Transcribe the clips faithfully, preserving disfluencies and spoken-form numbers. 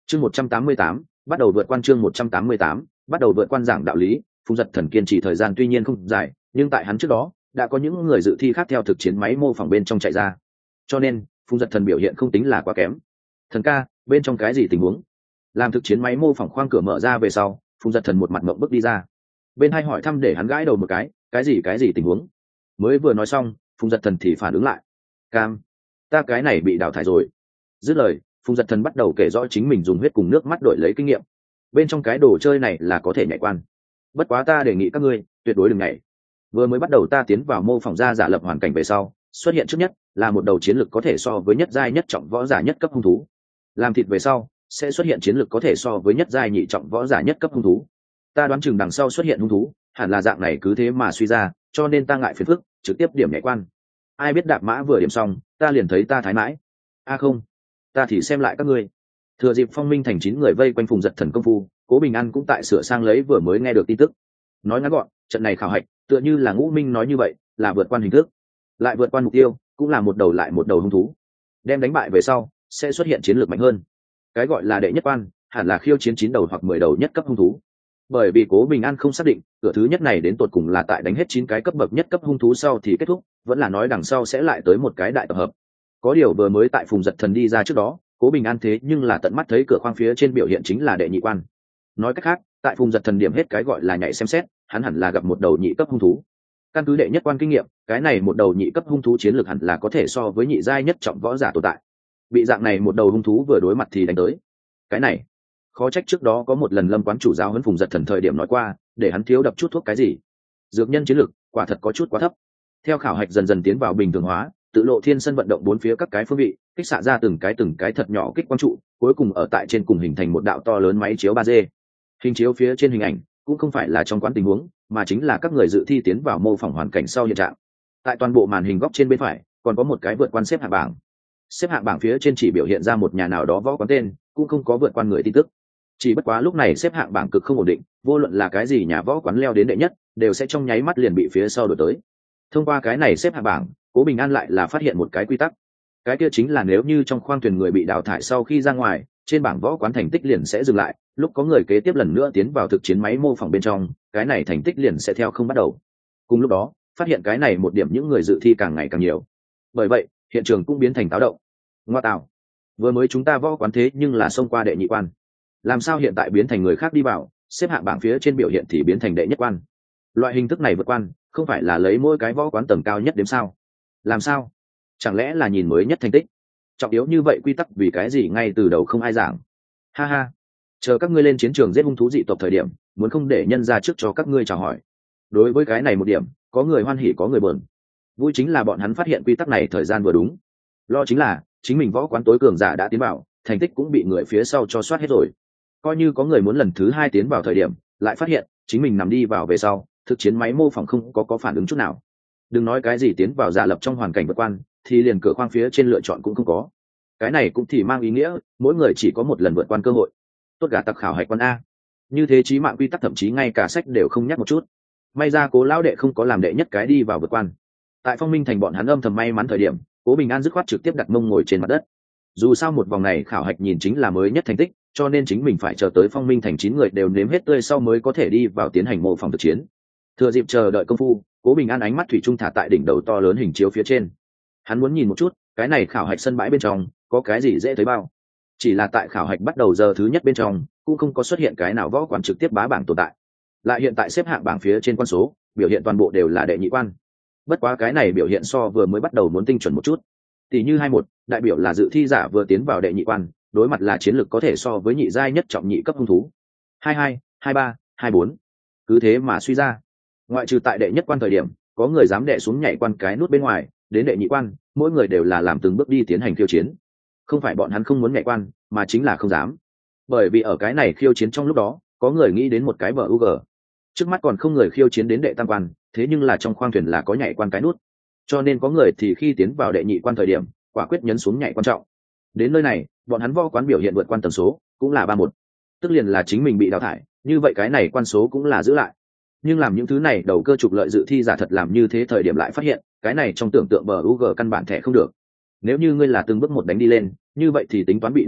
chương một trăm tám mươi tám bắt đầu vượt quan chương một trăm tám mươi tám bắt đầu vượt quan giảng đạo lý. Phùng Dật Thần kiên trì thời gian tuy nhiên không dài, nhưng tại hắn trước đó đã có những người dự thi khác theo thực chiến máy mô phỏng bên trong chạy ra, cho nên Phùng Dật Thần biểu hiện không tính là quá kém. Thần ca, bên trong cái gì tình huống? Làm thực chiến máy mô phỏng khoang cửa mở ra về sau, Phùng Dật Thần một mặt mộng bước đi ra, bên hai hỏi thăm để hắn gãi đầu một cái, cái gì cái gì tình huống? Mới vừa nói xong, Phùng Dật Thần thì phản ứng lại, cam, ta cái này bị đào thải rồi. Dứt lời, Phùng Dật Thần bắt đầu kể rõ chính mình dùng huyết cùng nước mắt đổi lấy kinh nghiệm, bên trong cái đồ chơi này là có thể nhảy quan, bất quá ta đề nghị các ngươi tuyệt đối đừng nhảy. Vừa mới bắt đầu ta tiến vào mô phỏng ra giả lập hoàn cảnh về sau, xuất hiện trước nhất là một đầu chiến lực có thể so với nhất giai nhất trọng võ giả nhất cấp hung thú, làm thịt về sau sẽ xuất hiện chiến lực có thể so với nhất giai nhị trọng võ giả nhất cấp hung thú. Ta đoán chừng đằng sau xuất hiện hung thú hẳn là dạng này, cứ thế mà suy ra, cho nên ta ngại phiền phức trực tiếp điểm nhảy quan. Ai biết đạp mã vừa điểm xong ta liền thấy ta thái mãi, a à không, ta thì xem lại các ngươi. Thừa dịp Phong Minh thành chín người vây quanh Phùng Dật Thần công phu, Cố Bình An cũng tại sửa sang lấy vừa mới nghe được tin tức. Nói ngắn gọn, trận này khảo hạch tựa như là Ngũ Minh nói như vậy, là vượt quan hình thức, lại vượt quan mục tiêu, cũng là một đầu lại một đầu hung thú. Đem đánh bại về sau sẽ xuất hiện chiến lược mạnh hơn. Cái gọi là đệ nhất quan hẳn là khiêu chiến chín đầu hoặc mười đầu nhất cấp hung thú. Bởi vì Cố Bình An không xác định cửa thứ nhất này đến tột cùng là tại đánh hết chín cái cấp bậc nhất cấp hung thú sau thì kết thúc, vẫn là nói đằng sau sẽ lại tới một cái đại tập hợp. Có điều vừa mới tại Phùng Dật Thần đi ra trước đó, Cố Bình An thế nhưng là tận mắt thấy cửa khoang phía trên biểu hiện chính là đệ nhị quan. Nói cách khác, tại Phùng Dật Thần điểm hết cái gọi là nhảy xem xét, hắn hẳn là gặp một đầu nhị cấp hung thú. Căn cứ đệ nhất quan kinh nghiệm, cái này một đầu nhị cấp hung thú chiến lược hẳn là có thể so với nhị giai nhất trọng võ giả tồn tại. Bị dạng này một đầu hung thú vừa đối mặt thì đánh tới. Cái này, khó trách trước đó có một lần Lâm quán chủ giáo huấn Phùng Dật Thần thời điểm nói qua, để hắn thiếu đập chút thuốc cái gì. Dược nhân chiến lược quả thật có chút quá thấp. Theo khảo hạch dần dần tiến vào bình thường hóa, tự lộ thiên sân vận động bốn phía các cái phương vị, kích xạ ra từng cái từng cái thật nhỏ kích quang trụ, cuối cùng ở tại trên cùng hình thành một đạo to lớn máy chiếu ba D. Hình chiếu phía trên hình ảnh cũng không phải là trong quán tình huống, mà chính là các người dự thi tiến vào mô phỏng hoàn cảnh sau hiện trạng. Tại toàn bộ màn hình góc trên bên phải còn có một cái vượt quan xếp hạng bảng. Xếp hạng bảng phía trên chỉ biểu hiện ra một nhà nào đó võ quán tên, cũng không có vượt quan người tin tức. Chỉ bất quá lúc này xếp hạng bảng cực không ổn định, vô luận là cái gì nhà võ quán leo đến đệ nhất, đều sẽ trong nháy mắt liền bị phía sau đuổi tới. Thông qua cái này xếp hạng bảng, Cố Bình An lại là phát hiện một cái quy tắc. Cái kia chính là nếu như trong khoang thuyền người bị đào thải sau khi ra ngoài, trên bảng võ quán thành tích liền sẽ dừng lại, lúc có người kế tiếp lần nữa tiến vào thực chiến máy mô phỏng bên trong, cái này thành tích liền sẽ theo không bắt đầu. Cùng lúc đó, phát hiện cái này một điểm những người dự thi càng ngày càng nhiều. Bởi vậy, hiện trường cũng biến thành táo động. Ngoa tạo, vừa mới chúng ta võ quán thế nhưng là xông qua đệ nhị quan, làm sao hiện tại biến thành người khác đi vào, xếp hạng bảng phía trên biểu hiện thì biến thành đệ nhất quan. Loại hình thức này vượt quan không phải là lấy mỗi cái võ quán tầng cao nhất đến sao? Làm sao? Chẳng lẽ là nhìn mới nhất thành tích? Trọng yếu như vậy quy tắc vì cái gì ngay từ đầu không ai giảng? Ha ha, chờ các ngươi lên chiến trường giết hung thú dị tộc thời điểm, muốn không để nhân ra trước cho các ngươi chào hỏi. Đối với cái này một điểm, có người hoan hỉ có người buồn. Vui chính là bọn hắn phát hiện quy tắc này thời gian vừa đúng. Lo chính là chính mình võ quán tối cường giả đã tiến vào, thành tích cũng bị người phía sau cho soát hết rồi. Coi như có người muốn lần thứ hai tiến vào thời điểm, lại phát hiện chính mình nằm đi vào về sau, thực chiến máy mô phỏng không có có phản ứng chút nào. Đừng nói cái gì tiến vào giả lập trong hoàn cảnh vượt quan, thì liền cửa khoang phía trên lựa chọn cũng không có. Cái này cũng thì mang ý nghĩa mỗi người chỉ có một lần vượt quan cơ hội. Tốt gà tặc khảo hạch quan a, như thế chí mạng quy tắc thậm chí ngay cả sách đều không nhắc một chút. May ra Cố lão đệ không có làm đệ nhất cái đi vào vượt quan. Tại Phong Minh thành bọn hắn âm thầm may mắn thời điểm, Cố Bình An dứt khoát trực tiếp đặt mông ngồi trên mặt đất. Dù sao một vòng này khảo hạch nhìn chính là mới nhất thành tích, cho nên chính mình phải chờ tới Phong Minh thành chín người đều nếm hết tươi sau mới có thể đi vào tiến hành mô phỏng thực chiến. Thừa dịp chờ đợi công phu, Cố Bình An ánh mắt thủy chung thả tại đỉnh đầu to lớn hình chiếu phía trên. Hắn muốn nhìn một chút cái này khảo hạch sân bãi bên trong có cái gì dễ thấy bao. Chỉ là tại khảo hạch bắt đầu giờ thứ nhất bên trong cũng không có xuất hiện cái nào võ quán trực tiếp bá bảng tồn tại. Lại hiện tại xếp hạng bảng phía trên con số biểu hiện toàn bộ đều là đệ nhị quan. Bất quá cái này biểu hiện so vừa mới bắt đầu muốn tinh chuẩn một chút. Tỷ như hai một, đại biểu là dự thi giả vừa tiến vào đệ nhị quan, đối mặt là chiến lược có thể so với nhị giai nhất trọng nhị cấp hung thú. hai hai, hai ba, hai bốn. Cứ thế mà suy ra, ngoại trừ tại đệ nhất quan thời điểm có người dám đệ xuống nhảy quan cái nút bên ngoài, đến đệ nhị quan mỗi người đều là làm từng bước đi tiến hành khiêu chiến. Không phải bọn hắn không muốn nhảy quan, mà chính là không dám. Bởi vì ở cái này khiêu chiến trong lúc đó có người nghĩ đến một cái bờ u g, trước mắt còn không người khiêu chiến đến đệ tam quan, thế nhưng là trong khoang thuyền là có nhảy quan cái nút, cho nên có người thì khi tiến vào đệ nhị quan thời điểm quả quyết nhấn xuống nhảy quan trọng. Đến nơi này bọn hắn võ quán biểu hiện vượt quan tần số cũng là ba một, tức liền là chính mình bị đào thải, như vậy cái này quan số cũng là giữ lại. Nhưng làm những thứ này đầu cơ trục lợi dự thi giả thật làm như thế thời điểm lại phát hiện cái này trong tưởng tượng bờ u g căn bản thẻ không được. Nếu như ngươi là từng bước một đánh đi lên, như vậy thì tính toán bị đào thải,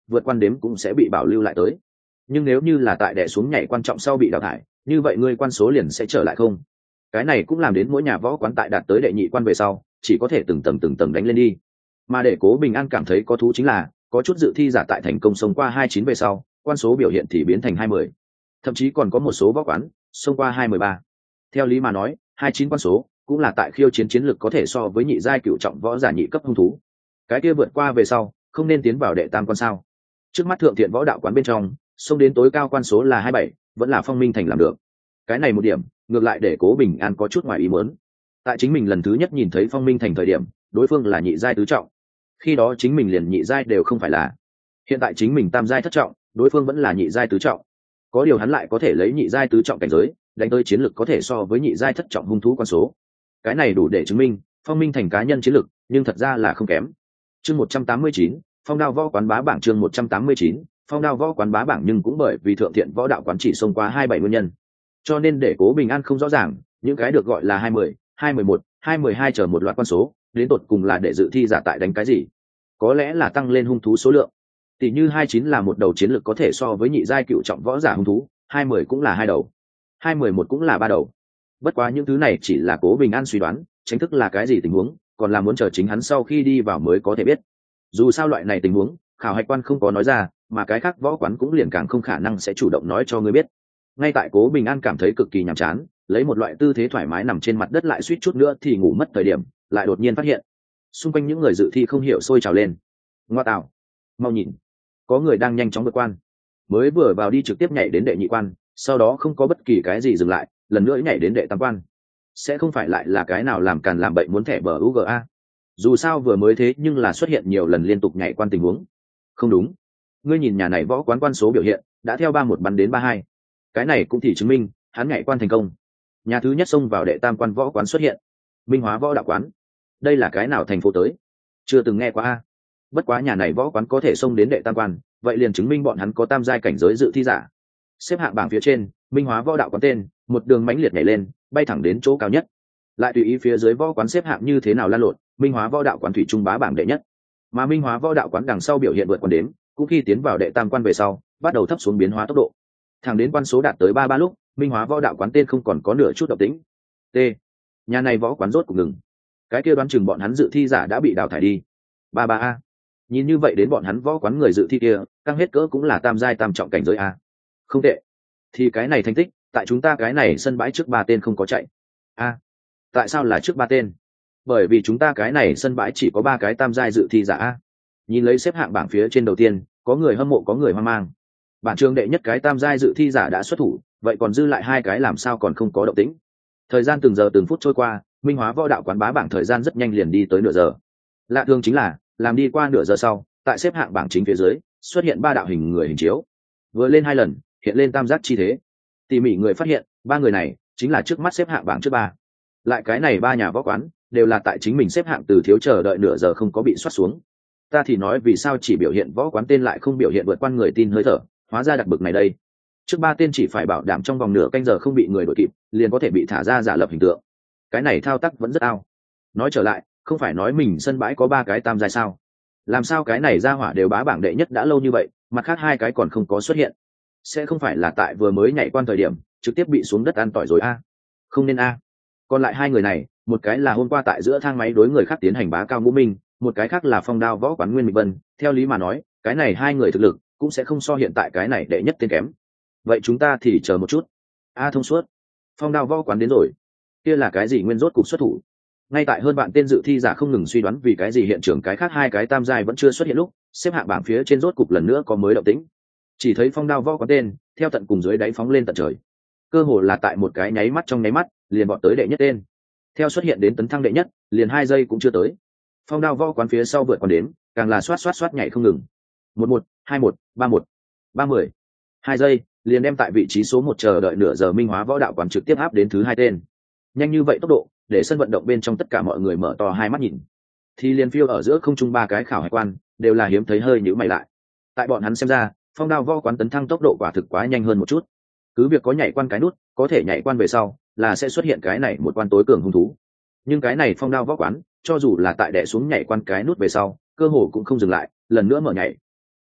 vượt quan đếm cũng sẽ bị bảo lưu lại tới. Nhưng nếu như là tại đè xuống nhảy quan trọng sau bị đào thải, như vậy ngươi quan số liền sẽ trở lại không. Cái này cũng làm đến mỗi nhà võ quán tại đạt tới đệ nhị quan về sau chỉ có thể từng tầng từng tầng đánh lên đi. Mà để Cố Bình An cảm thấy có thú chính là có chút dự thi giả tại thành công xông qua hai chín về sau quan số biểu hiện thì biến thành hai mươi, thậm chí còn có một số võ quán xông qua hai mươi ba. Theo lý mà nói hai chín quan số cũng là tại khiêu chiến chiến lược có thể so với nhị giai cựu trọng võ giả nhị cấp hung thú, cái kia vượt qua về sau không nên tiến vào đệ tam quan sao. Trước mắt thượng thiện võ đạo quán bên trong xông đến tối cao quan số là hai bảy, vẫn là Phong Minh Thành làm được. Cái này một điểm ngược lại để Cố Bình An có chút ngoài ý muốn. Tại chính mình lần thứ nhất nhìn thấy Phong Minh Thành thời điểm đối phương là nhị giai tứ trọng, khi đó chính mình liền nhị giai đều không phải là. Hiện tại chính mình tam giai thất trọng, đối phương vẫn là nhị giai tứ trọng, có điều hắn lại có thể lấy nhị giai tứ trọng cảnh giới đánh tới chiến lược có thể so với nhị giai thất trọng hung thú quan số. Cái này đủ để chứng minh Phong Minh Thành cá nhân chiến lược nhưng thật ra là không kém. Chương một trăm tám mươi chín, Phong Đao Võ Quán bá bảng. Chương một trăm tám mươi chín, Phong Đao Võ Quán bá bảng. Nhưng cũng bởi vì thượng thiện võ đạo quán chỉ xông qua hai bảy nguyên nhân, cho nên để Cố Bình An không rõ ràng những cái được gọi là hai mươi, hai mười một, hai mười hai chờ một loạt quan số đến tột cùng là để dự thi giả tại đánh cái gì. Có lẽ là tăng lên hung thú số lượng, tỷ như hai chín là một đầu chiến lược có thể so với nhị giai cựu trọng võ giả hung thú, hai mươi cũng là hai đầu, hai mười một cũng là ba đầu. Bất quá những thứ này chỉ là Cố Bình An suy đoán, chính thức là cái gì tình huống còn là muốn chờ chính hắn sau khi đi vào mới có thể biết. Dù sao loại này tình huống khảo hạch quan không có nói ra, mà cái khác võ quán cũng liền càng không khả năng sẽ chủ động nói cho ngươi biết. Ngay tại Cố Bình An cảm thấy cực kỳ nhàm chán, lấy một loại tư thế thoải mái nằm trên mặt đất lại suýt chút nữa thì ngủ mất thời điểm, lại đột nhiên phát hiện xung quanh những người dự thi không hiểu sôi trào lên. Ngoa tạo, mau nhìn, có người đang nhanh chóng vượt quan, mới vừa vào đi trực tiếp nhảy đến đệ nhị quan, sau đó không có bất kỳ cái gì dừng lại, lần nữa nhảy đến đệ tam quan. Sẽ không phải lại là cái nào làm càn làm bậy muốn thẻ bờ u giê a? Dù sao vừa mới thế nhưng là xuất hiện nhiều lần liên tục nhảy quan tình huống. Không đúng, ngươi nhìn nhà này võ quán quan số biểu hiện đã theo ba một bắn đến ba hai, cái này cũng thì chứng minh hắn nhảy quan thành công. Nhà thứ nhất xông vào đệ tam quan võ quán xuất hiện Minh Hóa Võ Đạo Quán. Đây là cái nào thành phố tới? Chưa từng nghe qua a. Bất quá nhà này võ quán có thể xông đến đệ tam quan, vậy liền chứng minh bọn hắn có tam giai cảnh giới dự thi giả. Xếp hạng bảng phía trên, Minh Hóa Võ Đạo Quán tên, một đường mãnh liệt nhảy lên, bay thẳng đến chỗ cao nhất. Lại tùy ý phía dưới võ quán xếp hạng như thế nào lan lộn, Minh Hóa Võ Đạo Quán thủy chung bá bảng đệ nhất. Mà Minh Hóa Võ Đạo Quán đằng sau biểu hiện vượt quan đếm, cũng khi tiến vào đệ tam quan về sau, bắt đầu thấp xuống biến hóa tốc độ. Thẳng đến quan số đạt tới ba ba lúc, Minh Hóa Võ Đạo Quán tên không còn có nửa chút động tĩnh. T. Nhà này võ quán rốt cục ngừng. Cái kia đoán chừng bọn hắn dự thi giả đã bị đào thải đi. ba ba a. Nhìn như vậy đến bọn hắn võ quán người dự thi kia, căng hết cỡ cũng là tam giai tam trọng cảnh giới a. Không tệ. Thì cái này thành tích, tại chúng ta cái này sân bãi trước ba tên không có chạy. A. Tại sao là trước ba tên? Bởi vì chúng ta cái này sân bãi chỉ có ba cái tam giai dự thi giả a. Nhìn lấy xếp hạng bảng phía trên đầu tiên, có người hâm mộ có người hoang mang. Bản trường đệ nhất cái tam giai dự thi giả đã xuất thủ, vậy còn dư lại hai cái làm sao còn không có động tĩnh. Thời gian từng giờ từng phút trôi qua, Minh Hóa Võ Đạo Quán bá bảng thời gian rất nhanh liền đi tới nửa giờ. Lạ thường chính là làm đi qua nửa giờ sau, tại xếp hạng bảng chính phía dưới xuất hiện ba đạo hình người hình chiếu, vừa lên hai lần hiện lên tam giác chi thế. Tỉ mỉ người phát hiện ba người này chính là trước mắt xếp hạng bảng trước ba. Lại cái này ba nhà võ quán đều là tại chính mình xếp hạng từ thiếu chờ đợi nửa giờ không có bị soát xuống. Ta thì nói vì sao chỉ biểu hiện võ quán tên lại không biểu hiện vượt quan người tin hơi thở, hóa ra đặc bực này đây. Trước ba tên chỉ phải bảo đảm trong vòng nửa canh giờ không bị người đuổi kịp, liền có thể bị thả ra giả lập hình tượng. Cái này thao tác vẫn rất ao. Nói trở lại, không phải nói mình sân bãi có ba cái tam giai sao? Làm sao cái này ra hỏa đều bá bảng đệ nhất đã lâu như vậy, mặt khác hai cái còn không có xuất hiện? Sẽ không phải là tại vừa mới nhảy quan thời điểm trực tiếp bị xuống đất ăn tỏi rồi a? Không nên a. Còn lại hai người này, một cái là hôm qua tại giữa thang máy đối người khác tiến hành bá cao ngũ minh, một cái khác là Phong Đao Võ Quán Nguyên Mịch Vân. Theo lý mà nói, cái này hai người thực lực cũng sẽ không so hiện tại cái này đệ nhất tên kém. Vậy chúng ta thì chờ một chút. A thông suốt. Phong Đao Võ Quán đến rồi. Kia là cái gì nguyên rốt cục xuất thủ? Ngay tại hơn bạn tên dự thi giả không ngừng suy đoán vì cái gì hiện trường cái khác hai cái tam giai vẫn chưa xuất hiện lúc, xếp hạng bảng phía trên rốt cục lần nữa có mới động tĩnh. Chỉ thấy Phong Đao Võ Quán tên theo tận cùng dưới đáy phóng lên tận trời. Cơ hồ là tại một cái nháy mắt trong nháy mắt, liền bọn tới đệ nhất tên. Theo xuất hiện đến tấn thăng đệ nhất, liền hai giây cũng chưa tới. Phong Đao Võ Quán phía sau vượt còn đến, càng là xoát xoát xoát nhảy không ngừng. một một, hai một, ba một, ba mươi. Hai giây, liền đem tại vị trí số một chờ đợi nửa giờ Minh Hóa Võ Đạo Quán trực tiếp áp đến thứ hai tên. Nhanh như vậy tốc độ, để sân vận động bên trong tất cả mọi người mở to hai mắt nhìn. Thì liền phiêu ở giữa không trung ba cái khảo hải quan, đều là hiếm thấy hơi nhíu mày lại. Tại bọn hắn xem ra, Phong Đao Võ Quán tấn thăng tốc độ quả thực quá nhanh hơn một chút. Cứ việc có nhảy quan cái nút, có thể nhảy quan về sau, là sẽ xuất hiện cái này một quan tối cường hung thú. Nhưng cái này Phong Đao Võ Quán, cho dù là tại đè xuống nhảy quan cái nút về sau, cơ hồ cũng không dừng lại, lần nữa mở nhảy.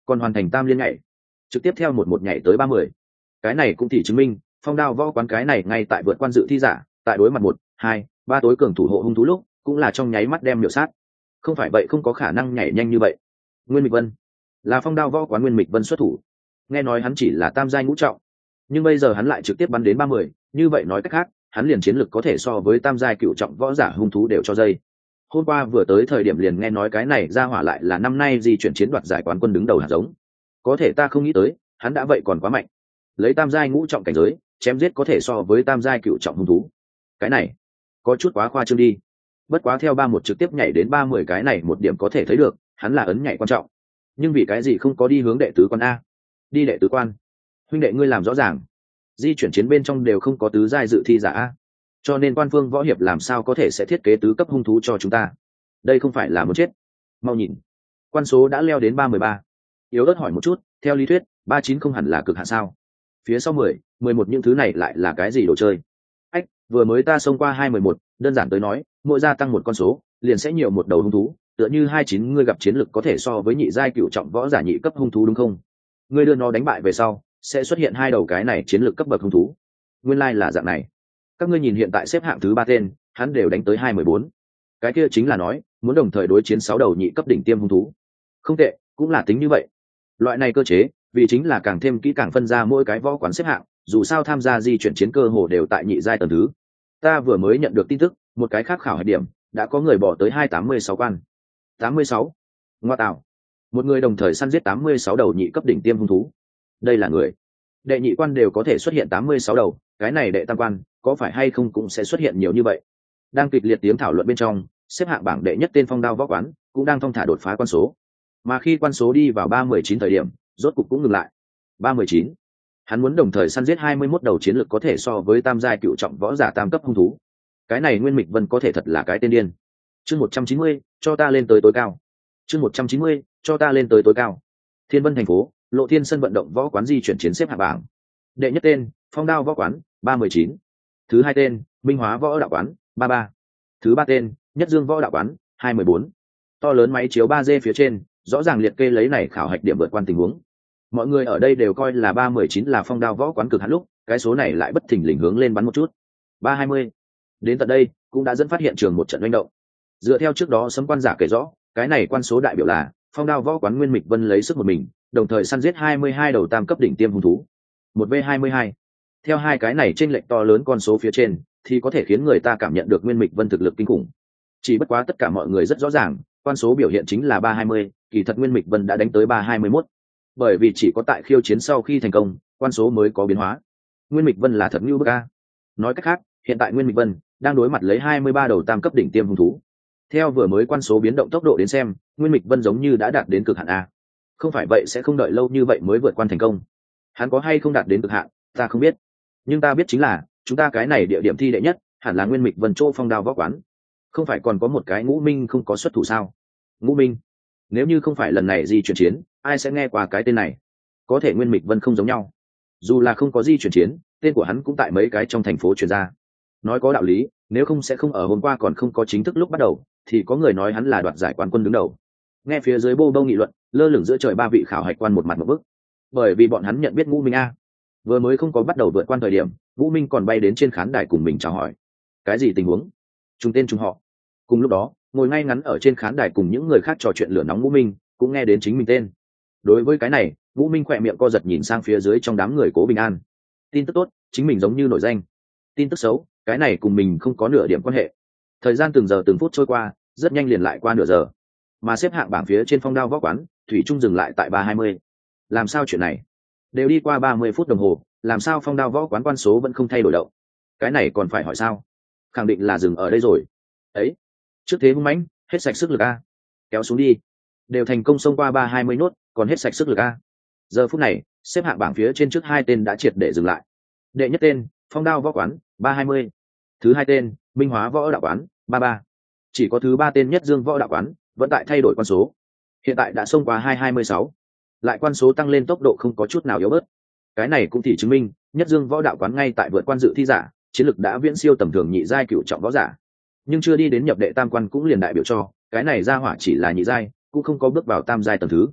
còn hoàn thành tam liên nhảy, trực tiếp theo một một nhảy tới ba mươi. Cái này cũng thì chứng minh phong đao võ quán cái này ngay tại vượt quan dự thi giả tại đối mặt một hai ba tối cường thủ hộ hung thú lúc cũng là trong nháy mắt đem miểu sát, không phải vậy không có khả năng nhảy nhanh như vậy. Nguyên Mịch Vân là phong đao võ quán Nguyên Mịch Vân xuất thủ, nghe nói hắn chỉ là tam giai ngũ trọng, nhưng bây giờ hắn lại trực tiếp bắn đến ba mươi, như vậy nói cách khác hắn liền chiến lực có thể so với tam giai cựu trọng võ giả hung thú đều cho dây. Hôm qua vừa tới thời điểm liền nghe nói cái này ra hỏa lại là năm nay di chuyển chiến đoạt giải quán quân đứng đầu hạt giống, có thể ta không nghĩ tới hắn đã vậy còn quá mạnh, lấy tam giai ngũ trọng cảnh giới chém giết có thể so với tam giai cựu trọng hung thú, cái này có chút quá khoa trương đi. Bất quá theo ba một trực tiếp nhảy đến ba mươi, cái này một điểm có thể thấy được hắn là ấn nhảy quan trọng, nhưng vì cái gì không có đi hướng đệ tứ quan a? Đi đệ tứ quan, huynh đệ ngươi làm rõ ràng, di chuyển chiến bên trong đều không có tứ giai dự thi giả a, cho nên quan phương võ hiệp làm sao có thể sẽ thiết kế tứ cấp hung thú cho chúng ta? Đây không phải là muốn chết. Mau nhìn, quan số đã leo đến ba mươi ba. Yếu ớt hỏi một chút, theo lý thuyết ba chín không hẳn là cực hạn sao? Phía sau mười, mười một những thứ này lại là cái gì đồ chơi? Ách, vừa mới ta xông qua hai mười một, đơn giản tới nói mỗi gia tăng một con số liền sẽ nhiều một đầu hung thú, tựa như hai chín ngươi gặp chiến lực có thể so với nhị giai cựu trọng võ giả nhị cấp hung thú đúng không? Ngươi đưa nó đánh bại về sau sẽ xuất hiện hai đầu cái này chiến lược cấp bậc hung thú. Nguyên lai là dạng này. Các ngươi nhìn hiện tại xếp hạng thứ ba tên hắn đều đánh tới hai mười bốn, cái kia chính là nói muốn đồng thời đối chiến sáu đầu nhị cấp đỉnh tiêm hung thú. Không tệ, cũng là tính như vậy. Loại này cơ chế vì chính là càng thêm kỹ càng phân ra mỗi cái võ quán xếp hạng, dù sao tham gia di chuyển chiến cơ hồ đều tại nhị giai tầng thứ. Ta vừa mới nhận được tin tức một cái khác khảo hạch điểm đã có người bỏ tới hai tám mươi sáu quan. Tám mươi sáu, ngoa tạo, một người đồng thời săn giết tám mươi sáu đầu nhị cấp đỉnh tiêm hung thú. Đây là người đệ nhị quan đều có thể xuất hiện tám mươi sáu đầu, cái này đệ tam quan có phải hay không cũng sẽ xuất hiện nhiều như vậy? Đang kịch liệt tiếng thảo luận bên trong, xếp hạng bảng đệ nhất tên phong đao võ quán cũng đang thong thả đột phá quan số, mà khi quan số đi vào ba mươi chín thời điểm rốt cục cũng ngừng lại. Ba mươi chín, hắn muốn đồng thời săn giết hai mươi mốt đầu chiến lược có thể so với tam giai cựu trọng võ giả tam cấp hung thú. Cái này Nguyên Mịch Vân có thể thật là cái tên điên. Chương một trăm chín mươi, cho ta lên tới tối cao. Chương một trăm chín mươi, cho ta lên tới tối cao. Thiên Vân thành phố, Lộ Thiên sân vận động võ quán di chuyển chiến xếp hạng bảng. Đệ nhất tên, Phong Đao võ quán, ba mươi chín. Thứ hai tên, Minh Hóa võ đạo quán, ba mươi ba. Thứ ba tên, Nhất Dương võ đạo quán, hai mươi bốn. To lớn máy chiếu ba D phía trên, rõ ràng liệt kê lấy này khảo hạch điểm vượt quan tình huống. Mọi người ở đây đều coi là ba mươi chín là Phong Đao võ quán cực hạn lúc, cái số này lại bất thình lình hướng lên bắn một chút. ba hai mươi. Đến tận đây, cũng đã dẫn phát hiện trường một trận manh động. Dựa theo trước đó sấm quan giả kể rõ, cái này quan số đại biểu là Phong Đao võ quán Nguyên Mịch Vân lấy sức một mình, đồng thời săn giết hai mươi hai đầu tam cấp đỉnh tiêm hung thú. một v hai mươi hai. Theo hai cái này chênh lệch to lớn con số phía trên, thì có thể khiến người ta cảm nhận được Nguyên Mịch Vân thực lực kinh khủng. Chỉ bất quá tất cả mọi người rất rõ ràng, quan số biểu hiện chính là ba hai mươi, kỳ thật Nguyên Mịch Vân đã đánh tới ba hai mươi mốt. Bởi vì chỉ có tại khiêu chiến sau khi thành công, quan số mới có biến hóa. Nguyên Mịch Vân là thật như bức a. Nói cách khác, hiện tại Nguyên Mịch Vân đang đối mặt lấy hai mươi ba đầu tam cấp đỉnh tiêm hung thú. Theo vừa mới quan số biến động tốc độ đến xem, Nguyên Mịch Vân giống như đã đạt đến cực hạn a. Không phải vậy sẽ không đợi lâu như vậy mới vượt quan thành công. Hắn có hay không đạt đến cực hạn, ta không biết. Nhưng ta biết chính là, chúng ta cái này địa điểm thi đệ nhất, hẳn là Nguyên Mịch Vân chỗ Phong Đao võ quán. Không phải còn có một cái Ngũ Minh không có xuất thủ sao? Ngũ Minh? Nếu như không phải lần này di chuyển chiến, ai sẽ nghe qua cái tên này? Có thể Nguyên Mịch Vân không giống nhau. Dù là không có di chuyển chiến, tên của hắn cũng tại mấy cái trong thành phố truyền ra. Nói có đạo lý, nếu không sẽ không ở hôm qua còn không có chính thức lúc bắt đầu, thì có người nói hắn là đoạt giải quán quân đứng đầu. Nghe phía dưới bô bô nghị luận, lơ lửng giữa trời ba vị khảo hạch quan một mặt một bức. Bởi vì bọn hắn nhận biết Ngũ Minh a. Vừa mới không có bắt đầu vượt quan thời điểm, Ngũ Minh còn bay đến trên khán đài cùng mình chào hỏi. Cái gì tình huống? Trùng tên trùng họ. Cùng lúc đó, ngồi ngay ngắn ở trên khán đài cùng những người khác trò chuyện lửa nóng Ngũ Minh, cũng nghe đến chính mình tên. Đối với cái này, Ngũ Minh khỏe miệng co giật nhìn sang phía dưới trong đám người Cố Bình An. Tin tức tốt, chính mình giống như nổi danh. Tin tức xấu, cái này cùng mình không có nửa điểm quan hệ. Thời gian từng giờ từng phút trôi qua, rất nhanh liền lại qua nửa giờ. Mà xếp hạng bảng phía trên Phong Đao võ quán, thủy chung dừng lại tại ba hai mươi. Làm sao chuyện này? Đều đi qua ba mươi phút đồng hồ, làm sao Phong Đao võ quán quan số vẫn không thay đổi động? Cái này còn phải hỏi sao? Khẳng định là dừng ở đây rồi. Ấy, trước thế hung mãnh, hết sạch sức lực a. Kéo xuống đi. Đều thành công xông qua ba hai mươi nốt, còn hết sạch sức lực a. Giờ phút này, xếp hạng bảng phía trên trước hai tên đã triệt để dừng lại. Đệ nhất tên, Phong Đao võ quán, ba hai mươi. Thứ hai tên, Minh Hóa võ đạo quán, ba ba. Chỉ có thứ ba tên Nhất Dương võ đạo quán vẫn tại thay đổi con số. Hiện tại đã xông qua hai hai mươi sáu. Lại quan số tăng lên tốc độ không có chút nào yếu bớt. Cái này cũng thì chứng minh, Nhất Dương võ đạo quán ngay tại vượt quan dự thi giả, chiến lực đã viễn siêu tầm thường nhị giai cửu trọng võ giả. Nhưng chưa đi đến nhập đệ tam quan cũng liền đại biểu cho, cái này ra hỏa chỉ là nhị giai, cũng không có bước vào tam giai tầng thứ.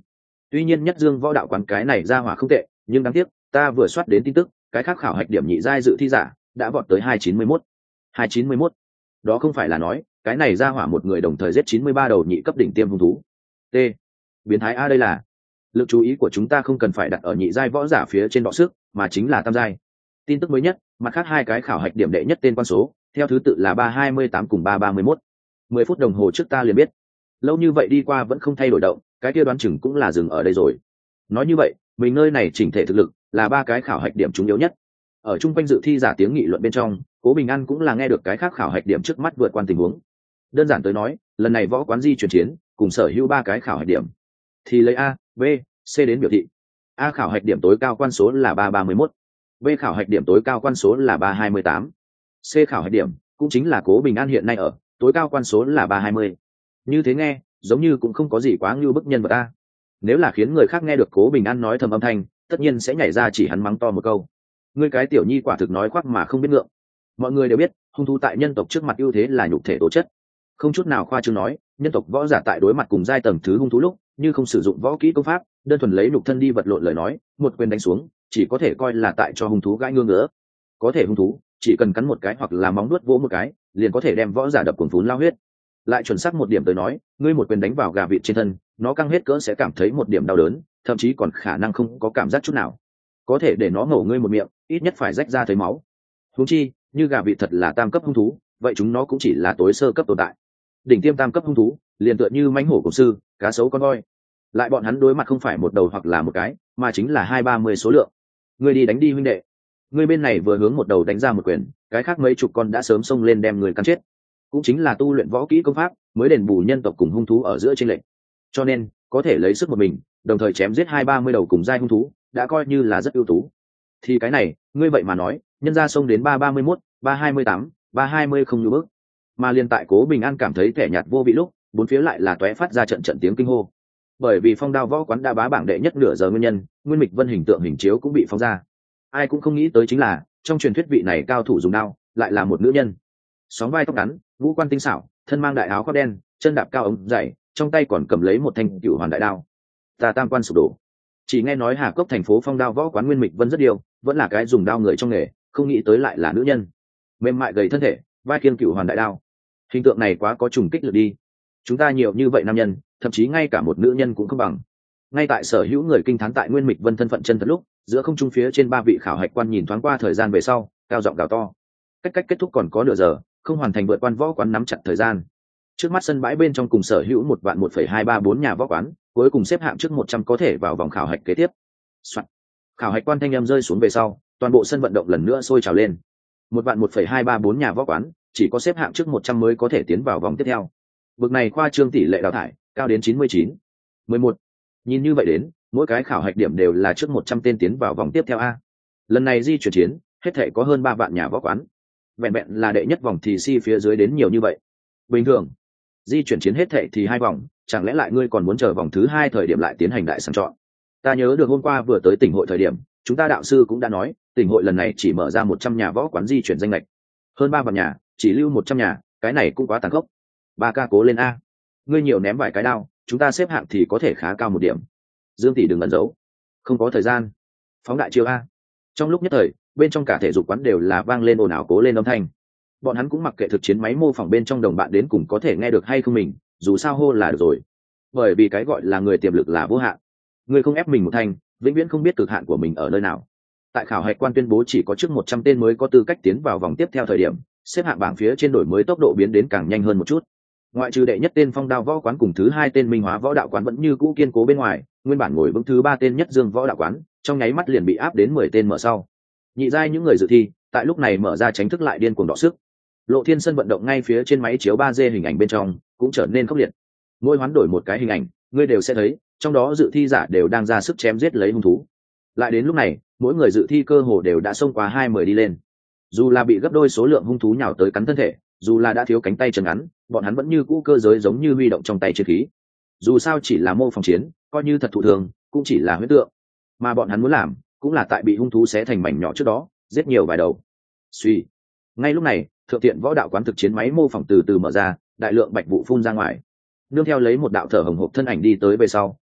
Tuy nhiên nhất dương võ đạo quán cái này ra hỏa không tệ, nhưng đáng tiếc ta vừa soát đến tin tức, cái khác khảo hạch điểm nhị giai dự thi giả đã vọt tới hai chín mươi mốt. hai chín mươi mốt. Đó không phải là nói cái này ra hỏa một người đồng thời giết chín mươi ba đầu nhị cấp đỉnh tiêm hung thú. T. Biến thái a, đây là lực chú ý của chúng ta không cần phải đặt ở nhị giai võ giả phía trên đọ sức, mà chính là tam giai. Tin tức mới nhất, mặt khác hai cái khảo hạch điểm đệ nhất tên quan số theo thứ tự là ba hai mươi tám cùng ba ba mươi mốt. Mười phút đồng hồ trước ta liền biết, lâu như vậy đi qua vẫn không thay đổi động, cái kia đoán chừng cũng là dừng ở đây rồi. Nói như vậy mình nơi này chỉnh thể thực lực là ba cái khảo hạch điểm chúng yếu nhất. Ở chung quanh dự thi giả tiếng nghị luận bên trong, Cố Bình An cũng là nghe được cái khác khảo hạch điểm trước mắt vượt qua tình huống. Đơn giản tới nói, lần này võ quán di chuyển chiến cùng sở hữu ba cái khảo hạch điểm thì lấy A, B, C đến biểu thị. A khảo hạch điểm tối cao quan số là ba ba mươi mốt, B khảo hạch điểm tối cao quan số là ba hai mươi tám, C khảo hạch điểm cũng chính là Cố Bình An hiện nay ở, tối cao quan số là ba hai mươi. Như thế nghe giống như cũng không có gì quá ngưu bức nhân vật a. Nếu là khiến người khác nghe được Cố Bình An nói thầm âm thanh, tất nhiên sẽ nhảy ra chỉ hắn mắng to một câu: ngươi cái tiểu nhi quả thực nói khoác mà không biết ngượng. Mọi người đều biết hung thú tại nhân tộc trước mặt ưu thế là nhục thể tố chất, không chút nào khoa trương nói, nhân tộc võ giả tại đối mặt cùng giai tầng thứ hung thú lúc, như không sử dụng võ kỹ công pháp, đơn thuần lấy nhục thân đi vật lộn lời nói, một quyền đánh xuống chỉ có thể coi là tại cho hung thú gãi ngương nữa. Có thể hung thú chỉ cần cắn một cái hoặc là móng nuốt vỗ một cái, liền có thể đem võ giả đập cuồng phún lao huyết. Lại chuẩn xác một điểm tới nói, ngươi một quyền đánh vào gà vịt trên thân, nó căng hết cỡ sẽ cảm thấy một điểm đau đớn, thậm chí còn khả năng không có cảm giác chút nào. Có thể để nó ngổ ngươi một miệng, ít nhất phải rách ra thấy máu. Huống chi, như gà vịt thật là tam cấp hung thú, vậy chúng nó cũng chỉ là tối sơ cấp tồn tại. Đỉnh tiêm tam cấp hung thú, liền tựa như mãnh hổ cổ sư, cá sấu con voi. Lại bọn hắn đối mặt không phải một đầu hoặc là một cái, mà chính là hai ba mươi số lượng. Ngươi đi đánh đi huynh đệ. Ngươi bên này vừa hướng một đầu đánh ra một quyền, cái khác mấy chục con đã sớm xông lên đem người cắn chết. Cũng chính là tu luyện võ kỹ công pháp mới đền bù nhân tộc cùng hung thú ở giữa chênh lệch. Cho nên, có thể lấy sức một mình, đồng thời chém giết hai ba mươi đầu cùng giai hung thú, đã coi như là rất ưu tú. Thì cái này, ngươi vậy mà nói, nhân ra xông đến ba ba mươi mốt, ba hai mươi tám, ba hai mươi không như bước. Mà liên tại Cố Bình An cảm thấy thẻ nhạt vô vị lúc, bốn phía lại là tóe phát ra trận trận tiếng kinh hô. Bởi vì Phong Đao võ quán đã bá bảng đệ nhất nửa giờ nguyên nhân, Nguyên Mịch Vân hình tượng hình chiếu cũng bị phóng ra. Ai cũng không nghĩ tới chính là, trong truyền thuyết vị này cao thủ dùng đao, lại là một nữ nhân. Sóng vai tóc ngắn, ngũ quan tinh xảo, thân mang đại áo khoác đen, chân đạp cao ống dày, trong tay còn cầm lấy một thanh cửu hoàn đại đao. Ta tam quan sụp đổ. Chỉ nghe nói Hà Cốc thành phố Phong Đao võ quán Nguyên Mịch Vân rất điều, vẫn là cái dùng đao người trong nghề, không nghĩ tới lại là nữ nhân. Mềm mại gầy thân thể, vai kiêng cửu hoàn đại đao. Hình tượng này quá có trùng kích lực đi. Chúng ta nhiều như vậy nam nhân, thậm chí ngay cả một nữ nhân cũng không bằng. Ngay tại sở hữu người kinh thán tại Nguyên Mịch Vân thân phận chân thật lúc, giữa không trung phía trên ba vị khảo hạch quan nhìn thoáng qua thời gian về sau, cao giọng gào to. Cách cách kết thúc còn có nửa giờ, không hoàn thành vượt quan võ quán nắm chặt thời gian. Trước mắt sân bãi bên trong cùng sở hữu một vạn một phẩy hai ba bốn nhà võ quán, cuối cùng xếp hạng trước một trăm có thể vào vòng khảo hạch kế tiếp. Soạn. Khảo hạch quan thanh âm rơi xuống về sau, toàn bộ sân vận động lần nữa sôi trào lên. Một vạn một phẩy hai ba bốn nhà võ quán, chỉ có xếp hạng trước một trăm mới có thể tiến vào vòng tiếp theo. Vực này khoa trương tỷ lệ đào thải, cao đến chín mươi chín. mười một. Nhìn như vậy đến, mỗi cái khảo hạch điểm đều là trước một trăm tên tiến vào vòng tiếp theo a. Lần này di chuyển chiến, hết thể có hơn ba vạn nhà võ quán. Vẹn vẹn là đệ nhất vòng thì si phía dưới đến nhiều như vậy. Bình thường, di chuyển chiến hết thệ thì hai vòng, chẳng lẽ lại ngươi còn muốn chờ vòng thứ hai thời điểm lại tiến hành đại sàng chọn? Ta nhớ được hôm qua vừa tới tỉnh hội thời điểm, chúng ta đạo sư cũng đã nói, tỉnh hội lần này chỉ mở ra một trăm nhà võ quán di chuyển danh lệch. Hơn ba vạn nhà, chỉ lưu một trăm nhà, cái này cũng quá tàn khốc. Ba ca cố lên a. Ngươi nhiều ném vài cái đao, chúng ta xếp hạng thì có thể khá cao một điểm. Dương tỷ đừng ẩn giấu. Không có thời gian. Phóng đại chiêu a. Trong lúc nhất thời, bên trong cả thể dục quán đều là vang lên ồn ào cố lên âm thanh. Bọn hắn cũng mặc kệ thực chiến máy mô phỏng bên trong đồng bạn đến cùng có thể nghe được hay không mình, dù sao hô là được rồi. Bởi vì cái gọi là người tiềm lực là vô hạn. Người không ép mình một thanh, vĩnh viễn không biết cực hạn của mình ở nơi nào. Tại khảo hạch quan tuyên bố chỉ có trước một trăm tên mới có tư cách tiến vào vòng tiếp theo thời điểm, xếp hạng bảng phía trên đổi mới tốc độ biến đến càng nhanh hơn một chút. Ngoại trừ đệ nhất tên Phong Đao võ quán cùng thứ hai tên Minh Hóa võ đạo quán vẫn như cũ kiên cố bên ngoài, nguyên bản ngồi vững thứ ba tên Nhất Dương võ đạo quán, trong nháy mắt liền bị áp đến mười tên mở sau. Nhị giai những người dự thi, tại lúc này mở ra tránh thức lại điên cuồng đọ sức. Lộ Thiên sân vận động ngay phía trên máy chiếu ba D hình ảnh bên trong cũng trở nên khốc liệt. Mỗi hoán đổi một cái hình ảnh, ngươi đều sẽ thấy, trong đó dự thi giả đều đang ra sức chém giết lấy hung thú. Lại đến lúc này, mỗi người dự thi cơ hồ đều đã xông qua hai mươi đi lên. Dù là bị gấp đôi số lượng hung thú nhào tới cắn thân thể, dù là đã thiếu cánh tay chân ngắn, bọn hắn vẫn như cũ cơ giới giống như huy động trong tay chiến khí. Dù sao chỉ là mô phỏng chiến, coi như thật thụ thường, cũng chỉ là huyễn tượng. Mà bọn hắn muốn làm, cũng là tại bị hung thú xé thành mảnh nhỏ trước đó, giết nhiều vài đầu. Suy. Ngay lúc này, thượng tiện võ đạo quán thực chiến máy mô phỏng từ từ mở ra, đại lượng bạch vụ phun ra ngoài. Nương theo lấy một đạo thở hồng hộc thân ảnh đi tới về sau,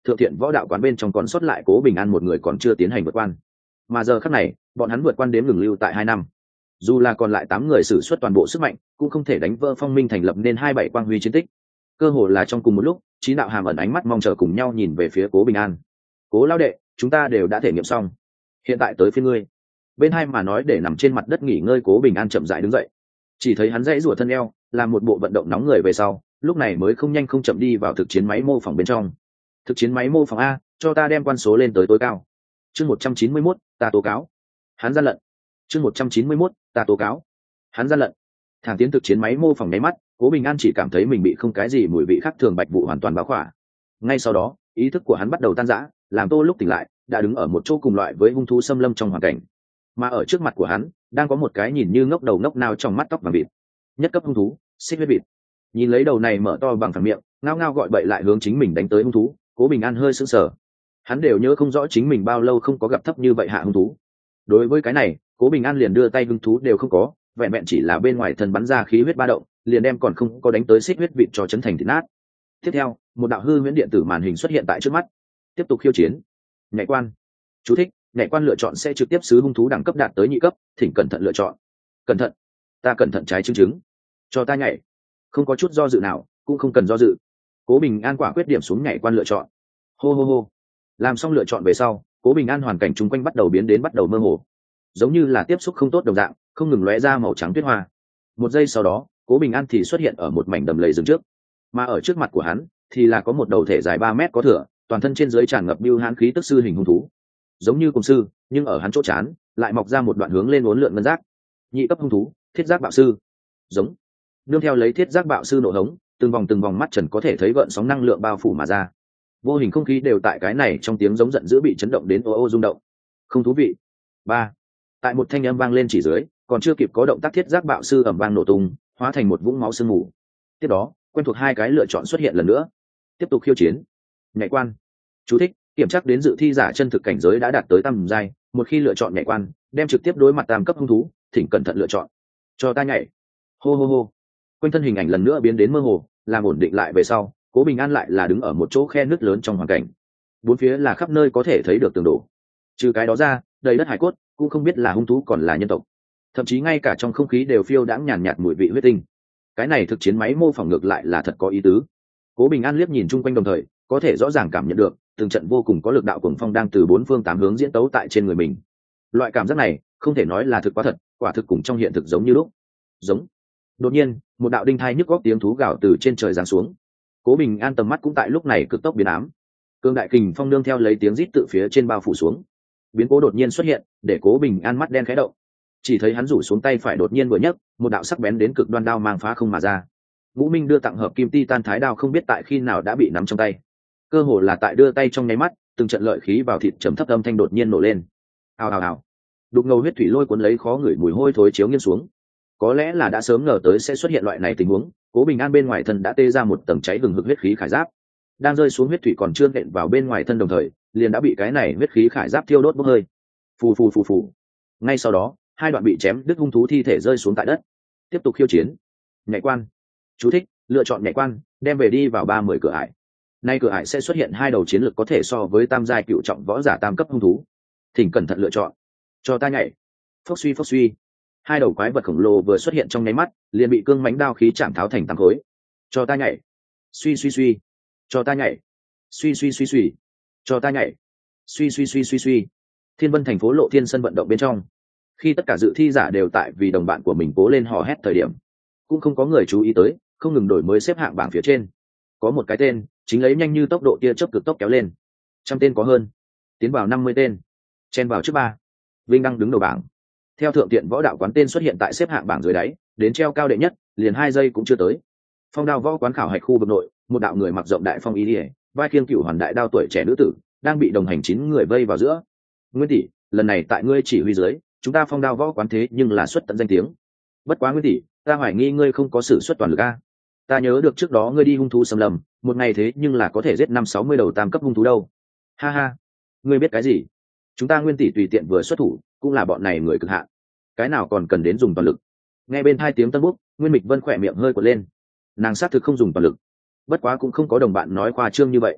thượng thiện võ đạo quán bên trong còn sót lại Cố Bình An một người còn chưa tiến hành vượt quan, mà giờ khắc này bọn hắn vượt quan đếm ngừng lưu tại hai năm. Dù là còn lại tám người sử xuất toàn bộ sức mạnh cũng không thể đánh vỡ Phong Minh thành lập nên hai bảy quang huy chiến tích. Cơ hồ là trong cùng một lúc, chín đạo hàm ẩn ánh mắt mong chờ cùng nhau nhìn về phía Cố Bình An. Cố lão đệ, chúng ta đều đã thể nghiệm xong, hiện tại tới phiên ngươi. Bên hai mà nói để nằm trên mặt đất nghỉ ngơi Cố Bình An chậm rãi đứng dậy, chỉ thấy hắn dãy rủa thân eo, làm một bộ vận động nóng người về sau, lúc này mới không nhanh không chậm đi vào thực chiến máy mô phỏng bên trong. Thực chiến máy mô phỏng a, cho ta đem quan số lên tới tối cao. Chương một trăm chín mươi mốt, ta tố cáo. Hắn gian lận. Chương một trăm chín mươi mốt, ta tố cáo. Hắn gian lận. Thẳng tiến thực chiến máy mô phỏng nháy mắt, Cố Bình An chỉ cảm thấy mình bị không cái gì mùi vị khác thường bạch vụ hoàn toàn bao khỏa. Ngay sau đó, ý thức của hắn bắt đầu tan rã, làm Tô lúc tỉnh lại, đã đứng ở một chỗ cùng loại với hung thú xâm lâm trong hoàn cảnh. Mà ở trước mặt của hắn, đang có một cái nhìn như ngốc đầu ngốc nao trong mắt tóc vàng vịt. Nhất cấp hung thú, xích huyết vịt. Nhìn lấy đầu này mở to bằng phẳng miệng, ngao ngao gọi bậy lại hướng chính mình đánh tới hung thú, Cố Bình An hơi sững sờ. Hắn đều nhớ không rõ chính mình bao lâu không có gặp thấp như vậy hạ hung thú. Đối với cái này, Cố Bình An liền đưa tay hung thú đều không có, vẹn vẹn chỉ là bên ngoài thân bắn ra khí huyết ba động, liền đem còn không có đánh tới xích huyết vịt cho chấn thành thịt nát. Tiếp theo, một đạo hư huyễn điện tử màn hình xuất hiện tại trước mắt. Tiếp tục khiêu chiến. Nhảy quan. Chú thích: nhảy quan lựa chọn sẽ trực tiếp xứ hung thú đẳng cấp đạt tới nhị cấp, thỉnh cẩn thận lựa chọn. Cẩn thận. Ta cẩn thận trái chứng chứng. Cho ta nhảy. Không có chút do dự nào, cũng không cần do dự. Cố Bình An quả quyết điểm xuống nhảy quan lựa chọn. Hô hô hô. Làm xong lựa chọn về sau, Cố Bình An hoàn cảnh chung quanh bắt đầu biến đến bắt đầu mơ hồ, giống như là tiếp xúc không tốt đồng dạng, không ngừng lóe ra màu trắng tuyết hoa. Một giây sau đó, Cố Bình An thì xuất hiện ở một mảnh đầm lầy rừng trước, mà ở trước mặt của hắn thì là có một đầu thể dài ba mét có thửa, toàn thân trên dưới tràn ngập bưu hãn khí tức sư hình hung thú, giống như cùng sư, nhưng ở hắn chỗ chán lại mọc ra một đoạn hướng lên uốn lượn ngân giác. Nhị cấp hung thú, thiết giác bạo sư. Giống. Nương theo lấy thiết giác bạo sư nổ hống, từng vòng từng vòng mắt trần có thể thấy gợn sóng năng lượng bao phủ mà ra. Vô hình không khí đều tại cái này trong tiếng giống giận dữ bị chấn động đến ô ô rung động. Không thú vị. Ba. Tại một thanh âm vang lên chỉ dưới, còn chưa kịp có động tác thiết giác bạo sư ầm vang nổ tung, hóa thành một vũng máu sương mù. Tiếp đó, quen thuộc hai cái lựa chọn xuất hiện lần nữa. Tiếp tục khiêu chiến. Nhảy quan. Chú thích: kiểm tra đến dự thi giả chân thực cảnh giới đã đạt tới tam giai, một khi lựa chọn nhảy quan, đem trực tiếp đối mặt tam cấp hung thú, thỉnh cẩn thận lựa chọn. Cho ta nhảy. Hô hô hô. Quanh thân hình ảnh lần nữa biến đến mơ hồ, làm ổn định lại về sau, Cố Bình An lại là đứng ở một chỗ khe nứt lớn trong hoàn cảnh. Bốn phía là khắp nơi có thể thấy được tường đổ. Trừ cái đó ra, đầy đất hải cốt, cũng không biết là hung thú còn là nhân tộc. Thậm chí ngay cả trong không khí đều phiêu đãng nhàn nhạt mùi vị huyết tinh. Cái này thực chiến máy mô phỏng ngược lại là thật có ý tứ. Cố Bình An liếc nhìn chung quanh đồng thời, có thể rõ ràng cảm nhận được từng trận vô cùng có lực đạo cuồng phong đang từ bốn phương tám hướng diễn tấu tại trên người mình. Loại cảm giác này không thể nói là thực quá thật, quả thực cùng trong hiện thực giống như lúc. Giống. Đột nhiên, một đạo đinh thai nhức góc tiếng thú gào từ trên trời giáng xuống. Cố Bình An tầm mắt cũng tại lúc này cực tốc biến ám. Cương đại kình phong nương theo lấy tiếng rít tự phía trên bao phủ xuống. Biến cố đột nhiên xuất hiện, để Cố Bình An mắt đen khẽ động. Chỉ thấy hắn rủ xuống tay phải đột nhiên vừa nhấc, một đạo sắc bén đến cực đoan đao mang phá không mà ra. Ngũ Minh đưa tặng hợp kim titan thái đao không biết tại khi nào đã bị nắm trong tay. Cơ hồ là tại đưa tay trong nháy mắt, từng trận lợi khí vào thịt trầm thấp âm thanh đột nhiên nổ lên. Ào ào ào. Đục ngầu huyết thủy lôi cuốn lấy khó ngửi mùi hôi thối chiếu nghiêng xuống. Có lẽ là đã sớm ngờ tới sẽ xuất hiện loại này tình huống, Cố Bình An bên ngoài thân đã tê ra một tầng cháy hừng hực huyết khí khải giáp. Đang rơi xuống huyết thủy còn chưa nện vào bên ngoài thân đồng thời, liền đã bị cái này huyết khí khải giáp thiêu đốt bốc hơi. Phù phù phù phù. Ngay sau đó, hai đoạn bị chém đứt hung thú thi thể rơi xuống tại đất. Tiếp tục khiêu chiến. Nhảy quan. Chú thích: lựa chọn nhảy quan, đem về đi vào ba mươi cửa ải. Nay cửa ải sẽ xuất hiện hai đầu chiến lược có thể so với tam giai cựu trọng võ giả tam cấp hung thú. Thỉnh cẩn thận lựa chọn. Cho ta nhảy. Phốc suy phốc suy. Hai đầu quái vật khổng lồ vừa xuất hiện trong nháy mắt, liền bị cương mãnh đao khí chạm tháo thành tám khối. Cho ta nhảy. Suy suy suy. Cho ta nhảy. Suy suy suy suy. Cho ta nhảy. Suy suy suy suy suy. Thiên Vân thành phố Lộ Thiên sân vận động bên trong, khi tất cả dự thi giả đều tại vì đồng bạn của mình cố lên hò hét thời điểm, cũng không có người chú ý tới không ngừng đổi mới xếp hạng bảng phía trên có một cái tên chính lấy nhanh như tốc độ tia chớp cực tốc kéo lên, trăm tên có hơn, tiến vào năm mươi tên, chen vào trước ba. Vinh Đăng đứng đầu bảng, theo thượng tiện võ đạo quán tên xuất hiện tại xếp hạng bảng dưới đáy, đến treo cao đệ nhất liền hai giây cũng chưa tới. Phong đao võ quán khảo hạch khu vực nội, một đạo người mặc rộng đại phong y ỉa, vai khiêng cựu hoàn đại đao tuổi trẻ nữ tử đang bị đồng hành chín người vây vào giữa. Nguyên tỷ, lần này tại ngươi chỉ huy dưới, chúng ta phong đao võ quán thế nhưng là xuất tận danh tiếng. Bất quá Nguyên tỷ, ta hoài nghi ngươi không có sự xuất toàn lực a. Ta nhớ được trước đó ngươi đi hung thú xâm lâm, một ngày thế nhưng là có thể giết năm sáu mươi đầu tam cấp hung thú đâu. Ha ha, ngươi biết cái gì? Chúng ta Nguyên tỷ tùy tiện vừa xuất thủ, cũng là bọn này người cực hạn. Cái nào còn cần đến dùng toàn lực? Nghe bên hai tiếng tân búc, Nguyên Mịch Vân khỏe miệng hơi quật lên. Nàng xác thực không dùng toàn lực, bất quá cũng không có đồng bạn nói khoa trương như vậy.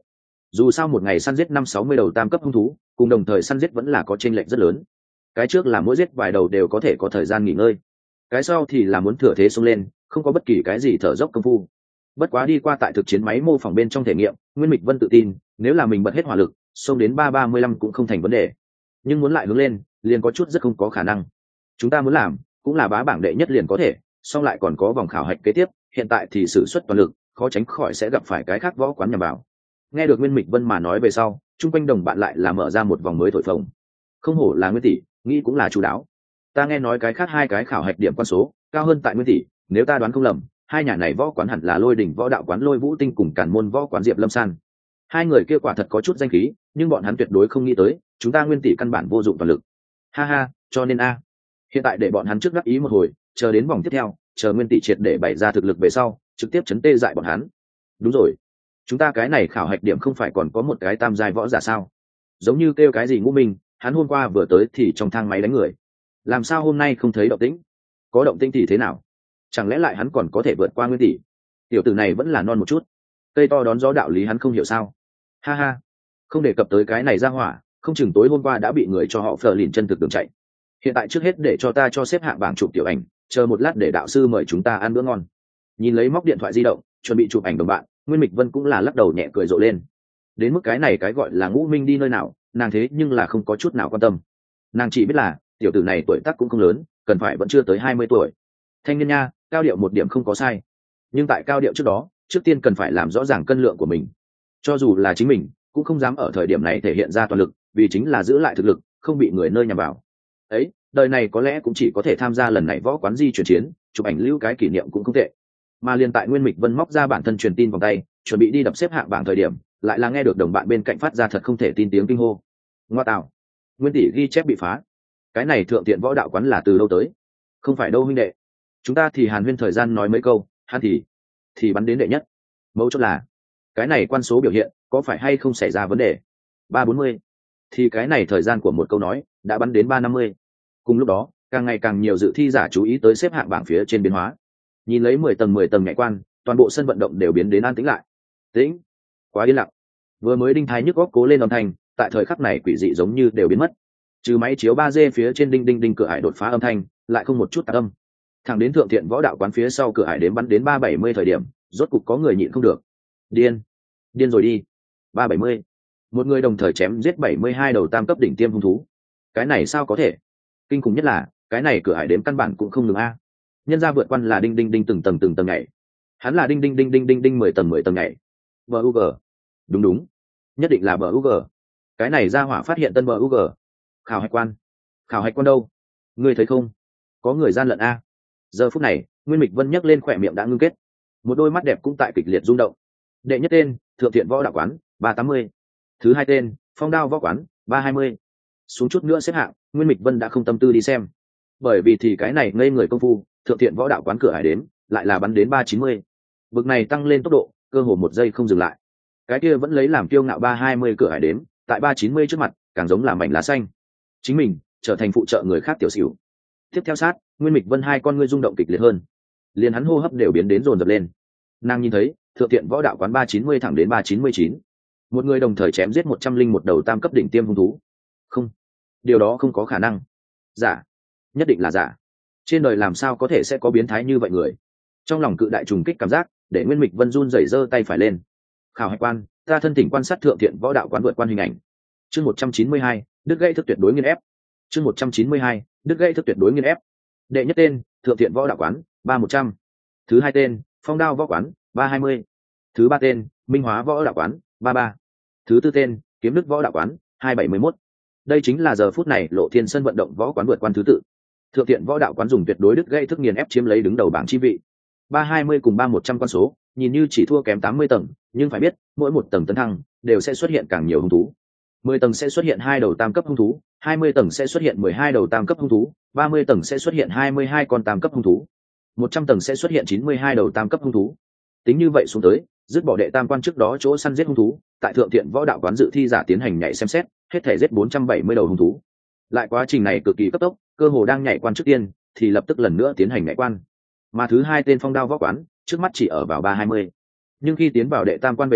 dù sao một ngày săn giết năm sáu mươi đầu tam cấp hung thú cùng đồng thời săn giết vẫn là có chênh lệch rất lớn. Cái trước là mỗi giết vài đầu đều có thể có thời gian nghỉ ngơi, cái sau thì là muốn thừa thế xông lên, không có bất kỳ cái gì thở dốc công phu. Bất quá đi qua tại thực chiến máy mô phỏng bên trong thể nghiệm, Nguyên Mịch Vân tự tin nếu là mình bật hết hỏa lực xông đến ba ba mươi lăm cũng không thành vấn đề, nhưng muốn lại hướng lên liền có chút rất không có khả năng. Chúng ta muốn làm cũng là bá bảng đệ nhất liền có thể, song lại còn có vòng khảo hạch kế tiếp, hiện tại thì sử xuất toàn lực khó tránh khỏi sẽ gặp phải cái khác võ quán nhằm vào. Nghe được Nguyên Mịch Vân mà nói về sau, chung quanh đồng bạn lại là mở ra một vòng mới thổi phồng. Không hổ là Nguyên tỷ, nghĩ cũng là chú đáo. Ta nghe nói cái khác hai cái khảo hạch điểm quan số cao hơn tại Nguyên tỷ, nếu ta đoán không lầm hai nhà này võ quán hẳn là Lôi Đỉnh võ đạo quán Lôi Vũ Tinh cùng Càn Môn võ quán Diệp Lâm San. Hai người kia quả thật có chút danh khí, nhưng bọn hắn tuyệt đối không nghĩ tới chúng ta Nguyên tỷ căn bản vô dụng toàn lực. Ha ha, cho nên a hiện tại để bọn hắn trước đắc ý một hồi, chờ đến vòng tiếp theo, chờ Nguyên tỷ triệt để bày ra thực lực về sau trực tiếp chấn tê dại bọn hắn. Đúng rồi, chúng ta cái này khảo hạch điểm không phải còn có một cái tam giai võ giả sao? Giống như kêu cái gì Ngũ Minh, hắn hôm qua vừa tới thì trong thang máy đánh người, làm sao hôm nay không thấy động tĩnh? Có động tĩnh thì thế nào? Chẳng lẽ lại hắn còn có thể vượt qua Nguyên tỷ? Tiểu tử này vẫn là non một chút, cây to đón gió đạo lý hắn không hiểu sao? Ha ha, không đề cập tới cái này ra hỏa, không chừng tối hôm qua đã bị người cho họ phờ lìn chân thực đường chạy. Hiện tại trước hết để cho ta cho xếp hạng bảng chụp tiểu ảnh, chờ một lát để đạo sư mời chúng ta ăn bữa ngon. Nhìn lấy móc điện thoại di động chuẩn bị chụp ảnh đồng bạn, Nguyên Mịch Vân cũng là lắc đầu nhẹ cười rộ lên. Đến mức cái này cái gọi là Ngũ Minh đi nơi nào, nàng thế nhưng là không có chút nào quan tâm. Nàng chỉ biết là tiểu tử này tuổi tác cũng không lớn, cần phải vẫn chưa tới hai mươi tuổi. Thanh niên nha, cao điệu một điểm không có sai, nhưng tại cao điệu trước đó trước tiên cần phải làm rõ ràng cân lượng của mình. Cho dù là chính mình cũng không dám ở thời điểm này thể hiện ra toàn lực, vì chính là giữ lại thực lực, không bị người nơi nhằm vào. Ấy, đời này có lẽ cũng chỉ có thể tham gia lần này võ quán di chuyển chiến, chụp ảnh lưu cái kỷ niệm cũng không tệ. Mà liền tại Nguyên Mịch Vân móc ra bản thân truyền tin vòng tay chuẩn bị đi đập xếp hạng bảng thời điểm, lại là nghe được đồng bạn bên cạnh phát ra thật không thể tin tiếng kinh hô. Ngoa tạo, Nguyên tỷ ghi chép bị phá. Cái này thượng tiện võ đạo quán là từ lâu tới? Không phải đâu huynh đệ, chúng ta thì hàn huyên thời gian nói mấy câu, hắn thì thì bắn đến đệ nhất. Mấu chốt là cái này quan số biểu hiện có phải hay không xảy ra vấn đề? Ba bốn mươi, thì cái này thời gian của một câu nói đã bắn đến ba năm mươi. Cùng lúc đó càng ngày càng nhiều dự thi giả chú ý tới xếp hạng bảng phía trên biến hóa. Nhìn lấy mười tầng mười tầng nhạy quan, toàn bộ sân vận động đều biến đến an tĩnh lại. Tĩnh, quá yên lặng. Vừa mới đinh thái nhức góc cố lên âm thanh, tại thời khắc này quỷ dị giống như đều biến mất. Trừ máy chiếu ba D phía trên đinh đinh đinh cửa ải đột phá âm thanh, lại không một chút tạp âm. Thẳng đến thượng thiện võ đạo quán phía sau cửa ải đếm bắn đến ba bảy mươi thời điểm, rốt cục có người nhịn không được. Điên, điên rồi đi. ba bảy mươi. Một người đồng thời chém giết bảy mươi hai đầu tam cấp đỉnh tiêm hung thú. Cái này sao có thể? Kinh khủng nhất là, cái này cửa ải đếm căn bản cũng không ngừng a. Nhân ra vượt quan là đinh đinh đinh từng tầng từng tầng nhảy, hắn là đinh đinh đinh đinh đinh đinh mười tầng mười tầng nhảy. bug, đúng đúng, nhất định là bug. Cái này ra hỏa phát hiện tân bug. Khảo hạch quan, khảo hạch quan đâu? Ngươi thấy không, có người gian lận a. Giờ phút này Nguyên Mịch Vân nhấc lên khỏe miệng đã ngưng kết, một đôi mắt đẹp cũng tại kịch liệt rung động. Đệ nhất tên thượng thiện võ đạo quán ba tám mươi, thứ hai tên phong đao võ quán ba hai mươi. Xuống chút nữa xếp hạng Nguyên Mịch Vân đã không tâm tư đi xem, bởi vì thì cái này ngây người công phu thượng thiện võ đạo quán cửa hải đếm lại là bắn đến ba chín mươi. Vực này tăng lên tốc độ cơ hồ một giây không dừng lại. Cái kia vẫn lấy làm kiêu ngạo ba hai mươi cửa hải đếm tại ba chín mươi trước mặt càng giống là mảnh lá xanh, chính mình trở thành phụ trợ người khác tiểu xỉu. Tiếp theo sát Nguyên Mịch Vân hai con ngươi rung động kịch liệt hơn, liền hắn hô hấp đều biến đến dồn dập lên. Nàng nhìn thấy thượng thiện võ đạo quán ba chín mươi thẳng đến ba chín mươi chín, một người đồng thời chém giết một trăm linh một đầu tam cấp đỉnh tiêm hung thú. Không, điều đó không có khả năng. Giả, nhất định là giả. Trên đời làm sao có thể sẽ có biến thái như vậy người? Trong lòng cự đại trùng kích cảm giác để Nguyên Mịch Vân run rẩy giơ tay phải lên. Khảo hạch quan, ta thân thỉnh quan sát thượng thiện võ đạo quán vượt quan hình ảnh. Chương một trăm chín mươi hai, đứt gãy thức tuyệt đối nghiên ép. Chương một trăm chín mươi hai, đứt gãy thức tuyệt đối nghiên ép. Đệ nhất tên thượng thiện võ đạo quán ba một trăm, thứ hai tên phong đao võ quán ba hai mươi, thứ ba tên minh hóa võ đạo quán ba ba, thứ tư tên kiếm đức võ đạo quán hai bảy mươi mốt. Đây chính là giờ phút này Lộ Thiên sân vận động võ quán vượt quan thứ tự. Thượng thiện võ đạo quán dùng tuyệt đối đứt gãy thức nghiền ép chiếm lấy đứng đầu bảng chi vị. ba hai mươi cùng ba một trăm con số nhìn như chỉ thua kém tám mươi tầng, nhưng phải biết mỗi một tầng tấn thăng đều sẽ xuất hiện càng nhiều hung thú. mười tầng sẽ xuất hiện hai đầu tam cấp hung thú, hai mươi tầng sẽ xuất hiện mười hai đầu tam cấp hung thú, ba mươi tầng sẽ xuất hiện hai mươi hai con tam cấp hung thú, một trăm tầng sẽ xuất hiện chín mươi hai đầu tam cấp hung thú. Tính như vậy xuống tới, dứt bỏ đệ tam quan trước đó chỗ săn giết hung thú, tại thượng thiện võ đạo quán dự thi giả tiến hành nhảy xem xét, hết thể giết bốn trăm bảy mươi đầu hung thú. Lại quá trình này cực kỳ cấp tốc, cơ hồ đang nhảy quan trước tiên thì lập tức lần nữa tiến hành nhảy quan. Mà thứ hai tên phong đao võ quán trước mắt chỉ ở vào ba hai mươi, nhưng khi tiến vào đệ tam quan về sau,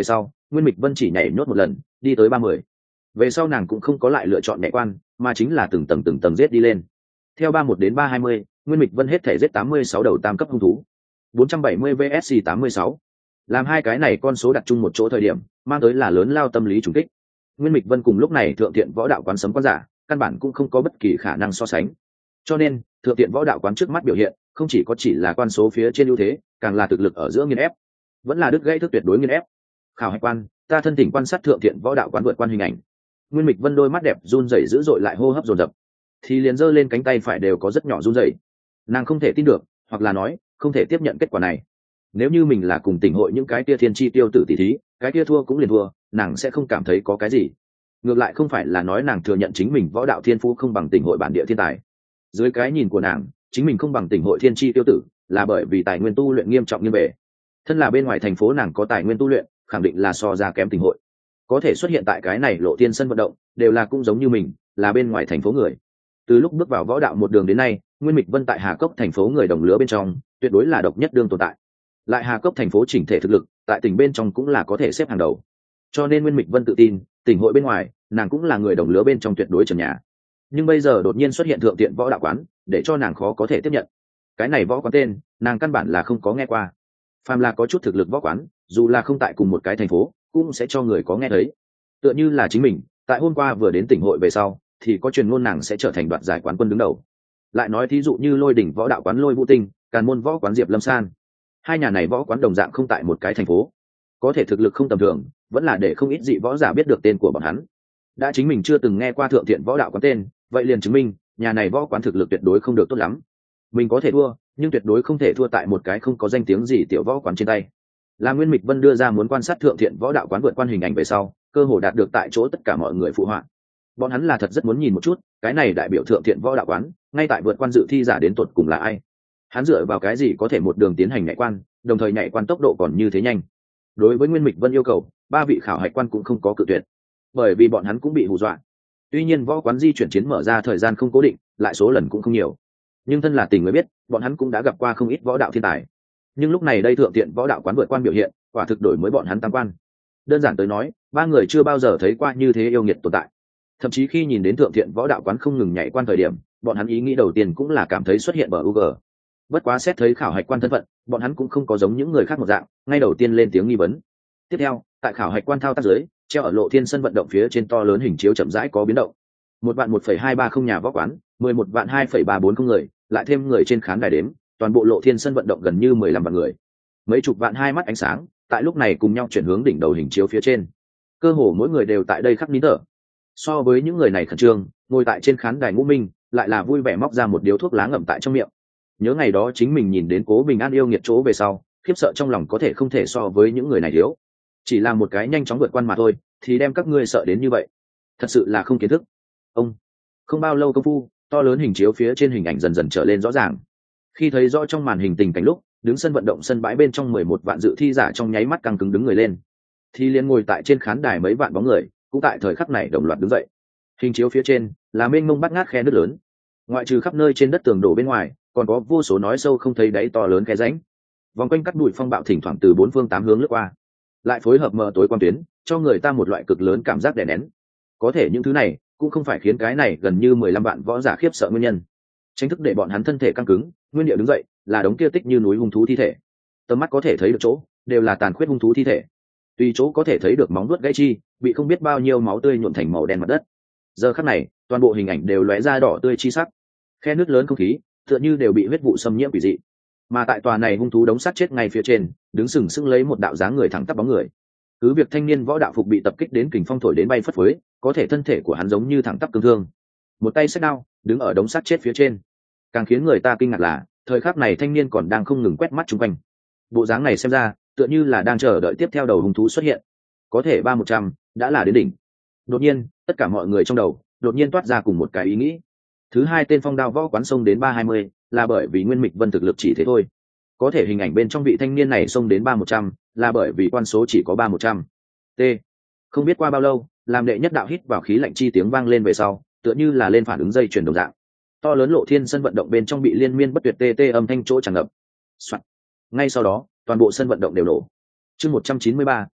Nguyên Mịch Vân chỉ nhảy nhót một lần đi tới ba mươi. Về sau nàng cũng không có lại lựa chọn nhảy quan, mà chính là từng tầng từng tầng giết đi lên. Theo ba mươi mốt đến ba hai mươi, Nguyên Mịch Vân hết thể giết tám mươi sáu đầu tam cấp hung thú. bốn trăm bảy mươi vs tám mươi sáu. Làm hai cái này con số đặt chung một chỗ thời điểm, mang tới là lớn lao tâm lý trùng kích. Nguyên Mịch Vân cùng lúc này thượng thiện võ đạo quán sấm quan giả, căn bản cũng không có bất kỳ khả năng so sánh. Cho nên, thượng thiện võ đạo quán trước mắt biểu hiện, không chỉ có chỉ là quan số phía trên ưu thế, càng là thực lực ở giữa nghiền ép, vẫn là đứt gãy thức tuyệt đối nghiền ép. Khảo hạch quan, ta thân tình quan sát thượng thiện võ đạo quán vượt quan hình ảnh. Nguyên Mịch Vân đôi mắt đẹp run rẩy dữ dội lại hô hấp dồn dập, thì liền giơ lên cánh tay phải đều có rất nhỏ run rẩy. Nàng không thể tin được, hoặc là nói, không thể tiếp nhận kết quả này. Nếu như mình là cùng tỉnh hội những cái kia thiên chi tiêu tử tỷ thí, cái kia thua cũng liền thua, nàng sẽ không cảm thấy có cái gì. Ngược lại không phải là nói nàng thừa nhận chính mình võ đạo thiên phú không bằng tỉnh hội bản địa thiên tài. Dưới cái nhìn của nàng, chính mình không bằng tỉnh hội thiên chi tiêu tử, là bởi vì tài nguyên tu luyện nghiêm trọng như bể. Thân là bên ngoài thành phố nàng có tài nguyên tu luyện, khẳng định là so ra kém tỉnh hội. Có thể xuất hiện tại cái này lộ thiên sân vận động, đều là cũng giống như mình, là bên ngoài thành phố người. Từ lúc bước vào võ đạo một đường đến nay, Nguyên Mịch Vân tại Hà Cốc thành phố người đồng lứa bên trong, tuyệt đối là độc nhất đương tồn tại. Lại Hà Cốc thành phố chỉnh thể thực lực, tại tỉnh bên trong cũng là có thể xếp hàng đầu. Cho nên Nguyên Mịch Vân tự tin, tỉnh hội bên ngoài, nàng cũng là người đồng lứa bên trong tuyệt đối trần nhà. Nhưng bây giờ đột nhiên xuất hiện thượng tiện võ đạo quán, để cho nàng khó có thể tiếp nhận. Cái này võ quán tên, nàng căn bản là không có nghe qua. Phàm là có chút thực lực võ quán, dù là không tại cùng một cái thành phố, cũng sẽ cho người có nghe thấy. Tựa như là chính mình, tại hôm qua vừa đến tỉnh hội về sau, thì có truyền ngôn nàng sẽ trở thành đoạt giải quán quân đứng đầu. Lại nói thí dụ như Lôi Đỉnh võ đạo quán Lôi Vũ Tinh, Càn Môn võ quán Diệp Lâm San, hai nhà này võ quán đồng dạng không tại một cái thành phố, có thể thực lực không tầm thường, vẫn là để không ít dị võ giả biết được tên của bọn hắn. Đã chính mình chưa từng nghe qua thượng thiện võ đạo quán tên, vậy liền chứng minh nhà này võ quán thực lực tuyệt đối không được tốt lắm. Mình có thể thua, nhưng tuyệt đối không thể thua tại một cái không có danh tiếng gì tiểu võ quán trên tay. Là Nguyên Mịch Vân đưa ra muốn quan sát thượng thiện võ đạo quán vượt quan hình ảnh về sau, cơ hội đạt được tại chỗ tất cả mọi người phụ họa. Bọn hắn là thật rất muốn nhìn một chút, cái này đại biểu thượng thiện võ đạo quán, ngay tại vượt quan dự thi giả đến tột cùng là ai. Hắn dựa vào cái gì có thể một đường tiến hành nhảy quan, đồng thời nhảy quan tốc độ còn như thế nhanh. Đối với Nguyên Mịch Vân yêu cầu, ba vị khảo hạch quan cũng không có cự tuyệt, bởi vì bọn hắn cũng bị hù dọa. Tuy nhiên võ quán di chuyển chiến mở ra thời gian không cố định, lại số lần cũng không nhiều, nhưng thân là tình người biết, bọn hắn cũng đã gặp qua không ít võ đạo thiên tài. Nhưng lúc này đây thượng thiện võ đạo quán vượt quan biểu hiện, quả thực đổi mới bọn hắn tam quan. Đơn giản tới nói, ba người chưa bao giờ thấy qua như thế yêu nghiệt tồn tại. Thậm chí khi nhìn đến thượng thiện võ đạo quán không ngừng nhảy quan thời điểm, bọn hắn ý nghĩ đầu tiên cũng là cảm thấy xuất hiện bờ u giê. Bất quá xét thấy khảo hạch quan thân phận, bọn hắn cũng không có giống những người khác một dạng, ngay đầu tiên lên tiếng nghi vấn. Tiếp theo, tại khảo hạch quan thao tác dưới, treo ở lộ thiên sân vận động phía trên to lớn hình chiếu chậm rãi có biến động. Một vạn một phẩy hai ba không nhà võ quán, mười một vạn hai phẩy ba bốn không người, lại thêm người trên khán đài đếm, toàn bộ lộ thiên sân vận động gần như mười lăm vạn người. Mấy chục vạn hai mắt ánh sáng, tại lúc này cùng nhau chuyển hướng đỉnh đầu hình chiếu phía trên. Cơ hồ mỗi người đều tại đây khắc nín thở. So với những người này khẩn trương, ngồi tại trên khán đài Ngũ Minh, lại là vui vẻ móc ra một điếu thuốc lá ngậm tại trong miệng. Nhớ ngày đó chính mình nhìn đến Cố Bình An yêu nghiệt chỗ về sau, khiếp sợ trong lòng có thể không thể so với những người này thiếu. Chỉ là một cái nhanh chóng vượt quan mà thôi, thì đem các ngươi sợ đến như vậy. Thật sự là không kiến thức. Ông, không bao lâu công phu, to lớn hình chiếu phía trên hình ảnh dần dần trở lên rõ ràng. Khi thấy rõ trong màn hình tình cảnh lúc, đứng sân vận động sân bãi bên trong mười một vạn dự thi giả trong nháy mắt căng cứng đứng người lên. Thì liền ngồi tại trên khán đài mấy vạn bóng người, cũng tại thời khắc này đồng loạt đứng dậy. Hình chiếu phía trên là mênh mông bát ngát khe nước lớn, ngoại trừ khắp nơi trên đất tường đổ bên ngoài, còn có vô số nói sâu không thấy đáy to lớn khe rãnh. Vòng quanh cắt bụi phong bạo thỉnh thoảng từ bốn phương tám hướng lướt qua, lại phối hợp mờ tối quang tuyến, cho người ta một loại cực lớn cảm giác đè nén. Có thể những thứ này cũng không phải khiến cái này gần như mười lăm vạn võ giả khiếp sợ nguyên nhân. Tranh thức để bọn hắn thân thể căng cứng, nguyên địa đứng dậy, là đống kia tích như núi hung thú thi thể. Tầm mắt có thể thấy được chỗ, đều là tàn khuyết hung thú thi thể. Tùy chỗ có thể thấy được móng vuốt gãy chi, bị không biết bao nhiêu máu tươi nhuộm thành màu đen mặt đất. Giờ khắc này, toàn bộ hình ảnh đều lóe ra đỏ tươi chi sắc. Khe nước lớn không khí, tựa như đều bị huyết vụ xâm nhiễm quỷ dị. Mà tại tòa này hung thú đống sát chết ngay phía trên, đứng sừng sững lấy một đạo dáng người thẳng tắp bóng người. Cứ việc thanh niên võ đạo phục bị tập kích đến kình phong thổi đến bay phất phới, có thể thân thể của hắn giống như thẳng tắp cương thương. Một tay xách đao, đứng ở đống sát chết phía trên. Càng khiến người ta kinh ngạc là, thời khắc này thanh niên còn đang không ngừng quét mắt xung quanh. Bộ dáng này xem ra, tựa như là đang chờ đợi tiếp theo đầu hung thú xuất hiện. Có thể ba một trăm đã là đến đỉnh. Đột nhiên, tất cả mọi người trong đầu đột nhiên toát ra cùng một cái ý nghĩ. Thứ hai tên phong đao võ quán xông đến ba hai mươi, là bởi vì Nguyên Mịch Vân thực lực chỉ thế thôi. Có thể hình ảnh bên trong vị thanh niên này xông đến ba một trăm, là bởi vì quan số chỉ có ba một trăm. T. Không biết qua bao lâu, làm đệ nhất đạo hít vào khí lạnh chi tiếng vang lên về sau, tựa như là lên phản ứng dây chuyển đồng dạng. To lớn lộ thiên sân vận động bên trong bị liên miên bất tuyệt tê tê âm thanh chỗ tràn ngập. Soạn. Ngay sau đó, toàn bộ sân vận động đều nổ. Chương một trăm chín mươi ba,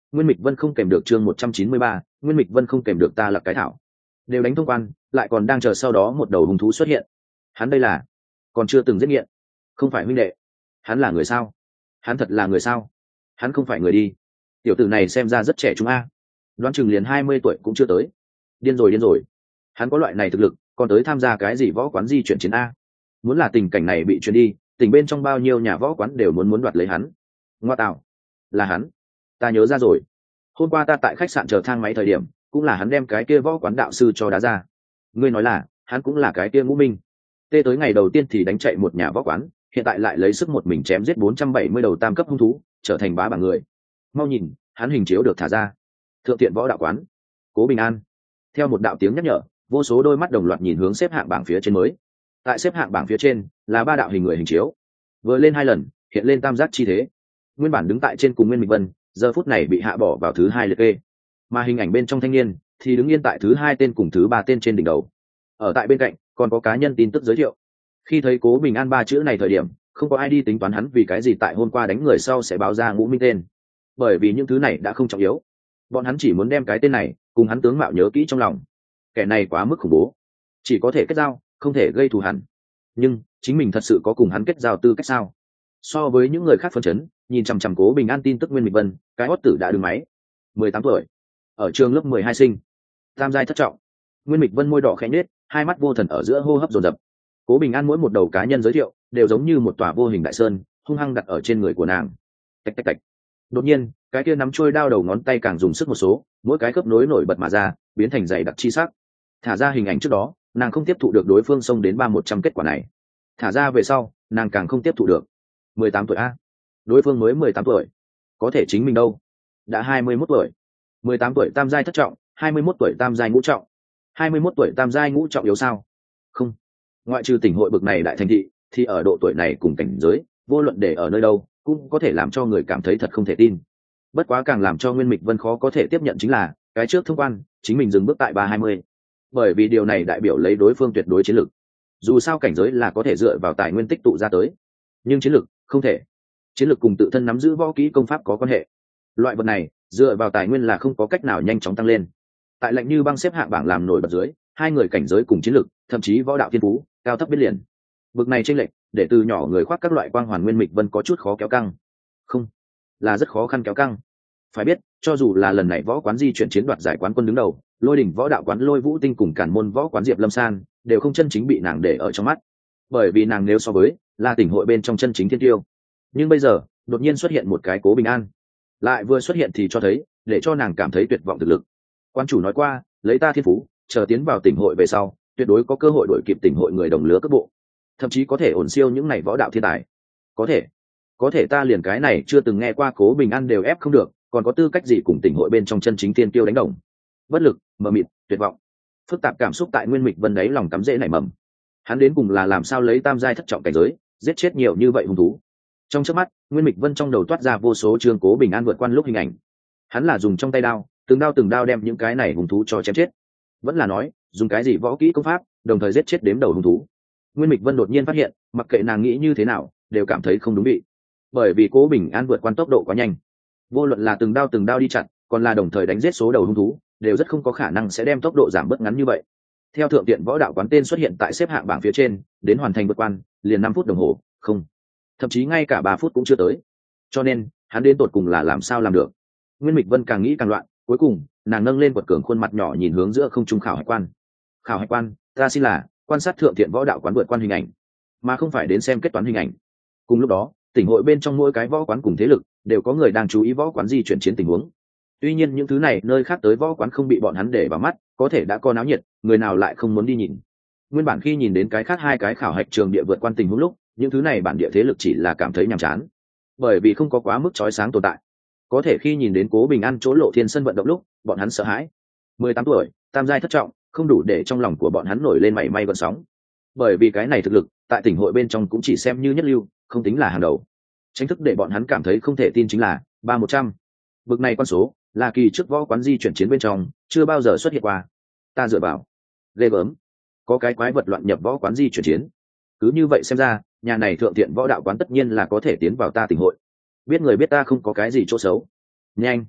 Nguyên Mịch Vân không kèm được chương một trăm chín mươi ba, Nguyên Mịch Vân không kèm được ta là cái thảo. Đều đánh thông quan, lại còn đang chờ sau đó một đầu hung thú xuất hiện. Hắn đây là còn chưa từng giết nghiện, không phải huynh đệ. Hắn là người sao? Hắn thật là người sao? Hắn không phải người đi. Tiểu tử này xem ra rất trẻ trung a. Đoán chừng liền hai mươi tuổi cũng chưa tới. Điên rồi điên rồi. Hắn có loại này thực lực, còn tới tham gia cái gì võ quán di chuyển chiến a? Muốn là tình cảnh này bị chuyển đi, tỉnh bên trong bao nhiêu nhà võ quán đều muốn muốn đoạt lấy hắn. Ngoa tạo, là hắn. Ta nhớ ra rồi. Hôm qua ta tại khách sạn chờ thang máy thời điểm, cũng là hắn đem cái kia võ quán đạo sư cho đá ra. Ngươi nói là, hắn cũng là cái kia ngũ minh. Tê tới ngày đầu tiên thì đánh chạy một nhà võ quán, hiện tại lại lấy sức một mình chém giết bốn trăm bảy mươi đầu tam cấp hung thú, trở thành bá bảng người. Mau nhìn, hắn hình chiếu được thả ra. Thượng tiện võ đạo quán. Cố Bình An. Theo một đạo tiếng nhắc nhở, vô số đôi mắt đồng loạt nhìn hướng xếp hạng bảng phía trên mới. Tại xếp hạng bảng phía trên là ba đạo hình người hình chiếu. Vừa lên hai lần, hiện lên tam giác chi thế. Nguyên bản đứng tại trên cùng Nguyên Mịch Vân, giờ phút này bị hạ bỏ vào thứ hai liệt kê. Mà hình ảnh bên trong thanh niên thì đứng yên tại thứ hai tên cùng thứ ba tên trên đỉnh đầu. Ở tại bên cạnh còn có cá nhân tin tức giới thiệu. Khi thấy Cố Bình An ba chữ này thời điểm, không có ai đi tính toán hắn vì cái gì tại hôm qua đánh người sau sẽ báo ra ngũ minh tên, bởi vì những thứ này đã không trọng yếu. Bọn hắn chỉ muốn đem cái tên này cùng hắn tướng mạo nhớ kỹ trong lòng. Kẻ này quá mức khủng bố, chỉ có thể kết giao, không thể gây thù hằn. Nhưng chính mình thật sự có cùng hắn kết giao tư cách sao? So với những người khác phân chấn, nhìn chằm chằm Cố Bình An tin tức Nguyên Mịch Vân, cái hót tử đã đứng máy. mười tám tuổi, ở trường lớp mười hai sinh, tam giai thất trọng. Nguyên Mịch Vân môi đỏ khẽ nhếch, hai mắt vô thần ở giữa hô hấp dồn dập. Cố Bình An mỗi một đầu cá nhân giới thiệu đều giống như một tòa vô hình đại sơn, hung hăng đặt ở trên người của nàng. Tạch tạch tạch. Đột nhiên, cái kia nắm trôi đao đầu ngón tay càng dùng sức một số, mỗi cái khớp nối nổi bật mà ra, biến thành dày đặc chi sắc. Thả ra hình ảnh trước đó, nàng không tiếp thụ được đối phương xông đến ba một trăm kết quả này. Thả ra về sau, nàng càng không tiếp thụ được. mười tám tuổi a, đối phương mới mười tám tuổi, có thể chính mình đâu, đã hai mươi mốt tuổi. mười tám tuổi tam giai thất trọng, hai mươi mốt tuổi tam giai ngũ trọng. hai mươi mốt tuổi tam giai ngũ trọng yếu sao? Không, ngoại trừ tỉnh hội bực này đại thành thị, thì ở độ tuổi này cùng cảnh giới, vô luận để ở nơi đâu, cũng có thể làm cho người cảm thấy thật không thể tin. Bất quá càng làm cho Nguyên Mịch Vân khó có thể tiếp nhận chính là cái trước thông quan chính mình dừng bước tại ba hai mươi, bởi vì điều này đại biểu lấy đối phương tuyệt đối chiến lực. Dù sao cảnh giới là có thể dựa vào tài nguyên tích tụ ra tới, nhưng chiến lực không thể. Chiến lực cùng tự thân nắm giữ võ kỹ công pháp có quan hệ. Loại vật này dựa vào tài nguyên là không có cách nào nhanh chóng tăng lên. Tại lạnh như băng xếp hạng bảng làm nổi bật dưới, hai người cảnh giới cùng chiến lực, thậm chí võ đạo thiên phú cao thấp biết liền. Bực này chênh lệch, để từ nhỏ người khoác các loại quang hoàn Nguyên Mịch Vân có chút khó kéo căng. Không, là rất khó khăn kéo căng. Phải biết, cho dù là lần này võ quán di chuyển chiến đoạt giải quán quân đứng đầu, Lôi Đỉnh võ đạo quán Lôi Vũ Tinh cùng Càn Môn võ quán Diệp Lâm San, đều không chân chính bị nàng để ở trong mắt. Bởi vì nàng nếu so với, là tỉnh hội bên trong chân chính thiên tiêu. Nhưng bây giờ, đột nhiên xuất hiện một cái Cố Bình An, lại vừa xuất hiện thì cho thấy, để cho nàng cảm thấy tuyệt vọng thực lực. Quan chủ nói qua, lấy ta thiên phú, chờ tiến vào tỉnh hội về sau, tuyệt đối có cơ hội đổi kịp tỉnh hội người đồng lứa cấp bộ, thậm chí có thể ổn siêu những này võ đạo thiên tài. Có thể, có thể ta liền cái này chưa từng nghe qua Cố Bình An đều ép không được, còn có tư cách gì cùng tỉnh hội bên trong chân chính thiên tiêu đánh đồng? Bất lực, mờ mịt, tuyệt vọng, phức tạp cảm xúc tại Nguyên Mịch Vân đấy lòng cắm rễ nảy mầm. Hắn đến cùng là làm sao lấy tam giai thất trọng cảnh giới, giết chết nhiều như vậy hung thú? Trong chớp mắt, Nguyên Mịch Vân trong đầu toát ra vô số chương Cố Bình An vượt quan lúc hình ảnh. Hắn là dùng trong tay đao, từng đao từng đao đem những cái này hung thú cho chém chết, vẫn là nói dùng cái gì võ kỹ công pháp đồng thời giết chết đếm đầu hung thú? Nguyên Mịch Vân đột nhiên phát hiện, mặc kệ nàng nghĩ như thế nào đều cảm thấy không đúng vị, bởi vì Cố Bình An vượt quan tốc độ quá nhanh. Vô luận là từng đao từng đao đi chặn, còn là đồng thời đánh giết số đầu hung thú, đều rất không có khả năng sẽ đem tốc độ giảm bớt ngắn như vậy. Theo thượng tiện võ đạo quán tên xuất hiện tại xếp hạng bảng phía trên, đến hoàn thành vượt quan liền năm phút đồng hồ, không, thậm chí ngay cả ba phút cũng chưa tới. Cho nên hắn đến tột cùng là làm sao làm được? Nguyên Mịch Vân càng nghĩ càng loạn, cuối cùng nàng nâng lên quật cường khuôn mặt nhỏ nhìn hướng giữa không trung khảo hải quan. Khảo hải quan, ta xin là quan sát thượng thiện võ đạo quán vượt quan hình ảnh, mà không phải đến xem kết toán hình ảnh. Cùng lúc đó, tỉnh hội bên trong mỗi cái võ quán cùng thế lực đều có người đang chú ý võ quán di chuyển chiến tình huống. Tuy nhiên những thứ này nơi khác tới võ quán không bị bọn hắn để vào mắt, có thể đã có náo nhiệt, người nào lại không muốn đi nhìn. Nguyên bản khi nhìn đến cái khác hai cái khảo hạch trường địa vượt quan tình huống lúc, những thứ này bản địa thế lực chỉ là cảm thấy nhàm chán, bởi vì không có quá mức chói sáng tồn tại. Có thể khi nhìn đến Cố Bình An chỗ lộ thiên sân vận động lúc, bọn hắn sợ hãi. mười tám tuổi, tam giai thất trọng, không đủ để trong lòng của bọn hắn nổi lên mảy may gợn sóng. Bởi vì cái này thực lực, tại tỉnh hội bên trong cũng chỉ xem như nhất lưu, không tính là hàng đầu. Chính thức để bọn hắn cảm thấy không thể tin chính là ba một trăm. Bực này con số là kỳ trước võ quán di chuyển chiến bên trong chưa bao giờ xuất hiện qua. Ta dựa vào, ghê gớm, có cái quái vật loạn nhập võ quán di chuyển chiến. Cứ như vậy xem ra, nhà này thượng thiện võ đạo quán tất nhiên là có thể tiến vào ta tỉnh hội. Biết người biết ta không có cái gì chỗ xấu. Nhanh,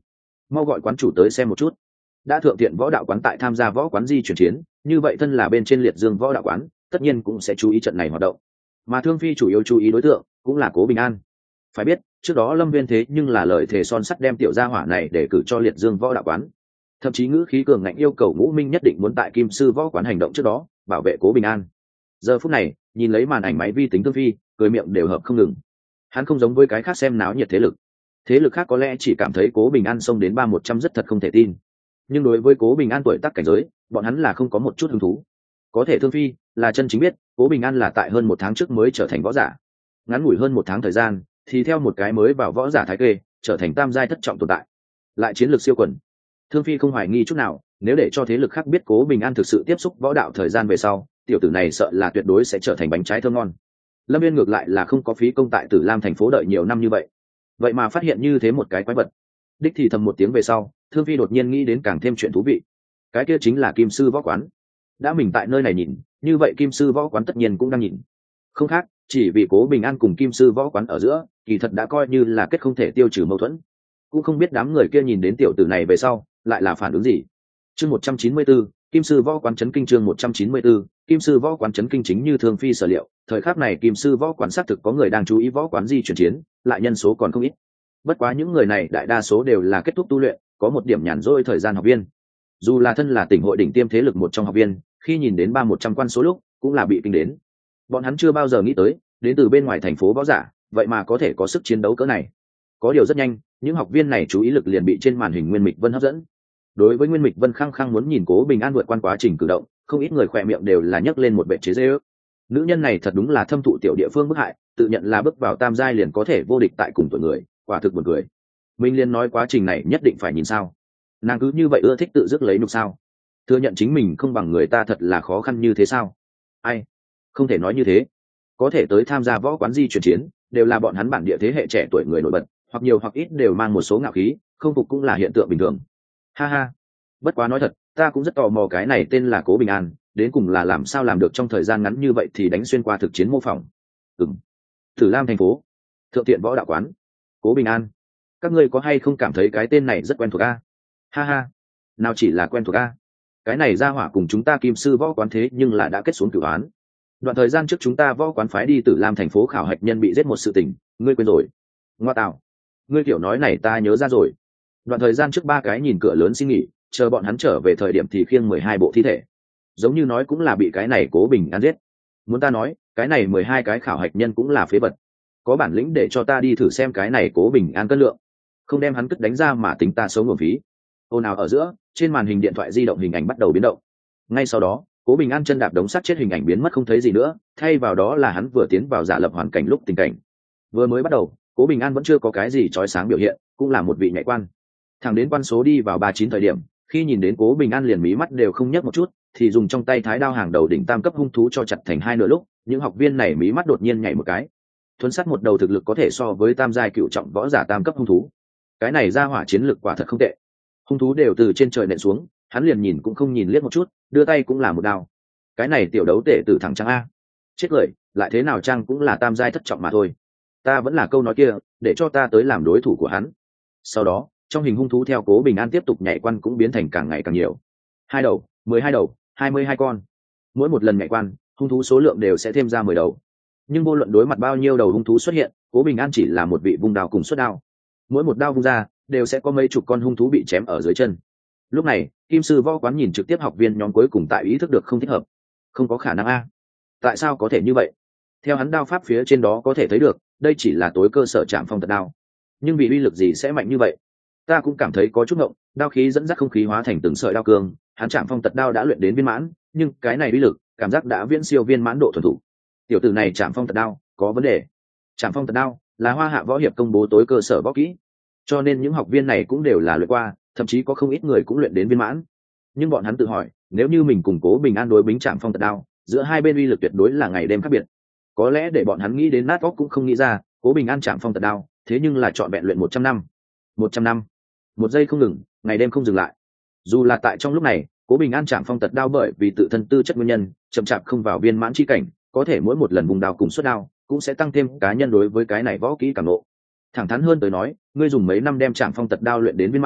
mau gọi quán chủ tới xem một chút. Đã thượng thiện võ đạo quán tại tham gia võ quán di chuyển chiến, như vậy thân là bên trên liệt dương võ đạo quán tất nhiên cũng sẽ chú ý trận này hoạt động, mà Thương Phi chủ yếu chú ý đối tượng cũng là Cố Bình An. Phải biết trước đó Lâm Viên thế nhưng là lời thề son sắt đem tiểu gia hỏa này để cử cho liệt dương võ đạo quán, thậm chí ngữ khí cường ngạnh yêu cầu Ngũ Minh nhất định muốn tại Kim Sư võ quán hành động trước đó bảo vệ Cố Bình An. Giờ phút này nhìn lấy màn ảnh máy vi tính Thương Phi cười miệng đều hợp không ngừng. Hắn không giống với cái khác xem náo nhiệt thế lực, thế lực khác có lẽ chỉ cảm thấy Cố Bình An xông đến ba một trăm rất thật không thể tin, nhưng đối với Cố Bình An tuổi tác cảnh giới bọn hắn là không có một chút hứng thú. Có thể Thương Phi là chân chính biết Cố Bình An là tại hơn một tháng trước mới trở thành võ giả, ngắn ngủi hơn một tháng thời gian thì theo một cái mới vào võ giả thái kê trở thành tam giai thất trọng tồn tại, lại chiến lược siêu quần. Thương Phi không hoài nghi chút nào, nếu để cho thế lực khác biết Cố Bình An thực sự tiếp xúc võ đạo thời gian về sau, tiểu tử này sợ là tuyệt đối sẽ trở thành bánh trái thơm ngon. Lâm Viên ngược lại là không có phí công tại Tử Lam thành phố đợi nhiều năm như vậy, vậy mà phát hiện như thế một cái quái vật. Đích thì thầm một tiếng về sau, Thương Phi đột nhiên nghĩ đến càng thêm chuyện thú vị, cái kia chính là Kim Sư võ quán. Đã mình tại nơi này nhìn, như vậy Kim Sư võ quán tất nhiên cũng đang nhìn. Không khác, chỉ vì Cố Bình An cùng Kim Sư võ quán ở giữa kỳ thật đã coi như là kết không thể tiêu trừ mâu thuẫn. Cũng không biết đám người kia nhìn đến tiểu tử này về sau lại là phản ứng gì. Chương một trăm chín mươi 194, Kim Sư võ quán chấn kinh. Chương một trăm chín mươi 194, Kim Sư võ quán chấn kinh. Chính như Thương Phi sở liệu, thời khắc này Kim Sư võ quán xác thực có người đang chú ý võ quán di chuyển chiến, lại nhân số còn không ít. Bất quá những người này đại đa số đều là kết thúc tu luyện, có một điểm nhàn rỗi thời gian học viên. Dù là thân là tỉnh hội đỉnh tiêm thế lực một trong học viên, khi nhìn đến ba một trăm quan số lúc cũng là bị kinh đến. Bọn hắn chưa bao giờ nghĩ tới đến từ bên ngoài thành phố võ giả vậy mà có thể có sức chiến đấu cỡ này. Có điều rất nhanh những học viên này chú ý lực liền bị trên màn hình Nguyên Mịch Vân hấp dẫn. Đối với Nguyên Mịch Vân khăng khăng muốn nhìn Cố Bình An vượt qua quá trình cử động, không ít người khỏe miệng đều là nhấc lên một bệ chế giễu. Nữ nhân này thật đúng là thâm thụ tiểu địa phương bức hại, tự nhận là bước vào tam giai liền có thể vô địch tại cùng tuổi người, quả thực buồn cười. Minh Liên nói quá trình này nhất định phải nhìn sao? Nàng cứ như vậy ưa thích tự dứt lấy nhục sao? Thừa nhận chính mình không bằng người ta thật là khó khăn như thế sao? Ai? Không thể nói như thế. Có thể tới tham gia võ quán di chuyển chiến đều là bọn hắn bản địa thế hệ trẻ tuổi người nổi bật, hoặc nhiều hoặc ít đều mang một số ngạo khí, không phục cũng là hiện tượng bình thường. Ha ha. Bất quá nói thật, ta cũng rất tò mò cái này tên là Cố Bình An, đến cùng là làm sao làm được trong thời gian ngắn như vậy thì đánh xuyên qua thực chiến mô phỏng. Ừm. Tử Lam thành phố, thượng thiện võ đạo quán, Cố Bình An. Các ngươi có hay không cảm thấy cái tên này rất quen thuộc a? Ha ha. Nào chỉ là quen thuộc a. Cái này ra hỏa cùng chúng ta Kim Sư võ quán thế nhưng là đã kết xuống cửu án. Đoạn thời gian trước chúng ta võ quán phái đi Tử Lam thành phố khảo hạch nhân bị giết một sự tình, ngươi quên rồi? Ngoa tạo. Ngươi kiểu nói này ta nhớ ra rồi. Đoạn thời gian trước ba cái nhìn cửa lớn xin nghỉ, chờ bọn hắn trở về thời điểm thì khiêng mười hai bộ thi thể, giống như nói cũng là bị cái này Cố Bình An giết. Muốn ta nói cái này mười hai cái khảo hạch nhân cũng là phế vật, có bản lĩnh để cho ta đi thử xem cái này Cố Bình An cân lượng, không đem hắn cất đánh ra mà tính ta sống nguồn phí. Ồn ào ở giữa, trên màn hình điện thoại di động hình ảnh bắt đầu biến động. Ngay sau đó Cố Bình An chân đạp đống sắt chết hình ảnh biến mất không thấy gì nữa, thay vào đó là hắn vừa tiến vào giả lập hoàn cảnh lúc tình cảnh. Vừa mới bắt đầu Cố Bình An vẫn chưa có cái gì chói sáng biểu hiện, cũng là một vị nhạy quan. Thẳng đến quan số đi vào ba chín thời điểm, khi nhìn đến Cố Bình An liền mí mắt đều không nhấc một chút, thì dùng trong tay thái đao hàng đầu đỉnh tam cấp hung thú cho chặt thành hai nửa lúc, những học viên này mí mắt đột nhiên nhảy một cái. Thuấn sát một đầu thực lực có thể so với tam giai cựu trọng võ giả tam cấp hung thú. Cái này ra hỏa chiến lực quả thật không tệ. Hung thú đều từ trên trời nện xuống, hắn liền nhìn cũng không nhìn liếc một chút, đưa tay cũng là một đao. Cái này tiểu đấu tể tử thẳng trắng a. Chết lời, lại thế nào chăng cũng là tam giai thất trọng mà thôi. Ta vẫn là câu nói kia, để cho ta tới làm đối thủ của hắn. Sau đó trong hình hung thú theo Cố Bình An tiếp tục nhảy quan cũng biến thành càng ngày càng nhiều. Hai đầu, mười hai đầu, hai mươi hai con. Mỗi một lần nhảy quan, hung thú số lượng đều sẽ thêm ra mười đầu. Nhưng vô luận đối mặt bao nhiêu đầu hung thú xuất hiện, Cố Bình An chỉ là một vị vung đao cùng xuất đao. Mỗi một đao vung ra, đều sẽ có mấy chục con hung thú bị chém ở dưới chân. Lúc này, Kim Sư võ quán nhìn trực tiếp học viên nhóm cuối cùng tại ý thức được không thích hợp. Không có khả năng a. Tại sao có thể như vậy? Theo hắn đao pháp phía trên đó có thể thấy được, đây chỉ là tối cơ sở Trảm Phong Tật đao. Nhưng vì uy lực gì sẽ mạnh như vậy? Ta cũng cảm thấy có chút ngộng, đao khí dẫn dắt không khí hóa thành từng sợi đao cương, hắn Trảm Phong Tật đao đã luyện đến viên mãn, nhưng cái này uy lực, cảm giác đã viễn siêu viên mãn độ thuần thủ. Tiểu tử này Trảm Phong Tật đao có vấn đề. Trảm Phong Tật đao là Hoa Hạ võ hiệp công bố tối cơ sở võ kỹ, cho nên những học viên này cũng đều là luyện qua, thậm chí có không ít người cũng luyện đến viên mãn. Nhưng bọn hắn tự hỏi, nếu như mình cùng Cố Bình An đối bính Trảm Phong Tật đao, giữa hai bên uy lực tuyệt đối là ngày đêm khác biệt. Có lẽ để bọn hắn nghĩ đến nát óc cũng không nghĩ ra, Cố Bình An Trảm Phong Tật đao, thế nhưng là chọn vẹn luyện một trăm năm. một trăm năm, một giây không ngừng, ngày đêm không dừng lại. Dù là tại trong lúc này, Cố Bình An Trảm Phong Tật đao bởi vì tự thân tư chất nguyên nhân, chậm chạp không vào viên mãn chi cảnh, có thể mỗi một lần vùng đao cùng xuất đao, cũng sẽ tăng thêm cá nhân đối với cái này võ kỹ cảm ngộ. Thẳng thắn hơn tới nói, ngươi dùng mấy năm đem Trảm Phong Tật đao luyện đến viên mãn,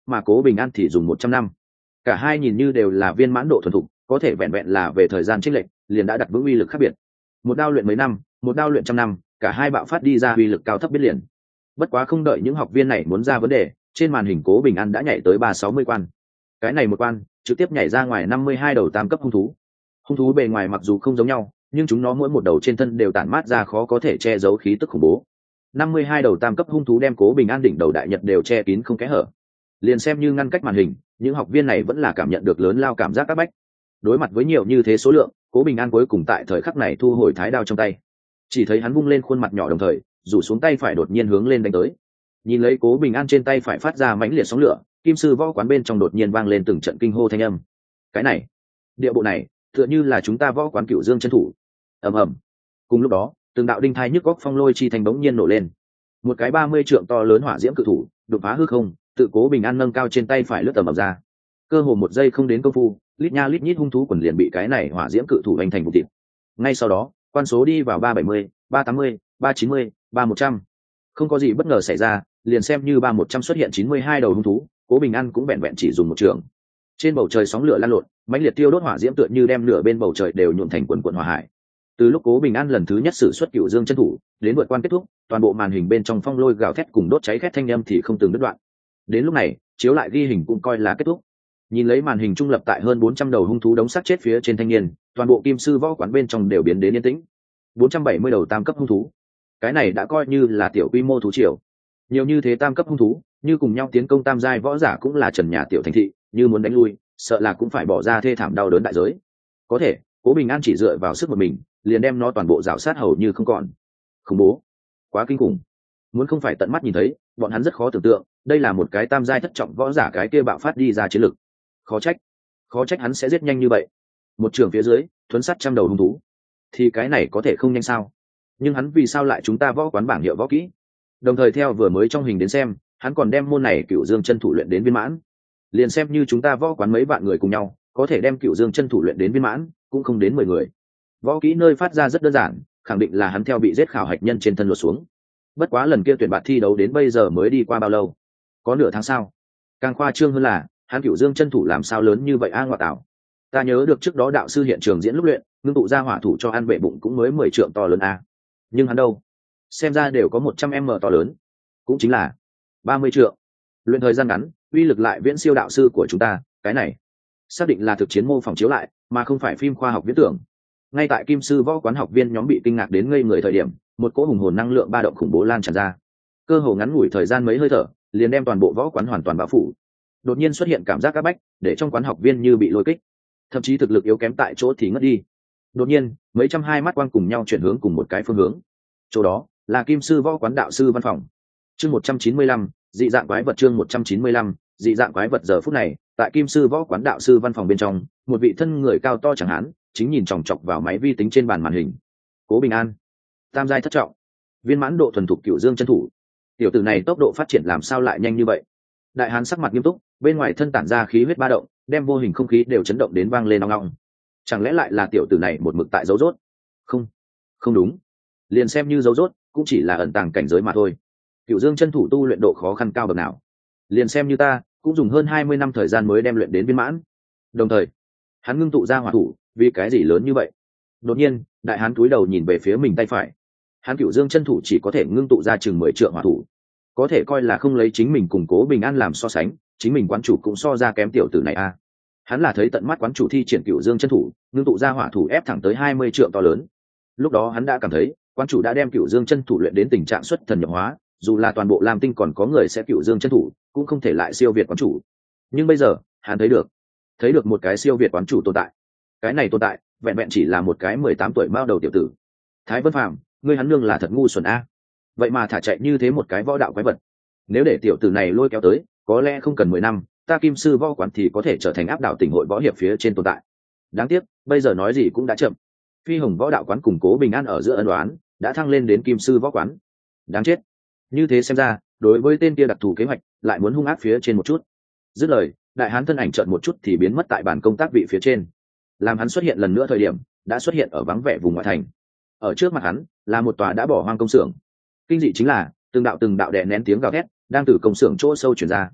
mà Cố Bình An thì dùng một trăm năm. Cả hai nhìn như đều là viên mãn độ thuần thục, có thể vẹn vẹn là về thời gian chênh lệch, liền đã đặt vững uy lực khác biệt. Một đao luyện mấy năm, một đao luyện trăm năm, cả hai bạo phát đi ra uy lực cao thấp biết liền. Bất quá không đợi những học viên này muốn ra vấn đề, trên màn hình Cố Bình An đã nhảy tới ba sáu mươi quan. Cái này một quan, trực tiếp nhảy ra ngoài năm mươi hai đầu tam cấp hung thú. Hung thú bề ngoài mặc dù không giống nhau, nhưng chúng nó mỗi một đầu trên thân đều tản mát ra khó có thể che giấu khí tức khủng bố. năm mươi hai đầu tam cấp hung thú đem Cố Bình An đỉnh đầu đại nhật đều che kín không kẽ hở. Liền xem như ngăn cách màn hình, những học viên này vẫn là cảm nhận được lớn lao cảm giác áp bách. Đối mặt với nhiều như thế số lượng, Cố Bình An cuối cùng tại thời khắc này thu hồi thái đao trong tay. Chỉ thấy hắn vung lên khuôn mặt nhỏ đồng thời, rủ xuống tay phải đột nhiên hướng lên đánh tới. Nhìn lấy Cố Bình An trên tay phải phát ra mãnh liệt sóng lửa, Kim sư võ quán bên trong đột nhiên vang lên từng trận kinh hô thanh âm. Cái này, địa bộ này, tựa như là chúng ta võ quán Cửu Dương chân thủ. Ầm ầm. Cùng lúc đó, từng đạo đinh thai nhức góc phong lôi chi thành bỗng nhiên nổ lên. Một cái ba mươi trượng to lớn hỏa diễm cự thủ, đột phá hư không, tự Cố Bình An nâng cao trên tay phải lướt tầm ập ra. Cơ hồ một giây không đến công phu, lít nha lít nhít hung thú quần liền bị cái này hỏa diễm cự thủ hành thành vụ thịt. Ngay sau đó, quan số đi vào ba bảy mươi, ba tám mươi, ba chín mươi, ba một trăm. Không có gì bất ngờ xảy ra, liền xem như ba một trăm xuất hiện chín mươi hai đầu hung thú, Cố Bình An cũng vẹn vẹn chỉ dùng một trường. Trên bầu trời sóng lửa lan lộn, mãnh liệt tiêu đốt hỏa diễm tựa như đem lửa bên bầu trời đều nhuộm thành quần quần hỏa hải. Từ lúc Cố Bình An lần thứ nhất sử xuất Cửu Dương chân thủ, đến vượt quan kết thúc, toàn bộ màn hình bên trong phong lôi gào thét cùng đốt cháy khét thanh âm thì không từng đứt đoạn. Đến lúc này, chiếu lại ghi hình cũng coi là kết thúc. Nhìn lấy màn hình trung lập tại hơn bốn trăm đầu hung thú đống xác chết phía trên thanh niên, toàn bộ Kim sư võ quán bên trong đều biến đến yên tĩnh. bốn trăm bảy mươi đầu tam cấp hung thú. Cái này đã coi như là tiểu quy mô thú triều. Nhiều như thế tam cấp hung thú, như cùng nhau tiến công tam giai võ giả cũng là trần nhà tiểu thành thị, như muốn đánh lui, sợ là cũng phải bỏ ra thê thảm đau đớn đại giới. Có thể, Cố Bình An chỉ dựa vào sức một mình, liền đem nó toàn bộ rào sát hầu như không còn. Khủng bố, quá kinh khủng. Muốn không phải tận mắt nhìn thấy, bọn hắn rất khó tưởng tượng, đây là một cái tam giai thất trọng võ giả cái kia bạo phát đi ra chiến lực. Khó trách, khó trách hắn sẽ giết nhanh như vậy. Một trường phía dưới, thuấn sát trăm đầu hung thú, thì cái này có thể không nhanh sao? Nhưng hắn vì sao lại chúng ta võ quán bảng hiệu võ kỹ? Đồng thời theo vừa mới trong hình đến xem, hắn còn đem môn này Cửu Dương chân thủ luyện đến viên mãn. Liền xem như chúng ta võ quán mấy vạn người cùng nhau, có thể đem Cửu Dương chân thủ luyện đến viên mãn, cũng không đến mười người. Võ kỹ nơi phát ra rất đơn giản, khẳng định là hắn theo bị giết khảo hạch nhân trên thân lột xuống. Bất quá lần kia tuyển bạt thi đấu đến bây giờ mới đi qua bao lâu? Có nửa tháng sao? Càng khoa trương hơn là, hắn Cửu Dương chân thủ làm sao lớn như vậy a ngoại tảo. Ta nhớ được trước đó đạo sư hiện trường diễn lúc luyện, ngưng tụ ra hỏa thủ cho ăn bệ bụng cũng mới mười trượng to lớn a. Nhưng hắn đâu? Xem ra đều có một trăm m to lớn, cũng chính là ba mươi trượng. Luyện thời gian ngắn, uy lực lại viễn siêu đạo sư của chúng ta, cái này xác định là thực chiến mô phỏng chiếu lại, mà không phải phim khoa học viễn tưởng. Ngay tại Kim sư võ quán học viên nhóm bị kinh ngạc đến ngây người thời điểm, một cỗ hùng hồn năng lượng ba động khủng bố lan tràn ra. Cơ hồ ngắn ngủi thời gian mấy hơi thở, liền đem toàn bộ võ quán hoàn toàn bao phủ. Đột nhiên xuất hiện cảm giác áp bách, để trong quán học viên như bị lôi kích, thậm chí thực lực yếu kém tại chỗ thì ngất đi. Đột nhiên, mấy trăm hai mắt quang cùng nhau chuyển hướng cùng một cái phương hướng. Chỗ đó là Kim sư võ quán đạo sư văn phòng. Chương một trăm chín mươi lăm, dị dạng quái vật. Chương một trăm chín mươi lăm, dị dạng quái vật. Giờ phút này, tại Kim sư võ quán đạo sư văn phòng bên trong, một vị thân người cao to chẳng hán, chính nhìn chòng chọc vào máy vi tính trên bàn màn hình. Cố Bình An, tam giai thất trọng, viên mãn độ thuần thục Cửu Dương chân thủ. Tiểu tử này tốc độ phát triển làm sao lại nhanh như vậy? Đại hán sắc mặt nghiêm túc, bên ngoài thân tản ra khí huyết ba động, đem vô hình không khí đều chấn động đến vang lên ong ong. Chẳng lẽ lại là tiểu tử này một mực tại dấu rốt? Không, không đúng. Liền xem như dấu rốt, cũng chỉ là ẩn tàng cảnh giới mà thôi. Cửu Dương chân thủ tu luyện độ khó khăn cao bậc nào? Liền xem như ta, cũng dùng hơn hai mươi năm thời gian mới đem luyện đến viên mãn. Đồng thời, hắn ngưng tụ ra hỏa thủ, vì cái gì lớn như vậy? Đột nhiên, đại hán cúi đầu nhìn về phía mình tay phải. Hắn Cửu Dương chân thủ chỉ có thể ngưng tụ ra chừng mười trượng hỏa thủ, có thể coi là không lấy chính mình cùng Cố Bình An làm so sánh, chính mình quán chủ cũng so ra kém tiểu tử này a. À. Hắn là thấy tận mắt quán chủ thi triển Cửu Dương chân thủ, ngưng tụ ra hỏa thủ ép thẳng tới hai mươi trượng to lớn. Lúc đó hắn đã cảm thấy, quán chủ đã đem Cửu Dương chân thủ luyện đến tình trạng xuất thần nhập hóa, dù là toàn bộ Lam Tinh còn có người sẽ Cửu Dương chân thủ, cũng không thể lại siêu việt quán chủ. Nhưng bây giờ, hắn thấy được, thấy được một cái siêu việt quán chủ tồn tại. Cái này tồn tại, vẹn vẹn chỉ là một cái mười tám tuổi mao đầu tiểu tử. Thái Vân Phàm, ngươi hắn nương là thật ngu xuẩn a. Vậy mà thả chạy như thế một cái võ đạo quái vật. Nếu để tiểu tử này lôi kéo tới, có lẽ không cần mười năm, ta Kim sư võ quán thì có thể trở thành áp đảo tỉnh hội võ hiệp phía trên tồn tại. Đáng tiếc, bây giờ nói gì cũng đã chậm. Phi Hồng võ đạo quán cùng Cố Bình An ở giữa ân oán, đã thăng lên đến Kim sư võ quán. Đáng chết. Như thế xem ra, đối với tên kia đặc thù kế hoạch, lại muốn hung ác phía trên một chút. Dứt lời, đại hán thân ảnh chợt một chút thì biến mất tại bàn công tác vị phía trên. Làm hắn xuất hiện lần nữa thời điểm, đã xuất hiện ở vắng vẻ vùng ngoại thành. Ở trước mặt hắn, là một tòa đã bỏ hoang công xưởng. Kinh dị chính là, từng đạo từng đạo đè nén tiếng gào thét đang từ công xưởng chỗ sâu truyền ra.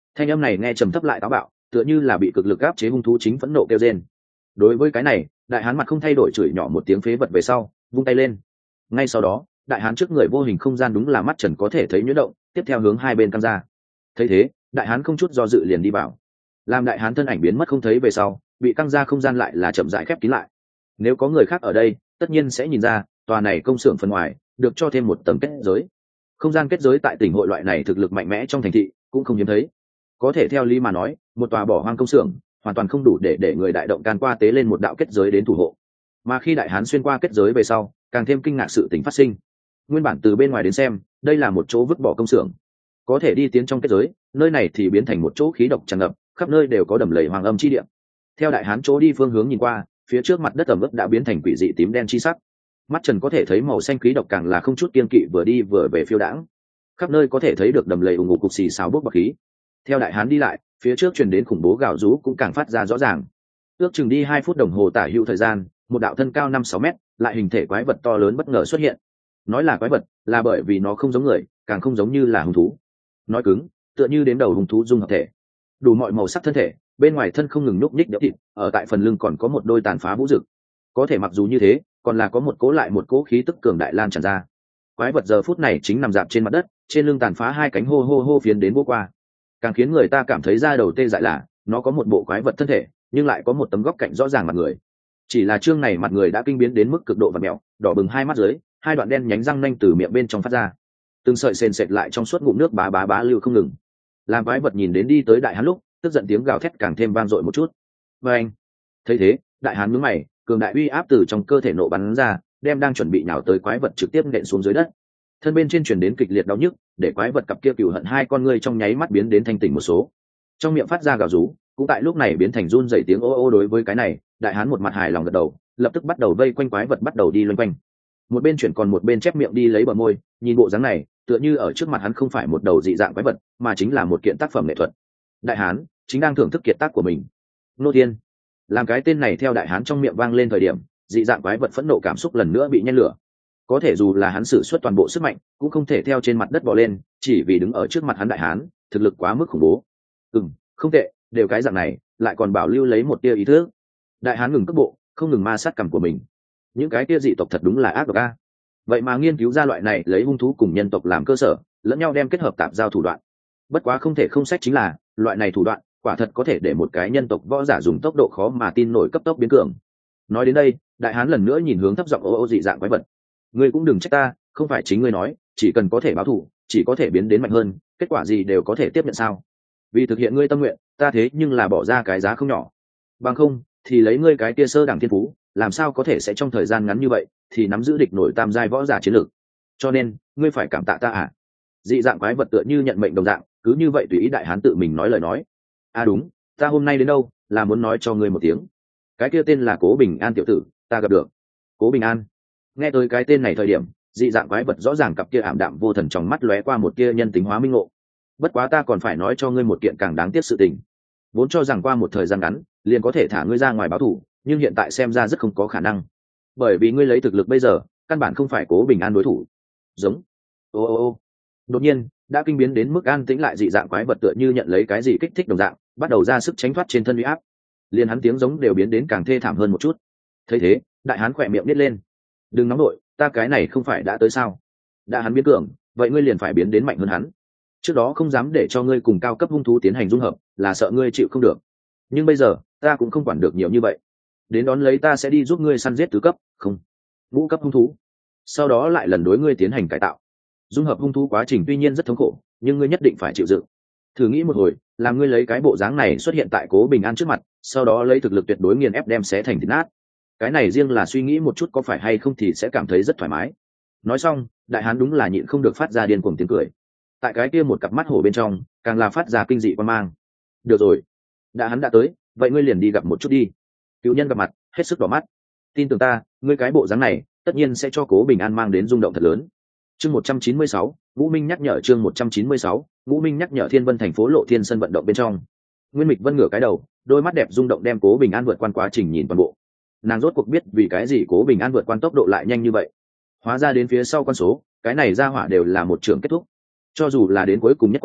Thanh âm này nghe trầm thấp lại táo bạo, tựa như là bị cực lực áp chế hung thú chính phẫn nộ kêu rên. Đối với cái này, đại hán mặt không thay đổi chửi nhỏ một tiếng phế vật về sau, vung tay lên. Ngay sau đó, đại hán trước người vô hình không gian đúng là mắt trần có thể thấy nhuyễn động, tiếp theo hướng hai bên căng ra. Thấy thế, đại hán không chút do dự liền đi vào. Làm đại hán thân ảnh biến mất không thấy về sau, bị căng ra không gian lại là chậm rãi khép kín lại. Nếu có người khác ở đây, tất nhiên sẽ nhìn ra, tòa này công xưởng phần ngoài được cho thêm một tầng kết giới. Không gian kết giới tại tỉnh hội loại này thực lực mạnh mẽ trong thành thị cũng không hiếm thấy. Có thể theo lý mà nói, một tòa bỏ hoang công xưởng hoàn toàn không đủ để để người đại động can qua tế lên một đạo kết giới đến thủ hộ. Mà khi đại hán xuyên qua kết giới về sau, càng thêm kinh ngạc sự tình phát sinh. Nguyên bản từ bên ngoài đến xem, đây là một chỗ vứt bỏ công xưởng. Có thể đi tiến trong kết giới, nơi này thì biến thành một chỗ khí độc tràn ngập, khắp nơi đều có đầm lầy hoàng âm chi địa. Theo đại hán chỗ đi phương hướng nhìn qua, phía trước mặt đất ẩm ướt đã biến thành quỷ dị tím đen chi sắc. Mắt trần có thể thấy màu xanh khí độc càng là không chút kiên kỵ vừa đi vừa về phiêu đãng. Khắp nơi có thể thấy được đầm lầy ủng ngục cục xì xào bốc bọc khí. Theo đại hán đi lại, phía trước truyền đến khủng bố gào rú cũng càng phát ra rõ ràng. Ước chừng đi hai phút đồng hồ tả hữu thời gian, một đạo thân cao năm sáu mét, lại hình thể quái vật to lớn bất ngờ xuất hiện. Nói là quái vật, là bởi vì nó không giống người, càng không giống như là hung thú. Nói cứng, tựa như đến đầu hung thú dung hợp thể. Đủ mọi màu sắc thân thể, bên ngoài thân không ngừng núp nhích đẽo thịt, ở tại phần lưng còn có một đôi tàn phá vũ rực. Có thể mặc dù như thế, còn là có một cố lại một cố khí tức cường đại lan tràn ra. Quái vật giờ phút này chính nằm dạp trên mặt đất, trên lưng tàn phá hai cánh hô hô hô phiến đến vô qua. Càng khiến người ta cảm thấy da đầu tê dại là, nó có một bộ quái vật thân thể, nhưng lại có một tấm góc cạnh rõ ràng mặt người. Chỉ là chương này mặt người đã kinh biến đến mức cực độ và mèo, đỏ bừng hai mắt dưới, hai đoạn đen nhánh răng nanh từ miệng bên trong phát ra. Từng sợi sền sệt lại trong suốt ngụm nước bá bá bá lưu không ngừng. Làm quái vật nhìn đến đi tới đại hán lúc, tức giận tiếng gào thét càng thêm vang dội một chút. Và anh, thấy thế, đại hán nhướng mày, cường đại uy áp từ trong cơ thể nổ bắn ra, đem đang chuẩn bị nhào tới quái vật trực tiếp nện xuống dưới đất. Thân bên trên truyền đến kịch liệt đau nhức, để quái vật cặp kia cừu hận hai con ngươi trong nháy mắt biến đến thanh tỉnh một số. Trong miệng phát ra gào rú, cũng tại lúc này biến thành run rẩy tiếng ô ô. Đối với cái này, đại hán một mặt hài lòng gật đầu, lập tức bắt đầu vây quanh quái vật bắt đầu đi loanh quanh. Một bên chuyển còn một bên chép miệng đi lấy bờ môi, nhìn bộ dáng này, tựa như ở trước mặt hắn không phải một đầu dị dạng quái vật, mà chính là một kiện tác phẩm nghệ thuật. Đại hán chính đang thưởng thức kiệt tác của mình. Nô Thiên, làm cái tên này theo đại hán trong miệng vang lên thời điểm, dị dạng quái vật phẫn nộ cảm xúc lần nữa bị nhen lửa. Có thể dù là hắn sử xuất toàn bộ sức mạnh, cũng không thể theo trên mặt đất bò lên, chỉ vì đứng ở trước mặt hắn đại hán, thực lực quá mức khủng bố. Ừm, không tệ, đều cái dạng này, lại còn bảo lưu lấy một tia ý thức. Đại hán ngừng cước bộ, không ngừng ma sát cằm của mình. Những cái tia dị tộc thật đúng là ác độc a. Vậy mà nghiên cứu ra loại này lấy hung thú cùng nhân tộc làm cơ sở, lẫn nhau đem kết hợp tạp giao thủ đoạn. Bất quá không thể không sách chính là, loại này thủ đoạn, quả thật có thể để một cái nhân tộc võ giả dùng tốc độ khó mà tin nổi cấp tốc biến cường. Nói đến đây, đại hán lần nữa nhìn hướng thấp giọng ô ô dị dạng quái vật. Ngươi cũng đừng trách ta, không phải chính ngươi nói, chỉ cần có thể báo thù, chỉ có thể biến đến mạnh hơn, kết quả gì đều có thể tiếp nhận sao? Vì thực hiện ngươi tâm nguyện, ta thế nhưng là bỏ ra cái giá không nhỏ. Bằng không, thì lấy ngươi cái kia sơ đẳng thiên phú, làm sao có thể sẽ trong thời gian ngắn như vậy, thì nắm giữ địch nổi tam giai võ giả chiến lược. Cho nên, ngươi phải cảm tạ ta à? Dị dạng quái vật tựa như nhận mệnh đồng dạng, cứ như vậy tùy ý đại hán tự mình nói lời nói. À đúng, ta hôm nay đến đâu, là muốn nói cho ngươi một tiếng. Cái kia tên là Cố Bình An tiểu tử, ta gặp được. Cố Bình An. Nghe tới cái tên này thời điểm, dị dạng quái vật rõ ràng cặp kia ảm đạm vô thần trong mắt lóe qua một kia nhân tính hóa minh ngộ. Bất quá ta còn phải nói cho ngươi một kiện càng đáng tiếc sự tình. Vốn cho rằng qua một thời gian ngắn liền có thể thả ngươi ra ngoài báo thù, nhưng hiện tại xem ra rất không có khả năng, bởi vì ngươi lấy thực lực bây giờ căn bản không phải Cố Bình An đối thủ. Giống. Ô ô ô. Đột nhiên, đã kinh biến đến mức an tĩnh lại dị dạng quái vật tựa như nhận lấy cái gì kích thích đồng dạng, bắt đầu ra sức tránh thoát trên thân uy áp. Liền hắn tiếng giống đều biến đến càng thê thảm hơn một chút. Thấy thế, đại hán khỏe miệng nít lên. Đừng nóng đội, ta cái này không phải đã tới sao? Đã hắn biến cường, vậy ngươi liền phải biến đến mạnh hơn hắn. Trước đó không dám để cho ngươi cùng cao cấp hung thú tiến hành dung hợp, là sợ ngươi chịu không được. Nhưng bây giờ, ta cũng không quản được nhiều như vậy. Đến đón lấy ta sẽ đi giúp ngươi săn giết tứ cấp, không, ngũ cấp hung thú. Sau đó lại lần đối ngươi tiến hành cải tạo. Dung hợp hung thú quá trình tuy nhiên rất thống khổ, nhưng ngươi nhất định phải chịu đựng. Thử nghĩ một hồi, làm ngươi lấy cái bộ dáng này xuất hiện tại Cố Bình An trước mặt, sau đó lấy thực lực tuyệt đối nghiền ép đem xé thành thịt nát. Cái này riêng là suy nghĩ một chút có phải hay không thì sẽ cảm thấy rất thoải mái. Nói xong, đại hán đúng là nhịn không được phát ra điên cuồng tiếng cười. Tại cái kia một cặp mắt hổ bên trong, càng là phát ra kinh dị quan mang. Được rồi, đã hắn đã tới, vậy ngươi liền đi gặp một chút đi. Cựu nhân gặp mặt, hết sức đỏ mắt. Tin tưởng ta, ngươi cái bộ dáng này, tất nhiên sẽ cho Cố Bình An mang đến rung động thật lớn. Chương một trăm chín mươi sáu, Ngũ Minh nhắc nhở chương một trăm chín mươi sáu, Ngũ Minh nhắc nhở Thiên Vân thành phố Lộ Thiên sân vận động bên trong. Nguyên Mịch Vân ngửa cái đầu, đôi mắt đẹp rung động đem Cố Bình An vượt qua quá trình nhìn toàn bộ. Nàng rốt cuộc biết vì cái gì Cố Bình An vượt qua tốc độ lại nhanh như vậy. Hóa ra đến phía sau con số, cái này ra hỏa đều là một trường kết thúc. Cho dù là đến cuối cùng nhất quan,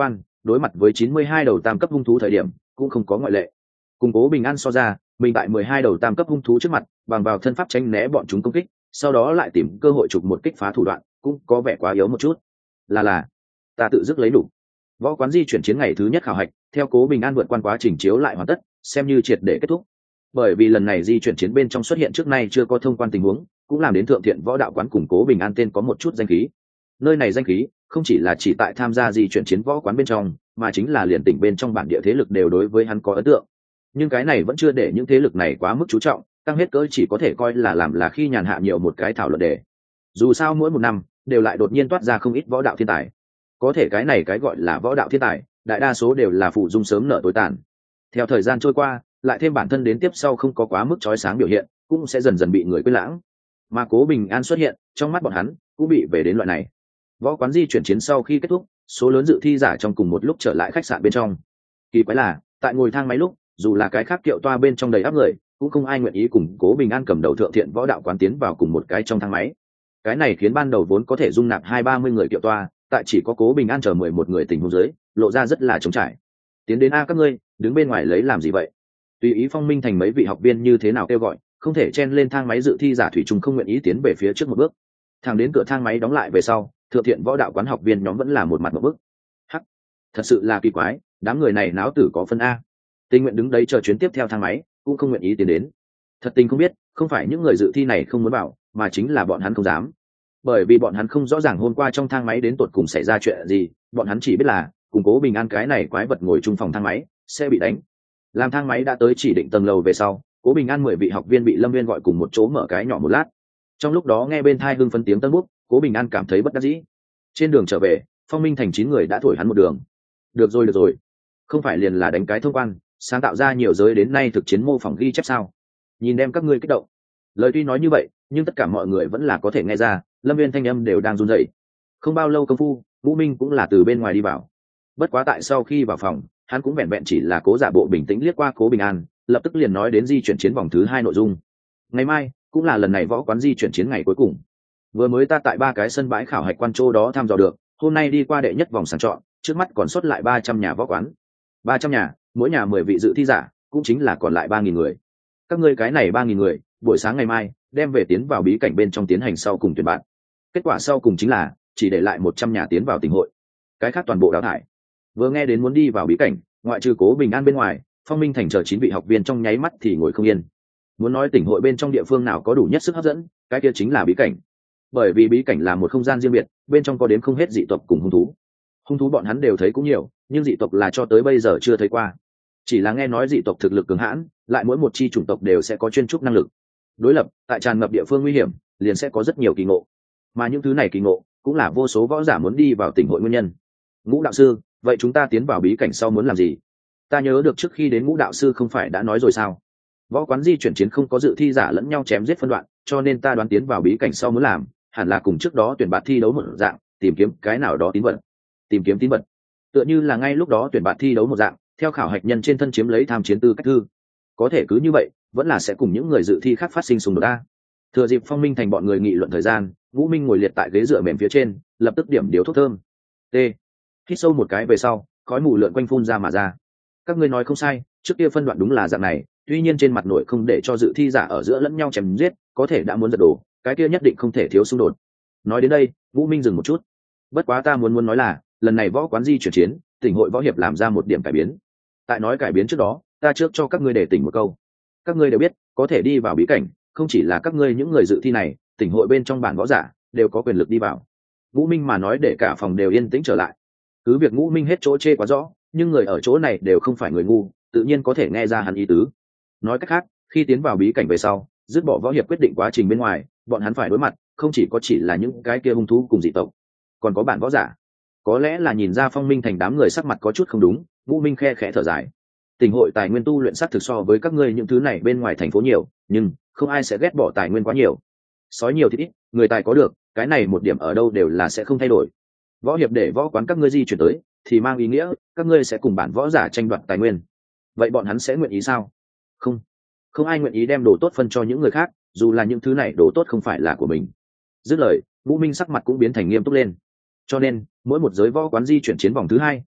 đối mặt với chín mươi hai đầu tam cấp hung thú thời điểm cũng không có ngoại lệ. Cùng Cố Bình An so ra, mình tại mười hai đầu tam cấp hung thú trước mặt, bằng vào thân pháp tránh né bọn chúng công kích, sau đó lại tìm cơ hội chụp một kích phá thủ đoạn, cũng có vẻ quá yếu một chút. Là là, ta tự dứt lấy đủ. Võ quán di chuyển chiến ngày thứ nhất khảo hạch, theo Cố Bình An vượt qua quá trình chiếu lại hoàn tất, xem như triệt để kết thúc. Bởi vì lần này di chuyển chiến bên trong xuất hiện trước nay chưa có thông quan tình huống, cũng làm đến thượng thiện võ đạo quán cùng Cố Bình An tên có một chút danh khí. Nơi này danh khí không chỉ là chỉ tại tham gia di chuyển chiến võ quán bên trong, mà chính là liền tỉnh bên trong bản địa thế lực đều đối với hắn có ấn tượng. Nhưng cái này vẫn chưa để những thế lực này quá mức chú trọng, tăng hết cỡ chỉ có thể coi là làm là khi nhàn hạ nhiều một cái thảo luận đề. Dù sao mỗi một năm đều lại đột nhiên toát ra không ít võ đạo thiên tài, có thể cái này cái gọi là võ đạo thiên tài, đại đa số đều là phụ dung sớm nở tối tàn. Theo thời gian trôi qua, lại thêm bản thân đến tiếp sau không có quá mức chói sáng biểu hiện, cũng sẽ dần dần bị người quên lãng. Mà Cố Bình An xuất hiện, trong mắt bọn hắn cũng bị về đến loại này. Võ quán di chuyển chiến sau khi kết thúc, số lớn dự thi giả trong cùng một lúc trở lại khách sạn bên trong. Kỳ quái là, tại ngồi thang máy lúc, dù là cái khác kiệu toa bên trong đầy áp người, cũng không ai nguyện ý cùng Cố Bình An cầm đầu thượng thiện võ đạo quán tiến vào cùng một cái trong thang máy. Cái này khiến ban đầu vốn có thể dung nạp hai ba mươi người kiệu toa, tại chỉ có Cố Bình An chờ mười một người tình huống dưới, lộ ra rất là trống trải. Tiến đến a các ngươi, đứng bên ngoài lấy làm gì vậy? Tùy ý Phong Minh Thành mấy vị học viên như thế nào kêu gọi, không thể chen lên thang máy dự thi giả thủy chung không nguyện ý tiến về phía trước một bước. Thẳng đến cửa thang máy đóng lại về sau, thượng thiện võ đạo quán học viên nhóm vẫn là một mặt một bước. Hắc, thật sự là kỳ quái, đám người này náo tử có phân a. Tình nguyện đứng đấy chờ chuyến tiếp theo thang máy, cũng không nguyện ý tiến đến. Thật tình không biết, không phải những người dự thi này không muốn bảo, mà chính là bọn hắn không dám. Bởi vì bọn hắn không rõ ràng hôm qua trong thang máy đến tột cùng xảy ra chuyện gì, bọn hắn chỉ biết là cùng Cố Bình An cái này quái vật ngồi chung phòng thang máy sẽ bị đánh. Làm thang máy đã tới chỉ định tầng lầu về sau, Cố Bình An mười vị học viên bị Lâm Viên gọi cùng một chỗ mở cái nhỏ một lát. Trong lúc đó nghe bên thai hưng phấn tiếng tân bút, Cố Bình An cảm thấy bất đắc dĩ. Trên đường trở về, Phong Minh Thành chín người đã thổi hắn một đường. Được rồi được rồi, không phải liền là đánh cái thông quan, sáng tạo ra nhiều giới đến nay thực chiến mô phỏng ghi chép sao? Nhìn đem các ngươi kích động. Lời tuy nói như vậy, nhưng tất cả mọi người vẫn là có thể nghe ra, Lâm Viên thanh âm đều đang run rẩy. Không bao lâu công phu, Vũ Minh cũng là từ bên ngoài đi vào. Bất quá tại sau khi vào phòng, hắn cũng vẹn vẹn chỉ là cố giả bộ bình tĩnh liếc qua Cố Bình An, lập tức liền nói đến di chuyển chiến vòng thứ hai nội dung. Ngày mai cũng là lần này võ quán di chuyển chiến ngày cuối cùng. Vừa mới ta tại ba cái sân bãi khảo hạch quan châu đó thăm dò được, hôm nay đi qua đệ nhất vòng sàng chọn, trước mắt còn sót lại ba trăm nhà võ quán. ba trăm nhà, mỗi nhà mười vị dự thi giả, cũng chính là còn lại ba nghìn người. Các ngươi cái này ba nghìn người, buổi sáng ngày mai đem về tiến vào bí cảnh bên trong tiến hành sau cùng tuyển bạn. Kết quả sau cùng chính là chỉ để lại một trăm nhà tiến vào tỉnh hội, cái khác toàn bộ đào thải. Vừa nghe đến muốn đi vào bí cảnh, ngoại trừ Cố Bình An bên ngoài, Phong Minh Thành chờ chín vị học viên trong nháy mắt thì ngồi không yên. Muốn nói tỉnh hội bên trong địa phương nào có đủ nhất sức hấp dẫn, cái kia chính là bí cảnh. Bởi vì bí cảnh là một không gian riêng biệt, bên trong có đến không hết dị tộc cùng hung thú. Hung thú bọn hắn đều thấy cũng nhiều, nhưng dị tộc là cho tới bây giờ chưa thấy qua. Chỉ là nghe nói dị tộc thực lực cường hãn, lại mỗi một chi chủng tộc đều sẽ có chuyên trúc năng lực. Đối lập, tại tràn ngập địa phương nguy hiểm, liền sẽ có rất nhiều kỳ ngộ. Mà những thứ này kỳ ngộ, cũng là vô số võ giả muốn đi vào tỉnh hội nguyên nhân. Ngũ đạo sư, vậy chúng ta tiến vào bí cảnh sau muốn làm gì? Ta nhớ được trước khi đến Ngũ đạo sư không phải đã nói rồi sao? Võ quán di chuyển chiến không có dự thi giả lẫn nhau chém giết phân đoạn, cho nên ta đoán tiến vào bí cảnh sau muốn làm, hẳn là cùng trước đó tuyển bạt thi đấu một dạng, tìm kiếm cái nào đó tín vật. Tìm kiếm tín vật. Tựa như là ngay lúc đó tuyển bạt thi đấu một dạng, theo khảo hạch nhân trên thân chiếm lấy tham chiến tư cách thư. Có thể cứ như vậy, vẫn là sẽ cùng những người dự thi khác phát sinh xung đột a. Thừa dịp Phong Minh Thành bọn người nghị luận thời gian, Vũ Minh ngồi liệt tại ghế dựa mềm phía trên, lập tức điểm điếu thuốc thơm. T. Hít sâu một cái về sau, khói mù lượn quanh phun ra mà ra. Các ngươi nói không sai, trước kia phân đoạn đúng là dạng này, tuy nhiên trên mặt nội không để cho dự thi giả ở giữa lẫn nhau chém giết, có thể đã muốn giật đổ, cái kia nhất định không thể thiếu xung đột. Nói đến đây, Vũ Minh dừng một chút. Bất quá ta muốn muốn nói là, lần này võ quán di chuyển chiến, tỉnh hội võ hiệp làm ra một điểm cải biến. Tại nói cải biến trước đó, ta trước cho các ngươi để tỉnh một câu. Các ngươi đều biết, có thể đi vào bí cảnh, không chỉ là các ngươi những người dự thi này, tỉnh hội bên trong bản võ giả đều có quyền lực đi vào. Vũ Minh mà nói để cả phòng đều yên tĩnh trở lại. Cứ việc Vũ Minh hết chỗ chê quá rõ, nhưng người ở chỗ này đều không phải người ngu, tự nhiên có thể nghe ra hắn ý tứ. Nói cách khác, khi tiến vào bí cảnh về sau, dứt bỏ võ hiệp quyết định quá trình bên ngoài, bọn hắn phải đối mặt, không chỉ có chỉ là những cái kia hung thú cùng dị tộc, còn có bản võ giả. Có lẽ là nhìn ra Phong Minh Thành đám người sắc mặt có chút không đúng, Vũ Minh khe khẽ thở dài. Tỉnh hội tài nguyên tu luyện sắc thực so với các ngươi những thứ này bên ngoài thành phố nhiều, nhưng không ai sẽ ghét bỏ tài nguyên quá nhiều. Sói nhiều thì ít, người tài có được, cái này một điểm ở đâu đều là sẽ không thay đổi. Võ hiệp để võ quán các ngươi di chuyển tới, thì mang ý nghĩa các ngươi sẽ cùng bản võ giả tranh đoạt tài nguyên. Vậy bọn hắn sẽ nguyện ý sao? Không, không ai nguyện ý đem đồ tốt phân cho những người khác, dù là những thứ này đồ tốt không phải là của mình. Dứt lời, Vũ Minh sắc mặt cũng biến thành nghiêm túc lên. Cho nên, mỗi một giới võ quán di chuyển chiến vòng thứ hai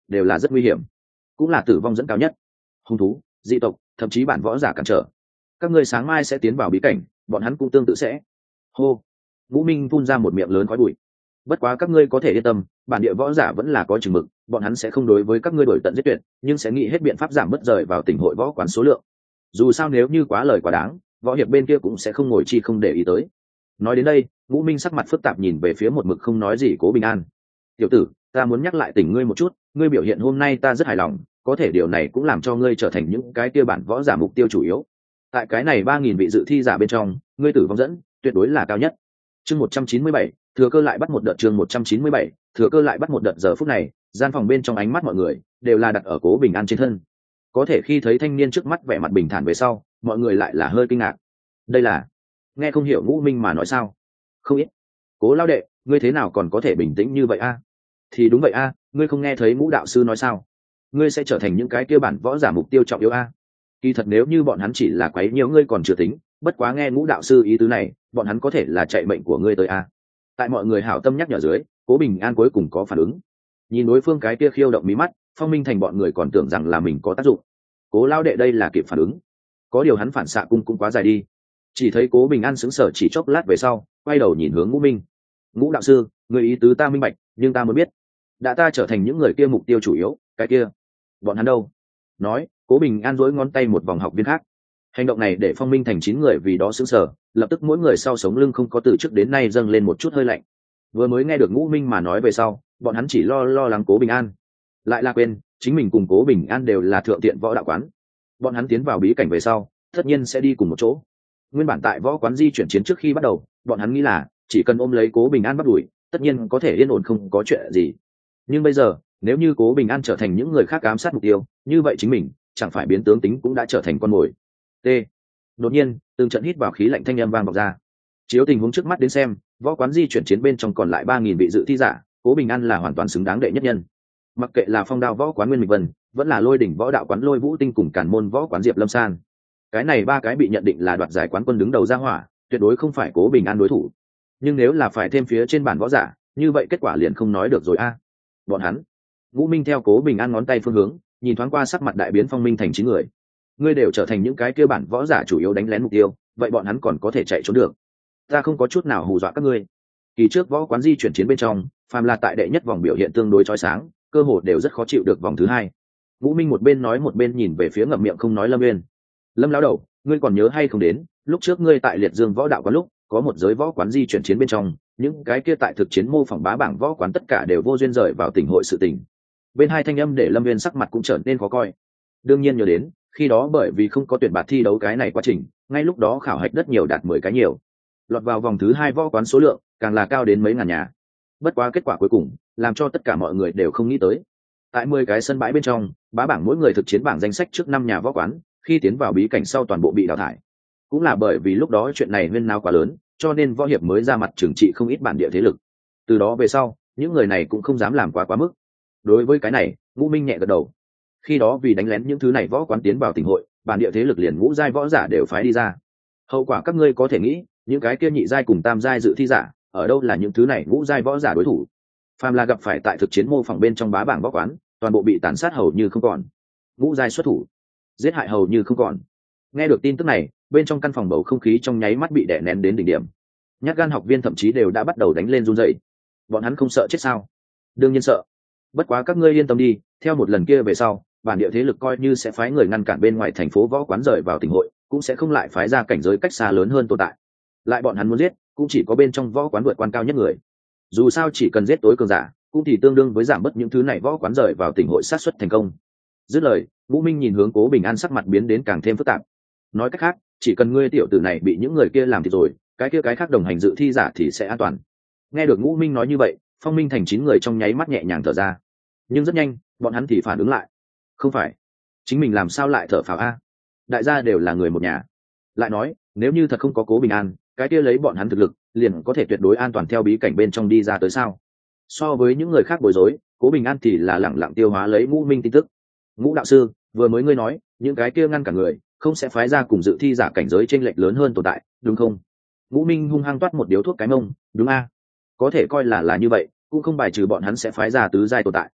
đều là rất nguy hiểm, cũng là tử vong dẫn cao nhất. Hung thú, dị tộc, thậm chí bản võ giả cản trở. Các ngươi sáng mai sẽ tiến vào bí cảnh, bọn hắn cũng tương tự sẽ. Hô. Vũ Minh phun ra một miệng lớn khói bụi. Bất quá các ngươi có thể yên tâm, bản địa võ giả vẫn là có chừng mực, bọn hắn sẽ không đối với các ngươi đổi tận giết tuyệt, nhưng sẽ nghĩ hết biện pháp giảm bớt rời vào tỉnh hội võ quán số lượng. Dù sao nếu như quá lời quá đáng, võ hiệp bên kia cũng sẽ không ngồi chi không để ý tới. Nói đến đây, Vũ Minh sắc mặt phức tạp nhìn về phía một mực không nói gì Cố Bình An. Tiểu tử, ta muốn nhắc lại tỉnh ngươi một chút, ngươi biểu hiện hôm nay ta rất hài lòng, có thể điều này cũng làm cho ngươi trở thành những cái kia bản võ giả mục tiêu chủ yếu. Tại cái này ba nghìn vị dự thi giả bên trong, ngươi tử vong dẫn tuyệt đối là cao nhất. Chương một trăm chín mươi bảy, thừa cơ lại bắt một đợt chương một trăm chín mươi bảy, thừa cơ lại bắt một đợt giờ phút này, gian phòng bên trong ánh mắt mọi người đều là đặt ở Cố Bình An trên thân. Có thể khi thấy thanh niên trước mắt vẻ mặt bình thản về sau, mọi người lại là hơi kinh ngạc. Đây là nghe không hiểu Ngũ Minh mà nói sao? Không biết. Cố lão đệ, ngươi thế nào còn có thể bình tĩnh như vậy a? Thì đúng vậy a, ngươi không nghe thấy Ngũ đạo sư nói sao? Ngươi sẽ trở thành những cái kia bản võ giả mục tiêu trọng yếu a. Kỳ thật nếu như bọn hắn chỉ là quấy nhiễu ngươi còn chưa tính, bất quá nghe Ngũ đạo sư ý tứ này, bọn hắn có thể là chạy mệnh của ngươi tới a. Tại mọi người hảo tâm nhắc nhở dưới, Cố Bình An cuối cùng có phản ứng. Nhìn đối phương cái kia khiêu động mí mắt, Phong Minh Thành bọn người còn tưởng rằng là mình có tác dụng. Cố lão đệ đây là kịp phản ứng. Có điều hắn phản xạ cung cũng quá dài đi. Chỉ thấy Cố Bình An sững sờ chỉ chốc lát về sau, quay đầu nhìn hướng Ngũ Minh. Ngũ đạo sư, người ý tứ ta minh bạch, nhưng ta muốn biết, đã ta trở thành những người kia mục tiêu chủ yếu, cái kia, bọn hắn đâu? Nói, Cố Bình An duỗi ngón tay một vòng học viên khác. Hành động này để Phong Minh Thành chín người vì đó sững sờ, lập tức mỗi người sau sống lưng không có từ trước đến nay dâng lên một chút hơi lạnh. Vừa mới nghe được Ngũ Minh mà nói về sau, bọn hắn chỉ lo lo lắng Cố Bình An, lại là quên, chính mình cùng Cố Bình An đều là thượng tiện võ đạo quán. Bọn hắn tiến vào bí cảnh về sau, tất nhiên sẽ đi cùng một chỗ. Nguyên bản tại võ quán di chuyển chiến trước khi bắt đầu, bọn hắn nghĩ là chỉ cần ôm lấy Cố Bình An bắt đuổi, tất nhiên có thể yên ổn không có chuyện gì. Nhưng bây giờ, nếu như Cố Bình An trở thành những người khác ám sát mục tiêu, như vậy chính mình chẳng phải biến tướng tính cũng đã trở thành con mồi. T. Đột nhiên, từng trận hít vào khí lạnh thanh âm vang vọng ra. Chiếu tình huống trước mắt đến xem, võ quán di chuyển chiến bên trong còn lại ba nghìn vị dự thi giả, Cố Bình An là hoàn toàn xứng đáng đệ nhất nhân. Mặc kệ là Phong Đao võ quán Nguyên Mịch Vân, vẫn là Lôi Đỉnh võ đạo quán Lôi Vũ Tinh cùng Càn Môn võ quán Diệp Lâm San, cái này ba cái bị nhận định là đoạt giải quán quân đứng đầu ra hỏa, tuyệt đối không phải Cố Bình An đối thủ. Nhưng nếu là phải thêm phía trên bản võ giả, như vậy kết quả liền không nói được rồi a. Bọn hắn. Vũ Minh theo Cố Bình An ngón tay phương hướng, nhìn thoáng qua sắc mặt đại biến Phong Minh Thành chín người. Ngươi đều trở thành những cái kia bản võ giả chủ yếu đánh lén mục tiêu, vậy bọn hắn còn có thể chạy trốn được? Ta không có chút nào hù dọa các ngươi. Kỳ trước võ quán di chuyển chiến bên trong, phàm là tại đệ nhất vòng biểu hiện tương đối chói sáng, cơ hồ đều rất khó chịu được vòng thứ hai. Vũ Minh một bên nói một bên nhìn về phía ngậm miệng không nói Lâm Nguyên. Lâm lão đầu, ngươi còn nhớ hay không đến, lúc trước ngươi tại Liệt Dương võ đạo quán lúc, có một giới võ quán di chuyển chiến bên trong, những cái kia tại thực chiến mô phỏng bá bảng võ quán tất cả đều vô duyên rời vào tỉnh hội sự tình. Bên hai thanh âm để Lâm Nguyên sắc mặt cũng trở nên khó coi. Đương nhiên nhớ đến, khi đó bởi vì không có tuyển bạt thi đấu cái này quá trình, ngay lúc đó khảo hạch đất nhiều đạt mười cái nhiều. Lọt vào vòng thứ hai võ quán số lượng càng là cao đến mấy ngàn nhà. Bất quá kết quả cuối cùng làm cho tất cả mọi người đều không nghĩ tới. Tại mười cái sân bãi bên trong, bá bảng mỗi người thực chiến bảng danh sách trước năm nhà võ quán, khi tiến vào bí cảnh sau toàn bộ bị đào thải. Cũng là bởi vì lúc đó chuyện này huyên náo quá lớn, cho nên võ hiệp mới ra mặt trừng trị không ít bản địa thế lực. Từ đó về sau, những người này cũng không dám làm quá quá mức. Đối với cái này, Ngũ Minh nhẹ gật đầu. Khi đó vì đánh lén những thứ này võ quán tiến vào tỉnh hội, bản địa thế lực liền ngũ giai võ giả đều phái đi ra. Hậu quả các ngươi có thể nghĩ, những cái kia nhị giai cùng tam giai dự thi giả, ở đâu là những thứ này ngũ giai võ giả đối thủ. Phàm là gặp phải tại thực chiến mô phỏng bên trong bá bảng võ quán, toàn bộ bị tàn sát hầu như không còn. Ngũ giai xuất thủ, giết hại hầu như không còn. Nghe được tin tức này, bên trong căn phòng bầu không khí trong nháy mắt bị đè nén đến đỉnh điểm. Nhát gan học viên thậm chí đều đã bắt đầu đánh lên run rẩy. Bọn hắn không sợ chết sao? Đương nhiên sợ. Bất quá các ngươi yên tâm đi, theo một lần kia về sau, bản địa thế lực coi như sẽ phái người ngăn cản bên ngoài thành phố võ quán rời vào tỉnh hội, cũng sẽ không lại phái ra cảnh giới cách xa lớn hơn tồn tại. Lại bọn hắn muốn giết, cũng chỉ có bên trong võ quán vượt quan cao nhất người. Dù sao chỉ cần giết tối cường giả, cũng thì tương đương với giảm bớt những thứ này võ quán rời vào tỉnh hội sát suất thành công. Dứt lời, Vũ Minh nhìn hướng Cố Bình An sắc mặt biến đến càng thêm phức tạp. Nói cách khác, chỉ cần ngươi tiểu tử này bị những người kia làm thì rồi, cái kia cái khác đồng hành dự thi giả thì sẽ an toàn. Nghe được Vũ Minh nói như vậy, Phong Minh Thành chín người trong nháy mắt nhẹ nhàng thở ra. Nhưng rất nhanh, bọn hắn thì phản ứng lại. Không phải, chính mình làm sao lại thở phào a? Đại gia đều là người một nhà. Lại nói, nếu như thật không có Cố Bình An, cái kia lấy bọn hắn thực lực, liền có thể tuyệt đối an toàn theo bí cảnh bên trong đi ra tới sao? So với những người khác bối rối, Cố Bình An thì là lẳng lặng tiêu hóa lấy Ngũ Minh tin tức. Ngũ đạo sư, vừa mới ngươi nói, những cái kia ngăn cả người, không sẽ phái ra cùng dự thi giả cảnh giới chênh lệch lớn hơn tồn tại, đúng không? Ngũ Minh hung hăng toát một điếu thuốc cái mông, đúng a? Có thể coi là là như vậy, cũng không bài trừ bọn hắn sẽ phái ra tứ giai tồn tại.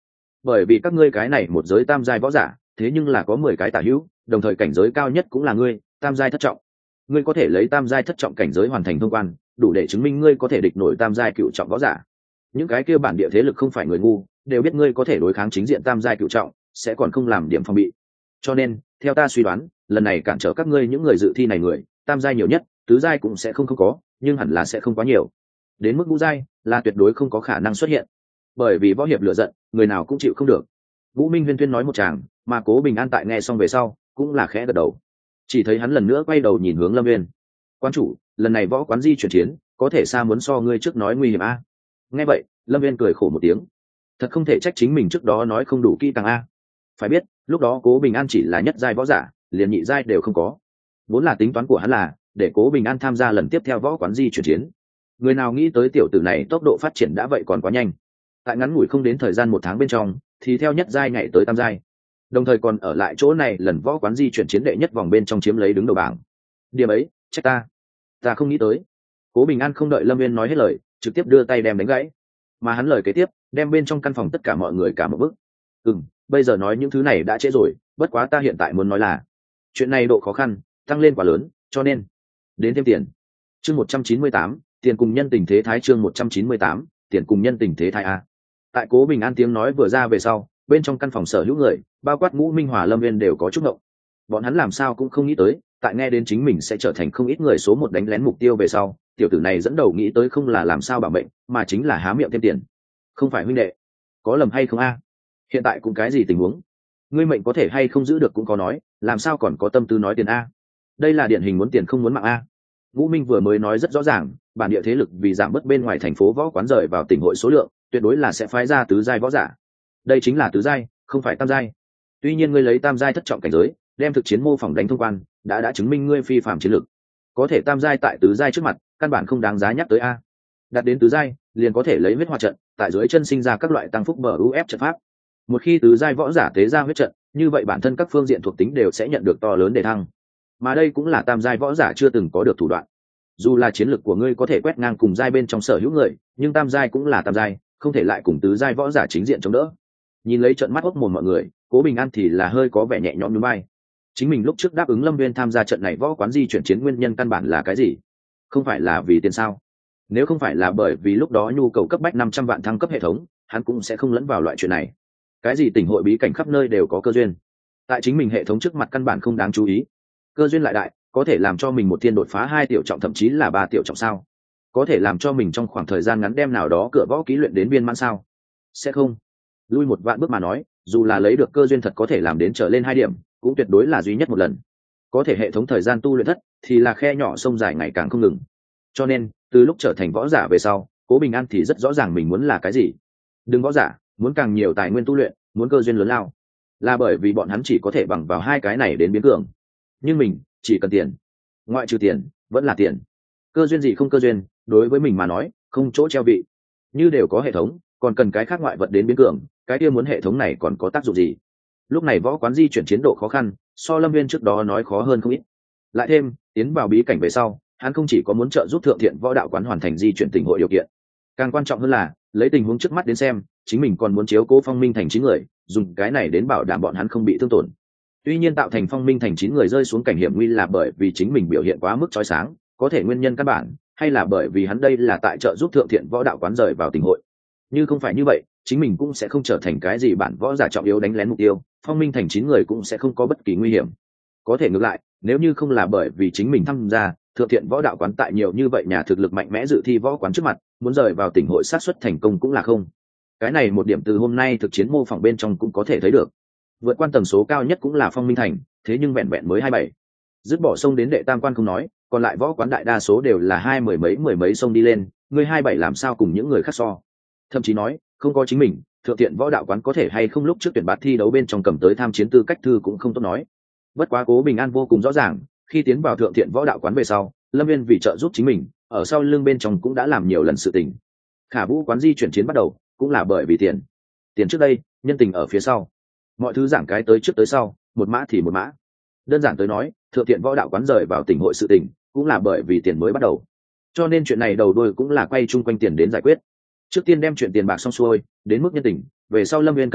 bởi vì các ngươi cái này một giới tam giai võ giả thế nhưng là có mười cái tả hữu, đồng thời cảnh giới cao nhất cũng là ngươi tam giai thất trọng. Ngươi có thể lấy tam giai thất trọng cảnh giới hoàn thành thông quan, đủ để chứng minh ngươi có thể địch nổi tam giai cựu trọng võ giả. Những cái kia bản địa thế lực không phải người ngu, đều biết ngươi có thể đối kháng chính diện tam giai cựu trọng, sẽ còn không làm điểm phòng bị. Cho nên theo ta suy đoán, lần này cản trở các ngươi những người dự thi này người tam giai nhiều nhất, tứ giai cũng sẽ không không có, nhưng hẳn là sẽ không quá nhiều. Đến mức ngũ giai là tuyệt đối không có khả năng xuất hiện, bởi vì võ hiệp lựa giận, người nào cũng chịu không được. Vũ Minh Huyên Tuyên nói một tràng, mà Cố Bình An tại nghe xong về sau cũng là khẽ gật đầu. Chỉ thấy hắn lần nữa quay đầu nhìn hướng Lâm Viên. Quan chủ, lần này võ quán di chuyển chiến có thể xa muốn so ngươi trước nói nguy hiểm a. Nghe vậy Lâm Viên cười khổ một tiếng, thật không thể trách chính mình trước đó nói không đủ kỹ càng a. Phải biết lúc đó Cố Bình An chỉ là nhất giai võ giả, liền nhị giai đều không có. Vốn là tính toán của hắn là để Cố Bình An tham gia lần tiếp theo võ quán di chuyển chiến, người nào nghĩ tới tiểu tử này tốc độ phát triển đã vậy còn quá nhanh, tại ngắn ngủi không đến thời gian một tháng bên trong thì theo nhất giai nhảy tới tam giai, đồng thời còn ở lại chỗ này lần võ quán di chuyển chiến đệ nhất vòng bên trong chiếm lấy đứng đầu bảng. Điểm ấy trách ta ta không nghĩ tới. Cố Bình An không đợi Lâm Viên nói hết lời, trực tiếp đưa tay đem đánh gãy, mà hắn lời kế tiếp đem bên trong căn phòng tất cả mọi người cả một bức. Ừ, bây giờ nói những thứ này đã trễ rồi, bất quá ta hiện tại muốn nói là chuyện này độ khó khăn tăng lên quá lớn, cho nên đến thêm tiền. Chương một trăm chín mươi tám, tiền cùng nhân tình thế thái. Chương một trăm chín mươi tám, tiền cùng nhân tình thế thái a. Tại Cố Bình An tiếng nói vừa ra về sau, bên trong căn phòng sở hữu người, bao quát Ngũ Minh Hòa, Lâm Viên đều có chút ngộng. Bọn hắn làm sao cũng không nghĩ tới, tại nghe đến chính mình sẽ trở thành không ít người số một đánh lén mục tiêu về sau, tiểu tử này dẫn đầu nghĩ tới không là làm sao bảo mệnh, mà chính là há miệng thêm tiền. Không phải huynh đệ, có lầm hay không a? Hiện tại cũng cái gì tình huống? Ngươi mệnh có thể hay không giữ được cũng có nói, làm sao còn có tâm tư nói tiền a? Đây là điển hình muốn tiền không muốn mạng a. Vũ Minh vừa mới nói rất rõ ràng, bản địa thế lực vì giảm bớt bên ngoài thành phố võ quán rời vào tỉnh hội số lượng, tuyệt đối là sẽ phái ra tứ giai võ giả. Đây chính là tứ giai, không phải tam giai. Tuy nhiên ngươi lấy tam giai thất trọng cảnh giới, đem thực chiến mô phỏng đánh thông quan, đã đã chứng minh ngươi phi phàm chiến lược. Có thể tam giai tại tứ giai trước mặt, căn bản không đáng giá nhắc tới a. Đạt đến tứ giai, liền có thể lấy huyết hoa trận, tại dưới chân sinh ra các loại tăng phúc bờ u ép trận pháp. Một khi tứ giai võ giả tế ra huyết trận, như vậy bản thân các phương diện thuộc tính đều sẽ nhận được to lớn đề thăng. Mà đây cũng là tam giai võ giả chưa từng có được thủ đoạn. Dù là chiến lược của ngươi có thể quét ngang cùng giai bên trong sở hữu người, nhưng tam giai cũng là tam giai, không thể lại cùng tứ giai võ giả chính diện chống đỡ. Nhìn lấy trận mắt hốc mồm mọi người, Cố Bình An thì là hơi có vẻ nhẹ nhõm nhún vai. Chính mình lúc trước đáp ứng Lâm Viên tham gia trận này võ quán di chuyển chiến nguyên nhân căn bản là cái gì? Không phải là vì tiền sao? Nếu không phải là bởi vì lúc đó nhu cầu cấp bách năm trăm vạn thăng cấp hệ thống, hắn cũng sẽ không lẫn vào loại chuyện này. Cái gì tỉnh hội bí cảnh khắp nơi đều có cơ duyên, tại chính mình hệ thống trước mặt căn bản không đáng chú ý. Cơ duyên lại đại, có thể làm cho mình một thiên đột phá hai tiểu trọng thậm chí là ba tiểu trọng sao? Có thể làm cho mình trong khoảng thời gian ngắn đem nào đó cửa võ ký luyện đến viên mãn sao? Sẽ không. Lui một vạn bước mà nói, dù là lấy được cơ duyên thật có thể làm đến trở lên hai điểm, cũng tuyệt đối là duy nhất một lần. Có thể hệ thống thời gian tu luyện thất thì là khe nhỏ sông dài ngày càng không ngừng. Cho nên từ lúc trở thành võ giả về sau, Cố Bình An thì rất rõ ràng mình muốn là cái gì. Đừng võ giả, muốn càng nhiều tài nguyên tu luyện, muốn cơ duyên lớn lao, là bởi vì bọn hắn chỉ có thể bằng vào hai cái này đến biến cường. Nhưng mình chỉ cần tiền, ngoại trừ tiền vẫn là tiền. Cơ duyên gì không cơ duyên, đối với mình mà nói không chỗ treo vị. Như đều có hệ thống, còn cần cái khác ngoại vật đến biến cường, cái kia muốn hệ thống này còn có tác dụng gì? Lúc này võ quán di chuyển chiến độ khó khăn, so Lâm Viên trước đó nói khó hơn không ít. Lại thêm tiến vào bí cảnh về sau, hắn không chỉ có muốn trợ giúp thượng thiện võ đạo quán hoàn thành di chuyển tỉnh hội điều kiện, càng quan trọng hơn là lấy tình huống trước mắt đến xem, chính mình còn muốn chiếu cố Phong Minh thành chín người, dùng cái này đến bảo đảm bọn hắn không bị thương tổn. Tuy nhiên tạo thành Phong Minh thành chín người rơi xuống cảnh hiểm nguy là bởi vì chính mình biểu hiện quá mức chói sáng, có thể nguyên nhân căn bản hay là bởi vì hắn đây là tại trợ giúp thượng thiện võ đạo quán rời vào tỉnh hội. Như không phải như vậy, chính mình cũng sẽ không trở thành cái gì bản võ giả trọng yếu đánh lén mục tiêu, Phong Minh thành chín người cũng sẽ không có bất kỳ nguy hiểm. Có thể ngược lại, nếu như không là bởi vì chính mình tham gia thượng thiện võ đạo quán tại nhiều như vậy nhà thực lực mạnh mẽ dự thi võ quán trước mặt, muốn rời vào tỉnh hội sát xuất thành công cũng là không. Cái này một điểm từ hôm nay thực chiến mô phỏng bên trong cũng có thể thấy được. Vượt quan tầng số cao nhất cũng là Phong Minh thành, thế nhưng vẹn vẹn mới hai bảy. Dứt bỏ sông đến đệ tam quan không nói, còn lại võ quán đại đa số đều là hai mười mấy mười mấy sông đi lên, người hai bảy làm sao cùng những người khác so. Thậm chí nói, không có chính mình, thượng thiện võ đạo quán có thể hay không lúc trước tuyển bạt thi đấu bên trong cầm tới tham chiến tư cách thư cũng không tốt nói. Bất quá Cố Bình An vô cùng rõ ràng, khi tiến vào thượng thiện võ đạo quán về sau, Lâm Viên vì trợ giúp chính mình, ở sau lưng bên trong cũng đã làm nhiều lần sự tình. Khả Vũ quán di chuyển chiến bắt đầu, cũng là bởi vì tiền. Tiền trước đây, nhân tình ở phía sau. Mọi thứ giảng cái tới trước tới sau, một mã thì một mã. Đơn giản tới nói, thượng thiện võ đạo quán rời vào tỉnh hội sự tình, cũng là bởi vì tiền mới bắt đầu. Cho nên chuyện này đầu đuôi cũng là quay chung quanh tiền đến giải quyết. Trước tiên đem chuyện tiền bạc xong xuôi, đến mức nhân tình, về sau Lâm Viên cần mình,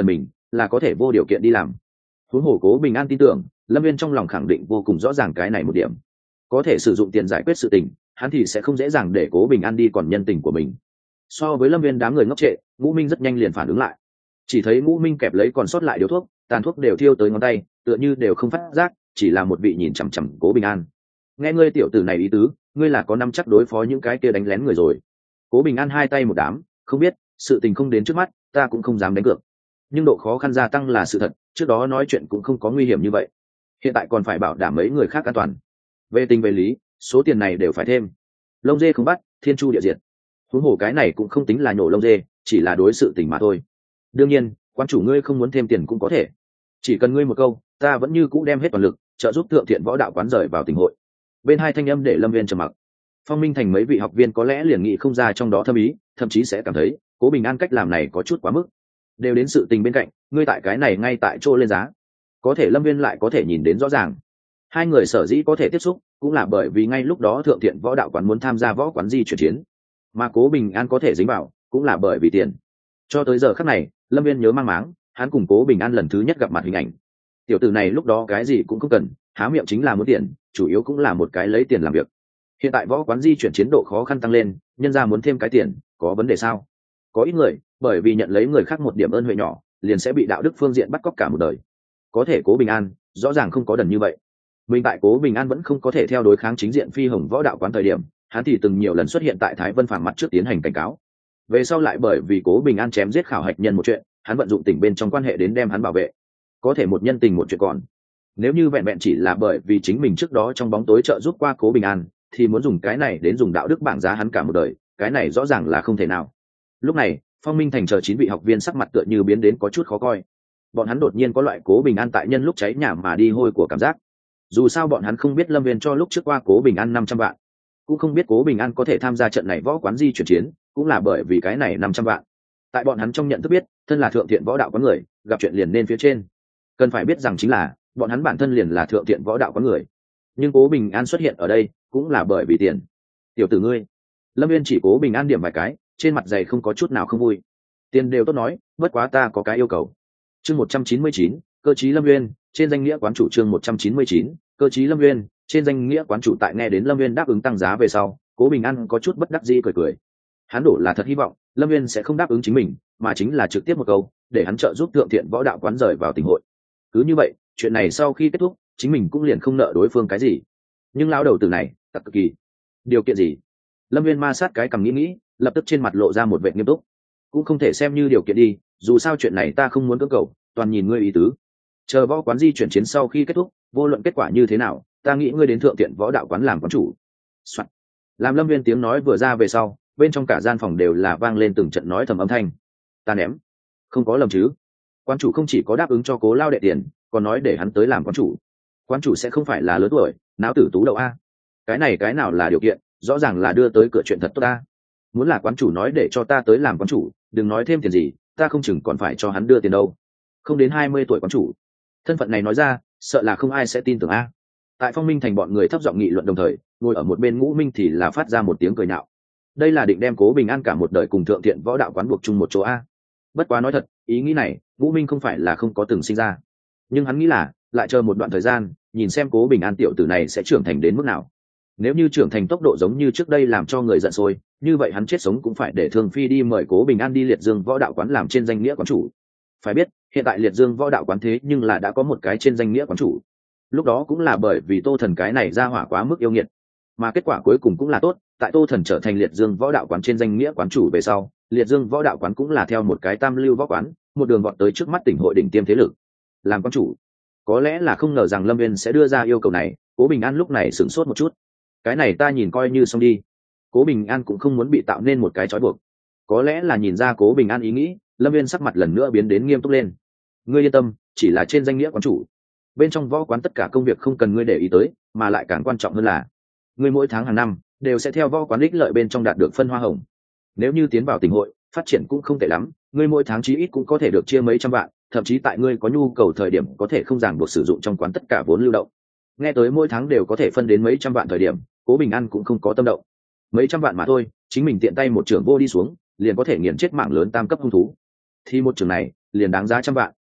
là có thể vô điều kiện đi làm. Huống hồ Cố Bình An tin tưởng Lâm Viên trong lòng khẳng định vô cùng rõ ràng cái này một điểm, có thể sử dụng tiền giải quyết sự tình, hắn thì sẽ không dễ dàng để Cố Bình An đi còn nhân tình của mình. So với Lâm Viên đám người ngốc trệ, Ngũ Minh rất nhanh liền phản ứng lại. Chỉ thấy Ngũ Minh kẹp lấy còn sót lại điếu thuốc, tàn thuốc đều thiêu tới ngón tay, tựa như đều không phát giác, chỉ là một vị nhìn chằm chằm Cố Bình An. Nghe ngươi tiểu tử này ý tứ, ngươi là có nắm chắc đối phó những cái kia đánh lén người rồi. Cố Bình An hai tay một đám, không biết, sự tình không đến trước mắt, ta cũng không dám đánh cược. Nhưng độ khó khăn gia tăng là sự thật, trước đó nói chuyện cũng không có nguy hiểm như vậy. Hiện tại còn phải bảo đảm mấy người khác an toàn. Về tình về lý, số tiền này đều phải thêm. Lông dê không bắt, thiên chu địa diệt. Huống hồ cái này cũng không tính là nhổ lông dê, chỉ là đối sự tình mà thôi. Đương nhiên, quan chủ ngươi không muốn thêm tiền cũng có thể. Chỉ cần ngươi một câu, ta vẫn như cũ đem hết toàn lực, trợ giúp Thượng Thiện Võ Đạo quán rời vào tình hội. Bên hai thanh âm để Lâm Viên trầm mặc. Phong Minh Thành mấy vị học viên có lẽ liền nghĩ không ra trong đó thâm ý, thậm chí sẽ cảm thấy Cố Bình An cách làm này có chút quá mức. Đều đến sự tình bên cạnh, ngươi tại cái này ngay tại chỗ lên giá. Có thể Lâm Viên lại có thể nhìn đến rõ ràng. Hai người sở dĩ có thể tiếp xúc, cũng là bởi vì ngay lúc đó Thượng Thiện Võ Đạo quán muốn tham gia võ quán di chuyển chiến, mà Cố Bình An có thể dính vào, cũng là bởi vì tiền. Cho tới giờ khắc này, Lâm Viên nhớ mang máng, hắn cùng Cố Bình An lần thứ nhất gặp mặt hình ảnh. Tiểu tử này lúc đó cái gì cũng không cần, há miệng chính là muốn tiền, chủ yếu cũng là một cái lấy tiền làm việc. Hiện tại võ quán di chuyển chiến độ khó khăn tăng lên, nhân ra muốn thêm cái tiền, có vấn đề sao? Có ít người, bởi vì nhận lấy người khác một điểm ơn huệ nhỏ, liền sẽ bị đạo đức phương diện bắt cóc cả một đời. Có thể Cố Bình An, rõ ràng không có đần như vậy. Mình tại Cố Bình An vẫn không có thể theo đối kháng chính diện Phi Hồng Võ Đạo quán thời điểm, hắn thì từng nhiều lần xuất hiện tại Thái Vân Phàm mặt trước tiến hành cảnh cáo. Về sau lại bởi vì Cố Bình An chém giết khảo hạch nhân một chuyện, hắn vận dụng tình bên trong quan hệ đến đem hắn bảo vệ. Có thể một nhân tình một chuyện còn. Nếu như vẹn vẹn chỉ là bởi vì chính mình trước đó trong bóng tối trợ giúp qua Cố Bình An, thì muốn dùng cái này đến dùng đạo đức bảng giá hắn cả một đời, cái này rõ ràng là không thể nào. Lúc này, Phong Minh Thành chờ chín vị học viên sắc mặt tựa như biến đến có chút khó coi. Bọn hắn đột nhiên có loại Cố Bình An tại nhân lúc cháy nhà mà đi hôi của cảm giác. Dù sao bọn hắn không biết Lâm Viên cho lúc trước qua Cố Bình An năm trăm vạn, cũng không biết Cố Bình An có thể tham gia trận này võ quán di chuyển chiến, cũng là bởi vì cái này năm trăm vạn. Tại bọn hắn trong nhận thức biết, thân là Thượng Thiện Võ Đạo quán người, gặp chuyện liền nên phía trên. Cần phải biết rằng chính là, bọn hắn bản thân liền là Thượng Thiện Võ Đạo quán người. Nhưng Cố Bình An xuất hiện ở đây, cũng là bởi vì tiền. Tiểu tử ngươi. Lâm Viên chỉ Cố Bình An điểm vài cái, trên mặt dày không có chút nào không vui. Tiền đều tốt nói, bất quá ta có cái yêu cầu. Chương một trăm chín mươi chín, cơ chí Lâm Viên, trên danh nghĩa quán chủ. Chương một trăm chín mươi chín, cơ chí Lâm Viên, trên danh nghĩa quán chủ. Tại nghe đến Lâm Viên đáp ứng tăng giá về sau, Cố Bình An có chút bất đắc dĩ cười cười. Hắn đổ là thật hy vọng Lâm Viên sẽ không đáp ứng chính mình, mà chính là trực tiếp một câu, để hắn trợ giúp Thượng Thiện Võ Đạo quán rời vào tình hội. Cứ như vậy, chuyện này sau khi kết thúc, chính mình cũng liền không nợ đối phương cái gì. Nhưng lão đầu tử này, tặc cực kỳ. Điều kiện gì? Lâm Viên ma sát cái cằm nghĩ nghĩ, lập tức trên mặt lộ ra một vẻ nghiêm túc. Cũng không thể xem như điều kiện đi, dù sao chuyện này ta không muốn cưỡng cầu, toàn nhìn ngươi ý tứ. Chờ võ quán di chuyển chiến sau khi kết thúc, vô luận kết quả như thế nào, ta nghĩ ngươi đến Thượng Thiện Võ Đạo quán làm quán chủ. Soạn. Làm Lâm Viên tiếng nói vừa ra về sau, bên trong cả gian phòng đều là vang lên từng trận nói thầm âm thanh. Ta ném. Không có lầm chứ? Quán chủ không chỉ có đáp ứng cho Cố lao đệ tiền, còn nói để hắn tới làm quán chủ. Quán chủ sẽ không phải là lớn tuổi, não tử tú đậu a? Cái này cái nào là điều kiện, rõ ràng là đưa tới cửa chuyện thật tốt ta. Muốn là quán chủ nói để cho ta tới làm quán chủ, đừng nói thêm tiền gì, ta không chừng còn phải cho hắn đưa tiền đâu. Không đến hai mươi tuổi quán chủ, thân phận này nói ra, sợ là không ai sẽ tin tưởng a. Tại Phong Minh Thành bọn người thấp giọng nghị luận đồng thời, ngồi ở một bên Ngũ Minh thì là phát ra một tiếng cười nhạo. Đây là định đem Cố Bình An cả một đời cùng Thượng Thiện Võ Đạo quán buộc chung một chỗ a. Bất quá nói thật, ý nghĩ này, Ngũ Minh không phải là không có từng sinh ra, nhưng hắn nghĩ là lại chờ một đoạn thời gian, nhìn xem Cố Bình An tiểu tử này sẽ trưởng thành đến mức nào. Nếu như trưởng thành tốc độ giống như trước đây làm cho người giận sôi, như vậy hắn chết sống cũng phải để Thường Phi đi mời Cố Bình An đi Liệt Dương Võ Đạo quán làm trên danh nghĩa quán chủ. Phải biết, hiện tại Liệt Dương Võ Đạo quán thế nhưng là đã có một cái trên danh nghĩa quán chủ. Lúc đó cũng là bởi vì Tô Thần cái này ra hỏa quá mức yêu nghiệt, mà kết quả cuối cùng cũng là tốt. Tại Tô Thần trở thành Liệt Dương Võ Đạo quán trên danh nghĩa quán chủ về sau, Liệt Dương Võ Đạo quán cũng là theo một cái tam lưu võ quán, một đường vọt tới trước mắt tỉnh hội đỉnh tiêm thế lực, làm quán chủ. Có lẽ là không ngờ rằng Lâm Viên sẽ đưa ra yêu cầu này, Cố Bình An lúc này sửng sốt một chút. Cái này ta nhìn coi như xong đi. Cố Bình An cũng không muốn bị tạo nên một cái trói buộc. Có lẽ là nhìn ra Cố Bình An ý nghĩ, Lâm Viên sắc mặt lần nữa biến đến nghiêm túc lên. Ngươi yên tâm, chỉ là trên danh nghĩa quán chủ. Bên trong võ quán tất cả công việc không cần ngươi để ý tới, mà lại càng quan trọng hơn là ngươi mỗi tháng hàng năm đều sẽ theo võ quán ích lợi bên trong đạt được phân hoa hồng. Nếu như tiến vào tỉnh hội, phát triển cũng không tệ lắm, ngươi mỗi tháng chí ít cũng có thể được chia mấy trăm vạn, thậm chí tại ngươi có nhu cầu thời điểm có thể không ràng buộc sử dụng trong quán tất cả vốn lưu động. Nghe tới mỗi tháng đều có thể phân đến mấy trăm vạn thời điểm, Cố Bình An cũng không có tâm động. Mấy trăm vạn mà thôi, chính mình tiện tay một trường vô đi xuống, liền có thể nghiền chết mạng lớn tam cấp hung thú. Thì một trường này, liền đáng giá trăm vạn.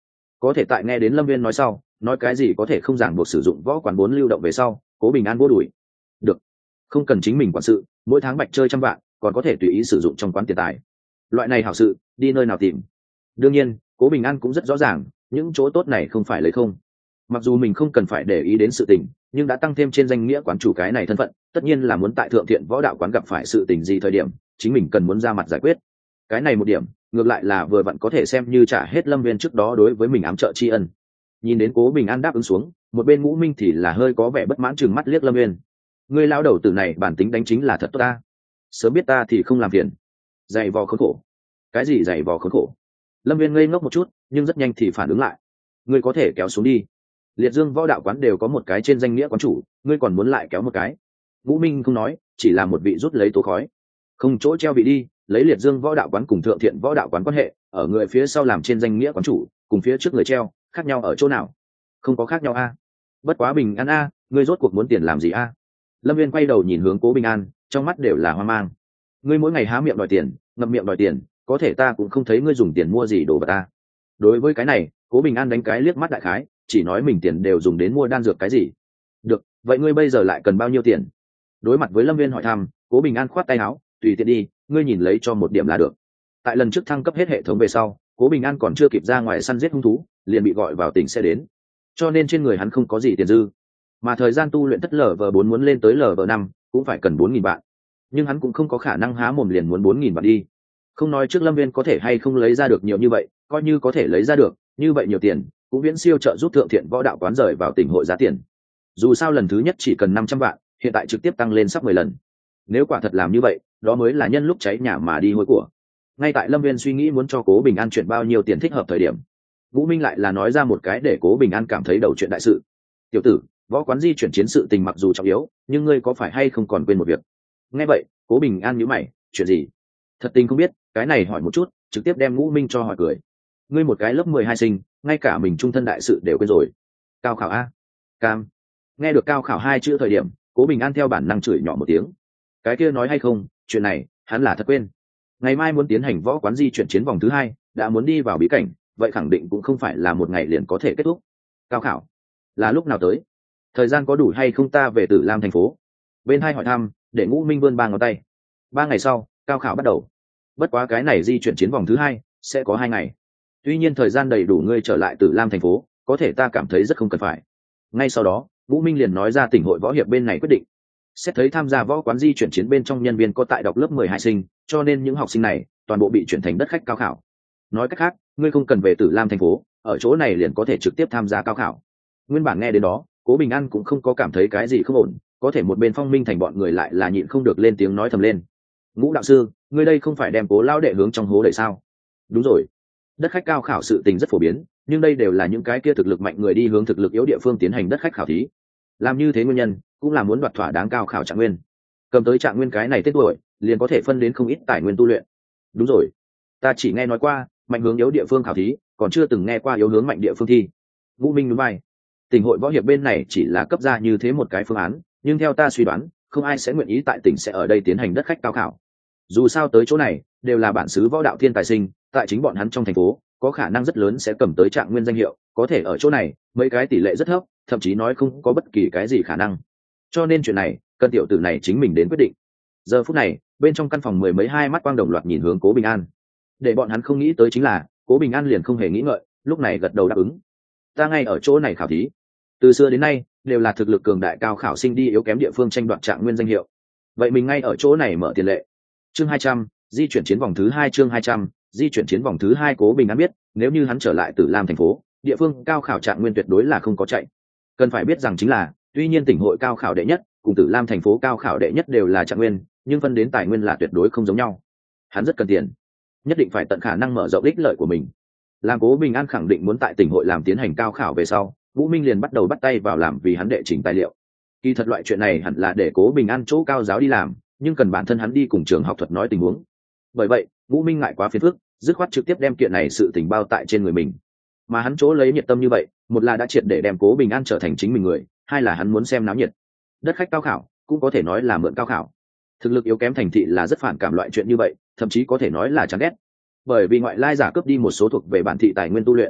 có thể tại nghe đến Lâm Viên nói sau, nói cái gì có thể không ràng buộc sử dụng võ quán bốn lưu động về sau, Cố Bình An vô đuổi. Được, không cần chính mình quản sự, mỗi tháng bạch chơi trăm vạn, còn có thể tùy ý sử dụng trong quán tiền tài. Loại này hảo sự, đi nơi nào tìm? Đương nhiên, Cố Bình An cũng rất rõ ràng, những chỗ tốt này không phải lấy không. Mặc dù mình không cần phải để ý đến sự tình, nhưng đã tăng thêm trên danh nghĩa quán chủ cái này thân phận, tất nhiên là muốn tại thượng thiện võ đạo quán gặp phải sự tình gì thời điểm, chính mình cần muốn ra mặt giải quyết. Cái này một điểm, ngược lại là vừa vặn có thể xem như trả hết Lâm Viên trước đó đối với mình ám trợ tri ân. Nhìn đến Cố Bình An đáp ứng xuống, một bên Ngũ Minh thì là hơi có vẻ bất mãn chừng mắt liếc Lâm Viên. Ngươi lao đầu tử này bản tính đánh chính là thật tốt ta. Sớm biết ta thì không làm phiền. Dày vò khốn khổ. Cái gì dày vò khốn khổ? Lâm Viên ngây ngốc một chút, nhưng rất nhanh thì phản ứng lại. Ngươi có thể kéo xuống đi. Liệt Dương võ đạo quán đều có một cái trên danh nghĩa quán chủ, ngươi còn muốn lại kéo một cái? Ngũ Minh không nói, chỉ là một vị rút lấy tố khói. Không chỗ treo vị đi, lấy Liệt Dương võ đạo quán cùng thượng thiện võ đạo quán quan hệ, ở người phía sau làm trên danh nghĩa quán chủ, cùng phía trước người treo, khác nhau ở chỗ nào? Không có khác nhau a. Bất quá Bình An a, ngươi rốt cuộc muốn tiền làm gì a? Lâm Viên quay đầu nhìn hướng Cố Bình An, trong mắt đều là hoang mang. Ngươi mỗi ngày há miệng đòi tiền, ngậm miệng đòi tiền, có thể ta cũng không thấy ngươi dùng tiền mua gì đồ vật ta. Đối với cái này, Cố Bình An đánh cái liếc mắt đại khái, chỉ nói mình tiền đều dùng đến mua đan dược cái gì. Được, vậy ngươi bây giờ lại cần bao nhiêu tiền? Đối mặt với Lâm Viên hỏi thăm, Cố Bình An khoát tay áo, tùy tiện đi, ngươi nhìn lấy cho một điểm là được. Tại lần trước thăng cấp hết hệ thống về sau, Cố Bình An còn chưa kịp ra ngoài săn giết hung thú, liền bị gọi vào tỉnh sẽ đến, cho nên trên người hắn không có gì tiền dư. Mà thời gian tu luyện thất lv bốn muốn lên tới lv năm cũng phải cần bốn nghìn vạn, nhưng hắn cũng không có khả năng há mồm liền muốn bốn nghìn vạn đi. Không nói trước Lâm Viên có thể hay không lấy ra được nhiều như vậy, coi như có thể lấy ra được như vậy nhiều tiền, cũng viễn siêu trợ giúp thượng thiện võ đạo quán rời vào tỉnh hội giá tiền. Dù sao lần thứ nhất chỉ cần năm trăm vạn, hiện tại trực tiếp tăng lên sắp mười lần. Nếu quả thật làm như vậy, đó mới là nhân lúc cháy nhà mà đi hôi của. Ngay tại Lâm Viên suy nghĩ muốn cho Cố Bình An chuyển bao nhiêu tiền thích hợp thời điểm, Vũ Minh lại là nói ra một cái để Cố Bình An cảm thấy đầu chuyện đại sự. Tiểu tử, võ quán di chuyển chiến sự tình mặc dù trọng yếu, nhưng ngươi có phải hay không còn quên một việc? Nghe vậy, Cố Bình An nhíu mày, chuyện gì? Thật tình không biết, cái này hỏi một chút, trực tiếp đem Vũ Minh cho hỏi cười. Ngươi một cái lớp mười hai sinh, ngay cả mình trung thân đại sự đều quên rồi. Cao khảo a? Cam. Nghe được cao khảo hai chữ thời điểm, Cố Bình An theo bản năng chửi nhỏ một tiếng. Cái kia nói hay không, chuyện này, hắn là thật quên. Ngày mai muốn tiến hành võ quán di chuyển chiến vòng thứ hai, đã muốn đi vào bí cảnh, vậy khẳng định cũng không phải là một ngày liền có thể kết thúc. Cao khảo là lúc nào tới? Thời gian có đủ hay không ta về Tử Lam thành phố? Bên hai hỏi thăm, để Ngũ Minh vươn ba ngón tay. Ba ngày sau, cao khảo bắt đầu. Bất quá cái này di chuyển chiến vòng thứ hai sẽ có hai ngày. Tuy nhiên thời gian đầy đủ ngươi trở lại Tử Lam thành phố, có thể ta cảm thấy rất không cần phải. Ngay sau đó, Ngũ Minh liền nói ra tỉnh hội võ hiệp bên này quyết định. Xét thấy tham gia võ quán di chuyển chiến bên trong nhân viên có tại đọc lớp mười hai sinh, cho nên những học sinh này toàn bộ bị chuyển thành đất khách cao khảo. Nói cách khác, ngươi không cần về Tử Lam thành phố, ở chỗ này liền có thể trực tiếp tham gia cao khảo. Nguyên bản nghe đến đó, Cố Bình An cũng không có cảm thấy cái gì không ổn, có thể một bên Phong Minh thành bọn người lại là nhịn không được lên tiếng nói thầm lên. Ngũ đạo sư, ngươi đây không phải đem Cố lão đệ hướng trong hố đẩy sao? Đúng rồi, đất khách cao khảo sự tình rất phổ biến, nhưng đây đều là những cái kia thực lực mạnh người đi hướng thực lực yếu địa phương tiến hành đất khách khảo thí. Làm như thế nguyên nhân cũng là muốn đoạt thỏa đáng cao khảo trạng nguyên, cầm tới trạng nguyên cái này tên tuổi liền có thể phân đến không ít tài nguyên tu luyện. Đúng rồi, ta chỉ nghe nói qua mạnh hướng yếu địa phương khảo thí, còn chưa từng nghe qua yếu hướng mạnh địa phương thi. Vũ Minh núi bay. Tỉnh hội võ hiệp bên này chỉ là cấp ra như thế một cái phương án, nhưng theo ta suy đoán, không ai sẽ nguyện ý tại tỉnh sẽ ở đây tiến hành đất khách cao khảo. Dù sao tới chỗ này đều là bản xứ võ đạo thiên tài sinh, tại chính bọn hắn trong thành phố có khả năng rất lớn sẽ cầm tới trạng nguyên danh hiệu, có thể ở chỗ này mấy cái tỷ lệ rất thấp, thậm chí nói không có bất kỳ cái gì khả năng. Cho nên chuyện này cần tiểu tử này chính mình đến quyết định. Giờ phút này bên trong căn phòng mười mấy hai mắt quang đồng loạt nhìn hướng Cố Bình An. Để bọn hắn không nghĩ tới chính là Cố Bình An liền không hề nghĩ ngợi, lúc này gật đầu đáp ứng. Ta ngay ở chỗ này khảo thí. Từ xưa đến nay đều là thực lực cường đại cao khảo sinh đi yếu kém địa phương tranh đoạt trạng nguyên danh hiệu. Vậy mình ngay ở chỗ này mở tiền lệ. Chương hai trăm, di chuyển chiến vòng thứ hai. Chương hai trăm, di chuyển chiến vòng thứ hai. Cố Bình An biết, nếu như hắn trở lại Tử Lam thành phố, địa phương cao khảo trạng nguyên tuyệt đối là không có chạy. Cần phải biết rằng chính là, tuy nhiên tỉnh hội cao khảo đệ nhất cùng Tử Lam thành phố cao khảo đệ nhất đều là trạng nguyên, nhưng phân đến tài nguyên là tuyệt đối không giống nhau. Hắn rất cần tiền, nhất định phải tận khả năng mở rộng ích lợi của mình. Làm Cố Bình An khẳng định muốn tại tỉnh hội làm tiến hành cao khảo về sau, Vũ Minh liền bắt đầu bắt tay vào làm vì hắn đệ trình tài liệu. Kỳ thật loại chuyện này hẳn là để Cố Bình An chỗ cao giáo đi làm, nhưng cần bản thân hắn đi cùng trường học thuật nói tình huống. Bởi vậy, Vũ Minh ngại quá phiền phức, dứt khoát trực tiếp đem kiện này sự tình bao tại trên người mình. Mà hắn chỗ lấy nhiệt tâm như vậy, một là đã triệt để đem Cố Bình An trở thành chính mình người, hai là hắn muốn xem náo nhiệt. Đất khách cao khảo cũng có thể nói là mượn cao khảo. Thực lực yếu kém thành thị là rất phản cảm loại chuyện như vậy, thậm chí có thể nói là chán ghét. Bởi vì ngoại lai giả cướp đi một số thuộc về bản thị tài nguyên tu luyện.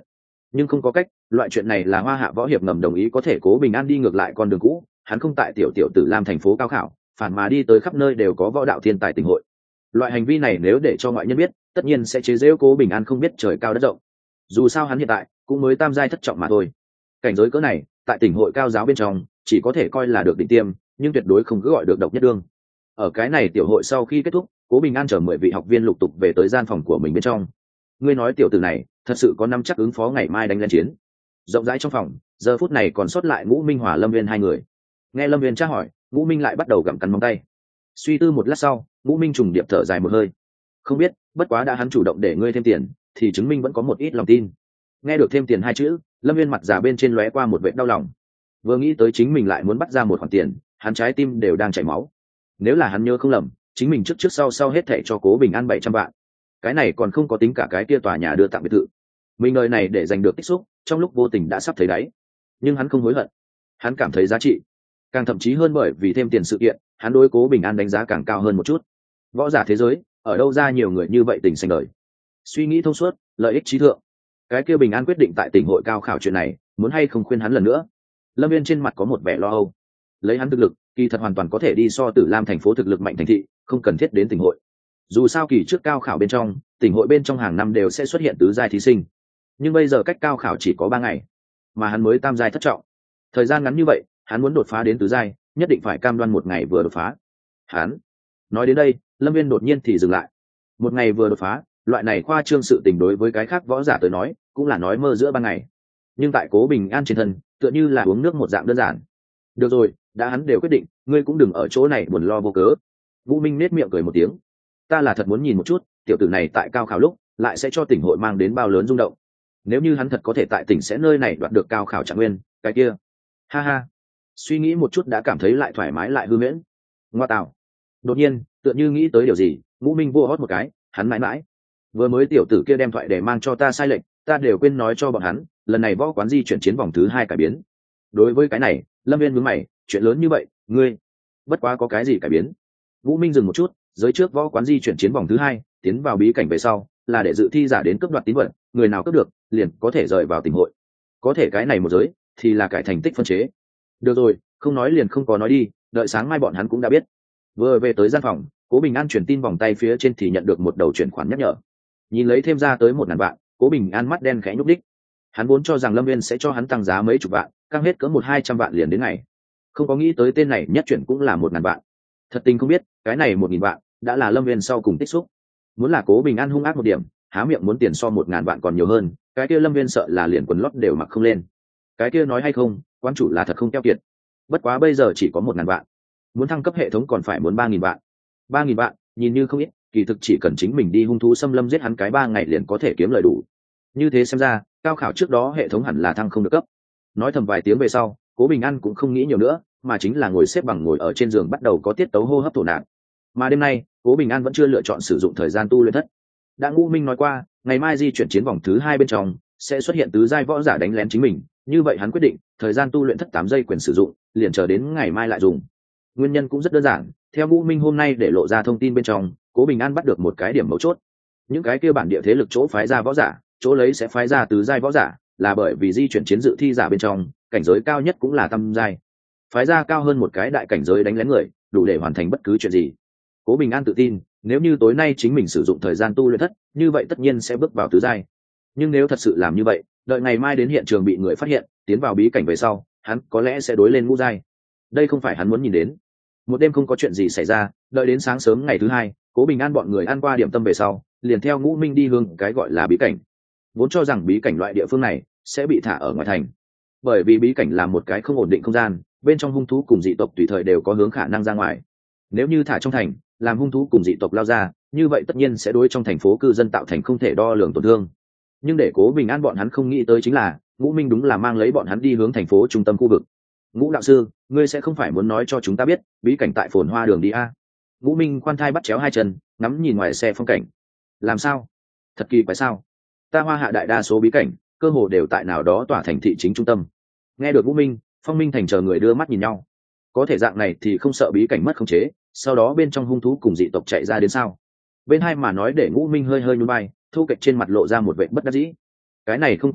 nhưng không có cách, loại chuyện này là Hoa Hạ võ hiệp ngầm đồng ý có thể Cố Bình An đi ngược lại con đường cũ, hắn không tại tiểu tiểu Tử Lam thành phố cao khảo, phản mà đi tới khắp nơi đều có võ đạo thiên tài tình hội. Loại hành vi này nếu để cho ngoại nhân biết, tất nhiên sẽ chế giễu Cố Bình An không biết trời cao đất rộng. Dù sao hắn hiện tại cũng mới tam giai thất trọng mà thôi. Cảnh giới cỡ này, tại tỉnh hội cao giáo bên trong, chỉ có thể coi là được đỉnh tiêm, nhưng tuyệt đối không cứ gọi được độc nhất đương. Ở cái này tiểu hội sau khi kết thúc, Cố Bình An chở mười vị học viên lục tục về tới gian phòng của mình bên trong. Ngươi nói tiểu tử này, thật sự có nắm chắc ứng phó ngày mai đánh lên chiến. Rộng rãi trong phòng, giờ phút này còn sót lại Ngũ Minh Hòa Lâm Viên hai người. Nghe Lâm Viên tra hỏi, Ngũ Minh lại bắt đầu gặm cắn móng tay. Suy tư một lát sau, Ngũ Minh trùng điệp thở dài một hơi. Không biết, bất quá đã hắn chủ động để ngươi thêm tiền, thì chứng minh vẫn có một ít lòng tin. Nghe được thêm tiền hai chữ, Lâm Viên mặt già bên trên lóe qua một vệt đau lòng. Vừa nghĩ tới chính mình lại muốn bắt ra một khoản tiền, hắn trái tim đều đang chảy máu. Nếu là hắn nhớ không lầm, chính mình trước trước sau sau hết thảy cho Cố Bình An bảy trăm vạn. Cái này còn không có tính cả cái kia tòa nhà đưa tặng biệt thự. Mình nơi này để giành được tích xúc, trong lúc vô tình đã sắp thấy đáy. Nhưng hắn không hối hận. Hắn cảm thấy giá trị. Càng thậm chí hơn bởi vì thêm tiền sự kiện, hắn đối Cố Bình An đánh giá càng cao hơn một chút. Võ giả thế giới, ở đâu ra nhiều người như vậy tình xanh đời. Suy nghĩ thông suốt, lợi ích trí thượng. Cái kia Bình An quyết định tại tỉnh hội cao khảo chuyện này, muốn hay không khuyên hắn lần nữa. Lâm Viên trên mặt có một vẻ lo âu. Lấy hắn thực lực, kỳ thật hoàn toàn có thể đi so Tử Lam thành phố thực lực mạnh thành thị, không cần thiết đến tỉnh hội. Dù sao kỳ trước cao khảo bên trong, tỉnh hội bên trong hàng năm đều sẽ xuất hiện tứ giai thí sinh. Nhưng bây giờ cách cao khảo chỉ có ba ngày, mà hắn mới tam giai thất trọng. Thời gian ngắn như vậy, hắn muốn đột phá đến tứ giai, nhất định phải cam đoan một ngày vừa đột phá. Hắn nói đến đây, Lâm Viên đột nhiên thì dừng lại. Một ngày vừa đột phá, loại này khoa trương sự tình đối với cái khác võ giả tới nói, cũng là nói mơ giữa ban ngày. Nhưng tại Cố Bình An trên thân, tựa như là uống nước một dạng đơn giản. Được rồi, đã hắn đều quyết định, ngươi cũng đừng ở chỗ này buồn lo vô cớ. Vũ Minh nết miệng cười một tiếng. Ta là thật muốn nhìn một chút, tiểu tử này tại cao khảo lúc, lại sẽ cho tỉnh hội mang đến bao lớn rung động. Nếu như hắn thật có thể tại tỉnh sẽ nơi này đoạt được cao khảo trạng nguyên, cái kia. Ha ha. Suy nghĩ một chút đã cảm thấy lại thoải mái lại hư miễn. Ngoa tạo. Đột nhiên, tựa như nghĩ tới điều gì, Vũ Minh vua hót một cái, hắn mãi mãi. Vừa mới tiểu tử kia đem thoại để mang cho ta sai lệch, ta đều quên nói cho bọn hắn, lần này võ quán di chuyển chiến vòng thứ hai cải biến. Đối với cái này, Lâm Viên nhướng mày, chuyện lớn như vậy, ngươi bất quá có cái gì cải biến? Vũ Minh dừng một chút, giới trước võ quán di chuyển chiến vòng thứ hai, tiến vào bí cảnh về sau, là để dự thi giả đến cướp đoạt tín vật, người nào cướp được, liền có thể rời vào tỉnh hội. Có thể cái này một giới, thì là cải thành tích phân chế. Được rồi, không nói liền không có nói đi, đợi sáng mai bọn hắn cũng đã biết. Vừa về tới gian phòng, Cố Bình An chuyển tin vòng tay phía trên thì nhận được một đầu chuyển khoản nhắc nhở. Nhìn lấy thêm ra tới một ngàn vạn, Cố Bình An mắt đen khẽ nhúc đích. Hắn vốn cho rằng Lâm Viên sẽ cho hắn tăng giá mấy chục vạn, căng hết cỡ một hai trăm vạn liền đến ngày. Không có nghĩ tới tên này nhất chuyển cũng là một ngàn vạn. Thật tình không biết, cái này một nghìn vạn đã là Lâm Viên sau cùng tích xúc. Muốn là Cố Bình An hung ác một điểm, há miệng muốn tiền so một ngàn vạn còn nhiều hơn, cái kia Lâm Viên sợ là liền quần lót đều mặc không lên. Cái kia nói hay không, quán chủ là thật không keo kiệt. Bất quá bây giờ chỉ có một ngàn vạn, muốn thăng cấp hệ thống còn phải muốn ba nghìn vạn. Ba nghìn vạn, nhìn như không ít, kỳ thực chỉ cần chính mình đi hung thú xâm lâm giết hắn cái ba ngày liền có thể kiếm lời đủ. Như thế xem ra, cao khảo trước đó hệ thống hẳn là thăng không được cấp. Nói thầm vài tiếng về sau, Cố Bình An cũng không nghĩ nhiều nữa, mà chính là ngồi xếp bằng ngồi ở trên giường bắt đầu có tiết tấu hô hấp thổ nạp. Mà đêm nay, Cố Bình An vẫn chưa lựa chọn sử dụng thời gian tu luyện thất. Đã Ngũ Minh nói qua, ngày mai di chuyển chiến vòng thứ hai bên trong sẽ xuất hiện tứ giai võ giả đánh lén chính mình, như vậy hắn quyết định, thời gian tu luyện thất tám giây quyền sử dụng, liền chờ đến ngày mai lại dùng. Nguyên nhân cũng rất đơn giản, theo Ngũ Minh hôm nay để lộ ra thông tin bên trong, Cố Bình An bắt được một cái điểm mấu chốt. Những cái kia bản địa thế lực chỗ phái ra võ giả, chỗ lấy sẽ phái ra tứ giai võ giả, là bởi vì di chuyển chiến dự thi giả bên trong, cảnh giới cao nhất cũng là tam giai. Phái ra cao hơn một cái đại cảnh giới đánh lén người, đủ để hoàn thành bất cứ chuyện gì. Cố Bình An tự tin, nếu như tối nay chính mình sử dụng thời gian tu luyện thất, như vậy tất nhiên sẽ bước vào tứ giai. Nhưng nếu thật sự làm như vậy, đợi ngày mai đến hiện trường bị người phát hiện, tiến vào bí cảnh về sau, hắn có lẽ sẽ đối lên ngũ giai. Đây không phải hắn muốn nhìn đến. Một đêm không có chuyện gì xảy ra, đợi đến sáng sớm ngày thứ hai, Cố Bình An bọn người ăn qua điểm tâm về sau, liền theo Ngũ Minh đi hướng cái gọi là bí cảnh. Vốn cho rằng bí cảnh loại địa phương này sẽ bị thả ở ngoài thành, bởi vì bí cảnh là một cái không ổn định không gian, bên trong hung thú cùng dị tộc tùy thời đều có hướng khả năng ra ngoài. Nếu như thả trong thành, làm hung thú cùng dị tộc lao ra, như vậy tất nhiên sẽ đối trong thành phố cư dân tạo thành không thể đo lường tổn thương. Nhưng để Cố Bình An bọn hắn không nghĩ tới chính là, Ngũ Minh đúng là mang lấy bọn hắn đi hướng thành phố trung tâm khu vực. Ngũ đạo sư, ngươi sẽ không phải muốn nói cho chúng ta biết bí cảnh tại Phồn Hoa đường đi a? Ngũ Minh khoan thai bắt chéo hai chân, ngắm nhìn ngoài xe phong cảnh. Làm sao? Thật kỳ quái sao? Ta Hoa Hạ đại đa số bí cảnh cơ hồ đều tại nào đó tỏa thành thị chính trung tâm. Nghe được Ngũ Minh, Phong Minh Thành chờ người đưa mắt nhìn nhau. Có thể dạng này thì không sợ bí cảnh mất khống chế, sau đó bên trong hung thú cùng dị tộc chạy ra đến sao? Bên hai mà nói để Ngũ Minh hơi hơi nhún vai, thu kịch trên mặt lộ ra một vẻ bất đắc dĩ. Cái này không có cách,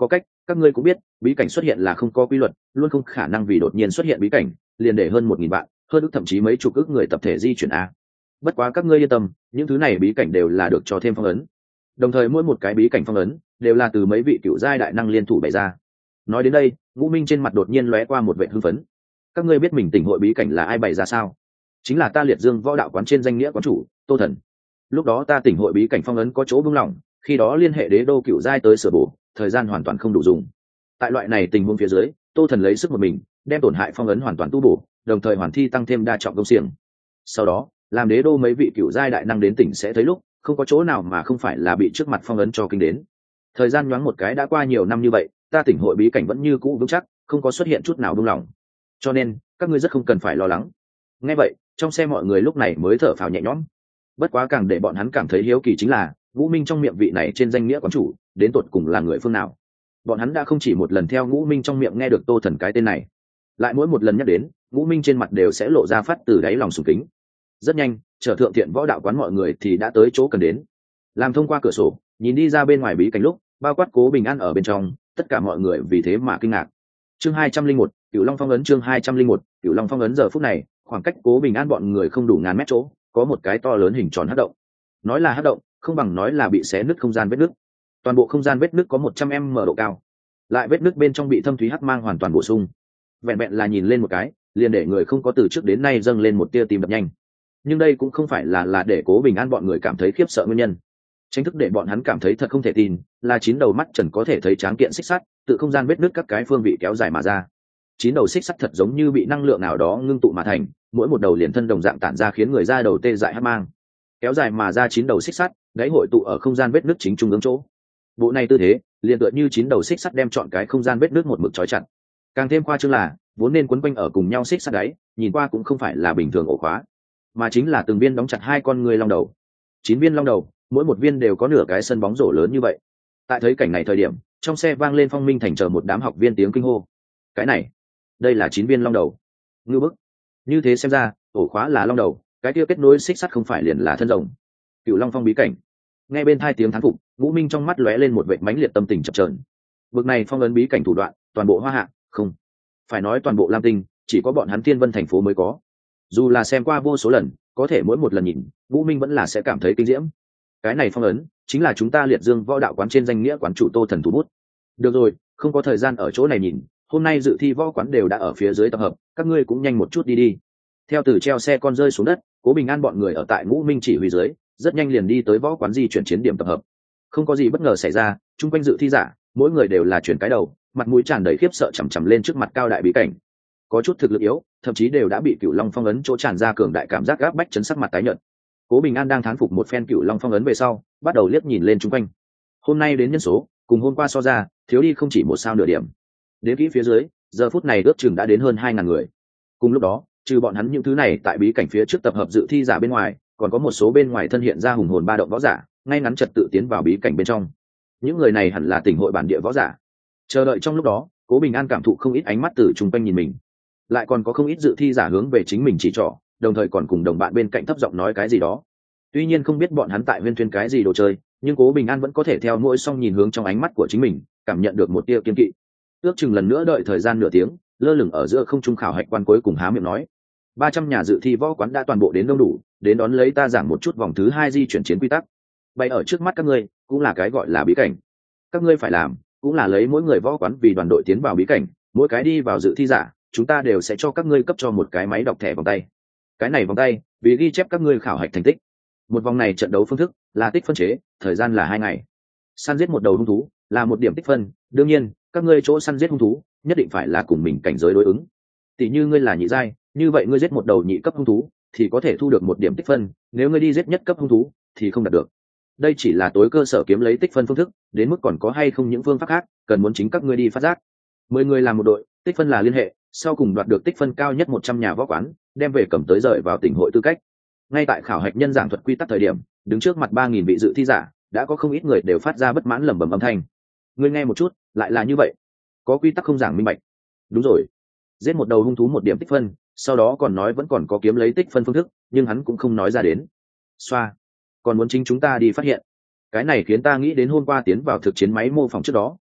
Các ngươi cũng biết bí cảnh xuất hiện là không có quy luật, luôn không khả năng vì đột nhiên xuất hiện bí cảnh liền để hơn một nghìn bạn, hơn ước thậm chí mấy chục ước người tập thể di chuyển a. Bất quá các ngươi yên tâm, những thứ này bí cảnh đều là được cho thêm phong ấn, đồng thời mỗi một cái bí cảnh phong ấn đều là từ mấy vị cựu giai đại năng liên thủ bày ra. Nói đến đây, Ngũ Minh trên mặt đột nhiên lóe qua một vẻ hưng phấn. Các ngươi biết mình tỉnh hội bí cảnh là ai bày ra sao? Chính là ta Liệt Dương Võ Đạo quán trên danh nghĩa quán chủ Tô Thần. Lúc đó ta tỉnh hội bí cảnh phong ấn có chỗ buông lỏng, khi đó liên hệ đế đô cựu giai tới sửa bổ, thời gian hoàn toàn không đủ dùng. Tại loại này tình huống phía dưới, Tô Thần lấy sức một mình đem tổn hại phong ấn hoàn toàn tu bổ, đồng thời hoàn thi tăng thêm đa trọng công xiềng. Sau đó làm đế đô mấy vị cựu giai đại năng đến tỉnh sẽ thấy lúc không có chỗ nào mà không phải là bị trước mặt phong ấn cho kinh đến. Thời gian nhoáng một cái đã qua nhiều năm như vậy, ta tỉnh hội bí cảnh vẫn như cũ vững chắc, không có xuất hiện chút nào buông lỏng, cho nên các ngươi rất không cần phải lo lắng. Nghe vậy, trong xe mọi người lúc này mới thở phào nhẹ nhõm. Bất quá càng để bọn hắn cảm thấy hiếu kỳ chính là Ngũ Minh trong miệng vị này trên danh nghĩa quán chủ đến tột cùng là người phương nào. Bọn hắn đã không chỉ một lần theo Ngũ Minh trong miệng nghe được Tô Thần cái tên này, lại mỗi một lần nhắc đến, Ngũ Minh trên mặt đều sẽ lộ ra phát từ đáy lòng sùng kính. Rất nhanh, trở thượng thiện võ đạo quán mọi người thì đã tới chỗ cần đến. Làm thông qua cửa sổ nhìn đi ra bên ngoài bí cảnh lúc, bao quát Cố Bình An ở bên trong, tất cả mọi người vì thế mà kinh ngạc. Chương hai trăm linh một, Cửu Long Phong ấn. Chương hai trăm linh một, Cửu Long Phong ấn. Giờ phút này, khoảng cách Cố Bình An bọn người không đủ ngàn mét chỗ, có một cái to lớn hình tròn hắc động. Nói là hắc động, không bằng nói là bị xé nứt không gian vết nứt. Toàn bộ không gian vết nứt có một trăm mét độ cao, lại vết nứt bên trong bị thâm thúy hắc mang hoàn toàn bổ sung. Vẹn vẹn là nhìn lên một cái, liền để người không có từ trước đến nay dâng lên một tia tim đập nhanh. Nhưng đây cũng không phải là là để Cố Bình An bọn người cảm thấy khiếp sợ nguyên nhân. Chính thức để bọn hắn cảm thấy thật không thể tin, là chín đầu mắt trần có thể thấy tráng kiện xích sắt, tự không gian vết nứt các cái phương vị kéo dài mà ra. Chín đầu xích sắt thật giống như bị năng lượng nào đó ngưng tụ mà thành, mỗi một đầu liền thân đồng dạng tản ra khiến người ra đầu tê dại hắc mang. Kéo dài mà ra chín đầu xích sắt, đáy hội tụ ở không gian vết nứt chính trung ương chỗ. Bộ này tư thế, liền tựa như chín đầu xích sắt đem chọn cái không gian vết nứt một mực trói chặt. Càng thêm khoa trương là, vốn nên quấn quanh ở cùng nhau xích sắt đáy, nhìn qua cũng không phải là bình thường ổ khóa, mà chính là từng viên đóng chặt hai con người long đầu. Chín viên long đầu, mỗi một viên đều có nửa cái sân bóng rổ lớn như vậy. Tại thấy cảnh này thời điểm, trong xe vang lên Phong Minh Thành chờ một đám học viên tiếng kinh hô. Cái này, đây là chín viên long đầu. Ngư bức. Như thế xem ra, ổ khóa là long đầu, cái kia kết nối xích sắt không phải liền là thân rồng. Cựu Long Phong bí cảnh. Nghe bên tai tiếng thán phục, Ngũ Minh trong mắt lóe lên một vệt mãnh liệt tâm tình chập chờn. Vực này phong ấn bí cảnh thủ đoạn, toàn bộ Hoa Hạ, không, phải nói toàn bộ Lam Tinh, chỉ có bọn hắn Tiên Vân thành phố mới có. Dù là xem qua vô số lần, có thể mỗi một lần nhìn, Ngũ Minh vẫn là sẽ cảm thấy kinh diễm. Cái này phong ấn chính là chúng ta Liệt Dương Võ Đạo quán trên danh nghĩa quán chủ Tô Thần thủ bút. Được rồi, không có thời gian ở chỗ này nhìn, hôm nay dự thi võ quán đều đã ở phía dưới tập hợp, các ngươi cũng nhanh một chút đi đi. Theo từ treo xe con rơi xuống đất, Cố Bình An bọn người ở tại Ngũ Minh chỉ huy dưới, rất nhanh liền đi tới võ quán di chuyển chiến điểm tập hợp. Không có gì bất ngờ xảy ra, chung quanh dự thi giả, mỗi người đều là chuyển cái đầu, mặt mũi tràn đầy khiếp sợ chằm chằm lên trước mặt cao đại bí cảnh. Có chút thực lực yếu, thậm chí đều đã bị Cửu Long Phong ấn chỗ tràn ra cường đại cảm giác gáp bách chấn sắc mặt tái nhợt. Cố Bình An đang thán phục một phen Cửu Long Phong ấn về sau, bắt đầu liếc nhìn lên chung quanh. Hôm nay đến nhân số, cùng hôm qua so ra, thiếu đi không chỉ một sao nửa điểm. Đến kỹ phía dưới, giờ phút này ước chừng đã đến hơn hai ngàn người. Cùng lúc đó, trừ bọn hắn những thứ này tại bí cảnh phía trước tập hợp dự thi giả bên ngoài, còn có một số bên ngoài thân hiện ra hùng hồn ba động võ giả, ngay ngắn trật tự tiến vào bí cảnh bên trong. Những người này hẳn là tỉnh hội bản địa võ giả. Chờ đợi trong lúc đó, Cố Bình An cảm thụ không ít ánh mắt từ chung quanh nhìn mình, lại còn có không ít dự thi giả hướng về chính mình chỉ trỏ, đồng thời còn cùng đồng bạn bên cạnh thấp giọng nói cái gì đó. Tuy nhiên không biết bọn hắn tại huyên thuyên cái gì đồ chơi, nhưng Cố Bình An vẫn có thể theo mỗi song nhìn hướng trong ánh mắt của chính mình, cảm nhận được một tia kiên kỵ. Ước chừng lần nữa đợi thời gian nửa tiếng, lơ lửng ở giữa không trung khảo hạch quan cuối cùng há miệng nói: ba trăm nhà dự thi võ quán đã toàn bộ đến đông đủ, đến đón lấy ta giảng một chút vòng thứ hai di chuyển chiến quy tắc. Bày ở trước mắt các ngươi, cũng là cái gọi là bí cảnh. Các ngươi phải làm, cũng là lấy mỗi người võ quán vì đoàn đội tiến vào bí cảnh, mỗi cái đi vào dự thi giả, chúng ta đều sẽ cho các ngươi cấp cho một cái máy đọc thẻ vòng tay. Cái này vòng tay, vì ghi chép các ngươi khảo hạch thành tích. Một vòng này trận đấu phương thức là tích phân chế, thời gian là hai ngày. Săn giết một đầu hung thú là một điểm tích phân, đương nhiên, các ngươi chỗ săn giết hung thú nhất định phải là cùng mình cảnh giới đối ứng. Tỷ như ngươi là nhị giai, như vậy ngươi giết một đầu nhị cấp hung thú thì có thể thu được một điểm tích phân, nếu ngươi đi giết nhất cấp hung thú thì không đạt được. Đây chỉ là tối cơ sở kiếm lấy tích phân phương thức, đến mức còn có hay không những phương pháp khác, cần muốn chính các ngươi đi phát giác. Mười người làm một đội, tích phân là liên hệ, sau cùng đoạt được tích phân cao nhất một trăm nhà võ quán, đem về cầm tới rời vào tỉnh hội tư cách. Ngay tại khảo hạch nhân giảng thuật quy tắc thời điểm, đứng trước mặt ba nghìn vị dự thi giả, đã có không ít người đều phát ra bất mãn lẩm bẩm âm thanh. Ngươi nghe một chút, lại là như vậy, có quy tắc không giảng minh bạch. Đúng rồi, giết một đầu hung thú một điểm tích phân, sau đó còn nói vẫn còn có kiếm lấy tích phân phương thức, nhưng hắn cũng không nói ra đến. Xoa, còn muốn chính chúng ta đi phát hiện. Cái này khiến ta nghĩ đến hôm qua tiến vào thực chiến máy mô phỏng trước đó,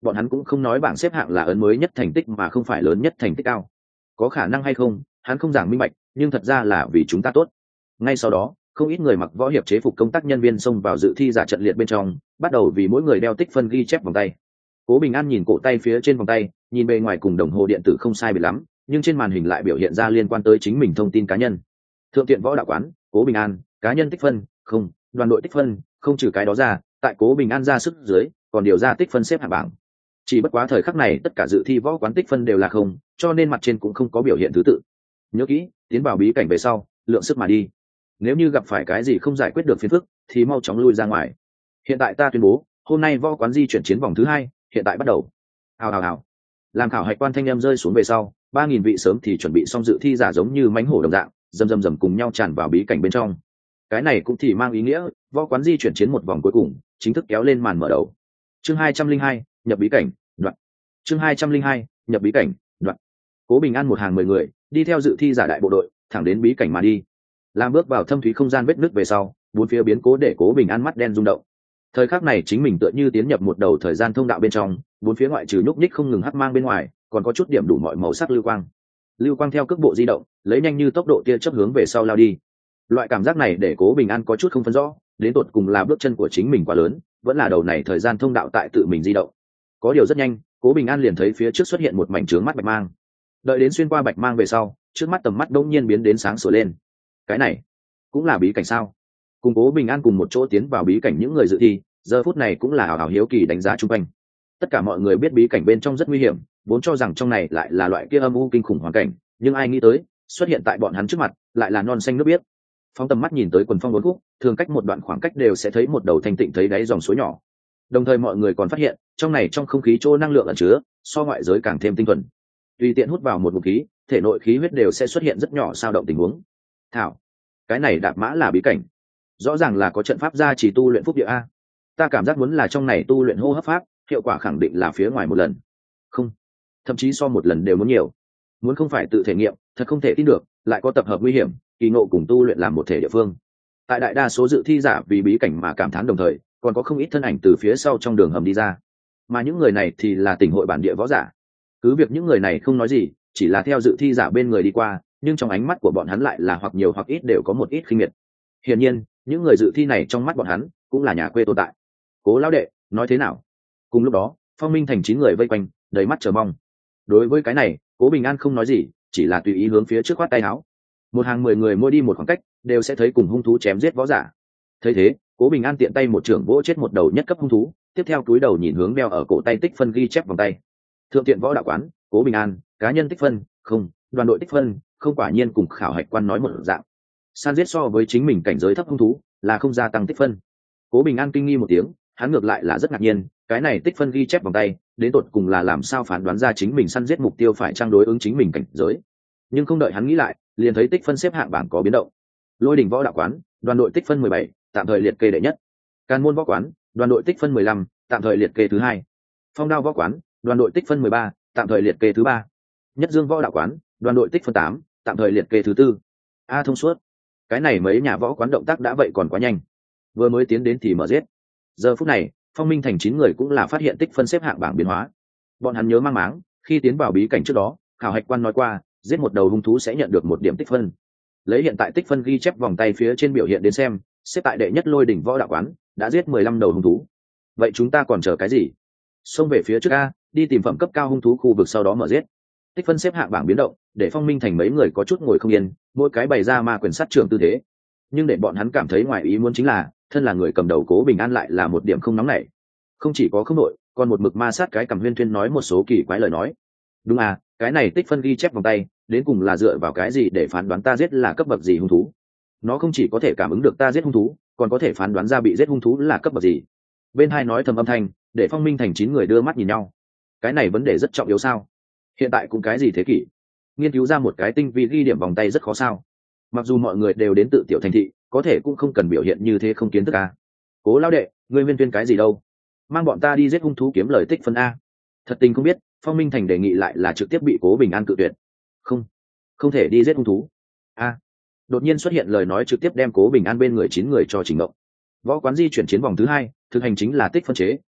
bọn hắn cũng không nói bảng xếp hạng là ấn mới nhất thành tích mà không phải lớn nhất thành tích cao. Có khả năng hay không, hắn không giảng minh bạch, nhưng thật ra là vì chúng ta tốt. Ngay sau đó, không ít người mặc võ hiệp chế phục công tác nhân viên xông vào dự thi giả trận liệt bên trong, bắt đầu vì mỗi người đeo tích phân ghi chép vòng tay. Cố Bình An nhìn cổ tay phía trên vòng tay, nhìn bề ngoài cùng đồng hồ điện tử không sai biệt lắm, nhưng trên màn hình lại biểu hiện ra liên quan tới chính mình thông tin cá nhân. Thượng Tiện Võ Đạo Quán, Cố Bình An, cá nhân tích phân, không, đoàn đội tích phân, không, trừ cái đó ra, tại Cố Bình An ra sức dưới, còn điều ra tích phân xếp hạng bảng. Chỉ bất quá thời khắc này tất cả dự thi võ quán tích phân đều là không, cho nên mặt trên cũng không có biểu hiện thứ tự. Nhớ kỹ, tiến vào bí cảnh về sau, lượng sức mà đi. Nếu như gặp phải cái gì không giải quyết được phiền phức, thì mau chóng lui ra ngoài. Hiện tại ta tuyên bố, hôm nay võ quán di chuyển chiến vòng thứ hai, hiện tại bắt đầu. Hào hào hào. Làm khảo hạch quan thanh em rơi xuống về sau, ba nghìn vị sớm thì chuẩn bị xong dự thi giả giống như mánh hổ đồng dạng, rầm rầm rầm cùng nhau tràn vào bí cảnh bên trong. Cái này cũng thì mang ý nghĩa, võ quán di chuyển chiến một vòng cuối cùng, chính thức kéo lên màn mở đầu. Chương hai trăm linh hai, nhập bí cảnh, đoạn. Chương hai trăm linh hai, nhập bí cảnh, đoạn. Cố Bình An một hàng mười người, đi theo dự thi giả đại bộ đội, thẳng đến bí cảnh mà đi. Làm bước vào thâm thúy không gian vết nứt về sau, bốn phía biến cố để Cố Bình An mắt đen rung động. Thời khắc này chính mình tựa như tiến nhập một đầu thời gian thông đạo bên trong, bốn phía ngoại trừ nhúc nhích không ngừng hắc mang bên ngoài, còn có chút điểm đủ mọi màu sắc lưu quang. Lưu quang theo cước bộ di động, lấy nhanh như tốc độ tia chớp hướng về sau lao đi. Loại cảm giác này để Cố Bình An có chút không phân rõ, đến tột cùng là bước chân của chính mình quá lớn, vẫn là đầu này thời gian thông đạo tại tự mình di động. Có điều rất nhanh, Cố Bình An liền thấy phía trước xuất hiện một mảnh trướng mắt bạch mang. Đợi đến xuyên qua bạch mang về sau, trước mắt tầm mắt đột nhiên biến đến sáng sủa lên. Cái này cũng là bí cảnh sao? Cùng Cố Bình An cùng một chỗ tiến vào bí cảnh những người dự thi, giờ phút này cũng là hào hào hiếu kỳ đánh giá chung quanh. Tất cả mọi người biết bí cảnh bên trong rất nguy hiểm, vốn cho rằng trong này lại là loại kia âm u kinh khủng hoàn cảnh, nhưng ai nghĩ tới, xuất hiện tại bọn hắn trước mặt, lại là non xanh nước biếc. Phóng tầm mắt nhìn tới quần phong bốn khúc, thường cách một đoạn khoảng cách đều sẽ thấy một đầu thanh tịnh thấy đáy dòng suối nhỏ. Đồng thời mọi người còn phát hiện, trong này trong không khí chỗ năng lượng ẩn chứa, so ngoại giới càng thêm tinh thuần. Tùy tiện hút vào một ngụm khí, thể nội khí huyết đều sẽ xuất hiện rất nhỏ dao động tình huống. Thảo, cái này đạp mã là bí cảnh, rõ ràng là có trận pháp gia trì tu luyện phúc địa a. Ta cảm giác muốn là trong này tu luyện hô hấp pháp, hiệu quả khẳng định là phía ngoài một lần, không, thậm chí so một lần đều muốn nhiều. Muốn không phải tự thể nghiệm, thật không thể tin được, lại có tập hợp nguy hiểm, kỳ ngộ cùng tu luyện làm một thể địa phương. Tại đại đa số dự thi giả vì bí cảnh mà cảm thán đồng thời, còn có không ít thân ảnh từ phía sau trong đường hầm đi ra, mà những người này thì là tỉnh hội bản địa võ giả. Cứ việc những người này không nói gì, chỉ là theo dự thi giả bên người đi qua, nhưng trong ánh mắt của bọn hắn lại là hoặc nhiều hoặc ít đều có một ít khinh miệt. Hiển nhiên, những người dự thi này trong mắt bọn hắn cũng là nhà quê tồn tại. Cố lão đệ, nói thế nào? Cùng lúc đó, Phong Minh thành chín người vây quanh, đầy mắt chờ mong. Đối với cái này, Cố Bình An không nói gì, chỉ là tùy ý hướng phía trước khoát tay áo. Một hàng mười người mỗi đi một khoảng cách, đều sẽ thấy cùng hung thú chém giết võ giả. Thấy thế, Cố Bình An tiện tay một trưởng vỗ chết một đầu nhất cấp hung thú, tiếp theo túi đầu nhìn hướng đeo ở cổ tay tích phân ghi chép vòng tay. Thượng Tiện Võ Đạo Quán, Cố Bình An, cá nhân tích phân, không, đoàn đội tích phân, không, quả nhiên cùng khảo hạch quan nói một dạng. San giết so với chính mình cảnh giới thấp hung thú, là không gia tăng tích phân. Cố Bình An kinh nghi một tiếng, hắn ngược lại là rất ngạc nhiên, cái này tích phân ghi chép vòng tay, đến tột cùng là làm sao phán đoán ra chính mình săn giết mục tiêu phải trang đối ứng chính mình cảnh giới. Nhưng không đợi hắn nghĩ lại, liền thấy tích phân xếp hạng bảng có biến động. Lôi Đỉnh Võ Đạo Quán, đoàn đội tích phân mười bảy, tạm thời liệt kê đệ nhất. Càn Môn Võ Quán, đoàn đội tích phân mười lăm, tạm thời liệt kê thứ hai. Phong Đao Võ Quán, đoàn đội tích phân mười ba, tạm thời liệt kê thứ ba. Nhất Dương Võ Đạo Quán, đoàn đội tích phân tám, tạm thời liệt kê thứ tư. A thông suốt. Cái này mấy nhà võ quán động tác đã vậy còn quá nhanh. Vừa mới tiến đến thì mở giết. Giờ phút này, Phong Minh thành chín người cũng là phát hiện tích phân xếp hạng bảng biến hóa. Bọn hắn nhớ mang máng, khi tiến vào bí cảnh trước đó, khảo hạch quan nói qua, giết một đầu hung thú sẽ nhận được một điểm tích phân. Lấy hiện tại tích phân ghi chép vòng tay phía trên biểu hiện đến xem, xếp tại đệ nhất Lôi Đỉnh Võ Đạo Quán đã giết mười lăm đầu hung thú. Vậy chúng ta còn chờ cái gì? Xông về phía trước a, đi tìm phẩm cấp cao hung thú khu vực sau đó mở giết. Tích phân xếp hạng bảng biến động, để Phong Minh thành mấy người có chút ngồi không yên, mỗi cái bày ra ma quyền sát trưởng tư thế. Nhưng để bọn hắn cảm thấy ngoài ý muốn chính là, thân là người cầm đầu Cố Bình An lại là một điểm không nóng nảy. Không chỉ có không nội, còn một mực ma sát cái cầm huyên thuyên nói một số kỳ quái lời nói. Đúng à, cái này tích phân ghi chép vòng tay, đến cùng là dựa vào cái gì để phán đoán ta giết là cấp bậc gì hung thú? Nó không chỉ có thể cảm ứng được ta giết hung thú, còn có thể phán đoán ra bị giết hung thú là cấp bậc gì. Bên hai nói thầm âm thanh, để Phong Minh thành chín người đưa mắt nhìn nhau. Cái này vấn đề rất trọng yếu sao? Hiện tại cũng cái gì thế kỷ, nghiên cứu ra một cái tinh vi ghi điểm vòng tay rất khó sao? Mặc dù mọi người đều đến tự tiểu thành thị, có thể cũng không cần biểu hiện như thế không kiến thức à. Cố lão đệ, ngươi viên tuyên cái gì đâu? Mang bọn ta đi giết hung thú kiếm lời tích phân a. Thật tình không biết, Phong Minh thành đề nghị lại là trực tiếp bị Cố Bình An cự tuyệt. Không, không thể đi giết hung thú a. Đột nhiên xuất hiện lời nói trực tiếp đem Cố Bình An bên người chín người cho chỉnh ngộng. Võ quán di chuyển chiến vòng thứ hai, thực hành chính là tích phân chế,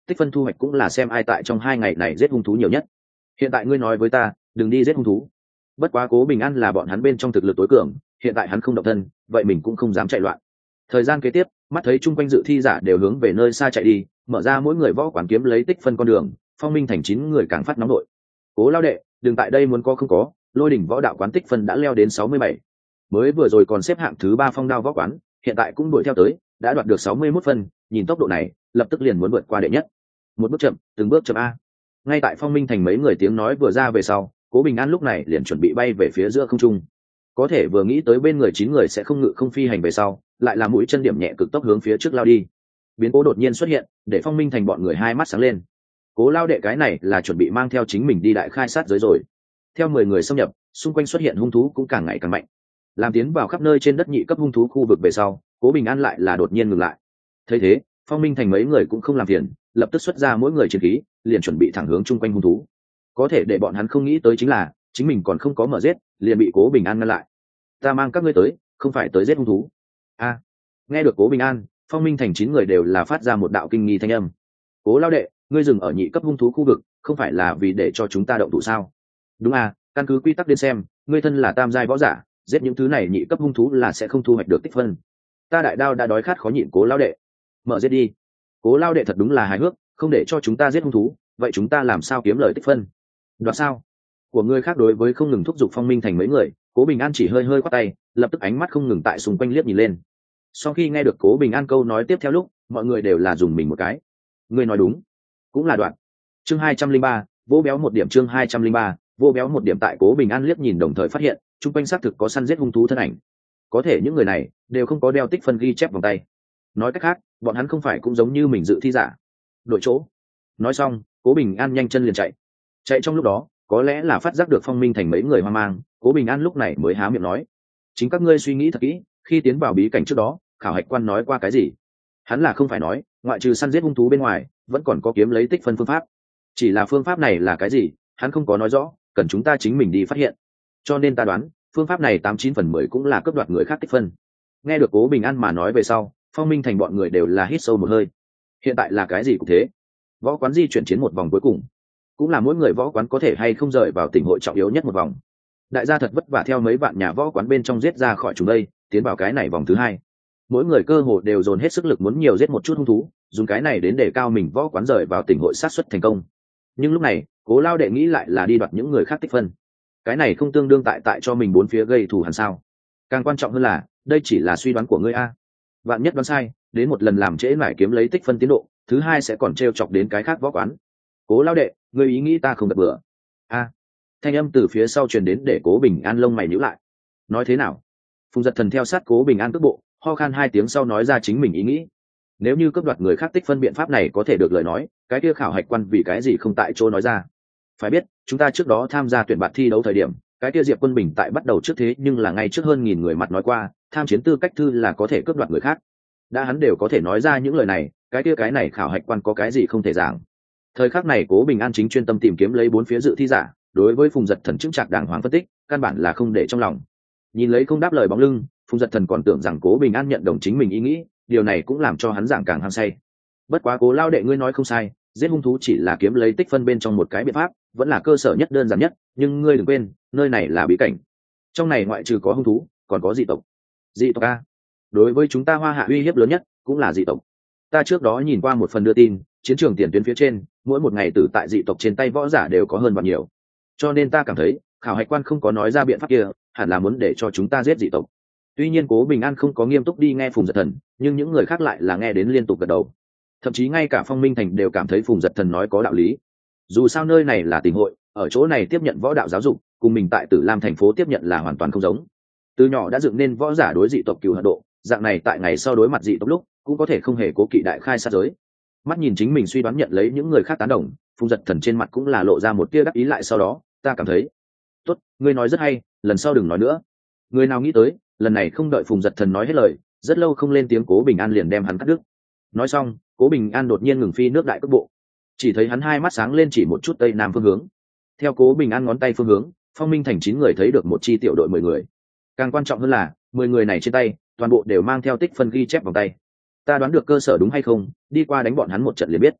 tích phân thu hoạch cũng là xem ai tại trong hai ngày này giết hung thú nhiều nhất. Hiện tại ngươi nói với ta đừng đi giết hung thú, bất quá Cố Bình An là bọn hắn bên trong thực lực tối cường, hiện tại hắn không động thân, vậy mình cũng không dám chạy loạn. Thời gian kế tiếp, mắt thấy chung quanh dự thi giả đều hướng về nơi xa chạy đi, mở ra mỗi người võ quán kiếm lấy tích phân con đường, Phong Minh thành chín người càng phát nóng nổi. Cố lao đệ, đừng tại đây muốn có không có, Lôi đỉnh võ đạo quán tích phân đã leo đến sáu mươi bảy. Mới vừa rồi còn xếp hạng thứ ba Phong Đao võ quán, hiện tại cũng đuổi theo tới, đã đoạt được sáu mươi mốt phân, nhìn tốc độ này, lập tức liền muốn vượt qua đệ nhất. Một bước chậm, từng bước chậm a. Ngay tại Phong Minh thành mấy người tiếng nói vừa ra về sau, Cố Bình An lúc này liền chuẩn bị bay về phía giữa không trung. Có thể vừa nghĩ tới bên người chín người sẽ không ngự không phi hành về sau, lại là mũi chân điểm nhẹ cực tốc hướng phía trước lao đi. Biến cố đột nhiên xuất hiện, để Phong Minh thành bọn người hai mắt sáng lên. Cố lao đệ cái này là chuẩn bị mang theo chính mình đi đại khai sát giới rồi. Theo mười người xâm nhập, xung quanh xuất hiện hung thú cũng càng ngày càng mạnh. Làm tiến vào khắp nơi trên đất nhị cấp hung thú khu vực về sau, Cố Bình An lại là đột nhiên ngừng lại. Thấy thế, Phong Minh thành mấy người cũng không làm phiền, lập tức xuất ra mỗi người chiến khí, liền chuẩn bị thẳng hướng chung quanh hung thú. Có thể để bọn hắn không nghĩ tới chính là, chính mình còn không có mở giết, liền bị Cố Bình An ngăn lại. Ta mang các ngươi tới, không phải tới giết hung thú. A, nghe được Cố Bình An, Phong Minh thành chín người đều là phát ra một đạo kinh nghi thanh âm. Cố lao đệ, ngươi dừng ở nhị cấp hung thú khu vực, không phải là vì để cho chúng ta động thủ sao? Đúng à, căn cứ quy tắc đến xem, ngươi thân là tam giai võ giả, giết những thứ này nhị cấp hung thú là sẽ không thu hoạch được tích phân. Ta đại đao đã đói khát khó nhịn, Cố lao đệ, mở giết đi. Cố lao đệ thật đúng là hài hước, không để cho chúng ta giết hung thú, vậy chúng ta làm sao kiếm lời tích phân? Đoạt sao? Của ngươi khác đối với không ngừng thúc giục Phong Minh thành mấy người, Cố Bình An chỉ hơi hơi quát tay, lập tức ánh mắt không ngừng tại xung quanh liếc nhìn lên. Sau khi nghe được Cố Bình An câu nói tiếp theo lúc, mọi người đều là dùng mình một cái. Ngươi nói đúng, cũng là đoạn. Chương hai trăm linh ba, vô béo một điểm. Chương hai trăm linh ba, vô béo một điểm. Tại Cố Bình An liếc nhìn đồng thời phát hiện, chung quanh xác thực có săn giết hung thú thân ảnh. Có thể những người này đều không có đeo tích phân ghi chép vòng tay. Nói cách khác, bọn hắn không phải cũng giống như mình dự thi giả. Đổi chỗ. Nói xong, Cố Bình An nhanh chân liền chạy. Chạy trong lúc đó, có lẽ là phát giác được Phong Minh thành mấy người hoang mang, Cố Bình An lúc này mới há miệng nói: chính các ngươi suy nghĩ thật kỹ, khi tiến vào bí cảnh trước đó, khảo hạch quan nói qua cái gì? Hắn là không phải nói, ngoại trừ săn giết hung thú bên ngoài, vẫn còn có kiếm lấy tích phân phương pháp. Chỉ là phương pháp này là cái gì, hắn không có nói rõ, cần chúng ta chính mình đi phát hiện. Cho nên ta đoán, phương pháp này tám chín phần mười cũng là cướp đoạt người khác tích phân. Nghe được Cố Bình An mà nói về sau, Phong Minh thành bọn người đều là hít sâu một hơi. Hiện tại là cái gì cũng thế? Võ quán di chuyển chiến một vòng cuối cùng, cũng là mỗi người võ quán có thể hay không rời vào tỉnh hội trọng yếu nhất một vòng. Đại gia thật vất vả theo mấy vạn nhà võ quán bên trong giết ra khỏi chúng đây, tiến vào cái này vòng thứ hai. Mỗi người cơ hồ đều dồn hết sức lực muốn nhiều giết một chút hung thú, dùng cái này đến để cao mình võ quán rời vào tỉnh hội sát xuất thành công. Nhưng lúc này, Cố lao đệ nghĩ lại là đi đoạt những người khác tích phân. Cái này không tương đương tại tại cho mình bốn phía gây thù hằn sao? Càng quan trọng hơn là, đây chỉ là suy đoán của ngươi a. Vạn nhất đoán sai, đến một lần làm trễ mải kiếm lấy tích phân tiến độ, thứ hai sẽ còn trêu chọc đến cái khác võ quán. Cố lao đệ, ngươi ý nghĩ ta không gật bừa. A. Thanh âm từ phía sau truyền đến để Cố Bình An lông mày nhíu lại. Nói thế nào? Phùng Giật Thần theo sát Cố Bình An cước bộ, ho khan hai tiếng sau nói ra chính mình ý nghĩ. Nếu như cướp đoạt người khác tích phân biện pháp này có thể được lời nói, cái kia khảo hạch quan vì cái gì không tại chỗ nói ra? Phải biết, chúng ta trước đó tham gia tuyển bạt thi đấu thời điểm, cái kia Diệp Quân Bình tại bắt đầu trước thế nhưng là ngay trước hơn nghìn người mặt nói qua, tham chiến tư cách thư là có thể cướp đoạt người khác. Đã hắn đều có thể nói ra những lời này, cái kia cái này khảo hạch quan có cái gì không thể giảng. Thời khắc này Cố Bình An chính chuyên tâm tìm kiếm lấy bốn phía dự thi giả, đối với Phùng Giật Thần chứng trạc đàng hoàng phân tích, căn bản là không để trong lòng. Nhìn lấy không đáp lời bóng lưng, Phùng Giật Thần còn tưởng rằng Cố Bình An nhận đồng chính mình ý nghĩ, điều này cũng làm cho hắn giảng càng hăng say. Bất quá Cố lao đệ ngươi nói không sai, giết hung thú chỉ là kiếm lấy tích phân bên trong một cái biện pháp, vẫn là cơ sở nhất đơn giản nhất, nhưng ngươi đừng quên, nơi này là bí cảnh. Trong này ngoại trừ có hung thú, còn có dị tộc. Dị tộc a? Đối với chúng ta Hoa Hạ uy hiếp lớn nhất cũng là dị tộc. Ta trước đó nhìn qua một phần đưa tin, chiến trường tiền tuyến phía trên, mỗi một ngày tử tại dị tộc trên tay võ giả đều có hơn bao nhiêu. Cho nên ta cảm thấy, khảo hạch quan không có nói ra biện pháp kia, hẳn là muốn để cho chúng ta giết dị tộc. Tuy nhiên Cố Bình An không có nghiêm túc đi nghe Phùng Giật Thần, nhưng những người khác lại là nghe đến liên tục gật đầu. Thậm chí ngay cả Phong Minh thành đều cảm thấy Phùng Giật Thần nói có đạo lý. Dù sao nơi này là tỉnh hội, ở chỗ này tiếp nhận võ đạo giáo dục, cùng mình tại Tử Lam thành phố tiếp nhận là hoàn toàn không giống. Từ nhỏ đã dựng nên võ giả đối dị tộc cừu hận độ, dạng này tại ngày sau đối mặt dị tộc lúc, cũng có thể không hề cố kỵ đại khai sát giới. Mắt nhìn chính mình suy đoán nhận lấy những người khác tán đồng, Phùng Giật Thần trên mặt cũng là lộ ra một tia đắc ý lại sau đó, ta cảm thấy, tốt, ngươi nói rất hay, lần sau đừng nói nữa. Người nào nghĩ tới, lần này không đợi Phùng Giật Thần nói hết lời, rất lâu không lên tiếng Cố Bình An liền đem hắn cắt đứt. Nói xong, Cố Bình An đột nhiên ngừng phi nước đại cước bộ, chỉ thấy hắn hai mắt sáng lên chỉ một chút tây nam phương hướng. Theo Cố Bình An ngón tay phương hướng, Phong Minh thành chín người thấy được một chi tiểu đội mười người. Càng quan trọng hơn là, mười người này trên tay, toàn bộ đều mang theo tích phân ghi chép vòng tay. Ta đoán được cơ sở đúng hay không, đi qua đánh bọn hắn một trận liền biết.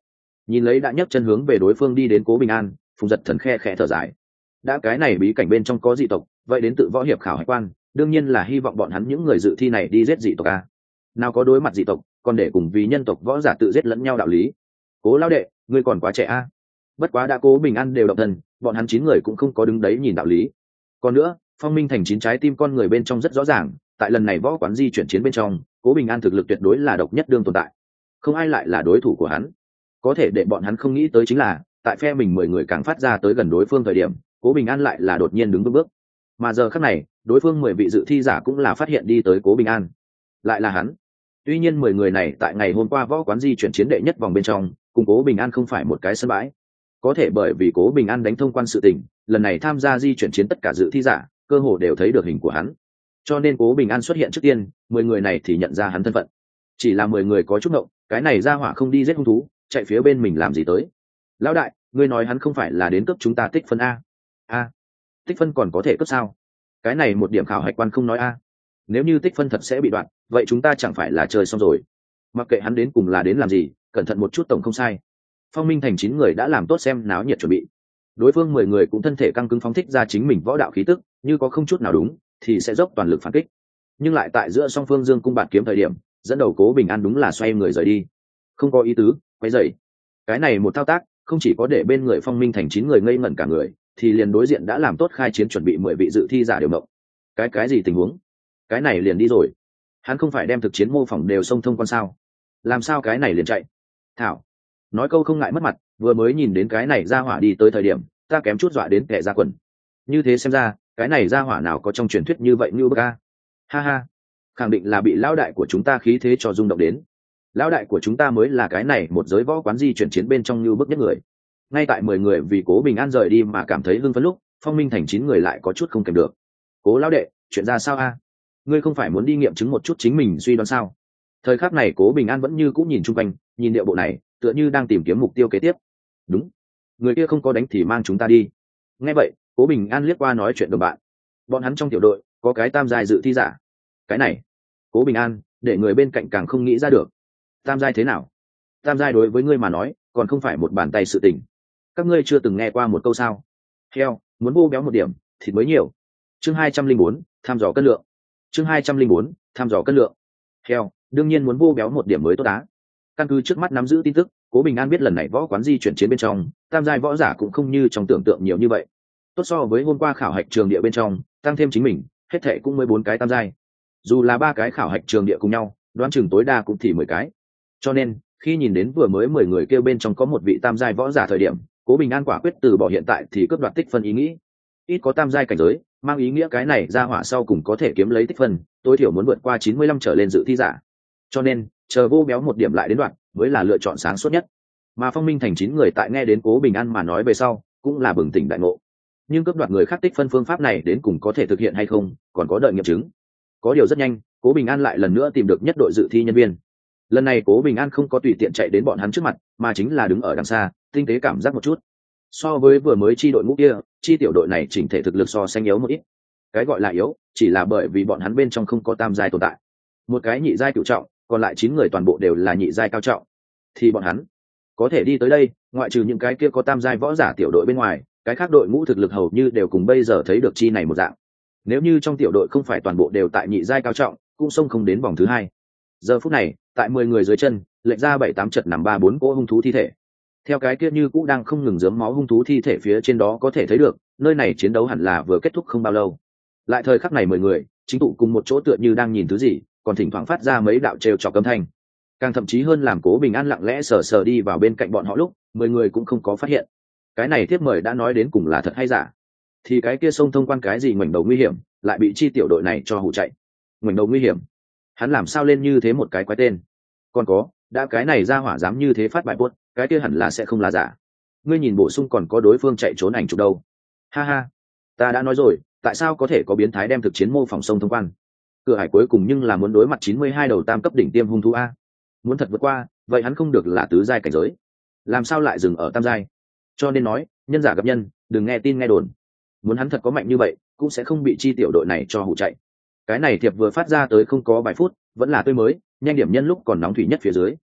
Nhìn lấy đã nhấc chân hướng về đối phương đi đến Cố Bình An, Phùng Dật Thần khe khẽ thở dài. Đã cái này bí cảnh bên trong có dị tộc, vậy đến tự võ hiệp khảo hải quan, đương nhiên là hy vọng bọn hắn những người dự thi này đi giết dị tộc a. Nào có đối mặt dị tộc, còn để cùng vì nhân tộc võ giả tự giết lẫn nhau đạo lý. Cố lão đệ, ngươi còn quá trẻ a. Bất quá đã Cố Bình An đều động thân, bọn hắn chín người cũng không có đứng đấy nhìn đạo lý. Còn nữa, Phong Minh Thành chín trái tim con người bên trong rất rõ ràng, tại lần này võ quán di chuyển chiến bên trong, Cố Bình An thực lực tuyệt đối là độc nhất đương tồn tại, không ai lại là đối thủ của hắn. Có thể để bọn hắn không nghĩ tới chính là, tại phe mình mười người càng phát ra tới gần đối phương thời điểm, Cố Bình An lại là đột nhiên đứng bước bước. Mà giờ khắc này, đối phương mười vị dự thi giả cũng là phát hiện đi tới Cố Bình An. Lại là hắn. Tuy nhiên mười người này tại ngày hôm qua võ quán di chuyển chiến đệ nhất vòng bên trong, cùng Cố Bình An không phải một cái sân bãi. Có thể bởi vì Cố Bình An đánh thông quan sự tình, lần này tham gia di chuyển chiến tất cả dự thi giả, cơ hồ đều thấy được hình của hắn. Cho nên Cố Bình An xuất hiện trước tiên, mười người này thì nhận ra hắn thân phận. Chỉ là mười người có chút ngộng, cái này ra hỏa không đi giết hung thú, chạy phía bên mình làm gì tới? Lão đại, ngươi nói hắn không phải là đến cướp chúng ta tích phân a? A, tích phân còn có thể cướp sao? Cái này một điểm khảo hạch quan không nói a. Nếu như tích phân thật sẽ bị đoạn, vậy chúng ta chẳng phải là chơi xong rồi? Mặc kệ hắn đến cùng là đến làm gì, cẩn thận một chút tổng không sai. Phong Minh Thành chín người đã làm tốt xem náo nhiệt chuẩn bị. Đối phương mười người cũng thân thể căng cứng phóng thích ra chính mình võ đạo khí tức, như có không chút nào đúng, thì sẽ dốc toàn lực phản kích. Nhưng lại tại giữa song phương dương cung bạt kiếm thời điểm, dẫn đầu Cố Bình An đúng là xoay người rời đi. Không có ý tứ, quay dậy. Cái này một thao tác, không chỉ có để bên người Phong Minh Thành chín người ngây ngẩn cả người, thì liền đối diện đã làm tốt khai chiến chuẩn bị mười vị dự thi giả đều mộng. Cái cái gì tình huống? Cái này liền đi rồi. Hắn không phải đem thực chiến mô phỏng đều xông thông quan sao? Làm sao cái này liền chạy? Thảo, nói câu không ngại mất mặt, vừa mới nhìn đến cái này ra hỏa đi tới thời điểm, ta kém chút dọa đến kẻ ra quần. Như thế xem ra, cái này ra hỏa nào có trong truyền thuyết như vậy như bức a. Ha ha, khẳng định là bị lão đại của chúng ta khí thế cho rung động đến. Lão đại của chúng ta mới là cái này một giới võ quán di chuyển chiến bên trong như bức nhất người. Ngay tại mười người vì Cố Bình An rời đi mà cảm thấy hưng phấn lúc, Phong Minh Thành chín người lại có chút không kèm được. Cố lão đệ, chuyện ra sao a? Ngươi không phải muốn đi nghiệm chứng một chút chính mình suy đoán sao? Thời khắc này Cố Bình An vẫn như cũng nhìn chung quanh, nhìn điệu bộ này, tựa như đang tìm kiếm mục tiêu kế tiếp. Đúng, người kia không có đánh thì mang chúng ta đi. Nghe vậy, Cố Bình An liếc qua nói chuyện đồng bạn. Bọn hắn trong tiểu đội có cái tam giai dự thi giả. Cái này, Cố Bình An để người bên cạnh càng không nghĩ ra được. Tam giai thế nào? Tam giai đối với ngươi mà nói, còn không phải một bàn tay sự tình. Các ngươi chưa từng nghe qua một câu sao? Heo, muốn vô béo một điểm, thịt mới nhiều. Chương hai trăm linh bốn, thăm dò cân lượng. Chương hai trăm linh bốn, thăm dò cân lượng. Heo, đương nhiên muốn vô béo một điểm mới tốt á. Căn cứ trước mắt nắm giữ tin tức, Cố Bình An biết lần này võ quán di chuyển chiến bên trong, tam giai võ giả cũng không như trong tưởng tượng nhiều như vậy. Tốt so với hôm qua khảo hạch trường địa bên trong, tăng thêm chính mình, hết thệ cũng mới bốn cái tam giai. Dù là ba cái khảo hạch trường địa cùng nhau, đoán chừng tối đa cũng thì mười cái. Cho nên, khi nhìn đến vừa mới mười người kêu bên trong có một vị tam giai võ giả thời điểm, Cố Bình An quả quyết từ bỏ hiện tại thì cướp đoạt tích phân ý nghĩ. Ít có tam giai cảnh giới, mang ý nghĩa cái này ra hỏa sau cùng có thể kiếm lấy tích phân, tối thiểu muốn vượt qua chín mươi lăm trở lên dự thi giả. Cho nên, chờ vô béo một điểm lại đến đoạn, mới là lựa chọn sáng suốt nhất. Mà Phong Minh Thành chín người tại nghe đến Cố Bình An mà nói về sau, cũng là bừng tỉnh đại ngộ. Nhưng cướp đoạt người khác tích phân phương pháp này đến cùng có thể thực hiện hay không, còn có đợi nghiệm chứng. Có điều rất nhanh, Cố Bình An lại lần nữa tìm được nhất đội dự thi nhân viên. Lần này Cố Bình An không có tùy tiện chạy đến bọn hắn trước mặt, mà chính là đứng ở đằng xa, tinh tế cảm giác một chút. So với vừa mới chi đội ngũ kia, chi tiểu đội này chỉnh thể thực lực so sánh yếu một ít. Cái gọi là yếu, chỉ là bởi vì bọn hắn bên trong không có tam giai tồn tại. Một cái nhị giai cửu trọng, còn lại chín người toàn bộ đều là nhị giai cao trọng. Thì bọn hắn có thể đi tới đây, ngoại trừ những cái kia có tam giai võ giả tiểu đội bên ngoài, cái khác đội ngũ thực lực hầu như đều cùng bây giờ thấy được chi này một dạng. Nếu như trong tiểu đội không phải toàn bộ đều tại nhị giai cao trọng, cũng xông không đến vòng thứ hai. Giờ phút này, tại mười người dưới chân, lệch ra bảy tám chật nằm ba bốn cỗ hung thú thi thể. Theo cái kia như cũ đang không ngừng rớm máu hung thú thi thể phía trên đó có thể thấy được, nơi này chiến đấu hẳn là vừa kết thúc không bao lâu. Lại thời khắc này mười người, chính tụ cùng một chỗ tựa như đang nhìn thứ gì, còn thỉnh thoảng phát ra mấy đạo trêu chọc âm thanh. Càng thậm chí hơn làm Cố Bình An lặng lẽ sờ sờ đi vào bên cạnh bọn họ lúc, mười người cũng không có phát hiện. Cái này tiếp mời đã nói đến cùng là thật hay giả? Thì cái kia sông thông quan cái gì ngoảnh đầu nguy hiểm, lại bị chi tiểu đội này cho hù chạy. Ngoảnh đầu nguy hiểm? Hắn làm sao lên như thế một cái quái tên? Còn có, đã cái này ra hỏa dám như thế phát bại buốt, cái kia hẳn là sẽ không là giả. Ngươi nhìn bổ sung còn có đối phương chạy trốn ảnh chụp đâu. Ha ha, ta đã nói rồi, tại sao có thể có biến thái đem thực chiến mô phỏng sông thông quan? Cửa hải cuối cùng nhưng là muốn đối mặt chín mươi hai đầu tam cấp đỉnh tiêm hung thú a. Muốn thật vượt qua, vậy hắn không được là tứ giai cảnh giới. Làm sao lại dừng ở tam giai? Cho nên nói, nhân giả gặp nhân, đừng nghe tin nghe đồn. Muốn hắn thật có mạnh như vậy, cũng sẽ không bị chi tiểu đội này cho hù chạy. Cái này thiệp vừa phát ra tới không có vài phút, vẫn là tươi mới, nhanh điểm nhân lúc còn nóng thủy nhất phía dưới.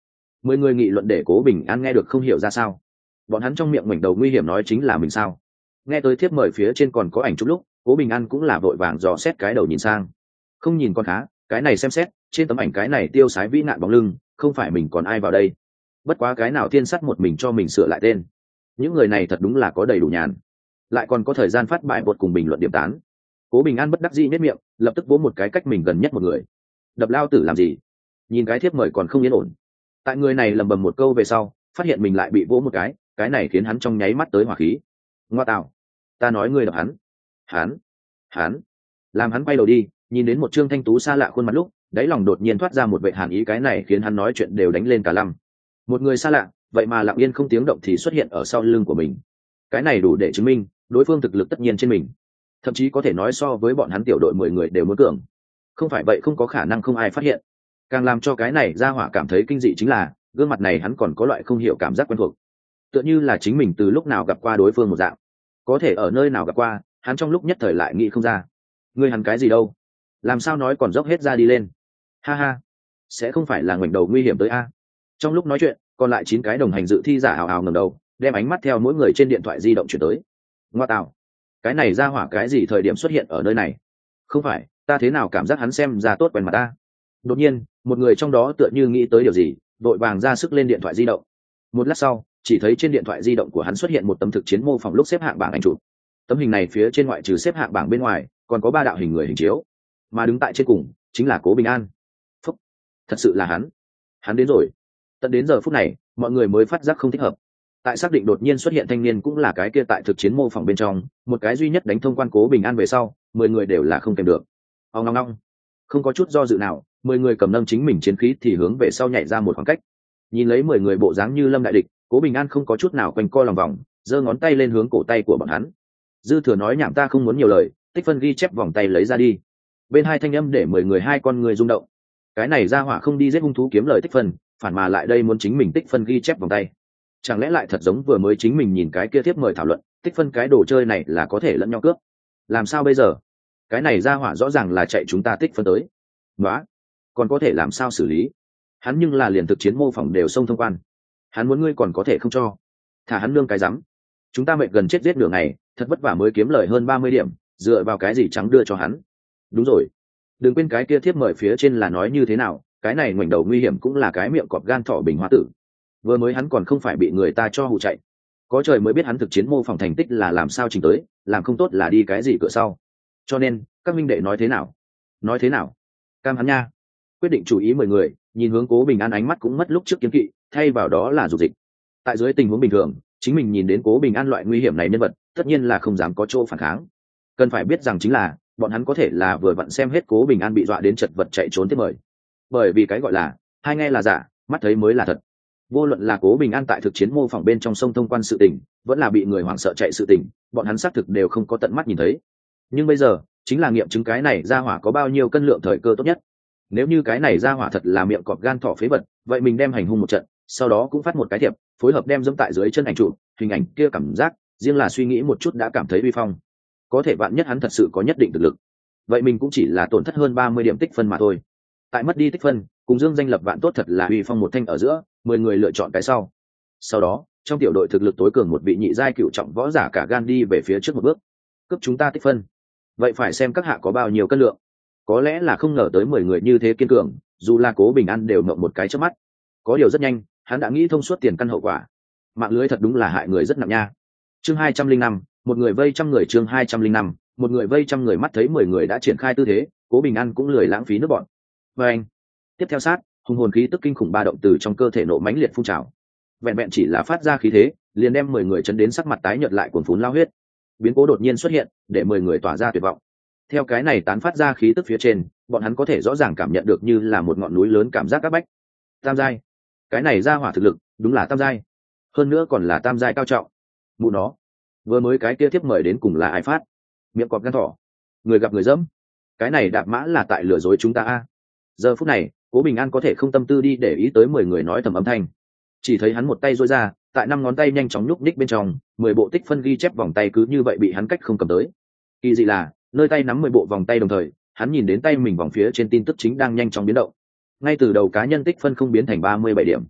Mười người nghị luận để Cố Bình An nghe được không hiểu ra sao. Bọn hắn trong miệng ngoảnh đầu nguy hiểm nói chính là mình sao? Nghe tới thiếp mời phía trên còn có ảnh chụp lúc, Cố Bình An cũng là vội vàng dò xét cái đầu nhìn sang. Không nhìn con khá, cái này xem xét, trên tấm ảnh cái này tiêu sái vĩ nạn bóng lưng, không phải mình còn ai vào đây. Bất quá cái nào thiên sắt một mình cho mình sửa lại tên. Những người này thật đúng là có đầy đủ nhàn, lại còn có thời gian phát bài bột cùng bình luận điểm tán. Cố Bình An bất đắc dĩ nhếch miệng, lập tức vỗ một cái cách mình gần nhất một người. Đập lao tử làm gì? Nhìn cái thiếp mời còn không yên ổn. Tại người này lầm bầm một câu về sau, phát hiện mình lại bị vỗ một cái, cái này khiến hắn trong nháy mắt tới hỏa khí. Ngoa tạo, ta nói ngươi đập hắn, hắn, hắn, làm hắn quay đầu đi, nhìn đến một trương thanh tú xa lạ khuôn mặt lúc, đáy lòng đột nhiên thoát ra một vệ hàn ý, cái này khiến hắn nói chuyện đều đánh lên cả lăm. Một người xa lạ, vậy mà lặng yên không tiếng động thì xuất hiện ở sau lưng của mình. Cái này đủ để chứng minh đối phương thực lực tất nhiên trên mình, thậm chí có thể nói so với bọn hắn tiểu đội mười người đều muốn cường. Không phải vậy không có khả năng không ai phát hiện. Càng làm cho cái này ra hỏa cảm thấy kinh dị chính là gương mặt này hắn còn có loại không hiểu cảm giác quen thuộc, tựa như là chính mình từ lúc nào gặp qua đối phương một dạng. Có thể ở nơi nào gặp qua, hắn trong lúc nhất thời lại nghĩ không ra. Ngươi hắn cái gì đâu, làm sao nói còn dốc hết ra đi lên. Ha ha, sẽ không phải là ngoảnh đầu nguy hiểm tới a? Trong lúc nói chuyện, còn lại chín cái đồng hành dự thi giả hào hào ngẩng đầu, đem ánh mắt theo mỗi người trên điện thoại di động chuyển tới. Ngoa tạo, cái này ra hỏa cái gì thời điểm xuất hiện ở nơi này? Không phải, ta thế nào cảm giác hắn xem ra tốt quen mặt ta? Đột nhiên, một người trong đó tựa như nghĩ tới điều gì, vội vàng ra sức lên điện thoại di động. Một lát sau, chỉ thấy trên điện thoại di động của hắn xuất hiện một tấm thực chiến mô phỏng lúc xếp hạng bảng ảnh chụp. Tấm hình này phía trên ngoại trừ xếp hạng bảng bên ngoài, còn có ba đạo hình người hình chiếu, mà đứng tại trên cùng chính là Cố Bình An. Phúc, thật sự là hắn, hắn đến rồi. Tận đến giờ phút này, mọi người mới phát giác không thích hợp. Tại xác định đột nhiên xuất hiện thanh niên cũng là cái kia tại thực chiến mô phỏng bên trong, một cái duy nhất đánh thông quan Cố Bình An về sau, mười người đều là không kèm được. Ong ong ong, không có chút do dự nào, mười người cầm nâng chính mình chiến khí thì hướng về sau nhảy ra một khoảng cách. Nhìn lấy mười người bộ dáng như lâm đại địch, Cố Bình An không có chút nào quanh co lòng vòng, giơ ngón tay lên hướng cổ tay của bọn hắn. Dư thừa nói nhảm ta không muốn nhiều lời, tích phân ghi chép vòng tay lấy ra đi. Bên hai thanh âm để mười người hai con người rung động. Cái này ra hỏa không đi giết hung thú kiếm lời tích phân, phản mà lại đây muốn chính mình tích phân ghi chép vòng tay. Chẳng lẽ lại thật giống vừa mới chính mình nhìn cái kia tiếp mời thảo luận, tích phân cái đồ chơi này là có thể lẫn nhau cướp? Làm sao bây giờ? Cái này ra hỏa rõ ràng là chạy chúng ta tích phân tới. Nóa, còn có thể làm sao xử lý? Hắn nhưng là liền thực chiến mô phỏng đều xông thông quan. Hắn muốn ngươi còn có thể không cho? Thả hắn nương cái rắm. Chúng ta mệt gần chết giết nửa ngày, thật vất vả mới kiếm lời hơn ba mươi điểm, dựa vào cái gì trắng đưa cho hắn? Đúng rồi, đừng quên cái kia thiếp mời phía trên là nói như thế nào, cái này ngoảnh đầu nguy hiểm cũng là cái miệng cọp gan thỏ bình hóa tử. Vừa mới hắn còn không phải bị người ta cho hù chạy. Có trời mới biết hắn thực chiến mô phỏng thành tích là làm sao trình tới, làm không tốt là đi cái gì cửa sau. Cho nên, các minh đệ nói thế nào? Nói thế nào? Cam hắn nha. Quyết định chủ ý mười người, nhìn hướng Cố Bình An ánh mắt cũng mất lúc trước kiến kỵ, thay vào đó là dục dịch. Tại dưới tình huống bình thường, chính mình nhìn đến Cố Bình An loại nguy hiểm này nhân vật, tất nhiên là không dám có chỗ phản kháng. Cần phải biết rằng chính là, bọn hắn có thể là vừa vặn xem hết Cố Bình An bị dọa đến chật vật chạy trốn tiếp mời. Bởi vì cái gọi là, hai nghe là giả, mắt thấy mới là thật. Vô luận là Cố Bình An tại thực chiến mô phỏng bên trong sông thông quan sự tình, vẫn là bị người hoảng sợ chạy sự tình, bọn hắn xác thực đều không có tận mắt nhìn thấy. Nhưng bây giờ, chính là nghiệm chứng cái này ra hỏa có bao nhiêu cân lượng thời cơ tốt nhất. Nếu như cái này ra hỏa thật là miệng cọp gan thỏ phế vật, vậy mình đem hành hung một trận, sau đó cũng phát một cái thiệp, phối hợp đem dẫm tại dưới chân ảnh trụ, hình ảnh kia cảm giác, riêng là suy nghĩ một chút đã cảm thấy uy phong. Có thể vạn nhất hắn thật sự có nhất định thực lực, vậy mình cũng chỉ là tổn thất hơn ba mươi điểm tích phân mà thôi. Tại mất đi tích phân, cùng dương danh lập vạn tốt thật là uy phong một thanh ở giữa, mười người lựa chọn cái sau. Sau đó, trong tiểu đội thực lực tối cường một vị nhị giai cựu trọng võ giả cả gan đi về phía trước một bước, cướp chúng ta tích phân. Vậy phải xem các hạ có bao nhiêu cân lượng. Có lẽ là không ngờ tới mười người như thế kiên cường, dù là Cố Bình An đều ngậm một cái chớp mắt. Có điều rất nhanh, hắn đã nghĩ thông suốt tiền căn hậu quả. Mạng lưới thật đúng là hại người rất nặng nha. Chương hai trăm linh năm, một người vây trăm người. Chương hai trăm linh năm, một người vây trăm người. Mắt thấy mười người đã triển khai tư thế, Cố Bình An cũng lười lãng phí nước bọn. Và anh, tiếp theo sát, hùng hồn khí tức kinh khủng ba động từ trong cơ thể nộ mãnh liệt phun trào. Vẹn vẹn chỉ là phát ra khí thế, liền đem mười người chấn đến sắc mặt tái nhợt lại cuồn phún lao huyết. Biến cố đột nhiên xuất hiện, để mười người tỏa ra tuyệt vọng. Theo cái này tán phát ra khí tức phía trên, bọn hắn có thể rõ ràng cảm nhận được như là một ngọn núi lớn cảm giác các bách. Tam giai, cái này ra hỏa thực lực, đúng là tam giai. Hơn nữa còn là tam giai cao trọng. Mụ nó, vừa mới cái kia tiếp mời đến cùng là ai phát? Miệng cọp gan thỏ, người gặp người dẫm. Cái này đạp mã là tại lừa dối chúng ta a. Giờ phút này, Cố Bình An có thể không tâm tư đi để ý tới mười người nói thầm âm thanh. Chỉ thấy hắn một tay duỗi ra, tại năm ngón tay nhanh chóng nhúc nhích bên trong, mười bộ tích phân ghi chép vòng tay cứ như vậy bị hắn cách không cầm tới. Kỳ dị là, nơi tay nắm mười bộ vòng tay đồng thời, hắn nhìn đến tay mình vòng phía trên tin tức chính đang nhanh chóng biến động. Ngay từ đầu cá nhân tích phân không biến thành ba mươi bảy điểm,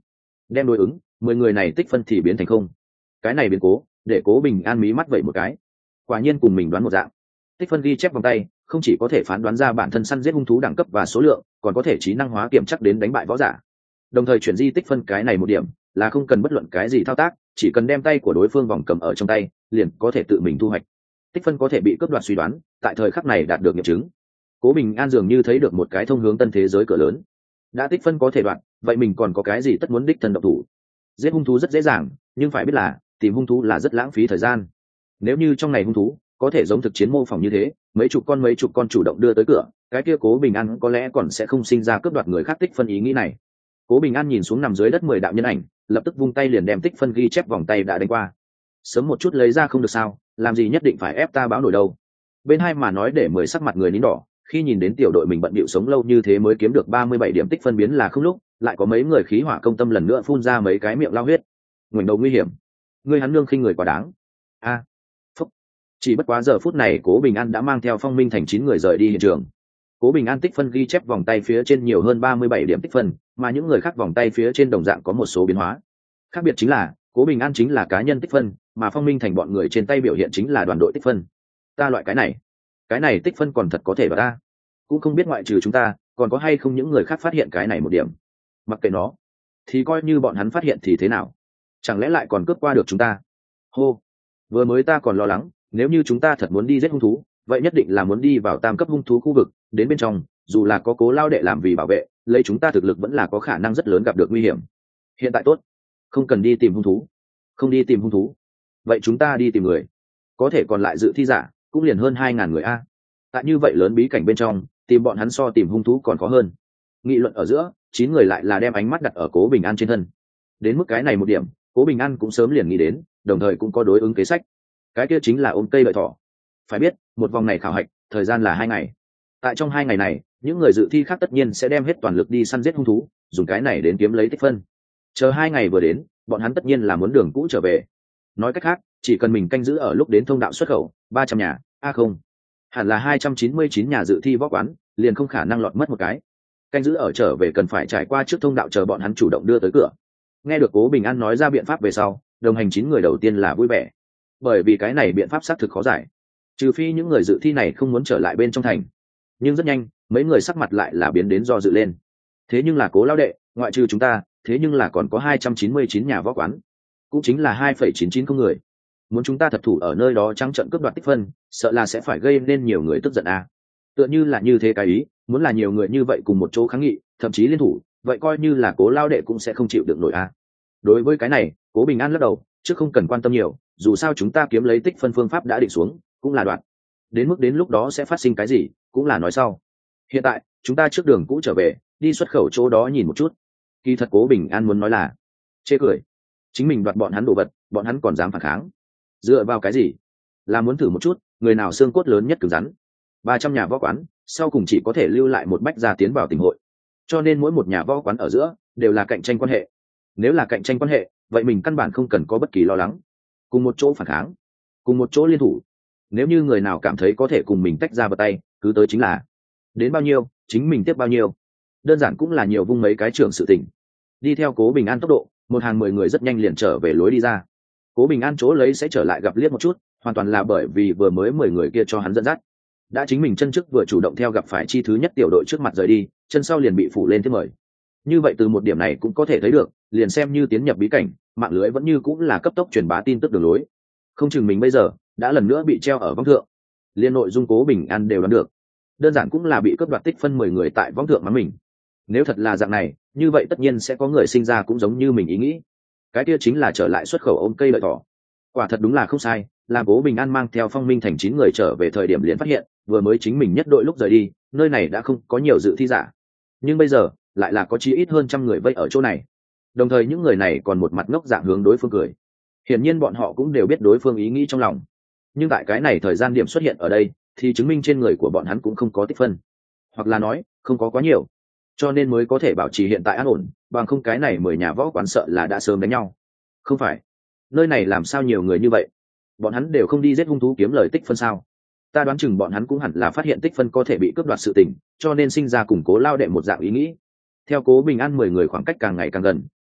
đem đối ứng mười người này tích phân thì biến thành không. Cái này biến cố để Cố Bình An mí mắt vậy một cái, quả nhiên cùng mình đoán một dạng. Tích phân ghi chép vòng tay không chỉ có thể phán đoán ra bản thân săn giết hung thú đẳng cấp và số lượng, còn có thể trí năng hóa kiểm chắc đến đánh bại võ giả. Đồng thời chuyển di tích phân cái này một điểm là không cần bất luận cái gì thao tác, chỉ cần đem tay của đối phương vòng cầm ở trong tay liền có thể tự mình thu hoạch. Tích phân có thể bị cướp đoạt suy đoán tại thời khắc này đạt được nghiệm chứng. Cố Bình An dường như thấy được một cái thông hướng tân thế giới cửa lớn. Đã tích phân có thể đoạt, vậy mình còn có cái gì tất muốn đích thân động thủ? Giết hung thú rất dễ dàng, nhưng phải biết là tìm hung thú là rất lãng phí thời gian. Nếu như trong này hung thú có thể giống thực chiến mô phỏng như thế, mấy chục con mấy chục con chủ động đưa tới cửa, cái kia Cố Bình An có lẽ còn sẽ không sinh ra cướp đoạt người khác tích phân ý nghĩ này. Cố Bình An nhìn xuống nằm dưới đất mười đạo nhân ảnh, lập tức vung tay liền đem tích phân ghi chép vòng tay đã đánh qua. Sớm một chút lấy ra không được sao, làm gì nhất định phải ép ta báo nổi đâu. Bên hai mà nói để mười sắc mặt người nín đỏ, khi nhìn đến tiểu đội mình bận bịu sống lâu như thế mới kiếm được ba mươi bảy điểm tích phân biến là không lúc, lại có mấy người khí hỏa công tâm lần nữa phun ra mấy cái miệng lao huyết. Ngoảnh đầu nguy hiểm, ngươi hắn nương khinh người quá đáng. A, phúc. Chỉ bất quá giờ phút này Cố Bình An đã mang theo Phong Minh Thành chín người rời đi hiện trường. Cố Bình An tích phân ghi chép vòng tay phía trên nhiều hơn ba mươi bảy điểm tích phân, mà những người khác vòng tay phía trên đồng dạng có một số biến hóa. Khác biệt chính là Cố Bình An chính là cá nhân tích phân, mà Phong Minh Thành bọn người trên tay biểu hiện chính là đoàn đội tích phân. Ta loại cái này, cái này tích phân còn thật có thể vào ta. Cũng không biết ngoại trừ chúng ta, còn có hay không những người khác phát hiện cái này một điểm. Mặc kệ nó, thì coi như bọn hắn phát hiện thì thế nào? Chẳng lẽ lại còn cướp qua được chúng ta? Hô, vừa mới ta còn lo lắng, nếu như chúng ta thật muốn đi giết hung thú, vậy nhất định là muốn đi vào tam cấp hung thú khu vực, đến bên trong, dù là có Cố lao đệ làm vì bảo vệ, lấy chúng ta thực lực vẫn là có khả năng rất lớn gặp được nguy hiểm. Hiện tại tốt, không cần đi tìm hung thú, không đi tìm hung thú, vậy chúng ta đi tìm người. Có thể còn lại dự thi giả cũng liền hơn hai ngàn người a. Tại như vậy lớn bí cảnh bên trong, tìm bọn hắn so tìm hung thú còn khó hơn. Nghị luận ở giữa, chín người lại là đem ánh mắt đặt ở Cố Bình An trên thân. Đến mức cái này một điểm, Cố Bình An cũng sớm liền nghĩ đến, đồng thời cũng có đối ứng kế sách. Cái kia chính là ôm cây lợi thỏ. Phải biết, một vòng này khảo hạch, thời gian là hai ngày. Tại trong hai ngày này, những người dự thi khác tất nhiên sẽ đem hết toàn lực đi săn giết hung thú, dùng cái này đến kiếm lấy tích phân. Chờ hai ngày vừa đến, bọn hắn tất nhiên là muốn đường cũ trở về. Nói cách khác, chỉ cần mình canh giữ ở lúc đến thông đạo xuất khẩu, ba trăm nhà, a không, hẳn là hai trăm chín mươi chín nhà dự thi võ quán, liền không khả năng lọt mất một cái. Canh giữ ở trở về cần phải trải qua trước thông đạo chờ bọn hắn chủ động đưa tới cửa. Nghe được Cố Bình An nói ra biện pháp về sau, đồng hành chín người đầu tiên là vui vẻ, bởi vì cái này biện pháp xác thực khó giải, trừ phi những người dự thi này không muốn trở lại bên trong thành. Nhưng rất nhanh, mấy người sắc mặt lại là biến đến do dự lên. Thế nhưng là Cố lao đệ, ngoại trừ chúng ta, thế nhưng là còn có hai trăm chín mươi chín nhà võ quán, cũng chính là hai phẩy chín chín không người. Muốn chúng ta thật thủ ở nơi đó trắng trợn cướp đoạt tích phân, sợ là sẽ phải gây nên nhiều người tức giận à. Tựa như là như thế cái ý, muốn là nhiều người như vậy cùng một chỗ kháng nghị, thậm chí liên thủ, vậy coi như là Cố lao đệ cũng sẽ không chịu được nổi à. Đối với cái này, Cố Bình An lắc đầu, chứ không cần quan tâm nhiều, dù sao chúng ta kiếm lấy tích phân phương pháp đã định xuống, cũng là đoạn. Đến mức đến lúc đó sẽ phát sinh cái gì, cũng là nói sau. Hiện tại, chúng ta trước đường cũ trở về, đi xuất khẩu chỗ đó nhìn một chút. Kỳ thật Cố Bình An muốn nói là chê cười, chính mình đoạt bọn hắn đồ vật, bọn hắn còn dám phản kháng. Dựa vào cái gì? Là muốn thử một chút, người nào xương cốt lớn nhất cứng rắn. Ba trăm nhà võ quán, sau cùng chỉ có thể lưu lại một bách gia tiến vào tỉnh hội. Cho nên mỗi một nhà võ quán ở giữa đều là cạnh tranh quan hệ. Nếu là cạnh tranh quan hệ, vậy mình căn bản không cần có bất kỳ lo lắng. Cùng một chỗ phản kháng, cùng một chỗ liên thủ. Nếu như người nào cảm thấy có thể cùng mình tách ra vào tay, cứ tới chính là. Đến bao nhiêu, chính mình tiếp bao nhiêu. Đơn giản cũng là nhiều vung mấy cái trưởng sự tình. Đi theo Cố Bình An tốc độ, một hàng mười người rất nhanh liền trở về lối đi ra. Cố Bình An chỗ lấy sẽ trở lại gặp liếc một chút, hoàn toàn là bởi vì vừa mới mười người kia cho hắn dẫn dắt. Đã chính mình chân trước vừa chủ động theo gặp phải chi thứ nhất tiểu đội trước mặt rời đi, chân sau liền bị phủ lên thiết mời. Như vậy từ một điểm này cũng có thể thấy được, liền xem như tiến nhập bí cảnh, mạng lưới vẫn như cũng là cấp tốc truyền bá tin tức đường lối. Không chừng mình bây giờ đã lần nữa bị treo ở võng thượng. Liên nội dung Cố Bình An đều đoán được. Đơn giản cũng là bị cướp đoạt tích phân mười người tại võng thượng mà mình. Nếu thật là dạng này, như vậy tất nhiên sẽ có người sinh ra cũng giống như mình ý nghĩ. Cái kia chính là trở lại xuất khẩu ôm cây lợi thỏ. Quả thật đúng là không sai, là Cố Bình An mang theo Phong Minh Thành chín người trở về thời điểm liền phát hiện, vừa mới chính mình nhất đội lúc rời đi, nơi này đã không có nhiều dự thi giả. Nhưng bây giờ, lại là có chí ít hơn trăm người vây ở chỗ này. Đồng thời những người này còn một mặt ngốc dạng hướng đối phương cười. Hiển nhiên bọn họ cũng đều biết đối phương ý nghĩ trong lòng. Nhưng tại cái này thời gian điểm xuất hiện ở đây, thì chứng minh trên người của bọn hắn cũng không có tích phân. Hoặc là nói, không có quá nhiều. Cho nên mới có thể bảo trì hiện tại an ổn, bằng không cái này mười nhà võ quán sợ là đã sớm đánh nhau. Không phải, nơi này làm sao nhiều người như vậy? Bọn hắn đều không đi giết hung thú kiếm lời tích phân sao? Ta đoán chừng bọn hắn cũng hẳn là phát hiện tích phân có thể bị cướp đoạt sự tình, cho nên sinh ra củng Cố lao đệ một dạng ý nghĩ. Theo Cố Bình An mười người khoảng cách càng ngày càng gần,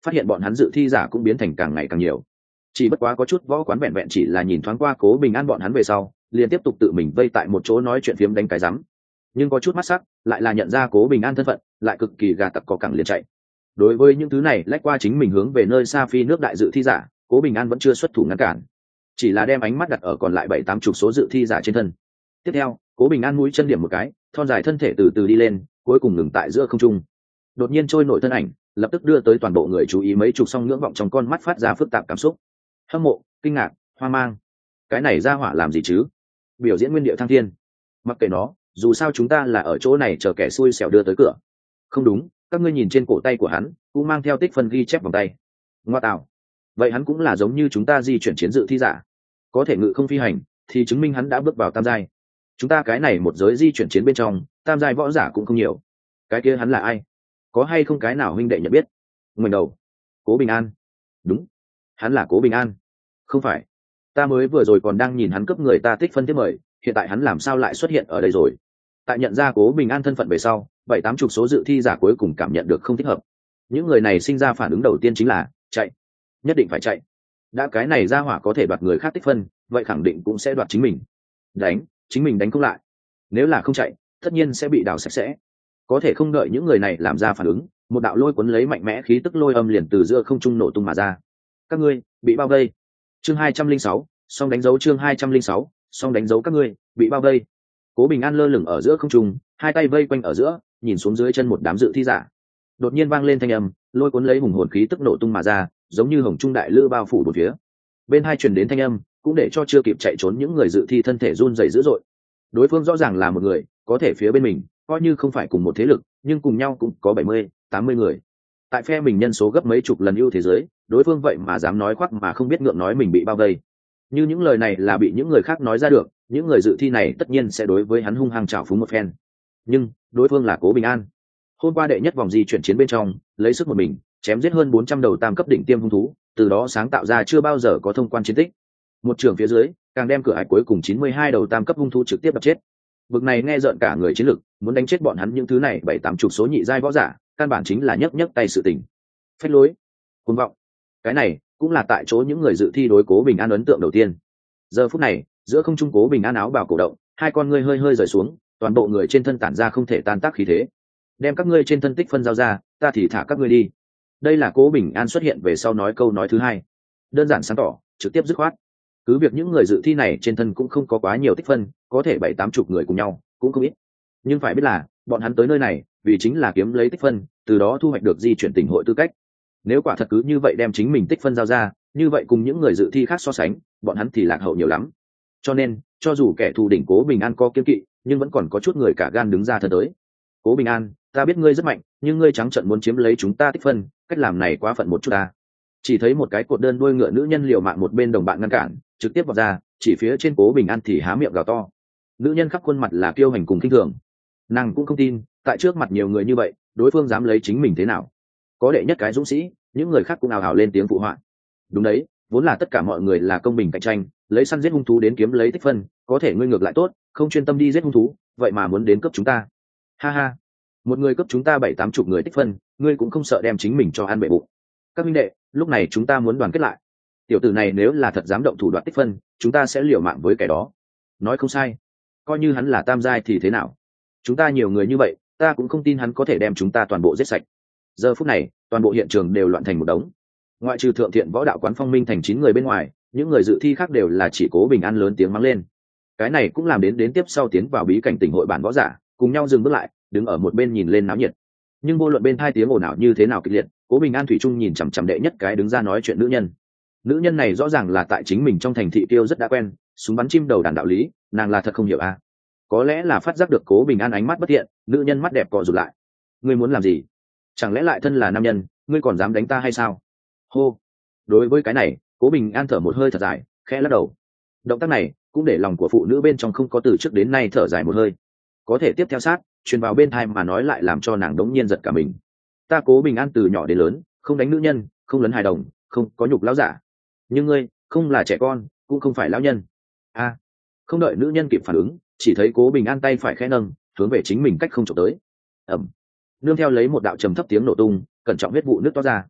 phát hiện bọn hắn dự thi giả cũng biến thành càng ngày càng nhiều. Chỉ bất quá có chút võ quán vẹn vẹn chỉ là nhìn thoáng qua Cố Bình An bọn hắn về sau liền tiếp tục tự mình vây tại một chỗ nói chuyện phiếm đánh cái rắm. Nhưng có chút mắt sắc lại là nhận ra Cố Bình An thân phận, lại cực kỳ gà tặc có cẳng liền chạy. Đối với những thứ này lách qua chính mình hướng về nơi xa phi nước đại dự thi giả, Cố Bình An vẫn chưa xuất thủ ngăn cản, chỉ là đem ánh mắt đặt ở còn lại bảy tám chục số dự thi giả trên thân. Tiếp theo, Cố Bình An mũi chân điểm một cái, thon dài thân thể từ từ đi lên, cuối cùng ngừng tại giữa không trung. Đột nhiên trôi nổi thân ảnh, lập tức đưa tới toàn bộ người chú ý mấy chục song ngưỡng vọng trong con mắt phát ra phức tạp cảm xúc, hâm mộ, kinh ngạc, hoang mang. Cái này ra hỏa làm gì chứ? Biểu diễn nguyên điệu thăng thiên. Mặc kệ nó, dù sao chúng ta là ở chỗ này chờ kẻ xui xẻo đưa tới cửa. Không đúng, các ngươi nhìn trên cổ tay của hắn cũng mang theo tích phân ghi chép vòng tay. Ngoa tạo, vậy hắn cũng là giống như chúng ta di chuyển chiến dự thi giả, có thể ngự không phi hành thì chứng minh hắn đã bước vào tam giai. Chúng ta cái này một giới di chuyển chiến bên trong tam giai võ giả cũng không nhiều. Cái kia hắn là ai? Có hay không cái nào huynh đệ nhận biết? Ngoảnh đầu. Cố Bình An. Đúng, hắn là Cố Bình An. Không phải, ta mới vừa rồi còn đang nhìn hắn cướp người ta tích phân tiếp mời, hiện tại hắn làm sao lại xuất hiện ở đây rồi? Tại nhận ra Cố Bình An thân phận về sau, bảy tám chục số dự thi giả cuối cùng cảm nhận được không thích hợp. Những người này sinh ra phản ứng đầu tiên chính là chạy, nhất định phải chạy. Đã cái này ra hỏa có thể đoạt người khác tích phân, vậy khẳng định cũng sẽ đoạt chính mình. Đánh, chính mình đánh không lại. Nếu là không chạy, tất nhiên sẽ bị đào sạch sẽ. Có thể không đợi những người này làm ra phản ứng, một đạo lôi cuốn lấy mạnh mẽ khí tức lôi âm liền từ giữa không trung nổ tung mà ra. Các ngươi bị bao vây. Chương hai trăm linh sáu, song đánh dấu chương hai trăm linh sáu, song đánh dấu các ngươi bị bao vây. Cố Bình An lơ lửng ở giữa không trung, hai tay vây quanh ở giữa, nhìn xuống dưới chân một đám dự thi giả. Đột nhiên vang lên thanh âm, lôi cuốn lấy hùng hồn khí tức nổ tung mà ra, giống như hồng trung đại lư bao phủ bốn phía. Bên hai truyền đến thanh âm, cũng để cho chưa kịp chạy trốn những người dự thi thân thể run rẩy dữ dội. Đối phương rõ ràng là một người, có thể phía bên mình, coi như không phải cùng một thế lực, nhưng cùng nhau cũng có bảy mươi, tám mươi người. Tại phe mình nhân số gấp mấy chục lần ưu thế giới, đối phương vậy mà dám nói khoác mà không biết ngượng nói mình bị bao vây. Như những lời này là bị những người khác nói ra được, những người dự thi này tất nhiên sẽ đối với hắn hung hăng trào phúng một phen. Nhưng đối phương là Cố Bình An. Hôm qua đệ nhất vòng di chuyển chiến bên trong, lấy sức một mình chém giết hơn bốn trăm đầu tam cấp đỉnh tiêm hung thú, từ đó sáng tạo ra chưa bao giờ có thông quan chiến tích. Một trường phía dưới, càng đem cửa ải cuối cùng chín mươi hai đầu tam cấp hung thú trực tiếp đập chết. Vực này nghe rợn cả người chiến lực, muốn đánh chết bọn hắn những thứ này bảy tám chục số nhị giai võ giả, căn bản chính là nhấc nhấc tay sự tình. Phách lối, cuồng vọng. Cái này cũng là tại chỗ những người dự thi đối Cố Bình An ấn tượng đầu tiên. Giờ phút này, giữa không trung Cố Bình An áo bào cổ động, hai con ngươi hơi hơi rời xuống, toàn bộ người trên thân tản ra không thể tan tác khí thế. Đem các ngươi trên thân tích phân giao ra, ta thì thả các ngươi đi. Đây là Cố Bình An xuất hiện về sau nói câu nói thứ hai. Đơn giản sáng tỏ, trực tiếp dứt khoát. Cứ việc những người dự thi này trên thân cũng không có quá nhiều tích phân, có thể bảy tám chục người cùng nhau cũng không ít, nhưng phải biết là bọn hắn tới nơi này vì chính là kiếm lấy tích phân, từ đó thu hoạch được di chuyển tỉnh hội tư cách. Nếu quả thật cứ như vậy đem chính mình tích phân giao ra, như vậy cùng những người dự thi khác so sánh, bọn hắn thì lạc hậu nhiều lắm. Cho nên cho dù kẻ thù đỉnh Cố Bình An có kiên kỵ, nhưng vẫn còn có chút người cả gan đứng ra thân tới. Cố Bình An, ta biết ngươi rất mạnh, nhưng ngươi trắng trợn muốn chiếm lấy chúng ta tích phân, cách làm này quá phận một chút ta. Chỉ thấy một cái cột đơn đuôi ngựa nữ nhân liều mạng một bên đồng bạn ngăn cản, trực tiếp vào ra, chỉ phía trên Cố Bình An thì há miệng gào to. Nữ nhân khắp khuôn mặt là kiêu hành cùng khinh thường. Nàng cũng không tin, tại trước mặt nhiều người như vậy, đối phương dám lấy chính mình thế nào. Có đệ nhất cái dũng sĩ, những người khác cũng ào ào lên tiếng phụ họa. Đúng đấy, vốn là tất cả mọi người là công bình cạnh tranh, lấy săn giết hung thú đến kiếm lấy tích phân, có thể ngươi ngược lại tốt, không chuyên tâm đi giết hung thú, vậy mà muốn đến cướp chúng ta. Ha ha, một người cướp chúng ta bảy tám chục người tích phân, ngươi cũng không sợ đem chính mình cho ăn bệ bụng. Các huynh đệ, lúc này chúng ta muốn đoàn kết lại. Tiểu tử này nếu là thật dám động thủ đoạt tích phân, chúng ta sẽ liều mạng với kẻ đó. Nói không sai, coi như hắn là tam giai thì thế nào, chúng ta nhiều người như vậy, ta cũng không tin hắn có thể đem chúng ta toàn bộ giết sạch. Giờ phút này toàn bộ hiện trường đều loạn thành một đống, ngoại trừ thượng thiện võ đạo quán Phong Minh thành chín người bên ngoài, những người dự thi khác đều là chỉ Cố Bình An lớn tiếng mắng lên. Cái này cũng làm đến đến tiếp sau tiến vào bí cảnh tỉnh hội bản võ giả cùng nhau dừng bước lại, đứng ở một bên nhìn lên náo nhiệt. Nhưng vô luận bên hai tiếng ồn ào như thế nào kịch liệt, Cố Bình An thủy chung nhìn chằm chằm đệ nhất cái đứng ra nói chuyện nữ nhân. Nữ nhân này rõ ràng là tại chính mình trong thành thị tiêu rất đã quen, súng bắn chim đầu đàn đạo lý, nàng là thật không hiểu à. Có lẽ là phát giác được Cố Bình An ánh mắt bất thiện, nữ nhân mắt đẹp cọ rụt lại. Ngươi muốn làm gì? Chẳng lẽ lại thân là nam nhân, ngươi còn dám đánh ta hay sao? Hô. Đối với cái này, Cố Bình An thở một hơi thật dài, khẽ lắc đầu. Động tác này cũng để lòng của phụ nữ bên trong không có từ trước đến nay thở dài một hơi. Có thể tiếp theo sát, truyền vào bên tai mà nói lại làm cho nàng đống nhiên giật cả mình. Ta Cố Bình An từ nhỏ đến lớn, không đánh nữ nhân, không lấn hài đồng, không có nhục lão giả. Nhưng ngươi, không là trẻ con, cũng không phải lão nhân. A. À, không đợi nữ nhân kịp phản ứng, chỉ thấy Cố Bình An tay phải khẽ nâng, hướng về chính mình cách không chụp tới. Ầm. Nương theo lấy một đạo trầm thấp tiếng nổ tung, cẩn trọng huyết vụ nước toát ra.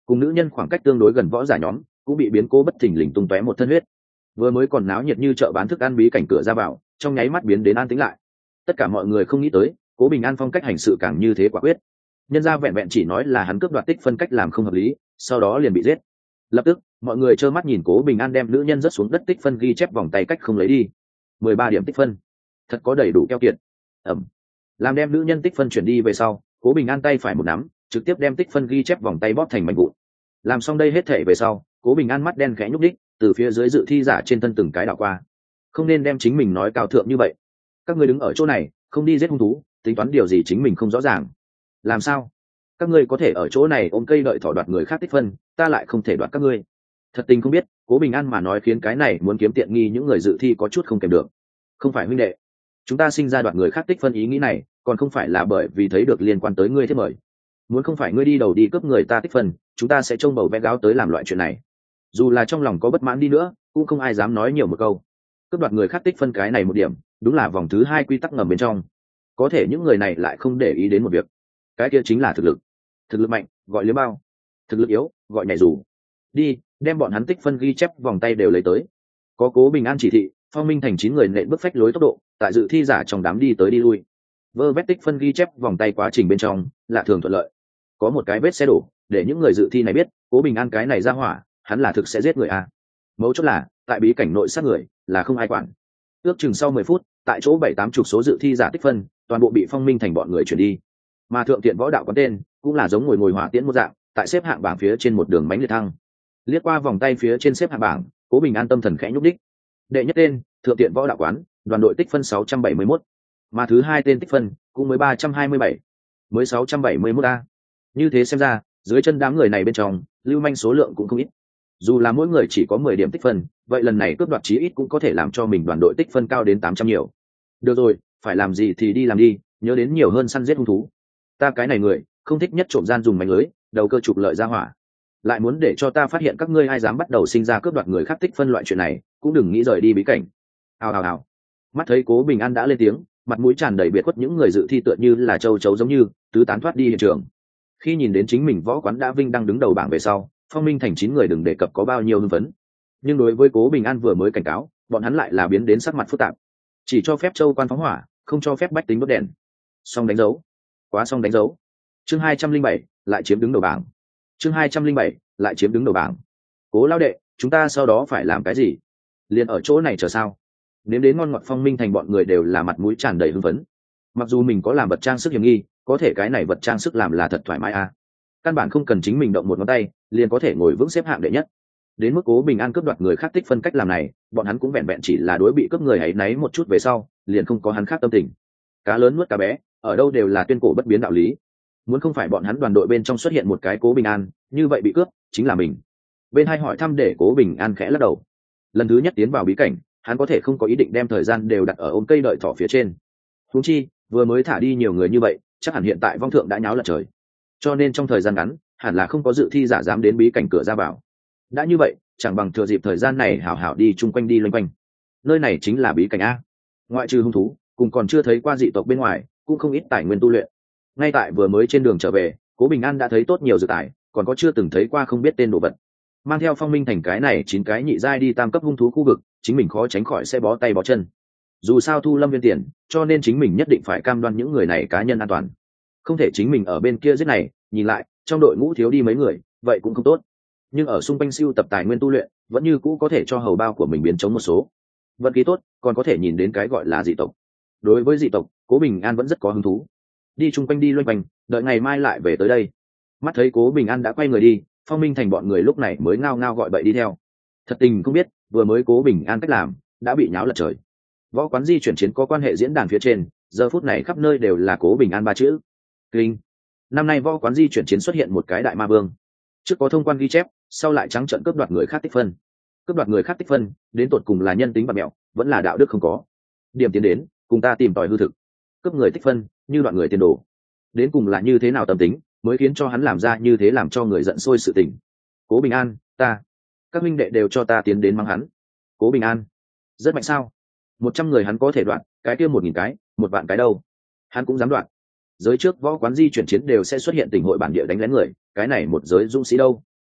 cùng nữ nhân khoảng cách tương đối gần võ giả nhóm cũng bị biến cố bất thình lình tung tóe một thân huyết. Vừa mới còn náo nhiệt như chợ bán thức ăn bí cảnh cửa ra vào, trong nháy mắt biến đến an tĩnh lại. Tất cả mọi người không nghĩ tới Cố Bình An phong cách hành sự càng như thế quả quyết. Nhân ra vẹn vẹn chỉ nói là hắn cướp đoạt tích phân cách làm không hợp lý, sau đó liền bị giết. Lập tức mọi người trơ mắt nhìn Cố Bình An đem nữ nhân rớt xuống đất tích phân ghi chép vòng tay cách không lấy đi. Mười ba điểm tích phân, thật có đầy đủ keo kiệt. Ẩm. Làm đem nữ nhân tích phân chuyển đi về sau, Cố Bình An tay phải một nắm, trực tiếp đem tích phân ghi chép vòng tay bóp thành mảnh vụn. Làm xong đây hết thể về sau, Cố Bình An mắt đen khẽ nhúc đích, từ phía dưới dự thi giả trên thân từng cái đảo qua. Không nên đem chính mình nói cao thượng như vậy. Các ngươi đứng ở chỗ này, không đi giết hung thú, tính toán điều gì chính mình không rõ ràng. Làm sao? Các ngươi có thể ở chỗ này ôm cây đợi thỏ đoạt người khác tích phân, ta lại không thể đoạt các ngươi. Thật tình không biết, Cố Bình An mà nói khiến cái này muốn kiếm tiện nghi những người dự thi có chút không kèm được. Không phải huynh đệ, chúng ta sinh ra đoạt người khác tích phân ý nghĩ này, còn không phải là bởi vì thấy được liên quan tới ngươi thế mời. Muốn không phải ngươi đi đầu đi cướp người ta tích phân, chúng ta sẽ trông bầu bé gáo tới làm loại chuyện này. Dù là trong lòng có bất mãn đi nữa, cũng không ai dám nói nhiều một câu. Cướp đoạt người khác tích phân cái này một điểm, đúng là vòng thứ hai quy tắc ngầm bên trong. Có thể những người này lại không để ý đến một việc, cái kia chính là thực lực. Thực lực mạnh gọi liếm bao, thực lực yếu gọi nhảy dù. Đi, đem bọn hắn tích phân ghi chép vòng tay đều lấy tới. Có Cố Bình An chỉ thị, Phong Minh Thành chín người nện bước phách lối tốc độ, tại dự thi giả trong đám đi tới đi lui. Vơ vét tích phân ghi chép vòng tay quá trình bên trong lạ thường thuận lợi. Có một cái vết xe đổ, để những người dự thi này biết Cố Bình An cái này ra hỏa, hắn là thực sẽ giết người à. Mấu chốt là tại bí cảnh nội sát người là không ai quản. Ước chừng sau mười phút, tại chỗ bảy tám chục số dự thi giả tích phân toàn bộ bị Phong Minh Thành bọn người chuyển đi. Mà thượng tiện võ đạo có tên cũng là giống ngồi ngồi hỏa tiễn một dạng, tại xếp hạng bảng phía trên một đường bánh liệt thăng. Liếc qua vòng tay phía trên xếp hạng bảng, Cố Bình An tâm thần khẽ nhúc đích. Đệ nhất tên thượng tiện võ đạo quán, đoàn đội tích phân sáu trăm bảy mươi mốt, mà thứ hai tên tích phân cũng mới ba trăm hai mươi bảy, mới sáu trăm bảy mươi mốt a. Như thế xem ra, dưới chân đám người này bên trong lưu manh số lượng cũng không ít. Dù là mỗi người chỉ có mười điểm tích phân, vậy lần này cướp đoạt chí ít cũng có thể làm cho mình đoàn đội tích phân cao đến tám trăm nhiều. Được rồi, phải làm gì thì đi làm đi, nhớ đến nhiều hơn săn giết hung thú. Ta cái này người không thích nhất trộm gian dùng mánh lưới, đầu cơ trục lợi ra hỏa. Lại muốn để cho ta phát hiện các ngươi ai dám bắt đầu sinh ra cướp đoạt người khác tích phân loại chuyện này, cũng đừng nghĩ rời đi bí cảnh. Hào hào hào. Mắt thấy Cố Bình An đã lên tiếng, mặt mũi tràn đầy biệt khuất những người dự thi tựa như là châu chấu giống như tứ tán thoát đi hiện trường. Khi nhìn đến chính mình võ quán đã vinh đang đứng đầu bảng về sau, Phong Minh Thành chín người đừng đề cập có bao nhiêu hưng phấn. Nhưng đối với Cố Bình An vừa mới cảnh cáo, bọn hắn lại là biến đến sắc mặt phức tạp. Chỉ cho phép châu quan phóng hỏa, không cho phép bách tính đốt đèn. Xong đánh dấu. Quá xong đánh dấu. Chương hai trăm linh bảy lại chiếm đứng đầu bảng. Chương hai trăm linh bảy lại chiếm đứng đầu bảng. Cố lão đệ, chúng ta sau đó phải làm cái gì? Liền ở chỗ này chờ sao? Nếm đến ngon ngọt Phong Minh Thành bọn người đều là mặt mũi tràn đầy hưng phấn. Mặc dù mình có làm vật trang sức hiểm nghi, có thể cái này vật trang sức làm là thật thoải mái à. Căn bản không cần chính mình động một ngón tay, liền có thể ngồi vững xếp hạng đệ nhất. Đến mức Cố Bình An cướp đoạt người khác tích phân cách làm này, bọn hắn cũng vẹn vẹn chỉ là đối bị cướp người ấy náy một chút về sau, liền không có hắn khác tâm tình. Cá lớn nuốt cá bé, ở đâu đều là tuyên cổ bất biến đạo lý. Muốn không phải bọn hắn đoàn đội bên trong xuất hiện một cái Cố Bình An, như vậy bị cướp chính là mình. Bên hai hỏi thăm để Cố Bình An khẽ lắc đầu. Lần thứ nhất tiến vào bí cảnh, hắn có thể không có ý định đem thời gian đều đặt ở ôm cây đợi thỏ phía trên. Huống chi, vừa mới thả đi nhiều người như vậy, chắc hẳn hiện tại vong thượng đã nháo lật trời. Cho nên trong thời gian ngắn, hẳn là không có dự thi giả dám đến bí cảnh cửa ra vào. Đã như vậy, chẳng bằng thừa dịp thời gian này hảo hảo đi chung quanh đi loanh quanh. Nơi này chính là bí cảnh a. Ngoại trừ hung thú, cùng còn chưa thấy qua dị tộc bên ngoài, cũng không ít tài nguyên tu luyện. Ngay tại vừa mới trên đường trở về, Cố Bình An đã thấy tốt nhiều dự tài, còn có chưa từng thấy qua không biết tên đồ vật. Mang theo Phong Minh Thành cái này chín cái nhị giai đi tam cấp hung thú khu vực, chính mình khó tránh khỏi sẽ bó tay bó chân. Dù sao thu lâm viên tiền, cho nên chính mình nhất định phải cam đoan những người này cá nhân an toàn. Không thể chính mình ở bên kia giết này, nhìn lại, trong đội ngũ thiếu đi mấy người, vậy cũng không tốt. Nhưng ở xung quanh siêu tập tài nguyên tu luyện, vẫn như cũ có thể cho hầu bao của mình biến chống một số. Vận khí tốt, còn có thể nhìn đến cái gọi là dị tộc. Đối với dị tộc, Cố Bình An vẫn rất có hứng thú. Đi chung quanh đi loanh quanh, đợi ngày mai lại về tới đây. Mắt thấy Cố Bình An đã quay người đi, Phong Minh Thành bọn người lúc này mới ngao ngao gọi bậy đi theo. Thật tình không biết, vừa mới Cố Bình An cách làm đã bị nháo lật trời. Võ quán di chuyển chiến có quan hệ diễn đàn phía trên, giờ phút này khắp nơi đều là Cố Bình An ba chữ. Kinh. Năm nay võ quán di chuyển chiến xuất hiện một cái đại ma vương. Trước có thông quan ghi chép, sau lại trắng trợn cướp đoạt người khác tích phân. Cướp đoạt người khác tích phân, đến tột cùng là nhân tính bạc mẹo, vẫn là đạo đức không có. Điểm tiến đến, cùng ta tìm tòi hư thực. Cướp người tích phân, như đoạn người tiền đồ. Đến cùng là như thế nào tâm tính, mới khiến cho hắn làm ra như thế làm cho người giận sôi sự tình. Cố Bình An, ta, các huynh đệ đều cho ta tiến đến mắng hắn. Cố Bình An, rất mạnh sao? Một trăm người hắn có thể đoạn, cái kia một nghìn cái, một vạn cái đâu? Hắn cũng dám đoạn. Giới trước võ quán di chuyển chiến đều sẽ xuất hiện tình hội bản địa đánh lén người, cái này một giới dũng sĩ đâu?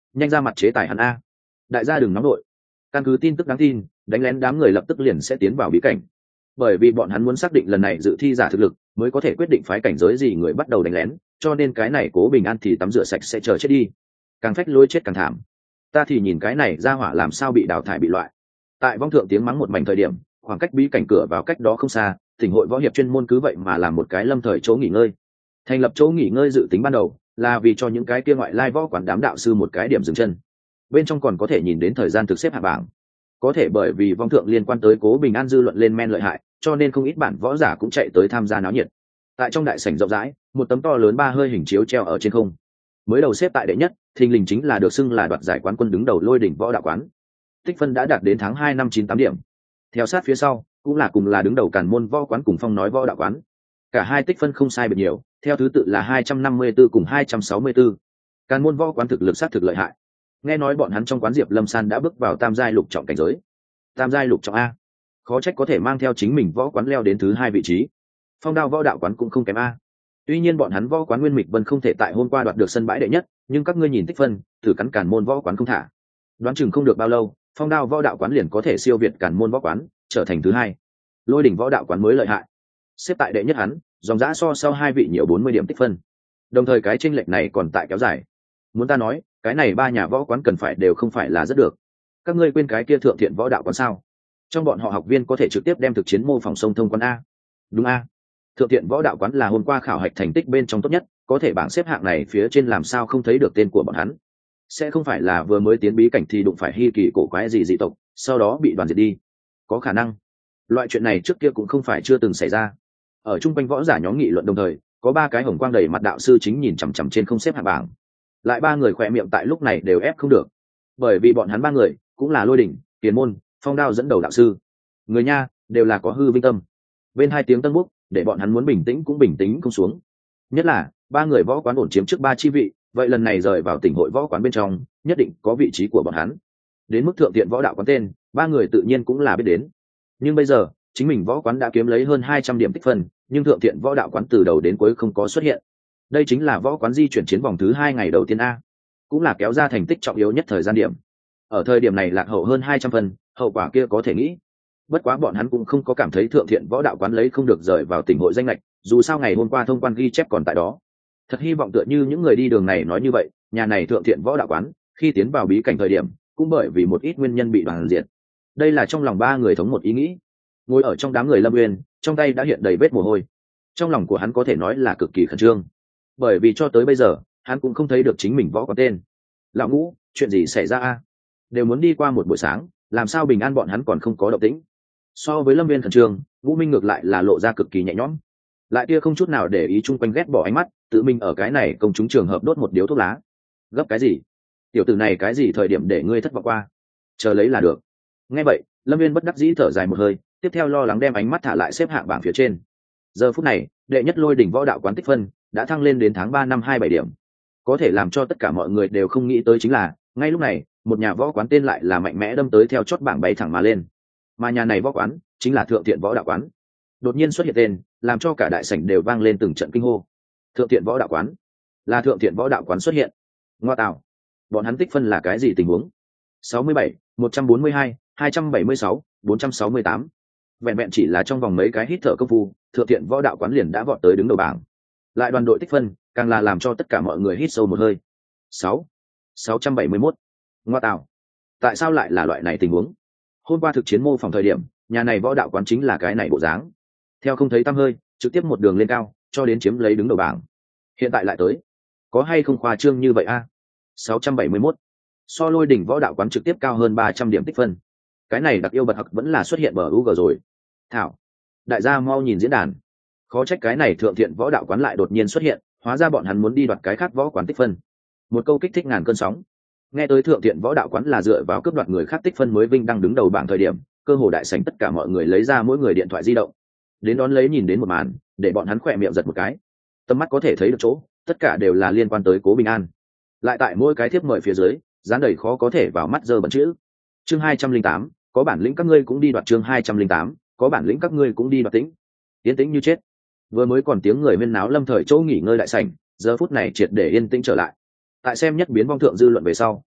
nhanh ra mặt chế tài hắn a. Đại gia đừng nóng đội. Căn cứ tin tức đáng tin, đánh lén đám người lập tức liền sẽ tiến vào bí cảnh, bởi vì bọn hắn muốn xác định lần này dự thi giả thực lực mới có thể quyết định phái cảnh giới gì người bắt đầu đánh lén, cho nên cái này Cố Bình An thì tắm rửa sạch sẽ chờ chết đi, càng phách lối chết càng thảm. Ta thì nhìn cái này ra hỏa làm sao bị đào thải bị loại. Tại vong thượng tiếng mắng một mảnh thời điểm, khoảng cách bí cảnh cửa vào cách đó không xa, tỉnh hội võ hiệp chuyên môn cứ vậy mà làm một cái lâm thời chỗ nghỉ ngơi. Thành lập chỗ nghỉ ngơi dự tính ban đầu là vì cho những cái kia ngoại lai võ quán đám đạo sư một cái điểm dừng chân, bên trong còn có thể nhìn đến thời gian thực xếp hạng bảng. Có thể bởi vì vong thượng liên quan tới Cố Bình An dư luận lên men lợi hại, cho nên không ít bản võ giả cũng chạy tới tham gia náo nhiệt. Tại trong đại sảnh rộng rãi, một tấm to lớn ba hơi hình chiếu treo ở trên không. Mới đầu xếp tại đệ nhất, thình lình chính là được xưng là đoạt giải quán quân đứng đầu Lôi Đỉnh Võ Đạo Quán. Tích phân đã đạt đến tháng hai năm chín tám điểm. Theo sát phía sau, cũng là cùng là đứng đầu Càn Môn Võ Quán cùng Phong Nói Võ Đạo Quán. Cả hai tích phân không sai biệt nhiều, theo thứ tự là hai trăm năm mươi tư cùng hai trăm sáu mươi tư. Càn Môn Võ Quán thực lực sát thực lợi hại. Nghe nói bọn hắn trong quán Diệp Lâm San đã bước vào tam giai lục trọng cảnh giới. Tam giai lục trọng a, khó trách có thể mang theo chính mình võ quán leo đến thứ hai vị trí. Phong Đao Võ Đạo Quán cũng không kém a. Tuy nhiên bọn hắn võ quán Nguyên Mịch Vân không thể tại hôm qua đoạt được sân bãi đệ nhất, nhưng các ngươi nhìn tích phân, thử cắn Càn Môn Võ Quán không thả, đoán chừng không được bao lâu, Phong Đao Võ Đạo Quán liền có thể siêu việt Càn Môn Võ Quán, trở thành thứ hai. Lôi Đỉnh Võ Đạo Quán mới lợi hại, xếp tại đệ nhất hắn, dòng dã so sau hai vị nhiều bốn mươi điểm tích phân. Đồng thời cái chênh lệch này còn tại kéo dài. Muốn ta nói, cái này ba nhà võ quán cần phải đều không phải là rất được. Các ngươi quên cái kia Thượng Thiện Võ Đạo Quán sao? Trong bọn họ học viên có thể trực tiếp đem thực chiến mô phỏng sông thông quán a. Đúng a. Thượng Thiện Võ Đạo Quán là hôm qua khảo hạch thành tích bên trong tốt nhất, có thể bảng xếp hạng này phía trên làm sao không thấy được tên của bọn hắn? Sẽ không phải là vừa mới tiến bí cảnh thì đụng phải hi kỳ cổ quái gì dị tộc, sau đó bị đoàn diệt đi? Có khả năng. Loại chuyện này trước kia cũng không phải chưa từng xảy ra. Ở trung quanh võ giả nhóm nghị luận đồng thời, có ba cái hồng quang đầy mặt đạo sư chính nhìn chằm chằm trên không xếp hạng bảng. Lại ba người khỏe miệng tại lúc này đều ép không được, bởi vì bọn hắn ba người cũng là Lôi Đỉnh, Kiền Môn, Phong Đao dẫn đầu đạo sư. Người nha, đều là có hư vinh tâm. Bên hai tiếng tân búc, để bọn hắn muốn bình tĩnh cũng bình tĩnh không xuống. Nhất là ba người võ quán ổn chiếm trước ba chi vị, vậy lần này rời vào tỉnh hội võ quán bên trong, nhất định có vị trí của bọn hắn. Đến mức Thượng Thiện Võ Đạo Quán tên, ba người tự nhiên cũng là biết đến. Nhưng bây giờ, chính mình võ quán đã kiếm lấy hơn hai trăm điểm tích phân, nhưng Thượng Thiện Võ Đạo Quán từ đầu đến cuối không có xuất hiện. Đây chính là võ quán di chuyển chiến vòng thứ hai ngày đầu tiên a, cũng là kéo ra thành tích trọng yếu nhất thời gian điểm. Ở thời điểm này lạc hậu hơn hai trăm phần, hậu quả kia có thể nghĩ. Bất quá bọn hắn cũng không có cảm thấy Thượng Thiện Võ Đạo Quán lấy không được rời vào tỉnh hội danh lệch, dù sao ngày hôm qua thông quan ghi chép còn tại đó. Thật hy vọng tựa như những người đi đường này nói như vậy, nhà này Thượng Thiện Võ Đạo Quán khi tiến vào bí cảnh thời điểm, cũng bởi vì một ít nguyên nhân bị đoàn diệt. Đây là trong lòng ba người thống một ý nghĩ. Ngồi ở trong đám người Lâm Uyên, trong tay đã hiện đầy vết mồ hôi. Trong lòng của hắn có thể nói là cực kỳ khẩn trương, bởi vì cho tới bây giờ hắn cũng không thấy được chính mình võ quán tên. Lão Ngũ, chuyện gì xảy ra a? Đều muốn đi qua một buổi sáng, làm sao bình an bọn hắn còn không có động tĩnh? So với Lâm Viên khẩn trương, Vũ Minh ngược lại là lộ ra cực kỳ nhẹ nhõm, lại kia không chút nào để ý chung quanh ghét bỏ ánh mắt, tự mình ở cái này công chúng trường hợp đốt một điếu thuốc lá. Gấp cái gì? Tiểu tử này cái gì thời điểm để ngươi thất vọng qua? Chờ lấy là được. Nghe vậy, Lâm Viên bất đắc dĩ thở dài một hơi, tiếp theo lo lắng đem ánh mắt thả lại xếp hạng bảng phía trên. Giờ phút này, đệ nhất Lôi Đỉnh Võ Đạo Quán tích phân đã thăng lên đến tháng ba năm hai bảy điểm. Có thể làm cho tất cả mọi người đều không nghĩ tới chính là, ngay lúc này, một nhà võ quán tên lại là mạnh mẽ đâm tới theo chót bảng bay thẳng mà lên. Mà nhà này võ quán chính là Thượng Thiện Võ Đạo Quán. Đột nhiên xuất hiện tên, làm cho cả đại sảnh đều vang lên từng trận kinh hô. Thượng Thiện Võ Đạo Quán, là Thượng Thiện Võ Đạo Quán xuất hiện. Ngoa tạo, bọn hắn tích phân là cái gì tình huống? sáu mươi bảy, một trăm bốn mươi hai, hai trăm bảy mươi sáu, bốn trăm sáu mươi tám. Vẹn vẹn chỉ là trong vòng mấy cái hít thở công phu, Thượng Thiện Võ Đạo Quán liền đã vọt tới đứng đầu bảng. Lại đoàn đội tích phân, càng là làm cho tất cả mọi người hít sâu một hơi. sáu, sáu trăm bảy mươi mốt. Ngoa tạo, tại sao lại là loại này tình huống? Hôm qua thực chiến mô phỏng thời điểm, nhà này Võ Đạo Quán chính là cái này bộ dáng. Theo không thấy tăm hơi, trực tiếp một đường lên cao, cho đến chiếm lấy đứng đầu bảng. Hiện tại lại tới, có hay không khoa trương như vậy a? sáu trăm bảy mươi mốt. So Lôi Đỉnh Võ Đạo Quán trực tiếp cao hơn ba trăm điểm tích phân. Cái này đặc yêu bật học vẫn là xuất hiện bờ u giê rồi. Thảo, đại gia mau nhìn diễn đàn. Khó trách cái này Thượng Thiện Võ Đạo Quán lại đột nhiên xuất hiện, hóa ra bọn hắn muốn đi đoạt cái khác võ quán tích phân. Một câu kích thích ngàn cơn sóng. Nghe tới Thượng Thiện Võ Đạo Quán là dựa vào cướp đoạt người khác tích phân mới vinh đang đứng đầu bảng thời điểm, cơ hồ đại sảnh tất cả mọi người lấy ra mỗi người điện thoại di động, đến đón lấy nhìn đến một màn, để bọn hắn khỏe miệng giật một cái. Tầm mắt có thể thấy được chỗ, tất cả đều là liên quan tới Cố Bình An. Lại tại mỗi cái thiếp mời phía dưới, dán đầy khó có thể vào mắt dơ bẩn chữ. Chương hai trăm linh tám, có bản lĩnh các ngươi cũng đi đoạt. Chương hai trăm linh tám, có bản lĩnh các ngươi cũng đi đoạt. Tĩnh, yên tĩnh như chết. Vừa mới còn tiếng người huyên náo lâm thời chỗ nghỉ ngơi đại sảnh, giờ phút này triệt để yên tĩnh trở lại. Tại xem nhất biến vong thượng dư luận về sau,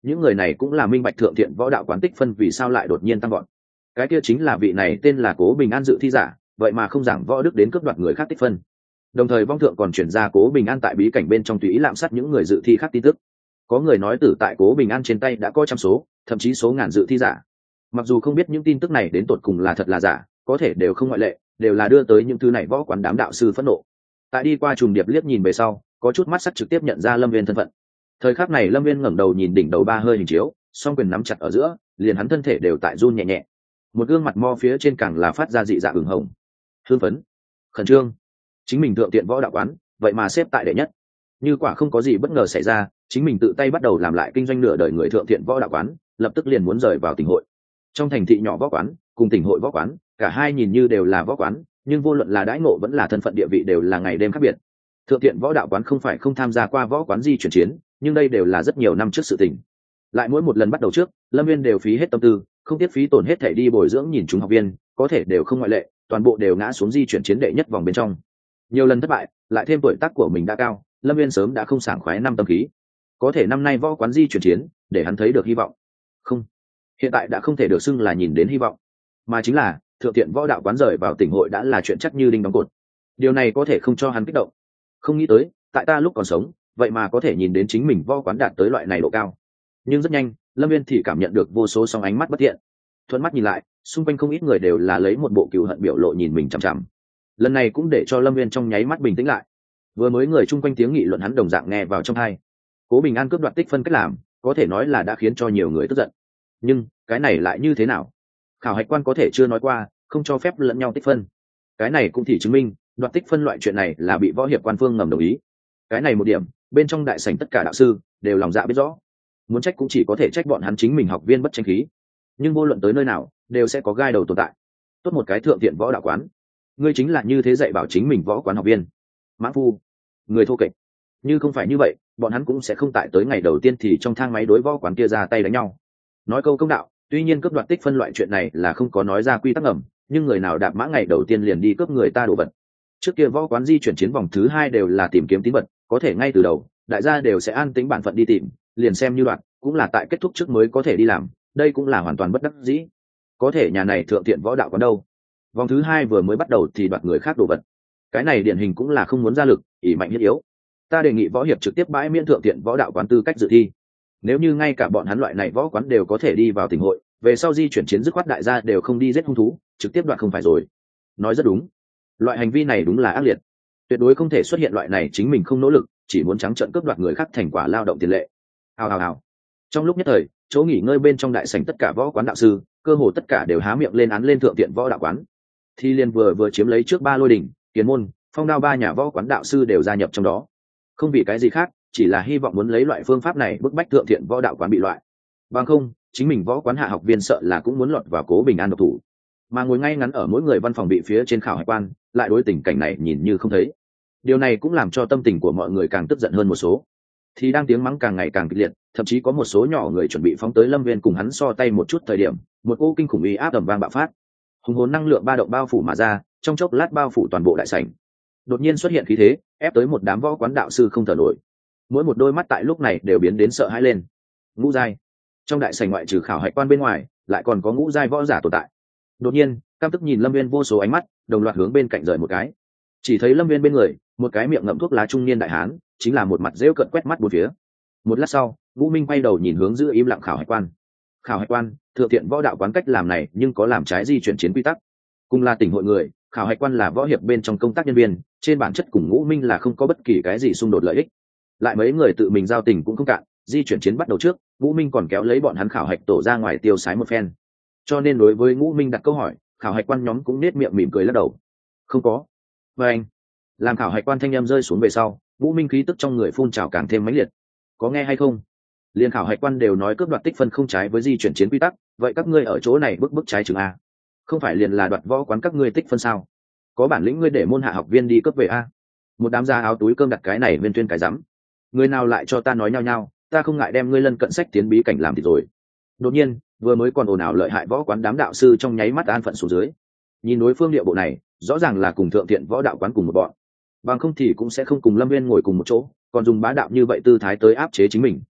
những người này cũng là minh bạch thượng thiện võ đạo quán tích phân vì sao lại đột nhiên tăng gọn. Cái kia chính là vị này tên là Cố Bình An dự thi giả, vậy mà không giảng võ đức đến cướp đoạt người khác tích phân. Đồng thời vong thượng còn chuyển ra Cố Bình An tại bí cảnh bên trong tùy ý lạm sát những người dự thi khác tin tức. Có người nói tử tại Cố Bình An trên tay đã có trăm số, thậm chí số ngàn dự thi giả. Mặc dù không biết những tin tức này đến tột cùng là thật là giả, có thể đều không ngoại lệ, đều là đưa tới những thứ này võ quán đám đạo sư phẫn nộ. Tại đi qua trùng điệp liếc nhìn về sau, có chút mắt sắc trực tiếp nhận ra Lâm Viên thân phận. Thời khắc này Lâm Viên ngẩng đầu nhìn đỉnh đầu ba hơi hình chiếu, song quyền nắm chặt ở giữa, liền hắn thân thể đều tại run nhẹ nhẹ. Một gương mặt mo phía trên càng là phát ra dị dạng ửng hồng, hương phấn, khẩn trương. Chính mình thượng tiện võ đạo quán, vậy mà xếp tại đệ nhất. Như quả không có gì bất ngờ xảy ra, chính mình tự tay bắt đầu làm lại kinh doanh nửa đời người thượng thiện võ đạo quán, lập tức liền muốn rời vào tỉnh hội. Trong thành thị nhỏ võ quán cùng tỉnh hội võ quán, cả hai nhìn như đều là võ quán, nhưng vô luận là đãi ngộ vẫn là thân phận địa vị đều là ngày đêm khác biệt. Thượng thiện võ đạo quán không phải không tham gia qua võ quán di chuyển chiến, nhưng đây đều là rất nhiều năm trước sự tình. Lại mỗi một lần bắt đầu trước, Lâm Viên đều phí hết tâm tư, không tiếc phí tổn hết thể đi bồi dưỡng nhìn chúng học viên, có thể đều không ngoại lệ, toàn bộ đều ngã xuống di chuyển chiến đệ nhất vòng bên trong. Nhiều lần thất bại, lại thêm tuổi tác của mình đã cao, Lâm Viên sớm đã không sảng khoái năm tâm khí. Có thể năm nay võ quán di chuyển chiến, để hắn thấy được hy vọng. Không, hiện tại đã không thể được xưng là nhìn đến hy vọng, mà chính là thượng thiện võ đạo quán rời vào tỉnh hội đã là chuyện chắc như đinh đóng cột. Điều này có thể không cho hắn kích động. Không nghĩ tới, tại ta lúc còn sống, vậy mà có thể nhìn đến chính mình võ quán đạt tới loại này độ cao. Nhưng rất nhanh, Lâm Viên thì cảm nhận được vô số song ánh mắt bất thiện. Thuận mắt nhìn lại, xung quanh không ít người đều là lấy một bộ cừu hận biểu lộ nhìn mình chằm chằm. Lần này cũng để cho Lâm Viên trong nháy mắt bình tĩnh lại. Vừa mới người chung quanh tiếng nghị luận hắn đồng dạng nghe vào trong tai. Cố Bình An cướp đoạt tích phân cách làm, có thể nói là đã khiến cho nhiều người tức giận. Nhưng cái này lại như thế nào? Khảo hạch quan có thể chưa nói qua, không cho phép lẫn nhau tích phân. Cái này cũng thì chứng minh, đoạt tích phân loại chuyện này là bị võ hiệp quan phương ngầm đồng ý. Cái này một điểm, bên trong đại sảnh tất cả đạo sư đều lòng dạ biết rõ. Muốn trách cũng chỉ có thể trách bọn hắn chính mình học viên bất tranh khí. Nhưng vô luận tới nơi nào, đều sẽ có gai đầu tồn tại. Tốt một cái thượng thiện võ đạo quán, ngươi chính là như thế dạy bảo chính mình võ quán học viên. Mã phu, người thô kệch. Như không phải như vậy, bọn hắn cũng sẽ không tại tới ngày đầu tiên thì trong thang máy đối võ quán kia ra tay đánh nhau. Nói câu công đạo, tuy nhiên cướp đoạt tích phân loại chuyện này là không có nói ra quy tắc ngầm, nhưng người nào đạp mã ngày đầu tiên liền đi cướp người ta đồ vật. Trước kia võ quán di chuyển chiến vòng thứ hai đều là tìm kiếm tín vật, có thể ngay từ đầu, đại gia đều sẽ an tính bản phận đi tìm, liền xem như đoạt, cũng là tại kết thúc trước mới có thể đi làm, đây cũng là hoàn toàn bất đắc dĩ. Có thể nhà này thượng thiện võ đạo quán đâu? Vòng thứ hai vừa mới bắt đầu thì đoạt người khác đồ vật. Cái này điển hình cũng là không muốn ra lực, ỷ mạnh nhất yếu. Ta đề nghị võ hiệp trực tiếp bãi miễn thượng thiện võ đạo quán tư cách dự thi. Nếu như ngay cả bọn hắn loại này võ quán đều có thể đi vào tỉnh hội, về sau di chuyển chiến dứt khoát đại gia đều không đi giết hung thú, trực tiếp đoạt không phải rồi. Nói rất đúng. Loại hành vi này đúng là ác liệt. Tuyệt đối không thể xuất hiện loại này chính mình không nỗ lực, chỉ muốn trắng trợn cướp đoạt người khác thành quả lao động tiền lệ. Hào hào hào. Trong lúc nhất thời, chỗ nghỉ ngơi bên trong đại sảnh tất cả võ quán đạo sư, cơ hồ tất cả đều há miệng lên án lên thượng thiện võ đạo quán. Thi Liên vừa vừa chiếm lấy trước ba lôi đỉnh, Kiến Môn, Phong Đao ba nhà võ quán đạo sư đều gia nhập trong đó. Không vì cái gì khác, chỉ là hy vọng muốn lấy loại phương pháp này bức bách thượng thiện võ đạo quán bị loại. Bằng không, chính mình võ quán hạ học viên sợ là cũng muốn lọt vào Cố Bình An độc thủ. Mà ngồi ngay ngắn ở mỗi người văn phòng bị phía trên khảo hạch quan, lại đối tình cảnh này nhìn như không thấy. Điều này cũng làm cho tâm tình của mọi người càng tức giận hơn một số. Thì đang tiếng mắng càng ngày càng kịch liệt, thậm chí có một số nhỏ người chuẩn bị phóng tới Lâm Viên cùng hắn so tay một chút thời điểm, một cỗ kinh khủng uy áp ầm vang bạo phát. Hùng hồn năng lượng ba động bao phủ mà ra, trong chốc lát bao phủ toàn bộ đại sảnh. Đột nhiên xuất hiện khí thế, ép tới một đám võ quán đạo sư không thở nổi. Mỗi một đôi mắt tại lúc này đều biến đến sợ hãi lên. Ngũ giai. Trong đại sảnh ngoại trừ khảo hạch quan bên ngoài, lại còn có ngũ giai võ giả tồn tại. Đột nhiên, cam tức nhìn Lâm Viên vô số ánh mắt, đồng loạt hướng bên cạnh rời một cái. Chỉ thấy Lâm Viên bên người, một cái miệng ngậm thuốc lá trung niên đại hán, chính là một mặt rêu cận quét mắt bốn phía. Một lát sau, Vũ Minh quay đầu nhìn hướng giữ im lặng khảo hạch quan. Khảo hạch quan, thượng thiện võ đạo quán cách làm này nhưng có làm trái di chuyển chiến quy tắc. Cùng là tỉnh hội người, khảo hạch quan là võ hiệp bên trong công tác nhân viên, trên bản chất cùng Vũ Minh là không có bất kỳ cái gì xung đột lợi ích. Lại mấy người tự mình giao tình cũng không cạn, di chuyển chiến bắt đầu trước, Vũ Minh còn kéo lấy bọn hắn khảo hạch tổ ra ngoài tiêu sái một phen. Cho nên đối với Vũ Minh đặt câu hỏi, khảo hạch quan nhóm cũng nết miệng mỉm cười lắc đầu. Không có. Và anh, làm khảo hạch quan thanh em rơi xuống về sau, Vũ Minh khí tức trong người phun trào càng thêm mãnh liệt. Có nghe hay không? Liên khảo hạch quan đều nói cướp đoạt tích phân không trái với di chuyển chiến quy tắc, vậy các ngươi ở chỗ này bức bức trái chừng a? Không phải liền là đoạt võ quán các ngươi tích phân sao? Có bản lĩnh ngươi để môn hạ học viên đi cướp về a? Một đám da áo túi cơm đặt cái này viên tuyên cái rắm. Người nào lại cho ta nói nhau nhau, ta không ngại đem ngươi lân cận sách tiến bí cảnh làm thì rồi. Đột nhiên, vừa mới còn ồn ào lợi hại võ quán đám đạo sư trong nháy mắt an phận xuống dưới. Nhìn đối phương địa bộ này, rõ ràng là cùng thượng thiện võ đạo quán cùng một bọn. Bằng không thì cũng sẽ không cùng Lâm Viên ngồi cùng một chỗ, còn dùng bá đạo như vậy tư thái tới áp chế chính mình.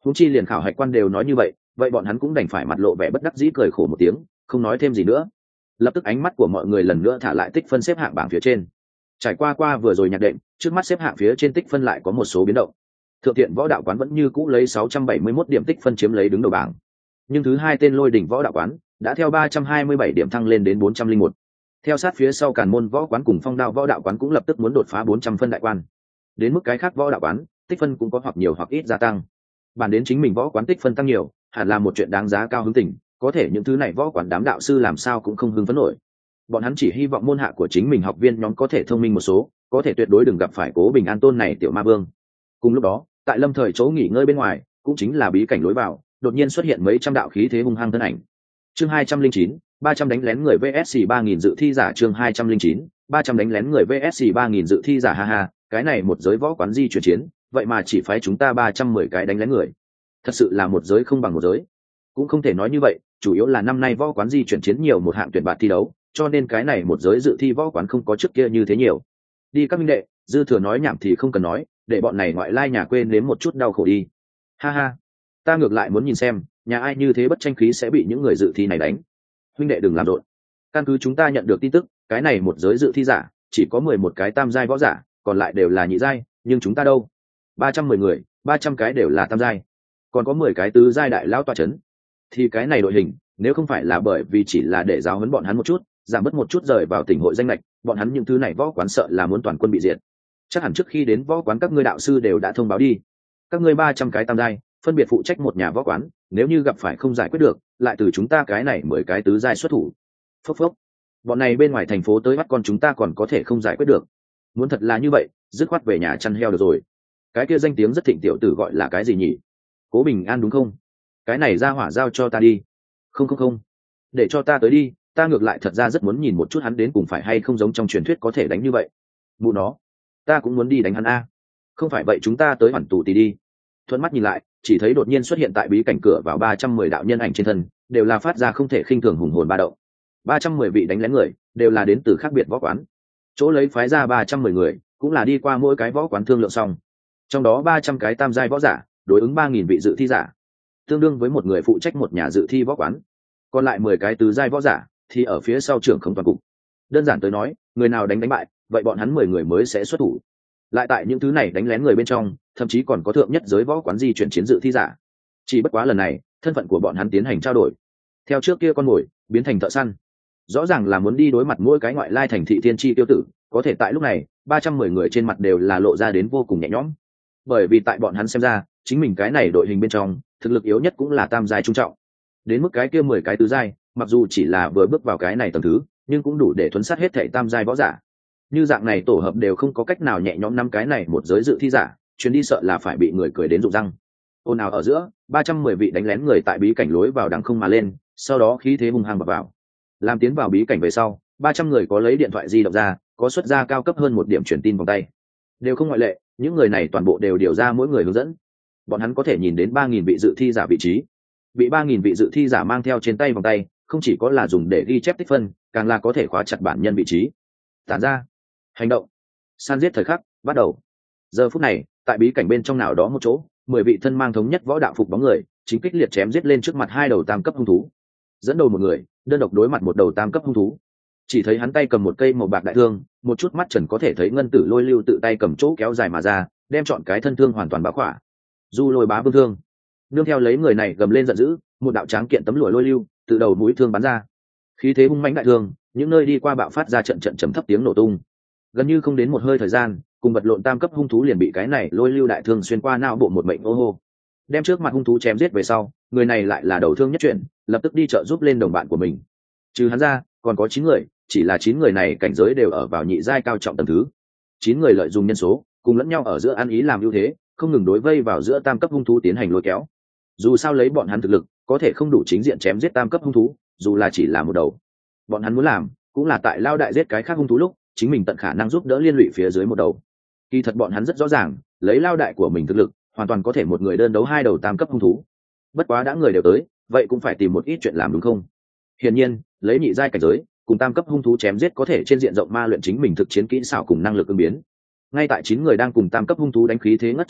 Huống chi liền khảo hạch quan đều nói như vậy, vậy bọn hắn cũng đành phải mặt lộ vẻ bất đắc dĩ cười khổ một tiếng, không nói thêm gì nữa. Lập tức ánh mắt của mọi người lần nữa thả lại tích phân xếp hạng bảng phía trên. Trải qua qua vừa rồi nhạc đệm, trước mắt xếp hạng phía trên tích phân lại có một số biến động. Thượng Thiện Võ Đạo Quán vẫn như cũ lấy sáu trăm bảy mươi mốt điểm tích phân chiếm lấy đứng đầu bảng, nhưng thứ hai tên Lôi Đỉnh Võ Đạo Quán đã theo ba trăm hai mươi bảy điểm thăng lên đến bốn trăm lẻ một. Theo sát phía sau Càn Môn Võ Quán cùng Phong Đao Võ Đạo Quán cũng lập tức muốn đột phá bốn trăm phân đại quan. Đến mức cái khác võ đạo quán, tích phân cũng có hoặc nhiều hoặc ít gia tăng. Bản đến chính mình võ quán tích phân tăng nhiều, hẳn là một chuyện đáng giá cao hứng tình, có thể những thứ này võ quán đám đạo sư làm sao cũng không hứng phấn nổi. Bọn hắn chỉ hy vọng môn hạ của chính mình học viên nhóm có thể thông minh một số, có thể tuyệt đối đừng gặp phải Cố Bình An tôn này tiểu ma vương. Cùng lúc đó, tại Lâm Thời chỗ nghỉ ngơi bên ngoài, cũng chính là bí cảnh lối vào, đột nhiên xuất hiện mấy trăm đạo khí thế hung hăng thân ảnh. Chương hai trăm lẻ chín, ba trăm đánh lén người vê ét ba nghìn dự thi giả. Chương hai trăm lẻ chín, ba trăm đánh lén người vê ét ba nghìn dự thi giả. Ha ha, cái này một giới võ quán di chuyển chiến, vậy mà chỉ phái chúng ta ba trăm mười cái đánh lén người, thật sự là một giới không bằng một giới. Cũng không thể nói như vậy, chủ yếu là năm nay võ quán di chuyển chiến nhiều một hạng tuyển bạt thi đấu, cho nên cái này một giới dự thi võ quán không có trước kia như thế nhiều. Đi các minh đệ, dư thừa nói nhảm thì không cần nói, để bọn này ngoại lai nhà quê nếm một chút đau khổ đi. Ha ha, ta ngược lại muốn nhìn xem nhà ai như thế bất tranh khí sẽ bị những người dự thi này đánh. Huynh đệ đừng làm rộn, căn cứ chúng ta nhận được tin tức, cái này một giới dự thi giả chỉ có mười một cái tam giai võ giả, còn lại đều là nhị giai, nhưng chúng ta đâu? ba trăm mười người, ba trăm cái đều là tam giai, còn có mười cái tứ giai đại lão tọa chấn. Thì cái này đội hình, nếu không phải là bởi vì chỉ là để giáo huấn bọn hắn một chút, giảm bớt một chút rời vào tỉnh hội danh lệch, bọn hắn những thứ này võ quán sợ là muốn toàn quân bị diệt. Chắc hẳn trước khi đến võ quán các ngươi đạo sư đều đã thông báo đi. Các ngươi ba trăm cái tam giai, phân biệt phụ trách một nhà võ quán, nếu như gặp phải không giải quyết được, lại từ chúng ta cái này mười cái tứ giai xuất thủ. Phốc phốc. Bọn này bên ngoài thành phố tới bắt con chúng ta còn có thể không giải quyết được. Muốn thật là như vậy, dứt khoát về nhà chăn heo được rồi. Cái kia danh tiếng rất thịnh tiểu tử gọi là cái gì nhỉ? Cố Bình An đúng không? Cái này ra hỏa giao cho ta đi. Không không không, để cho ta tới đi, ta ngược lại thật ra rất muốn nhìn một chút hắn đến cùng phải hay không giống trong truyền thuyết có thể đánh như vậy. Mụ nó, ta cũng muốn đi đánh hắn a. Không phải vậy chúng ta tới hoàn tù tì đi. Thuận mắt nhìn lại, chỉ thấy đột nhiên xuất hiện tại bí cảnh cửa vào ba trăm mười đạo nhân ảnh trên thân, đều là phát ra không thể khinh thường hùng hồn ba động. ba trăm mười vị đánh lén người, đều là đến từ khác biệt võ quán. Chỗ lấy phái ra ba trăm mười người, cũng là đi qua mỗi cái võ quán thương lượng xong. Trong đó ba trăm cái tam giai võ giả, đối ứng ba nghìn vị dự thi giả, tương đương với một người phụ trách một nhà dự thi võ quán. Còn lại mười cái tứ giai võ giả thì ở phía sau trưởng không toàn cục. Đơn giản tới nói, người nào đánh đánh bại, vậy bọn hắn mười người mới sẽ xuất thủ. Lại tại những thứ này đánh lén người bên trong, thậm chí còn có thượng nhất giới võ quán di chuyển chiến dự thi giả. Chỉ bất quá lần này, thân phận của bọn hắn tiến hành trao đổi. Theo trước kia con mồi biến thành thợ săn. Rõ ràng là muốn đi đối mặt mỗi cái ngoại lai thành thị tiên tri tiêu tử, có thể tại lúc này, ba trăm mười người trên mặt đều là lộ ra đến vô cùng nhẹ nhõm. Bởi vì tại bọn hắn xem ra, chính mình cái này đội hình bên trong, thực lực yếu nhất cũng là tam giai trung trọng. Đến mức cái kia mười cái tứ giai, mặc dù chỉ là vừa bước vào cái này tầng thứ, nhưng cũng đủ để thuấn sát hết thảy tam giai võ giả. Như dạng này tổ hợp đều không có cách nào nhẹ nhõm năm cái này một giới dự thi giả, chuyến đi sợ là phải bị người cười đến rụng răng. Ồn ào ở giữa, ba trăm mười vị đánh lén người tại bí cảnh lối vào đằng không mà lên, sau đó khí thế hung hăng bập vào. Làm tiến vào bí cảnh về sau, ba trăm người có lấy điện thoại di động ra, có xuất ra cao cấp hơn một điểm truyền tin vòng tay. Đều không ngoại lệ, những người này toàn bộ đều điều ra mỗi người hướng dẫn. Bọn hắn có thể nhìn đến ba nghìn vị dự thi giả vị trí. Bị ba nghìn vị dự thi giả mang theo trên tay vòng tay, không chỉ có là dùng để ghi chép tích phân, càng là có thể khóa chặt bản nhân vị trí. Tản ra, hành động, san giết thời khắc bắt đầu. Giờ phút này, tại bí cảnh bên trong nào đó một chỗ, mười vị thân mang thống nhất võ đạo phục bóng người, chính kích liệt chém giết lên trước mặt hai đầu tam cấp hung thú. Dẫn đầu một người, đơn độc đối mặt một đầu tam cấp hung thú. Chỉ thấy hắn tay cầm một cây màu bạc đại thương, một chút mắt trần có thể thấy ngân tử lôi lưu tự tay cầm chỗ kéo dài mà ra, đem chọn cái thân thương hoàn toàn bá khỏa. Du lôi bá vương thương. Nương theo lấy người này gầm lên giận dữ, một đạo tráng kiện tấm lụa lôi lưu từ đầu mũi thương bắn ra. Khí thế hung mãnh đại thương, những nơi đi qua bạo phát ra trận trận trầm thấp tiếng nổ tung. Gần như không đến một hơi thời gian, cùng vật lộn tam cấp hung thú liền bị cái này lôi lưu đại thương xuyên qua não bộ một mệnh ô hô. Đem trước mặt hung thú chém giết về sau, người này lại là đầu thương nhất chuyển, lập tức đi trợ giúp lên đồng bạn của mình. Trừ hắn ra, còn có chín người, chỉ là chín người này cảnh giới đều ở vào nhị giai cao trọng tầng thứ. Chín người lợi dụng nhân số, cùng lẫn nhau ở giữa ăn ý làm ưu thế, không ngừng đối vây vào giữa tam cấp hung thú tiến hành lôi kéo. Dù sao lấy bọn hắn thực lực, có thể không đủ chính diện chém giết tam cấp hung thú, dù là chỉ là một đầu. Bọn hắn muốn làm, cũng là tại lao đại giết cái khác hung thú lúc, chính mình tận khả năng giúp đỡ liên lụy phía dưới một đầu. Kỳ thật bọn hắn rất rõ ràng, lấy lao đại của mình thực lực, hoàn toàn có thể một người đơn đấu hai đầu tam cấp hung thú. Bất quá đã người đều tới, vậy cũng phải tìm một ít chuyện làm đúng không? Hiển nhiên, lấy nhị giai cảnh giới, cùng tam cấp hung thú chém giết có thể trên diện rộng ma luyện chính mình thực chiến kỹ xảo cùng năng lực ứng biến. Ngay tại chín người đang cùng tam cấp hung thú đánh khí thế ngất trời lúc,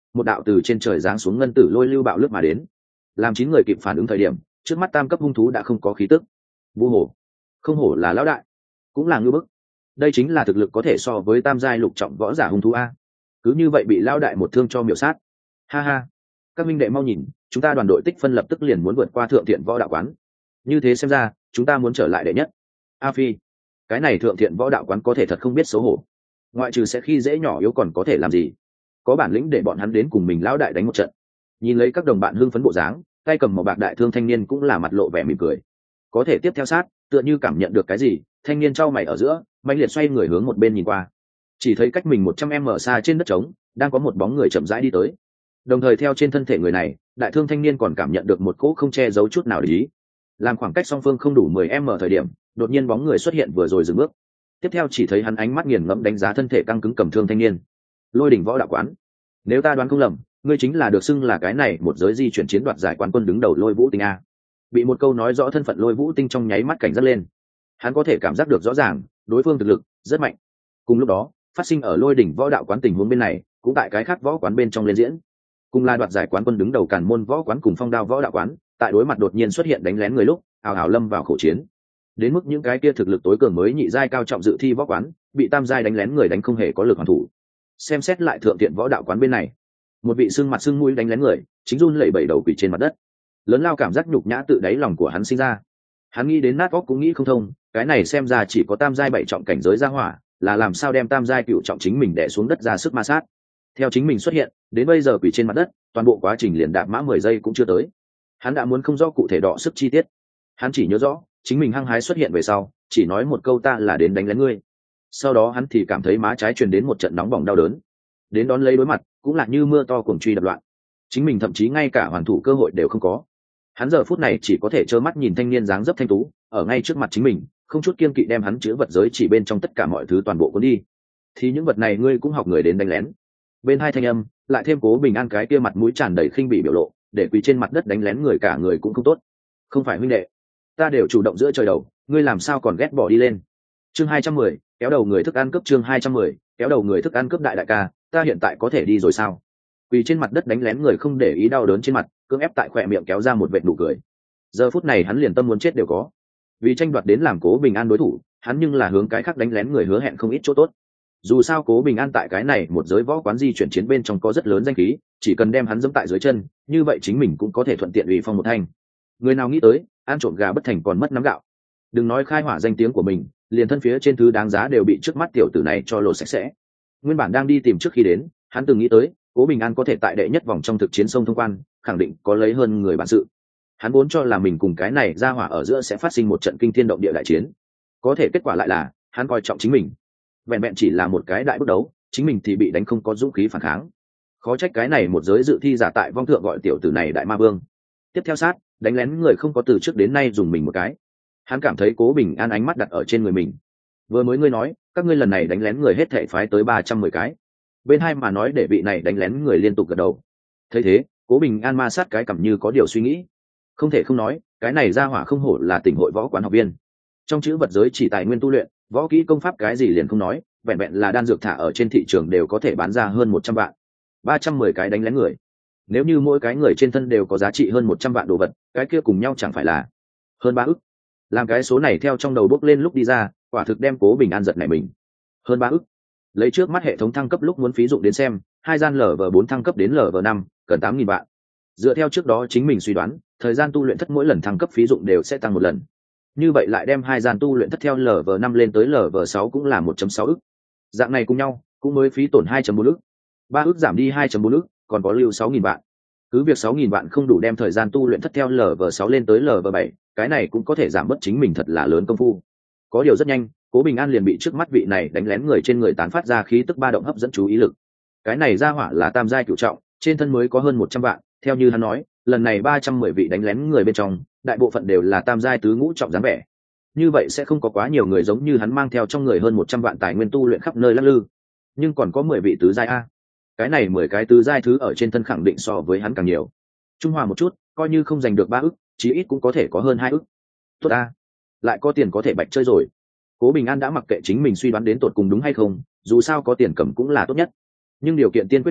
một đạo từ trên trời giáng xuống ngân tử lôi lưu bạo lướt mà đến, làm chín người kịp phản ứng thời điểm, trước mắt tam cấp hung thú đã không có khí tức. Vu hổ, không hổ là lão đại, cũng là ngư bức. Đây chính là thực lực có thể so với tam giai lục trọng võ giả hung thú a. Cứ như vậy bị lão đại một thương cho miểu sát. Ha ha, các minh đệ mau nhìn, chúng ta đoàn đội tích phân lập tức liền muốn vượt qua thượng thiện võ đạo quán. Như thế xem ra, chúng ta muốn trở lại đệ nhất. A Phi, cái này thượng thiện võ đạo quán có thể thật không biết xấu hổ. Ngoại trừ sẽ khi dễ nhỏ yếu còn có thể làm gì? Có bản lĩnh để bọn hắn đến cùng mình lão đại đánh một trận. Nhìn lấy các đồng bạn hưng phấn bộ dáng, tay cầm một bạc đại thương thanh niên cũng là mặt lộ vẻ mỉm cười. Có thể tiếp theo sát, tựa như cảm nhận được cái gì, thanh niên trao mày ở giữa, mạnh liệt xoay người hướng một bên nhìn qua. Chỉ thấy cách mình một trăm em ở xa trên đất trống, đang có một bóng người chậm rãi đi tới. Đồng thời theo trên thân thể người này, đại thương thanh niên còn cảm nhận được một cỗ không che giấu chút nào để ý. Làm khoảng cách song phương không đủ mười em ở thời điểm, đột nhiên bóng người xuất hiện vừa rồi dừng bước. Tiếp theo chỉ thấy hắn ánh mắt nghiền ngẫm đánh giá thân thể căng cứng cầm thương thanh niên. Lôi đỉnh võ đạo quán, nếu ta đoán không lầm, ngươi chính là được xưng là cái này một giới di chuyển chiến đoạt giải quán quân đứng đầu Lôi Vũ Tinh a. Bị một câu nói rõ thân phận Lôi Vũ Tinh trong nháy mắt cảnh giác lên. Hắn có thể cảm giác được rõ ràng, đối phương thực lực rất mạnh. Cùng lúc đó, phát sinh ở Lôi đỉnh võ đạo quán tình huống bên này, cũng tại cái khác võ quán bên trong lên diễn. Cùng là đoạt giải quán quân đứng đầu Càn Môn võ quán cùng Phong Đao võ đạo quán, tại đối mặt đột nhiên xuất hiện đánh lén người lúc, hào hào lâm vào khổ chiến. Đến mức những cái kia thực lực tối cường mới nhị giai cao trọng dự thi võ quán, bị tam giai đánh lén người đánh không hề có lực hoàn thủ. Xem xét lại thượng tiện võ đạo quán bên này, một vị xương mặt xương mũi đánh lén người, chính run lẩy bẩy đầu quỷ trên mặt đất. Lớn lao cảm giác nhục nhã tự đáy lòng của hắn sinh ra. Hắn nghĩ đến nát óc cũng nghĩ không thông, cái này xem ra chỉ có tam giai bảy trọng cảnh giới ra hỏa, là làm sao đem tam giai cựu trọng chính mình đè xuống đất ra sức ma sát. Theo chính mình xuất hiện, đến bây giờ quỷ trên mặt đất, toàn bộ quá trình liền đạp mã mười giây cũng chưa tới. Hắn đã muốn không rõ cụ thể đọ sức chi tiết. Hắn chỉ nhớ rõ, chính mình hăng hái xuất hiện về sau, chỉ nói một câu ta là đến đánh lén ngươi. Sau đó hắn thì cảm thấy má trái truyền đến một trận nóng bỏng đau đớn. Đến đón lấy đối mặt, cũng là như mưa to cuồng truy đập loạn. Chính mình thậm chí ngay cả hoàn thủ cơ hội đều không có. Hắn giờ phút này chỉ có thể trơ mắt nhìn thanh niên dáng dấp thanh tú, ở ngay trước mặt chính mình, không chút kiêng kỵ đem hắn chứa vật giới chỉ bên trong tất cả mọi thứ toàn bộ cuốn đi. Thì những vật này ngươi cũng học người đến đánh lén. Bên hai thanh âm, lại thêm Cố Bình An cái kia mặt mũi tràn đầy khinh bỉ biểu lộ, để quỳ trên mặt đất đánh lén người cả người cũng không tốt. Không phải huynh đệ, ta đều chủ động giữa trời đầu, ngươi làm sao còn ghét bỏ đi lên. Chương hai trăm mười, kéo đầu người thức ăn cướp chương hai trăm mười, kéo đầu người thức ăn cướp đại đại ca, ta hiện tại có thể đi rồi sao? Quỳ trên mặt đất đánh lén người không để ý đau đớn trên mặt, cưỡng ép tại khỏe miệng kéo ra một vệt nụ cười. Giờ phút này hắn liền tâm muốn chết đều có. Vì tranh đoạt đến làm Cố Bình An đối thủ, hắn nhưng là hướng cái khác đánh lén người hứa hẹn không ít chỗ tốt. Dù sao Cố Bình An tại cái này một giới võ quán di chuyển chiến bên trong có rất lớn danh khí, chỉ cần đem hắn dẫm tại dưới chân, như vậy chính mình cũng có thể thuận tiện ủy phong một thanh. Người nào nghĩ tới, ăn trộm gà bất thành còn mất nắm gạo. Đừng nói khai hỏa danh tiếng của mình, liền thân phía trên thứ đáng giá đều bị trước mắt tiểu tử này cho lột sạch sẽ. Nguyên bản đang đi tìm trước khi đến, hắn từng nghĩ tới, Cố Bình An có thể tại đệ nhất vòng trong thực chiến sông thông quan, khẳng định có lấy hơn người bản sự. Hắn vốn cho là mình cùng cái này ra hỏa ở giữa sẽ phát sinh một trận kinh thiên động địa đại chiến. Có thể kết quả lại là, hắn coi trọng chính mình. Vẹn vẹn chỉ là một cái đại bước đấu, chính mình thì bị đánh không có dũng khí phản kháng. Khó trách cái này một giới dự thi giả tại vong thượng gọi tiểu tử này đại ma vương. Tiếp theo sát, đánh lén người không có từ trước đến nay dùng mình một cái. Hắn cảm thấy Cố Bình An ánh mắt đặt ở trên người mình. Vừa mới ngươi nói, các ngươi lần này đánh lén người hết thảy phái tới ba trăm mười cái. Bên hai mà nói để vị này đánh lén người liên tục gật đầu. Thấy thế, Cố Bình An ma sát cái cằm như có điều suy nghĩ. Không thể không nói, cái này ra hỏa không hổ là tỉnh hội võ quán học viên. Trong chữ vật giới chỉ tài nguyên tu luyện, võ kỹ công pháp cái gì liền không nói, vẹn vẹn là đan dược thả ở trên thị trường đều có thể bán ra hơn một trăm vạn. ba trăm mười cái đánh lén người. Nếu như mỗi cái người trên thân đều có giá trị hơn một trăm vạn đồ vật, cái kia cùng nhau chẳng phải là hơn ba ức. Làm cái số này theo trong đầu bốc lên lúc đi ra, quả thực đem Cố Bình An giật nảy mình. Hơn ba ức. Lấy trước mắt hệ thống thăng cấp lúc muốn phí dụng đến xem, hai gian lở vờ bốn thăng cấp đến lở vờ năm, cần tám nghìn vạn. Dựa theo trước đó chính mình suy đoán, thời gian tu luyện thất mỗi lần thăng cấp phí dụng đều sẽ tăng một lần. Như vậy lại đem hai gian tu luyện thất theo lở vờ năm lên tới lở vờ sáu cũng là một phẩy sáu ức. Dạng này cùng nhau, cũng mới phí tổn hai phẩy bốn ức. ba ức giảm đi hai phẩy bốn ức, còn có lưu sáu nghìn vạn. Cứ việc sáu nghìn vạn không đủ đem thời gian tu luyện thất theo lở vờ sáu lên tới lở vờ bảy, cái này cũng có thể giảm bớt chính mình thật là lớn công phu. Có điều rất nhanh, Cố Bình An liền bị trước mắt vị này đánh lén người trên người tán phát ra khí tức ba động hấp dẫn chú ý lực. Cái này ra hỏa là tam giai cửu trọng, trên thân mới có hơn một trăm vạn, theo như hắn nói, lần này ba trăm mười vị đánh lén người bên trong, đại bộ phận đều là tam giai tứ ngũ trọng dáng vẻ. Như vậy sẽ không có quá nhiều người giống như hắn mang theo trong người hơn một trăm vạn tài nguyên tu luyện khắp nơi lắc lư. Nhưng còn có mười vị tứ giai a. Cái này mười cái tứ giai thứ ở trên thân khẳng định so với hắn càng nhiều. Trung hòa một chút, coi như không giành được ba ức, chí ít cũng có thể có hơn hai ức. Tốt a, lại có tiền có thể bạch chơi rồi. Cố Bình An đã mặc kệ chính mình suy đoán đến tột cùng đúng hay không, dù sao có tiền cầm cũng là tốt nhất. Nhưng điều kiện tiên quyết là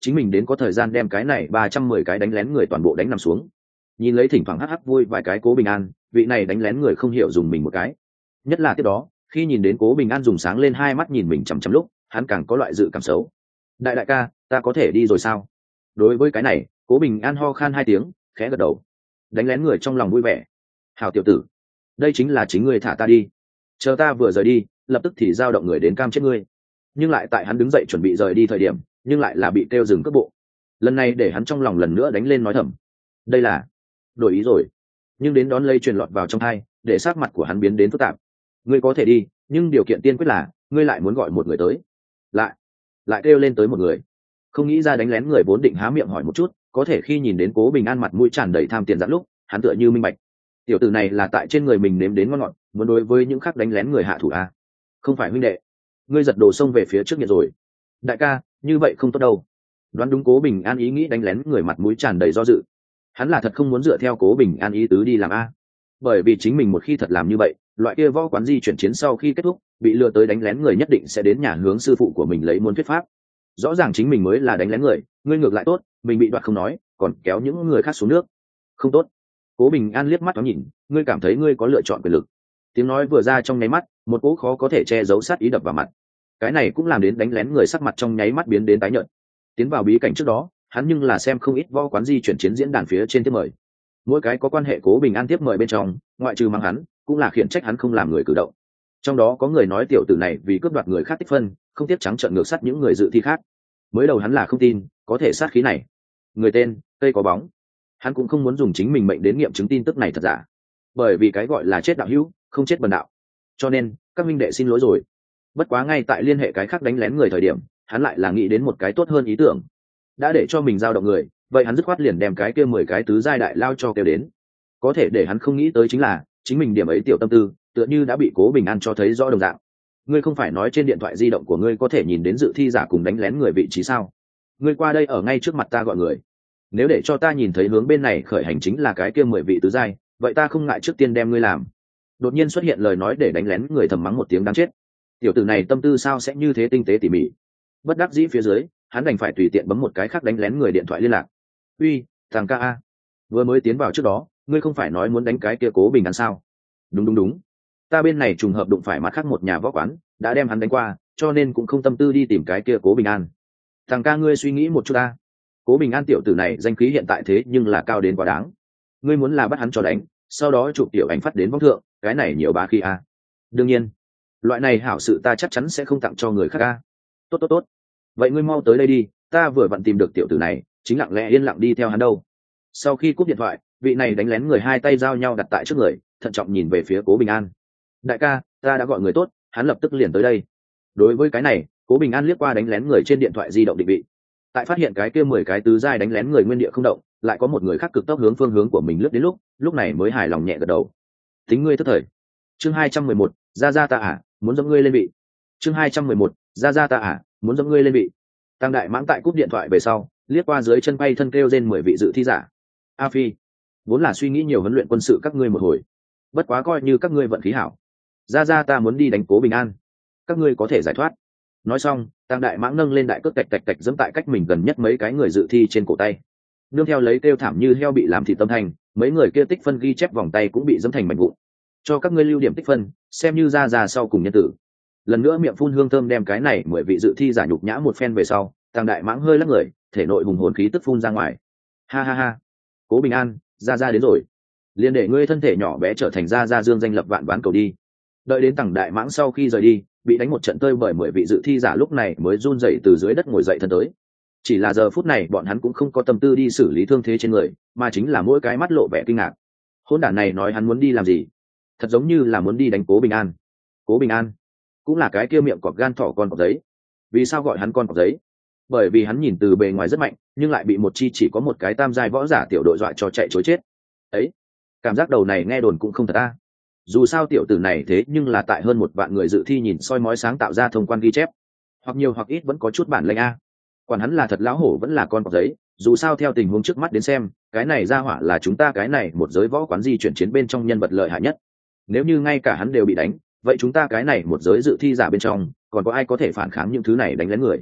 chính mình đến có thời gian đem cái này ba trăm mười cái đánh lén người toàn bộ đánh nằm xuống. Nhìn lấy thỉnh thoảng hắc hắc vui vài cái Cố Bình An, vị này đánh lén người không hiểu dùng mình một cái. Nhất là tiếp đó, khi nhìn đến Cố Bình An dùng sáng lên hai mắt nhìn mình chằm chằm lúc, hắn càng có loại dự cảm xấu. Đại đại ca, ta có thể đi rồi sao? Đối với cái này, Cố Bình An ho khan hai tiếng, khẽ gật đầu. Đánh lén người trong lòng vui vẻ. Hảo tiểu tử, đây chính là chính ngươi thả ta đi. Chờ ta vừa rời đi, lập tức thì giao động người đến cam chết ngươi. Nhưng lại tại hắn đứng dậy chuẩn bị rời đi thời điểm, nhưng lại là bị kêu dừng cước bộ. Lần này để hắn trong lòng lần nữa đánh lên nói thầm. Đây là đổi ý rồi. Nhưng đến đón lây truyền lọt vào trong hai, để sắc mặt của hắn biến đến phức tạp. Ngươi có thể đi, nhưng điều kiện tiên quyết là ngươi lại muốn gọi một người tới. Lại, lại kêu lên tới một người. Không nghĩ ra đánh lén người vốn định há miệng hỏi một chút, có thể khi nhìn đến Cố Bình An mặt mũi tràn đầy tham tiền dặn lúc, hắn tựa như minh bạch. Tiểu tử này là tại trên người mình nếm đến ngon ngọt, muốn đối với những khác đánh lén người hạ thủ a. Không phải huynh đệ, ngươi giật đồ xông về phía trước nhiệt rồi. Đại ca, như vậy không tốt đâu. Đoán đúng Cố Bình An ý nghĩ đánh lén người mặt mũi tràn đầy do dự. Hắn là thật không muốn dựa theo Cố Bình An ý tứ đi làm a. Bởi vì chính mình một khi thật làm như vậy, loại kia võ quán di chuyển chiến sau khi kết thúc, bị lừa tới đánh lén người nhất định sẽ đến nhà hướng sư phụ của mình lấy muốn thuyết pháp. Rõ ràng chính mình mới là đánh lén người, ngươi ngược lại tốt, mình bị đoạt không nói, còn kéo những người khác xuống nước. Không tốt. Cố Bình An liếc mắt nó nhìn, ngươi cảm thấy ngươi có lựa chọn quyền lực. Tiếng nói vừa ra trong nháy mắt, một cỗ khó có thể che giấu sát ý đập vào mặt. Cái này cũng làm đến đánh lén người sắc mặt trong nháy mắt biến đến tái nhợt. Tiến vào bí cảnh trước đó, hắn nhưng là xem không ít võ quán di chuyển chiến diễn đàn phía trên tiếp mời. Mỗi cái có quan hệ Cố Bình An tiếp mời bên trong, ngoại trừ mắng hắn, cũng là khiển trách hắn không làm người cử động. Trong đó có người nói tiểu tử này vì cướp đoạt người khác tích phân, không tiếc trắng trợn ngược sát những người dự thi khác. Mới đầu hắn là không tin, có thể sát khí này. Người tên, cây có bóng. Hắn cũng không muốn dùng chính mình mệnh đến nghiệm chứng tin tức này thật giả. Bởi vì cái gọi là chết đạo hữu, không chết bần đạo. Cho nên, các minh đệ xin lỗi rồi. Bất quá ngay tại liên hệ cái khác đánh lén người thời điểm, hắn lại là nghĩ đến một cái tốt hơn ý tưởng. Đã để cho mình giao động người, vậy hắn dứt khoát liền đem cái kia mười cái tứ giai đại lao cho kêu đến. Có thể để hắn không nghĩ tới chính là, chính mình điểm ấy tiểu tâm tư, tựa như đã bị Cố Bình An cho thấy rõ đồng dạng. Ngươi không phải nói trên điện thoại di động của ngươi có thể nhìn đến dự thi giả cùng đánh lén người vị trí sao? Ngươi qua đây ở ngay trước mặt ta gọi người. Nếu để cho ta nhìn thấy hướng bên này khởi hành chính là cái kia mười vị tứ giai, vậy ta không ngại trước tiên đem ngươi làm. Đột nhiên xuất hiện lời nói để đánh lén người thầm mắng một tiếng đáng chết. Tiểu tử này tâm tư sao sẽ như thế tinh tế tỉ mỉ. Bất đắc dĩ phía dưới, hắn đành phải tùy tiện bấm một cái khác đánh lén người điện thoại liên lạc. Uy, thằng ca a, vừa mới tiến vào trước đó, ngươi không phải nói muốn đánh cái kia Cố Bình An sao? Đúng đúng đúng, ta bên này trùng hợp đụng phải mặt khác một nhà võ quán, đã đem hắn đánh qua, cho nên cũng không tâm tư đi tìm cái kia Cố Bình An. Thằng ca ngươi suy nghĩ một chút ta. Cố Bình An tiểu tử này danh khí hiện tại thế nhưng là cao đến quá đáng. Ngươi muốn là bắt hắn cho đánh, sau đó chụp tiểu ảnh phát đến vong thượng, cái này nhiều bá khí a. Đương nhiên, loại này hảo sự ta chắc chắn sẽ không tặng cho người khác a. Tốt tốt tốt, vậy ngươi mau tới đây đi, ta vừa vặn tìm được tiểu tử này, chính lặng lẽ yên lặng đi theo hắn đâu. Sau khi cúp điện thoại, vị này đánh lén người hai tay giao nhau đặt tại trước người, thận trọng nhìn về phía Cố Bình An. Đại ca, ta đã gọi người tốt, hắn lập tức liền tới đây. Đối với cái này, Cố Bình An liếc qua đánh lén người trên điện thoại di động định vị. Tại phát hiện cái kia mười cái tứ giai đánh lén người nguyên địa không động, lại có một người khác cực tốc hướng phương hướng của mình lướt đến lúc, lúc này mới hài lòng nhẹ gật đầu. Tính ngươi thất thời. Chương hai trăm mười một, ra ra ta à, muốn dẫm ngươi lên vị. Chương hai trăm mười một, ra ra ta à, muốn dẫm ngươi lên vị. Tăng Đại Mãng tại cúp điện thoại về sau, liếc qua dưới chân bay thân kêu trên mười vị dự thi giả. A Phi, vốn là suy nghĩ nhiều huấn luyện quân sự các ngươi một hồi, bất quá coi như các ngươi vận khí hảo. Ra ra ta muốn đi đánh Cố Bình An, các ngươi có thể giải thoát. Nói xong, Tăng Đại Mãng nâng lên đại cước tạch tạch tạch giẫm tại cách mình gần nhất mấy cái người dự thi trên cổ tay. Nương theo lấy kêu thảm như heo bị làm thịt tâm thành, mấy người kia tích phân ghi chép vòng tay cũng bị giẫm thành mảnh vụn. Cho các ngươi lưu điểm tích phân, xem như ra ra sau cùng nhân tử. Lần nữa miệng phun hương thơm đem cái này mười vị dự thi giả nhục nhã một phen về sau, Tăng Đại Mãng hơi lắc người, thể nội hùng hồn khí tức phun ra ngoài. Ha ha ha, Cố Bình An, ra ra đến rồi. Liên để ngươi thân thể nhỏ bé trở thành ra ra dương danh lập vạn ván cầu đi. Đợi đến Tăng Đại Mãng sau khi rời đi, bị đánh một trận tơi bởi mười vị dự thi giả lúc này mới run dậy từ dưới đất ngồi dậy thân tới. Chỉ là giờ phút này bọn hắn cũng không có tâm tư đi xử lý thương thế trên người, mà chính là mỗi cái mắt lộ vẻ kinh ngạc. Hỗn đản này nói hắn muốn đi làm gì? Thật giống như là muốn đi đánh Cố Bình An. Cố Bình An cũng là cái kia miệng cọp gan thỏ con cọp giấy. Vì sao gọi hắn con cọp giấy? Bởi vì hắn nhìn từ bề ngoài rất mạnh, nhưng lại bị một chi chỉ có một cái tam giai võ giả tiểu đội dọa cho chạy chối chết. Ấy, cảm giác đầu này nghe đồn cũng không thật a. Dù sao tiểu tử này thế nhưng là tại hơn một vạn người dự thi nhìn soi mói sáng tạo ra thông quan ghi chép, hoặc nhiều hoặc ít vẫn có chút bản lĩnh a. Quản hắn là thật lão hổ vẫn là con cọp giấy, dù sao theo tình huống trước mắt đến xem, cái này ra hỏa là chúng ta cái này một giới võ quán di chuyển chiến bên trong nhân vật lợi hại nhất. Nếu như ngay cả hắn đều bị đánh, vậy chúng ta cái này một giới dự thi giả bên trong còn có ai có thể phản kháng những thứ này đánh lén người?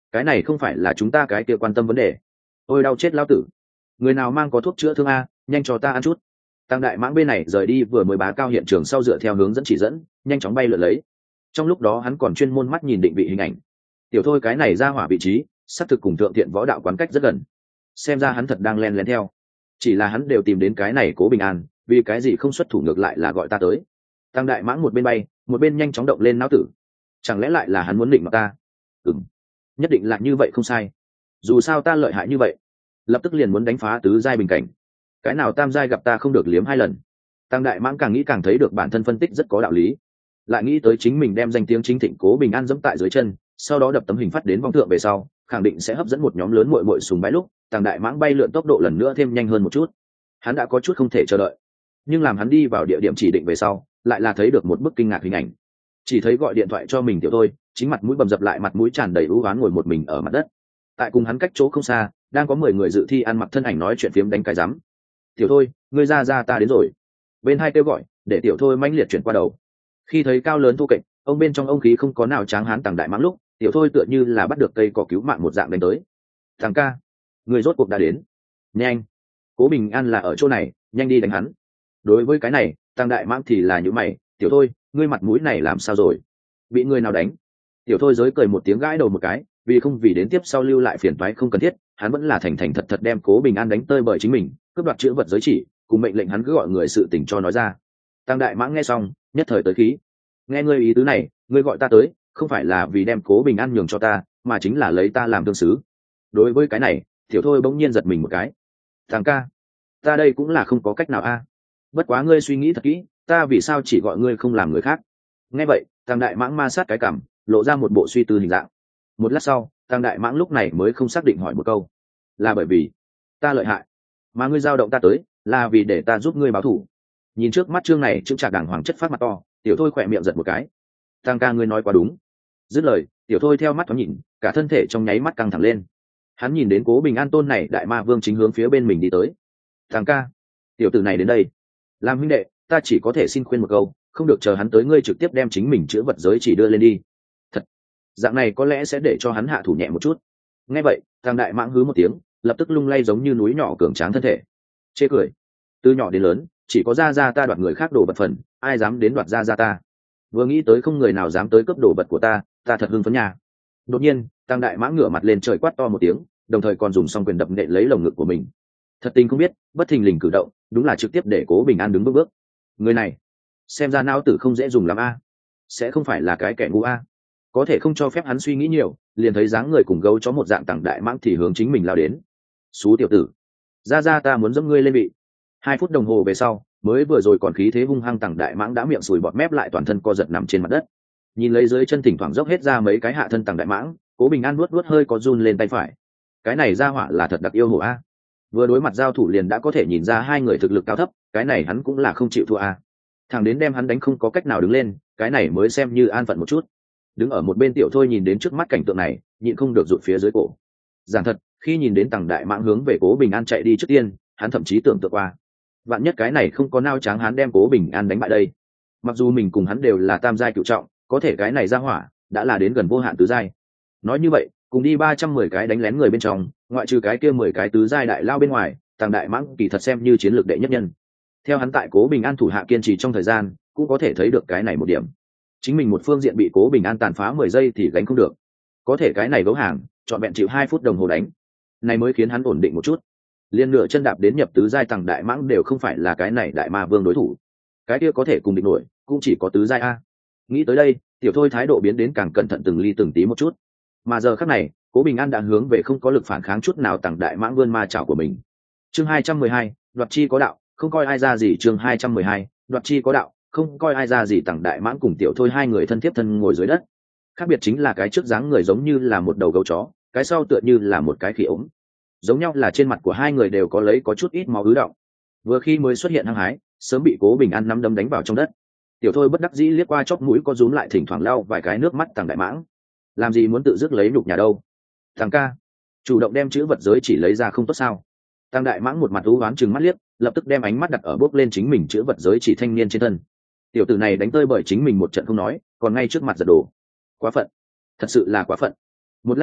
cái này không phải là chúng ta cái kia quan tâm vấn đề. Ôi đau chết lao tử, người nào mang có thuốc chữa thương a, nhanh cho ta ăn chút. Tăng đại mãng bên này rời đi vừa mới bá cao hiện trường sau dựa theo hướng dẫn chỉ dẫn nhanh chóng bay lượn lấy. Trong lúc đó hắn còn chuyên môn mắt nhìn định vị hình ảnh. Tiểu thôi cái này ra hỏa vị trí xác thực cùng thượng thiện võ đạo quán cách rất gần, xem ra hắn thật đang len lén theo. Chỉ là hắn đều tìm đến cái này Cố Bình An, vì cái gì không xuất thủ ngược lại là gọi ta tới. Tăng đại mãng một bên bay một bên nhanh chóng động lên não tử, chẳng lẽ lại là hắn muốn định mà ta? Ừm, nhất định là như vậy không sai, dù sao ta lợi hại như vậy, lập tức liền muốn đánh phá tứ giai bình cảnh, cái nào tam giai gặp ta không được liếm hai lần. Tăng đại mãng càng nghĩ càng thấy được bản thân phân tích rất có đạo lý, lại nghĩ tới chính mình đem danh tiếng chính thịnh Cố Bình An dẫm tại dưới chân, sau đó đập tấm hình phát đến vong thượng về sau, khẳng định sẽ hấp dẫn một nhóm lớn muội muội sùng bái lúc Tăng đại mãng bay lượn tốc độ lần nữa thêm nhanh hơn một chút. Hắn đã có chút không thể chờ đợi, nhưng làm hắn đi vào địa điểm chỉ định về sau, lại là thấy được một bức kinh ngạc hình ảnh. Chỉ thấy gọi điện thoại cho mình tiểu thôi, chính mặt mũi bầm dập lại, mặt mũi tràn đầy ưu oán ngồi một mình ở mặt đất. Tại cùng hắn cách chỗ không xa, đang có mười người dự thi ăn mặc thân ảnh nói chuyện phiếm đánh cái rắm. Tiểu thôi, ngươi ra ra ta đến rồi. Bên hai kêu gọi, để tiểu thôi mãnh liệt chuyển qua đầu. Khi thấy cao lớn thu kệch, ông bên trong ông khí không có nào tráng hán Tằng đại mãng lúc, tiểu thôi tựa như là bắt được cây cỏ cứu mạng một dạng đánh tới. Thằng ca, người rốt cuộc đã đến. Nhanh, Cố Bình An là ở chỗ này, nhanh đi đánh hắn. Đối với cái này, Tằng đại mãng thì là những mày, tiểu thôi, ngươi mặt mũi này làm sao rồi? Bị người nào đánh? Tiểu thôi giới cười một tiếng gãi đầu một cái, vì không vì đến tiếp sau lưu lại phiền toái không cần thiết, hắn vẫn là thành thành thật thật đem Cố Bình An đánh tơi bởi chính mình, cướp đoạt chữ vật giới chỉ, cùng mệnh lệnh hắn cứ gọi người sự tình cho nói ra. Tằng đại mãng nghe xong, nhất thời tới khí. Nghe ngươi ý tứ này, ngươi gọi ta tới, không phải là vì đem Cố Bình An nhường cho ta, mà chính là lấy ta làm thương sứ. Đối với cái này, tiểu thôi bỗng nhiên giật mình một cái. Thằng ca, ta đây cũng là không có cách nào a. Bất quá ngươi suy nghĩ thật kỹ, ta vì sao chỉ gọi ngươi không làm người khác? Nghe vậy, Tằng đại mãng ma sát cái cằm, lộ ra một bộ suy tư hình dạng. Một lát sau, Tằng đại mãng lúc này mới không xác định hỏi một câu, là bởi vì ta lợi hại, mà ngươi giao động ta tới, là vì để ta giúp ngươi báo thù. Nhìn trước mắt chương này chữ trạc đàng hoàng chất phát mặt to, tiểu thôi khỏe miệng giật một cái. Tằng ca, ngươi nói quá đúng. Dứt lời, tiểu thôi theo mắt thoáng nhìn, cả thân thể trong nháy mắt căng thẳng lên. Hắn nhìn đến Cố Bình An tôn này đại ma vương chính hướng phía bên mình đi tới. Tằng ca, tiểu tử này đến đây, làm huynh đệ, ta chỉ có thể xin khuyên một câu, không được chờ hắn tới ngươi trực tiếp đem chính mình chữa vật giới chỉ đưa lên đi. Thật, dạng này có lẽ sẽ để cho hắn hạ thủ nhẹ một chút. Nghe vậy, Tằng đại mãng hứ một tiếng, lập tức lung lay giống như núi nhỏ cường tráng thân thể. Chê cười, từ nhỏ đến lớn, chỉ có gia gia ta đoạt người khác đồ vật phần, ai dám đến đoạt gia gia ta? Vừa nghĩ tới không người nào dám tới cướp đồ vật của ta, ta thật hưng phấn nhà. Đột nhiên, Tằng đại mãng ngửa mặt lên trời quát to một tiếng, đồng thời còn dùng song quyền đập nện lấy lồng ngực của mình. Thật tình không biết, bất thình lình cử động, đúng là trực tiếp để Cố Bình An đứng bước bước. Người này, xem ra não tử không dễ dùng lắm a, sẽ không phải là cái kẻ ngu a. Có thể không cho phép hắn suy nghĩ nhiều, liền thấy dáng người cùng gấu chó một dạng Tằng đại mãng thì hướng chính mình lao đến. Xú tiểu tử, ra ra ta muốn dẫm ngươi lên vị. Hai phút đồng hồ về sau, mới vừa rồi còn khí thế hung hăng Tằng đại mãng đã miệng sùi bọt mép lại, toàn thân co giật nằm trên mặt đất. Nhìn lấy dưới chân thỉnh thoảng dốc hết ra mấy cái hạ thân Tằng đại mãng, Cố Bình An nuốt nuốt hơi có run lên tay phải. Cái này ra hỏa là thật đặc yêu hổ a. Vừa đối mặt giao thủ liền đã có thể nhìn ra hai người thực lực cao thấp, cái này hắn cũng là không chịu thua a. Thằng đến đem hắn đánh không có cách nào đứng lên, cái này mới xem như an phận một chút. Đứng ở một bên tiểu thôi nhìn đến trước mắt cảnh tượng này, nhịn không được rụt phía dưới cổ. Giảng thật, khi nhìn đến Tằng đại mãng hướng về Cố Bình An chạy đi trước tiên, hắn thậm chí tưởng tượng qua, vạn nhất cái này không có nao tráng hắn đem Cố Bình An đánh bại đây. Mặc dù mình cùng hắn đều là tam giai cựu trọng, có thể cái này ra hỏa đã là đến gần vô hạn tứ giai. Nói như vậy, cùng đi ba trăm mười cái đánh lén người bên trong, ngoại trừ cái kia mười cái tứ giai đại lao bên ngoài, Tằng đại mãng kỳ thật xem như chiến lược đệ nhất nhân. Theo hắn tại Cố Bình An thủ hạ kiên trì trong thời gian, cũng có thể thấy được cái này một điểm. Chính mình một phương diện bị Cố Bình An tàn phá mười giây thì gánh không được, có thể cái này gấu hàng chọn vẹn chịu hai phút đồng hồ đánh, này mới khiến hắn ổn định một chút. Liên nửa chân đạp đến nhập tứ giai Tằng đại mãng đều không phải là cái này đại ma vương đối thủ, cái kia có thể cùng địch nổi cũng chỉ có tứ giai a. Nghĩ tới đây, tiểu thôi thái độ biến đến càng cẩn thận từng ly từng tí một chút. Mà giờ khắc này, Cố Bình An đã hướng về không có lực phản kháng chút nào Tằng đại mãng vươn ma chảo của mình. Chương hai trăm mười hai, đoạt chi có đạo, không coi ai ra gì. Chương hai trăm mười hai, đoạt chi có đạo, không coi ai ra gì. Tằng đại mãng cùng tiểu thôi hai người thân thiết thân ngồi dưới đất. Khác biệt chính là cái trước dáng người giống như là một đầu gấu chó, cái sau tựa như là một cái khỉ ốm. Giống nhau là trên mặt của hai người đều có lấy có chút ít máu ứ động. Vừa khi mới xuất hiện hăng hái, sớm bị Cố Bình An nắm đấm đánh vào trong đất. Tiểu thôi bất đắc dĩ liếc qua chóp mũi có rúm lại, thỉnh thoảng lau vài cái nước mắt Tằng đại mãng. Làm gì muốn tự dứt lấy nhục nhà đâu? Thằng ca, chủ động đem chữ vật giới chỉ lấy ra không tốt sao? Tằng đại mãng một mặt u oán chừng mắt liếc, lập tức đem ánh mắt đặt ở bốc lên chính mình chữ vật giới chỉ thanh niên trên thân. Tiểu tử này đánh tơi bởi chính mình một trận không nói, còn ngay trước mặt giật đồ. Quá phận, thật sự là quá phận. Một lát sau,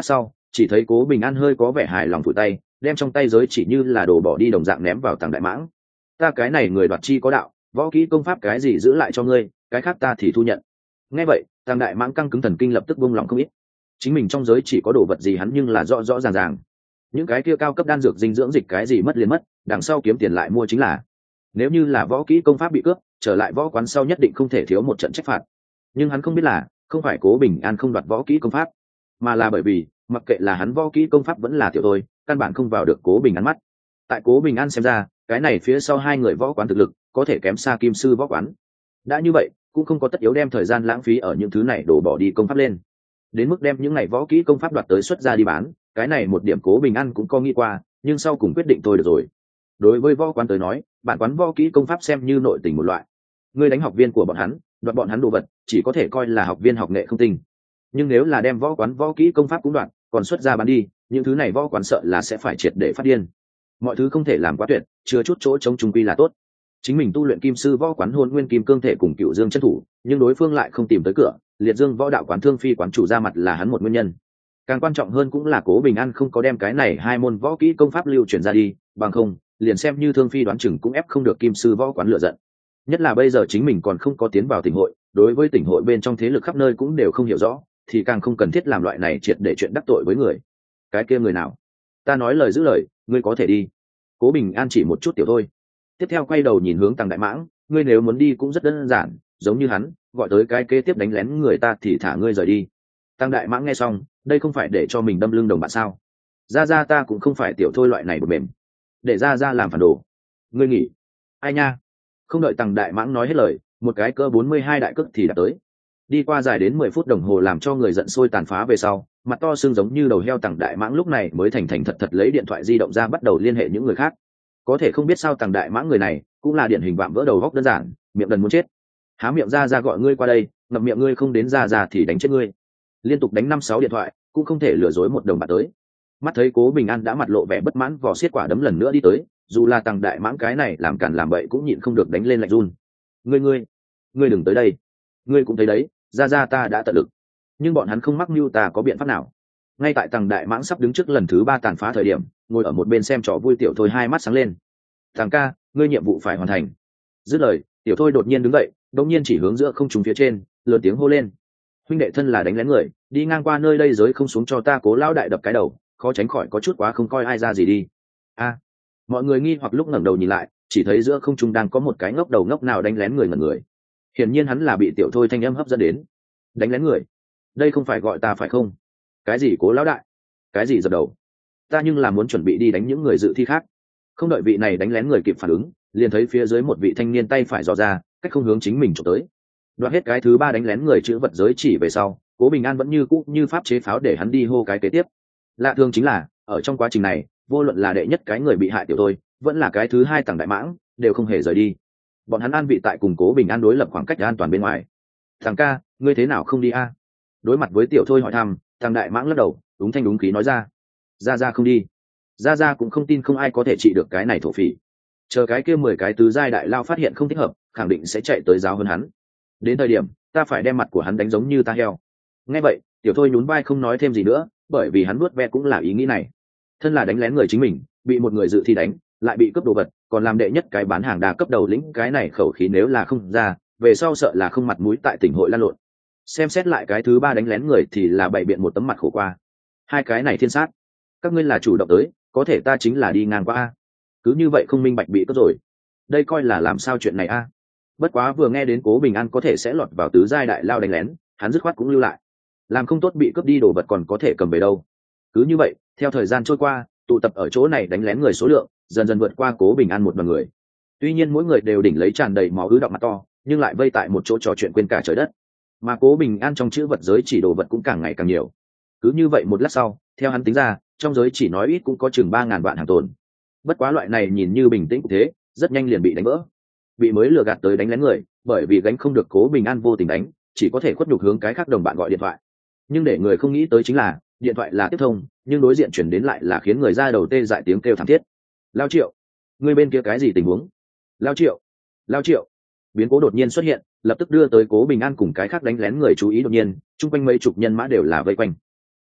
chỉ thấy Cố Bình An hơi có vẻ hài lòng phủi tay, đem trong tay giới chỉ như là đồ bỏ đi đồng dạng ném vào Tằng Đại Mãng. Ta cái này người đoạt chi có đạo, võ kỹ công pháp cái gì giữ lại cho ngươi, cái khác ta thì thu nhận. Nghe vậy, Tằng Đại Mãng căng cứng thần kinh lập tức buông lỏng không ít. Chính mình trong giới chỉ có đồ vật gì hắn nhưng là rõ rõ ràng ràng. Những cái kia cao cấp đan dược dinh dưỡng dịch cái gì mất liền mất, đằng sau kiếm tiền lại mua chính là. Nếu như là võ kỹ công pháp bị cướp, trở lại võ quán sau nhất định không thể thiếu một trận trách phạt. Nhưng hắn không biết là, không phải Cố Bình An không đoạt võ kỹ công pháp, mà là bởi vì mặc kệ là hắn võ kỹ công pháp vẫn là tiểu thôi, căn bản không vào được Cố Bình An mắt. Tại Cố Bình An xem ra, cái này phía sau hai người võ quán thực lực có thể kém xa Kim sư võ quán. Đã như vậy, cũng không có tất yếu đem thời gian lãng phí ở những thứ này đổ bỏ đi công pháp lên. Đến mức đem những này võ kỹ công pháp đoạt tới xuất ra đi bán, cái này một điểm Cố Bình An cũng có nghĩ qua, nhưng sau cùng quyết định thôi được rồi. Đối với võ quán tới nói, bản quán võ kỹ công pháp xem như nội tình một loại. Ngươi đánh học viên của bọn hắn, đoạt bọn hắn đồ vật, chỉ có thể coi là học viên học nghệ không tinh. Nhưng nếu là đem võ quán võ kỹ công pháp cũng đoạt, còn xuất ra bán đi, những thứ này võ quán sợ là sẽ phải triệt để phát điên. Mọi thứ không thể làm quá tuyệt, chưa chút chỗ chống trung quy là tốt. Chính mình tu luyện kim sư võ quán Hôn Nguyên Kim Cương thể cùng Cựu Dương chân thủ, nhưng đối phương lại không tìm tới cửa, Liệt Dương võ đạo quán Thương Phi quán chủ ra mặt là hắn một nguyên nhân. Càng quan trọng hơn cũng là Cố Bình An không có đem cái này hai môn võ kỹ công pháp lưu truyền ra đi, bằng không, liền xem như Thương Phi đoán chừng cũng ép không được kim sư võ quán lựa giận. Nhất là bây giờ chính mình còn không có tiến vào tỉnh hội, đối với tỉnh hội bên trong thế lực khắp nơi cũng đều không hiểu rõ, thì càng không cần thiết làm loại này triệt để chuyện đắc tội với người. Cái kia người nào? Ta nói lời giữ lời, ngươi có thể đi. Cố Bình An chỉ một chút tiểu thôi. Tiếp theo quay đầu nhìn hướng Tằng Đại Mãng, ngươi nếu muốn đi cũng rất đơn giản, giống như hắn, gọi tới cái kế tiếp đánh lén người ta thì thả ngươi rời đi. Tằng Đại Mãng nghe xong, đây không phải để cho mình đâm lưng đồng bạn sao? Ra ra ta cũng không phải tiểu thôi loại này bột mềm, để ra ra làm phản đồ. Ngươi nghỉ. Ai nha? Không đợi Tằng Đại Mãng nói hết lời, một cái cỡ bốn mươi hai đại cước thì đã tới. Đi qua dài đến mười phút đồng hồ làm cho người giận sôi tàn phá về sau, mặt to xương giống như đầu heo Tằng Đại Mãng lúc này mới thành thành thật thật lấy điện thoại di động ra bắt đầu liên hệ những người khác. Có thể không biết sao Tằng Đại Mãng người này cũng là điển hình vạm vỡ đầu góc đơn giản, miệng đần muốn chết. Há miệng ra ra gọi ngươi qua đây, ngậm miệng ngươi không đến ra ra thì đánh chết ngươi. Liên tục đánh năm sáu điện thoại, cũng không thể lừa dối một đồng bạc tới. Mắt thấy Cố Bình An đã mặt lộ vẻ bất mãn, vò xiết quả đấm lần nữa đi tới, dù là Tằng Đại Mãng cái này làm cản làm bậy cũng nhịn không được đánh lên lạnh run. Ngươi ngươi, ngươi đừng tới đây. Ngươi cũng thấy đấy, ra ra ta đã tận lực, nhưng bọn hắn không mắc mưu, ta có biện pháp nào? Ngay tại Tằng Đại Mãng sắp đứng trước lần thứ ba tàn phá thời điểm, ngồi ở một bên xem trò vui tiểu thôi hai mắt sáng lên. Thằng ca, ngươi nhiệm vụ phải hoàn thành. Dứt lời, tiểu thôi đột nhiên đứng dậy, đột nhiên chỉ hướng giữa không trung phía trên, lớn tiếng hô lên. Huynh đệ thân là đánh lén người, đi ngang qua nơi đây giới không xuống cho ta Cố lão đại đập cái đầu, khó tránh khỏi có chút quá không coi ai ra gì đi. A, mọi người nghi hoặc lúc ngẩng đầu nhìn lại, chỉ thấy giữa không trung đang có một cái ngốc đầu ngốc nào đánh lén người ngẩn người. Hiển nhiên hắn là bị tiểu thôi thanh âm hấp dẫn đến. Đánh lén người? Đây không phải gọi ta phải không? Cái gì Cố lão đại? Cái gì dập đầu? Ta nhưng là muốn chuẩn bị đi đánh những người dự thi khác. Không đợi vị này đánh lén người kịp phản ứng, liền thấy phía dưới một vị thanh niên tay phải dò ra, cách không hướng chính mình chụp tới. Đoạt hết cái thứ ba đánh lén người chữ vật giới chỉ về sau, Cố Bình An vẫn như cũ như pháp chế pháo để hắn đi hô cái kế tiếp. Lạ thường chính là, ở trong quá trình này, vô luận là đệ nhất cái người bị hại tiểu thôi, vẫn là cái thứ hai Tằng Đại Mãng, đều không hề rời đi. Bọn hắn an vị tại cùng Cố Bình An đối lập khoảng cách an toàn bên ngoài. Thằng ca, ngươi thế nào không đi a? Đối mặt với tiểu thôi hỏi thăm, Tằng Đại Mãng lắc đầu, đúng thanh đúng khí nói ra. Ra ra không đi. Ra ra cũng không tin không ai có thể trị được cái này thổ phỉ. Chờ cái kia mười cái tứ giai đại lao phát hiện không thích hợp, khẳng định sẽ chạy tới giáo hơn hắn. Đến thời điểm, ta phải đem mặt của hắn đánh giống như ta heo. Nghe vậy, tiểu thôi nhún vai không nói thêm gì nữa, bởi vì hắn nuốt ve cũng là ý nghĩ này. Thân là đánh lén người chính mình, bị một người dự thi đánh, lại bị cướp đồ vật, còn làm đệ nhất cái bán hàng đa cấp đầu lĩnh, cái này khẩu khí nếu là không ra, về sau sợ là không mặt mũi tại tỉnh hội lan lộn. Xem xét lại cái thứ ba đánh lén người thì là bày biện một tấm mặt khổ qua. Hai cái này thiên sát, các ngươi là chủ động tới, có thể ta chính là đi ngang qua a. Cứ như vậy không minh bạch bị cướp rồi. Đây coi là làm sao chuyện này a? Bất quá vừa nghe đến Cố Bình An có thể sẽ lọt vào tứ giai đại lao đánh lén, hắn dứt khoát cũng lưu lại. Làm không tốt bị cướp đi đồ vật còn có thể cầm về đâu. Cứ như vậy, theo thời gian trôi qua, tụ tập ở chỗ này đánh lén người số lượng dần dần vượt qua Cố Bình An một đoàn người. Tuy nhiên mỗi người đều đỉnh lấy tràn đầy máu ứ động mặt to, nhưng lại vây tại một chỗ trò chuyện quên cả trời đất. Mà Cố Bình An trong chữ vật giới chỉ đồ vật cũng càng ngày càng nhiều. Cứ như vậy một lát sau, theo hắn tính ra, trong giới chỉ nói ít cũng có chừng ba ngàn vạn hàng tồn. Bất quá loại này nhìn như bình tĩnh thế, rất nhanh liền bị đánh vỡ. Bị mới lừa gạt tới đánh lén người, bởi vì gánh không được Cố Bình An vô tình đánh, chỉ có thể khuất nhục hướng cái khác đồng bạn gọi điện thoại. Nhưng để người không nghĩ tới chính là, điện thoại là tiếp thông, nhưng đối diện chuyển đến lại là khiến người ra đầu tê dại tiếng kêu thảm thiết. Lao Triệu, người bên kia cái gì tình huống? Lao Triệu, Lao Triệu. Biến cố đột nhiên xuất hiện, lập tức đưa tới Cố Bình An cùng cái khác đánh lén người chú ý đột nhiên, chung quanh mấy chục nhân mã đều là vây quanh.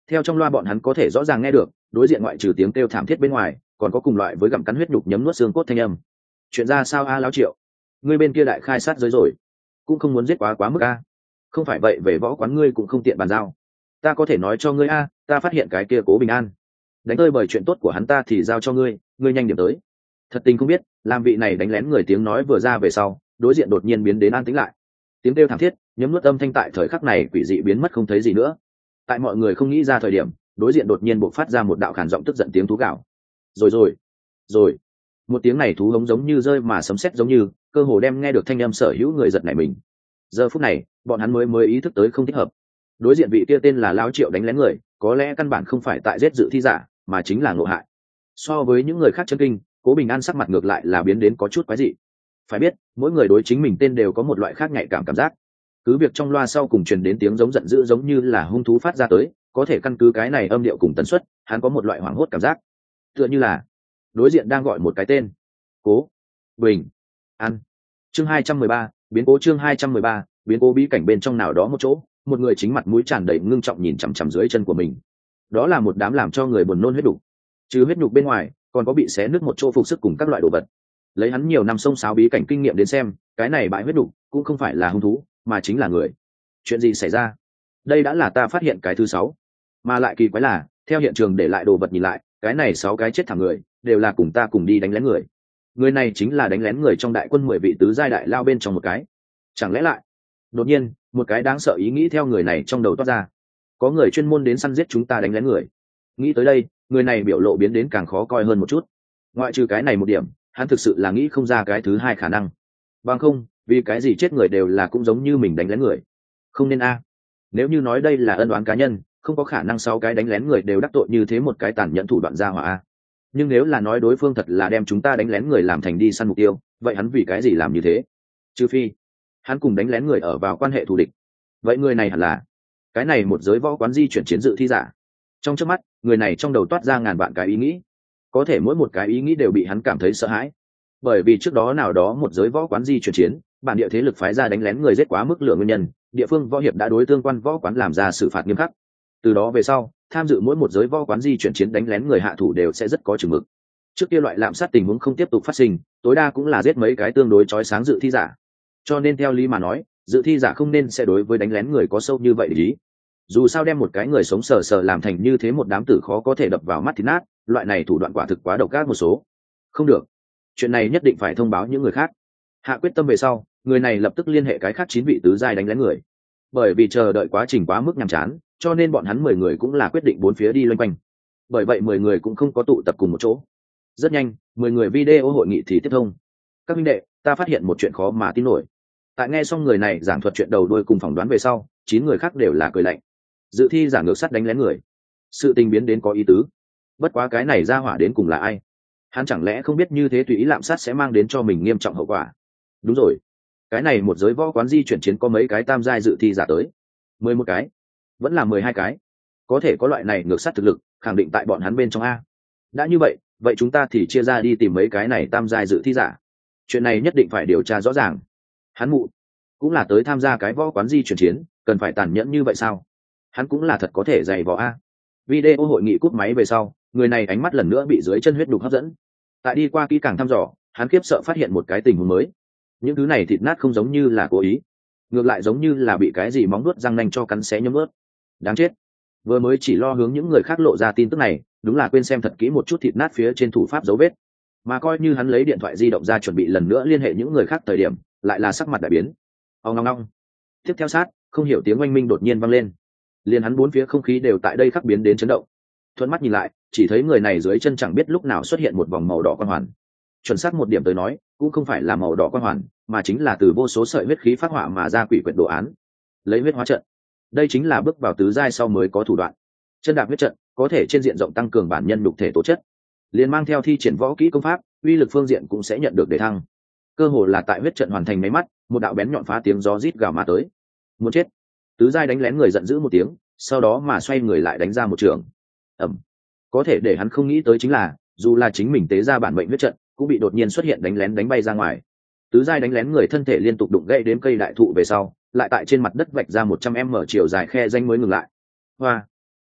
Theo trong loa bọn hắn có thể rõ ràng nghe được, đối diện ngoại trừ tiếng kêu thảm thiết bên ngoài, còn có cùng loại với gặm cắn huyết nhục nhấm nuốt xương cốt thanh âm. Chuyện ra sao a lão Triệu? Ngươi bên kia đại khai sát giới rồi, cũng không muốn giết quá quá mức a. Không phải vậy về võ quán ngươi cũng không tiện bàn giao. Ta có thể nói cho ngươi a, ta phát hiện cái kia Cố Bình An, đánh tơi bởi chuyện tốt của hắn ta thì giao cho ngươi, ngươi nhanh điểm tới. Thật tình không biết, làm vị này đánh lén người tiếng nói vừa ra về sau, đối diện đột nhiên biến đến an tĩnh lại. Tiếng kêu thảm thiết, nhấm nuốt âm thanh tại thời khắc này quỷ dị biến mất không thấy gì nữa. Tại mọi người không nghĩ ra thời điểm, đối diện đột nhiên bộc phát ra một đạo khàn giọng tức giận tiếng thú gào. Rồi rồi, rồi. Một tiếng này thú hống giống như rơi mà sấm sét giống như, cơ hồ đem nghe được thanh âm sở hữu người giật nảy mình. Giờ phút này, bọn hắn mới mới ý thức tới không thích hợp. Đối diện vị kia tên là Lão Triệu đánh lén người, có lẽ căn bản không phải tại giết dự thi giả, mà chính là ngộ hại. So với những người khác chân kinh, Cố Bình An sắc mặt ngược lại là biến đến có chút quái dị. Phải biết, mỗi người đối chính mình tên đều có một loại khác nhạy cảm cảm giác. Cứ việc trong loa sau cùng truyền đến tiếng giống giận dữ giống như là hung thú phát ra tới, có thể căn cứ cái này âm điệu cùng tần suất, hắn có một loại hoảng hốt cảm giác. Tựa như là đối diện đang gọi một cái tên. Cố Bình An. Chương hai trăm mười ba, biến cố chương hai trăm mười ba, biến cố bí cảnh bên trong nào đó một chỗ, một người chính mặt mũi tràn đầy ngưng trọng nhìn chằm chằm dưới chân của mình. Đó là một đám làm cho người buồn nôn huyết nhục. Trừ huyết nhục bên ngoài, còn có bị xé nứt một chỗ phục sức cùng các loại đồ vật. Lấy hắn nhiều năm sông sáo bí cảnh kinh nghiệm đến xem, cái này bãi huyết nhục cũng không phải là hung thú, mà chính là người. Chuyện gì xảy ra? Đây đã là ta phát hiện cái thứ sáu, mà lại kỳ quái là, theo hiện trường để lại đồ vật nhìn lại, cái này sáu cái chết thảm người đều là cùng ta cùng đi đánh lén người. Người này chính là đánh lén người trong đại quân mười vị tứ giai đại lao bên trong một cái. Chẳng lẽ lại? Đột nhiên, một cái đáng sợ ý nghĩ theo người này trong đầu toát ra. Có người chuyên môn đến săn giết chúng ta đánh lén người. Nghĩ tới đây, người này biểu lộ biến đến càng khó coi hơn một chút. Ngoại trừ cái này một điểm, hắn thực sự là nghĩ không ra cái thứ hai khả năng. Bằng không, vì cái gì chết người đều là cũng giống như mình đánh lén người. Không nên a. Nếu như nói đây là ân oán cá nhân, không có khả năng sáu cái đánh lén người đều đắc tội như thế một cái tàn nhẫn thủ đoạn ra hỏa a. Nhưng nếu là nói đối phương thật là đem chúng ta đánh lén người làm thành đi săn mục tiêu, vậy hắn vì cái gì làm như thế? Trừ phi hắn cùng đánh lén người ở vào quan hệ thù địch. Vậy người này hẳn là cái này một giới võ quán di chuyển chiến dự thi giả. Trong chớp mắt, người này trong đầu toát ra ngàn vạn cái ý nghĩ. Có thể mỗi một cái ý nghĩ đều bị hắn cảm thấy sợ hãi. Bởi vì trước đó nào đó một giới võ quán di chuyển chiến, bản địa thế lực phái ra đánh lén người giết quá mức lượng nguyên nhân, địa phương võ hiệp đã đối tương quan võ quán làm ra xử phạt nghiêm khắc. Từ đó về sau, tham dự mỗi một giới võ quán di chuyển chiến đánh lén người hạ thủ đều sẽ rất có chừng mực. Trước kia loại lạm sát tình huống không tiếp tục phát sinh, tối đa cũng là giết mấy cái tương đối chói sáng dự thi giả. Cho nên theo lý mà nói, dự thi giả không nên sẽ đối với đánh lén người có sâu như vậy để ý. Dù sao đem một cái người sống sờ sờ làm thành như thế một đám tử khó có thể đập vào mắt thịt nát, loại này thủ đoạn quả thực quá độc ác một số. Không được, chuyện này nhất định phải thông báo những người khác. Hạ quyết tâm về sau, người này lập tức liên hệ cái khác chín vị tứ giai đánh lén người. Bởi vì chờ đợi quá trình quá mức nhàm chán, cho nên bọn hắn mười người cũng là quyết định bốn phía đi loanh quanh. Bởi vậy mười người cũng không có tụ tập cùng một chỗ. Rất nhanh, mười người video hội nghị thì tiếp thông. Các huynh đệ, ta phát hiện một chuyện khó mà tin nổi. Tại nghe xong người này giảng thuật chuyện đầu đuôi cùng phỏng đoán về sau, chín người khác đều là cười lạnh. Dự thi giả ngược sắt đánh lén người, sự tình biến đến có ý tứ. Bất quá cái này ra hỏa đến cùng là ai? Hắn chẳng lẽ không biết như thế tùy ý lạm sát sẽ mang đến cho mình nghiêm trọng hậu quả? Đúng rồi, cái này một giới võ quán di chuyển chiến có mấy cái tam giai dự thi giả tới? Mười một cái, vẫn là mười hai cái. Có thể có loại này ngược sát thực lực, khẳng định tại bọn hắn bên trong a. Đã như vậy, vậy chúng ta thì chia ra đi tìm mấy cái này tam giai dự thi giả. Chuyện này nhất định phải điều tra rõ ràng. Hắn mụ cũng là tới tham gia cái võ quán di chuyển chiến, cần phải tàn nhẫn như vậy sao? Hắn cũng là thật có thể dày võ a. Video hội nghị cúp máy về sau, người này ánh mắt lần nữa bị dưới chân huyết đục hấp dẫn. Tại đi qua kỹ càng thăm dò, hắn khiếp sợ phát hiện một cái tình huống mới. Những thứ này thịt nát không giống như là cố ý, ngược lại giống như là bị cái gì móng nuốt răng nanh cho cắn xé nhấm ướt. Đáng chết, vừa mới chỉ lo hướng những người khác lộ ra tin tức này, đúng là quên xem thật kỹ một chút thịt nát phía trên thủ pháp dấu vết. Mà coi như hắn lấy điện thoại di động ra chuẩn bị lần nữa liên hệ những người khác thời điểm, lại là sắc mặt đại biến. Ông long long. Tiếp theo sát, không hiểu tiếng oanh minh đột nhiên vang lên. Liền hắn bốn phía không khí đều tại đây khắc biến đến chấn động. Thuận mắt nhìn lại, chỉ thấy người này dưới chân chẳng biết lúc nào xuất hiện một vòng màu đỏ quang hoàn. Chuẩn xác một điểm tới nói, cũng không phải là màu đỏ quang hoàn, mà chính là từ vô số sợi huyết khí phát họa mà ra quỷ quyệt đồ án. Lấy huyết hóa trận. Đây chính là bước vào tứ giai sau mới có thủ đoạn. Chân đạp huyết trận, có thể trên diện rộng tăng cường bản nhân nhục thể tố chất. Liền mang theo thi triển võ kỹ công pháp, uy lực phương diện cũng sẽ nhận được đề thăng. Cơ hồ là tại huyết trận hoàn thành mấy mắt, một đạo bén nhọn phá tiếng gió rít gào mà tới. Muốn chết. Tứ giai đánh lén người giận dữ một tiếng, sau đó mà xoay người lại đánh ra một trường. Ầm. Có thể để hắn không nghĩ tới chính là, dù là chính mình tế ra bản mệnh huyết trận, cũng bị đột nhiên xuất hiện đánh lén đánh bay ra ngoài. Tứ giai đánh lén người thân thể liên tục đụng gãy đến cây đại thụ về sau, lại tại trên mặt đất vạch ra một trăm mét chiều dài khe danh mới ngừng lại. Hoa.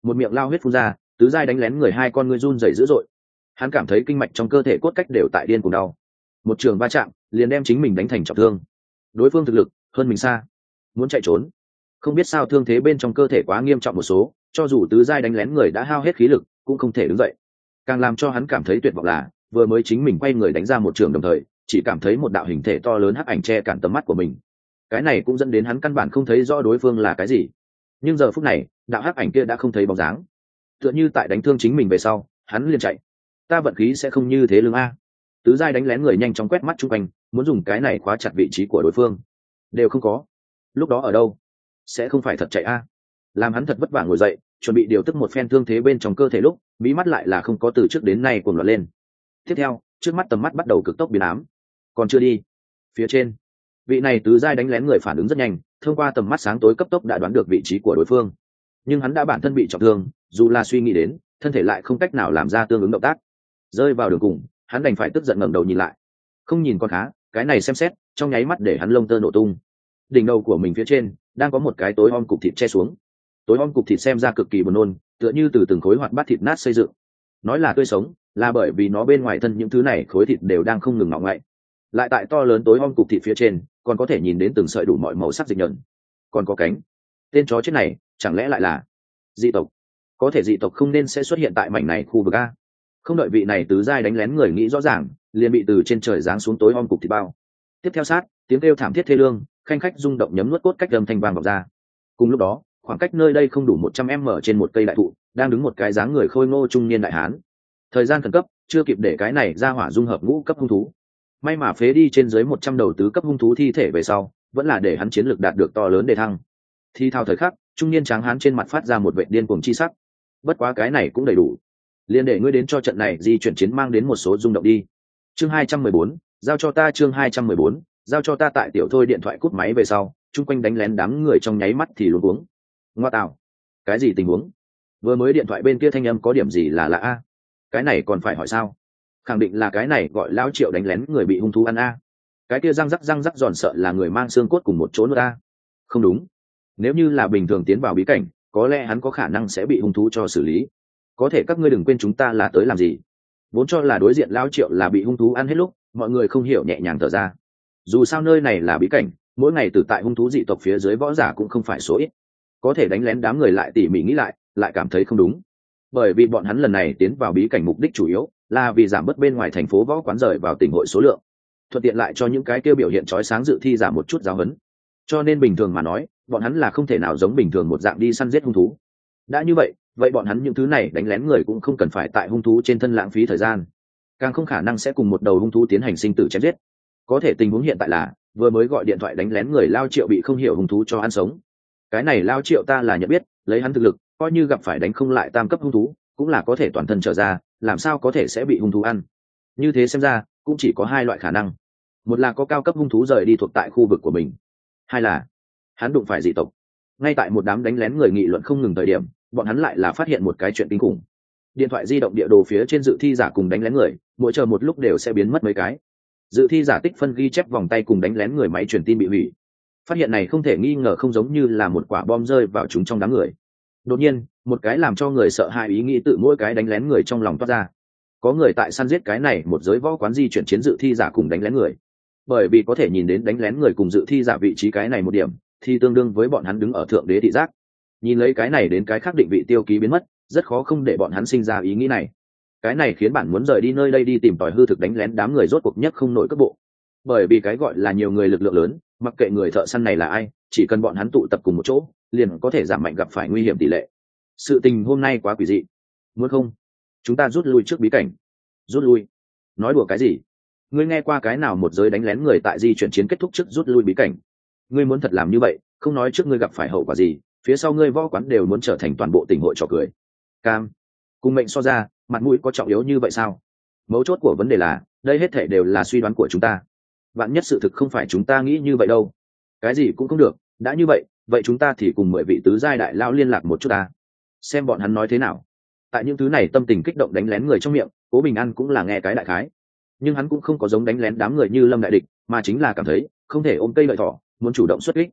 một miệng lao huyết phun ra, tứ giai đánh lén người hai con ngươi run rẩy dữ dội. Hắn cảm thấy kinh mạch trong cơ thể cốt cách đều tại điên cuồng đau. Một trường va chạm liền đem chính mình đánh thành trọng thương. Đối phương thực lực hơn mình xa, muốn chạy trốn không biết sao thương thế bên trong cơ thể quá nghiêm trọng một số, cho dù tứ giai đánh lén người đã hao hết khí lực cũng không thể đứng dậy. Càng làm cho hắn cảm thấy tuyệt vọng là vừa mới chính mình quay người đánh ra một trường đồng thời chỉ cảm thấy một đạo hình thể to lớn hắc ảnh che cản tầm mắt của mình. Cái này cũng dẫn đến hắn căn bản không thấy rõ đối phương là cái gì. Nhưng giờ phút này đạo hắc ảnh kia đã không thấy bóng dáng, tựa như tại đánh thương chính mình về sau hắn liền chạy. Ta vận khí sẽ không như thế lương a. Tứ giai đánh lén người nhanh chóng quét mắt chung quanh, muốn dùng cái này khóa chặt vị trí của đối phương, đều không có. Lúc đó ở đâu? Sẽ không phải thật chạy a? Làm hắn thật vất vả ngồi dậy chuẩn bị điều tức một phen thương thế bên trong cơ thể lúc mí mắt lại là không có từ trước đến nay cuồng loạn lên. Tiếp theo trước mắt tầm mắt bắt đầu cực tốc biến ám. Còn chưa đi, phía trên vị này tứ giai đánh lén người phản ứng rất nhanh, thông qua tầm mắt sáng tối cấp tốc đã đoán được vị trí của đối phương. Nhưng hắn đã bản thân bị trọng thương, dù là suy nghĩ đến thân thể lại không cách nào làm ra tương ứng động tác. Rơi vào đường cùng hắn đành phải tức giận ngẩng đầu nhìn lại. Không nhìn con khá, cái này xem xét trong nháy mắt để hắn lông tơ nổ tung. Đỉnh đầu của mình phía trên đang có một cái tối om cục thịt che xuống. Tối om cục thịt xem ra cực kỳ buồn nôn, tựa như từ từng khối hoạt bát thịt nát xây dựng. Nói là tươi sống là bởi vì nó bên ngoài thân những thứ này khối thịt đều đang không ngừng ngọ ngậy. Lại tại to lớn tối om cục thịt phía trên còn có thể nhìn đến từng sợi đủ mọi màu sắc dịch nhợn. Còn có cánh. Tên chó chết này chẳng lẽ lại là dị tộc? Có thể dị tộc không nên sẽ xuất hiện tại mảnh này khu vực a. Không đợi vị này tứ giai đánh lén người nghĩ rõ ràng liền bị từ trên trời giáng xuống tối om cục thịt bao. Tiếp theo sát tiếng kêu thảm thiết thê lương khanh khách rung động nhấm nuốt cốt cách âm thanh vang vọng ra. Cùng lúc đó khoảng cách nơi đây không đủ một trăm mét trên một cây đại thụ đang đứng một cái dáng người khôi ngô trung niên đại hán. Thời gian khẩn cấp chưa kịp để cái này ra hỏa dung hợp ngũ cấp hung thú. May mà phế đi trên dưới một trăm đầu tứ cấp hung thú thi thể về sau vẫn là để hắn chiến lược đạt được to lớn đề thăng. Thi thao thời khắc trung niên tráng hán trên mặt phát ra một vệ điên cuồng chi sắc. Bất quá cái này cũng đầy đủ, liền để ngươi đến cho trận này di chuyển chiến mang đến một số rung động đi. Chương hai trăm mười bốn, giao cho ta. Chương hai trăm mười bốn, giao cho ta. Tại tiểu thôi điện thoại cút máy về sau chung quanh đánh lén đám người trong nháy mắt thì luống cuống. Ngoa tạo, cái gì tình huống? Vừa mới điện thoại bên kia thanh âm có điểm gì là lạ a? Cái này còn phải hỏi sao? Khẳng định là cái này gọi lão Triệu đánh lén người bị hung thú ăn a. Cái kia răng rắc răng rắc giòn sợ là người mang xương cốt cùng một chỗ nữa a. Không đúng, nếu như là bình thường tiến vào bí cảnh có lẽ hắn có khả năng sẽ bị hung thú cho xử lý. Có thể các ngươi đừng quên chúng ta là tới làm gì. Vốn cho là đối diện lão Triệu là bị hung thú ăn hết lúc mọi người không hiểu nhẹ nhàng thở ra. Dù sao nơi này là bí cảnh, mỗi ngày từ tại hung thú dị tộc phía dưới võ giả cũng không phải số ít. Có thể đánh lén đám người lại tỉ mỉ nghĩ lại lại cảm thấy không đúng, bởi vì bọn hắn lần này tiến vào bí cảnh mục đích chủ yếu là vì giảm bớt bên ngoài thành phố võ quán rời vào tỉnh hội số lượng, thuận tiện lại cho những cái tiêu biểu hiện trói sáng dự thi giảm một chút giáo huấn. Cho nên bình thường mà nói bọn hắn là không thể nào giống bình thường một dạng đi săn giết hung thú. Đã như vậy vậy bọn hắn những thứ này đánh lén người cũng không cần phải tại hung thú trên thân lãng phí thời gian, càng không khả năng sẽ cùng một đầu hung thú tiến hành sinh tử chém giết. Có thể tình huống hiện tại là vừa mới gọi điện thoại đánh lén người lao Triệu bị không hiểu hung thú cho ăn sống. Cái này lao Triệu ta là nhận biết, lấy hắn thực lực coi như gặp phải đánh không lại tam cấp hung thú cũng là có thể toàn thân trở ra, làm sao có thể sẽ bị hung thú ăn. Như thế xem ra cũng chỉ có hai loại khả năng, một là có cao cấp hung thú rời đi thuộc tại khu vực của mình, hai là hắn đụng phải dị tộc. Ngay tại một đám đánh lén người nghị luận không ngừng thời điểm bọn hắn lại là phát hiện một cái chuyện kinh khủng. Điện thoại di động địa đồ phía trên dự thi giả cùng đánh lén người mỗi chờ một lúc đều sẽ biến mất mấy cái. Dự thi giả tích phân ghi chép vòng tay cùng đánh lén người máy truyền tin bị hủy. Phát hiện này không thể nghi ngờ không giống như là một quả bom rơi vào chúng trong đám người. Đột nhiên một cái làm cho người sợ hãi ý nghĩ tự mỗi cái đánh lén người trong lòng toát ra. Có người tại săn giết cái này một giới võ quán di chuyển chiến dự thi giả cùng đánh lén người, bởi vì có thể nhìn đến đánh lén người cùng dự thi giả vị trí cái này một điểm thì tương đương với bọn hắn đứng ở thượng đế thị giác. Nhìn lấy cái này đến cái khác định vị tiêu ký biến mất rất khó không để bọn hắn sinh ra ý nghĩ này. Cái này khiến bạn muốn rời đi nơi đây đi tìm tòi hư thực đánh lén đám người rốt cuộc nhất không nổi cước bộ, bởi vì cái gọi là nhiều người lực lượng lớn, mặc kệ người thợ săn này là ai chỉ cần bọn hắn tụ tập cùng một chỗ liền có thể giảm mạnh gặp phải nguy hiểm tỷ lệ. Sự tình hôm nay quá quỷ dị, muốn không chúng ta rút lui trước bí cảnh. Rút lui? Nói đùa cái gì? Ngươi nghe qua cái nào một giới đánh lén người tại di chuyển chiến kết thúc trước rút lui bí cảnh? Ngươi muốn thật làm như vậy không nói trước ngươi gặp phải hậu quả gì, phía sau ngươi võ quán đều muốn trở thành toàn bộ tỉnh hội trò cười. Cam, cùng mệnh so ra mặt mũi có trọng yếu như vậy sao? Mấu chốt của vấn đề là đây hết thể đều là suy đoán của chúng ta, vạn nhất sự thực không phải chúng ta nghĩ như vậy đâu. Cái gì cũng không được, đã như vậy vậy chúng ta thì cùng mười vị tứ giai đại lao liên lạc một chút ta, xem bọn hắn nói thế nào. Tại những thứ này tâm tình kích động đánh lén người trong miệng Cố Bình An cũng là nghe cái đại khái, nhưng hắn cũng không có giống đánh lén đám người như lâm đại địch, mà chính là cảm thấy không thể ôm cây lợi thỏ, muốn chủ động xuất kích.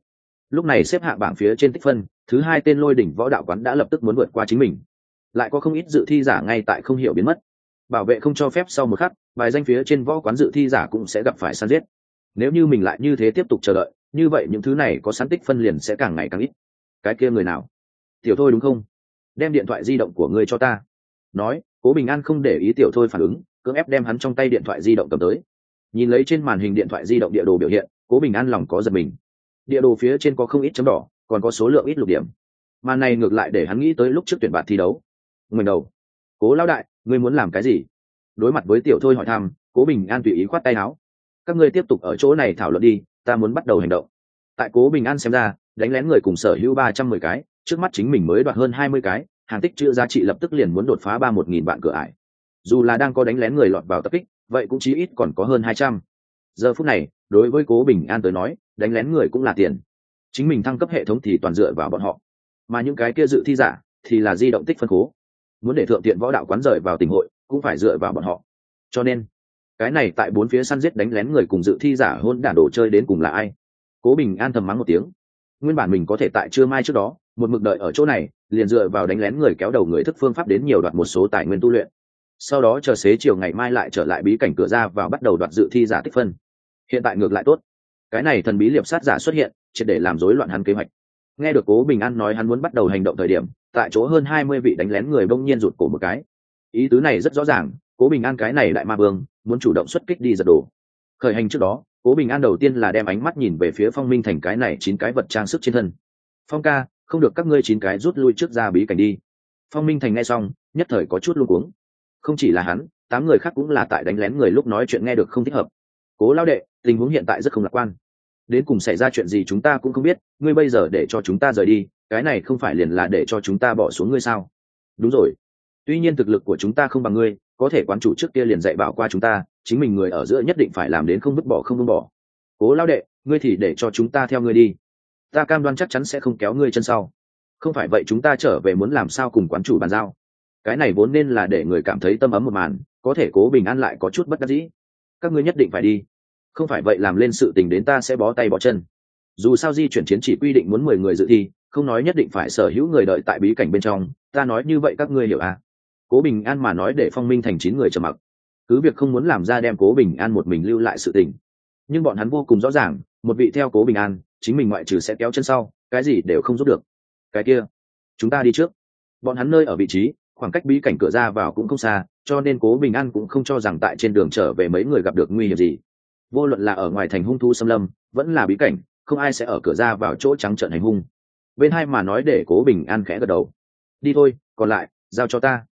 lúc này xếp hạng bảng phía trên tích phân, thứ hai tên Lôi Đỉnh Võ Đạo Quán đã lập tức muốn vượt qua chính mình. Lại có không ít dự thi giả ngay tại không hiểu biến mất. Bảo vệ không cho phép sau một khắc, bài danh phía trên võ quán dự thi giả cũng sẽ gặp phải săn giết. Nếu như mình lại như thế tiếp tục chờ đợi, như vậy những thứ này có sẵn tích phân liền sẽ càng ngày càng ít. Cái kia người nào? Tiểu Thôi đúng không? Đem điện thoại di động của ngươi cho ta. Nói, Cố Bình An không để ý Tiểu Thôi phản ứng, cưỡng ép đem hắn trong tay điện thoại di động cầm tới. Nhìn lấy trên màn hình điện thoại di động địa đồ biểu hiện, Cố Bình An lòng có giật mình. Địa đồ phía trên có không ít chấm đỏ, còn có số lượng ít lục điểm. Màn này ngược lại để hắn nghĩ tới lúc trước tuyển bạn thi đấu. Ngoảnh đầu, Cố lão đại, ngươi muốn làm cái gì? Đối mặt với Tiểu Thôi hỏi thăm, Cố Bình An tùy ý khoát tay áo. Các ngươi tiếp tục ở chỗ này thảo luận đi, ta muốn bắt đầu hành động. Tại Cố Bình An xem ra, đánh lén người cùng sở hữu ba trăm mười cái, trước mắt chính mình mới đoạt hơn hai mươi cái, hàng tích chữ giá trị lập tức liền muốn đột phá ba một nghìn vạn cửa ải. Dù là đang có đánh lén người lọt vào tập kích, vậy cũng chí ít còn có hơn hai trăm. Giờ phút này, đối với Cố Bình An tới nói, đánh lén người cũng là tiền. Chính mình thăng cấp hệ thống thì toàn dựa vào bọn họ, mà những cái kia dự thi giả thì là di động tích phân khố. Muốn để thượng tiện võ đạo quán rời vào tỉnh hội, cũng phải dựa vào bọn họ. Cho nên, cái này tại bốn phía săn giết đánh lén người cùng dự thi giả hôn đản đồ chơi đến cùng là ai? Cố Bình An thầm mắng một tiếng. Nguyên bản mình có thể tại trưa mai trước đó, một mực đợi ở chỗ này, liền dựa vào đánh lén người kéo đầu người thức phương pháp đến nhiều đoạt một số tài nguyên tu luyện. Sau đó chờ xế chiều ngày mai lại trở lại bí cảnh cửa ra vào bắt đầu đoạt dự thi giả tích phân. Hiện tại ngược lại tốt, cái này thần bí liệp sát giả xuất hiện, triệt để làm rối loạn hắn kế hoạch. Nghe được Cố Bình An nói hắn muốn bắt đầu hành động thời điểm, tại chỗ hơn hai mươi vị đánh lén người bỗng nhiên rụt cổ một cái. Ý tứ này rất rõ ràng, Cố Bình An cái này đại ma vương muốn chủ động xuất kích đi giật đồ. Khởi hành trước đó, Cố Bình An đầu tiên là đem ánh mắt nhìn về phía Phong Minh Thành cái này chín cái vật trang sức trên thân. Phong ca, không được các ngươi chín cái rút lui trước ra bí cảnh đi. Phong Minh Thành nghe xong, nhất thời có chút luống cuống. Không chỉ là hắn, tám người khác cũng là tại đánh lén người lúc nói chuyện nghe được không thích hợp. Cố lão đệ, tình huống hiện tại rất không lạc quan. Đến cùng xảy ra chuyện gì chúng ta cũng không biết, ngươi bây giờ để cho chúng ta rời đi, cái này không phải liền là để cho chúng ta bỏ xuống ngươi sao? Đúng rồi. Tuy nhiên thực lực của chúng ta không bằng ngươi, có thể quán chủ trước kia liền dạy bảo qua chúng ta, chính mình người ở giữa nhất định phải làm đến không vứt bỏ không buông bỏ. Cố lão đệ, ngươi thì để cho chúng ta theo ngươi đi. Ta cam đoan chắc chắn sẽ không kéo ngươi chân sau. Không phải vậy chúng ta trở về muốn làm sao cùng quán chủ bàn giao. Cái này vốn nên là để người cảm thấy tâm ấm một màn, có thể Cố Bình An lại có chút bất đắc dĩ. Các ngươi nhất định phải đi. Không phải vậy làm lên sự tình đến ta sẽ bó tay bó chân. Dù sao di chuyển chiến chỉ quy định muốn mười người dự thi, không nói nhất định phải sở hữu người đợi tại bí cảnh bên trong, ta nói như vậy các ngươi hiểu à? Cố Bình An mà nói để Phong Minh Thành chín người trầm mặc. Cứ việc không muốn làm ra đem Cố Bình An một mình lưu lại sự tình, nhưng bọn hắn vô cùng rõ ràng, một vị theo Cố Bình An, chính mình ngoại trừ sẽ kéo chân sau, cái gì đều không giúp được. Cái kia, chúng ta đi trước. Bọn hắn nơi ở vị trí, khoảng cách bí cảnh cửa ra vào cũng không xa, cho nên Cố Bình An cũng không cho rằng tại trên đường trở về mấy người gặp được nguy hiểm gì. Vô luận là ở ngoài thành hung thú xâm lâm, vẫn là bí cảnh, không ai sẽ ở cửa ra vào chỗ trắng trợn hành hung. Bên hai mà nói để Cố Bình An khẽ gật đầu. Đi thôi, còn lại giao cho ta.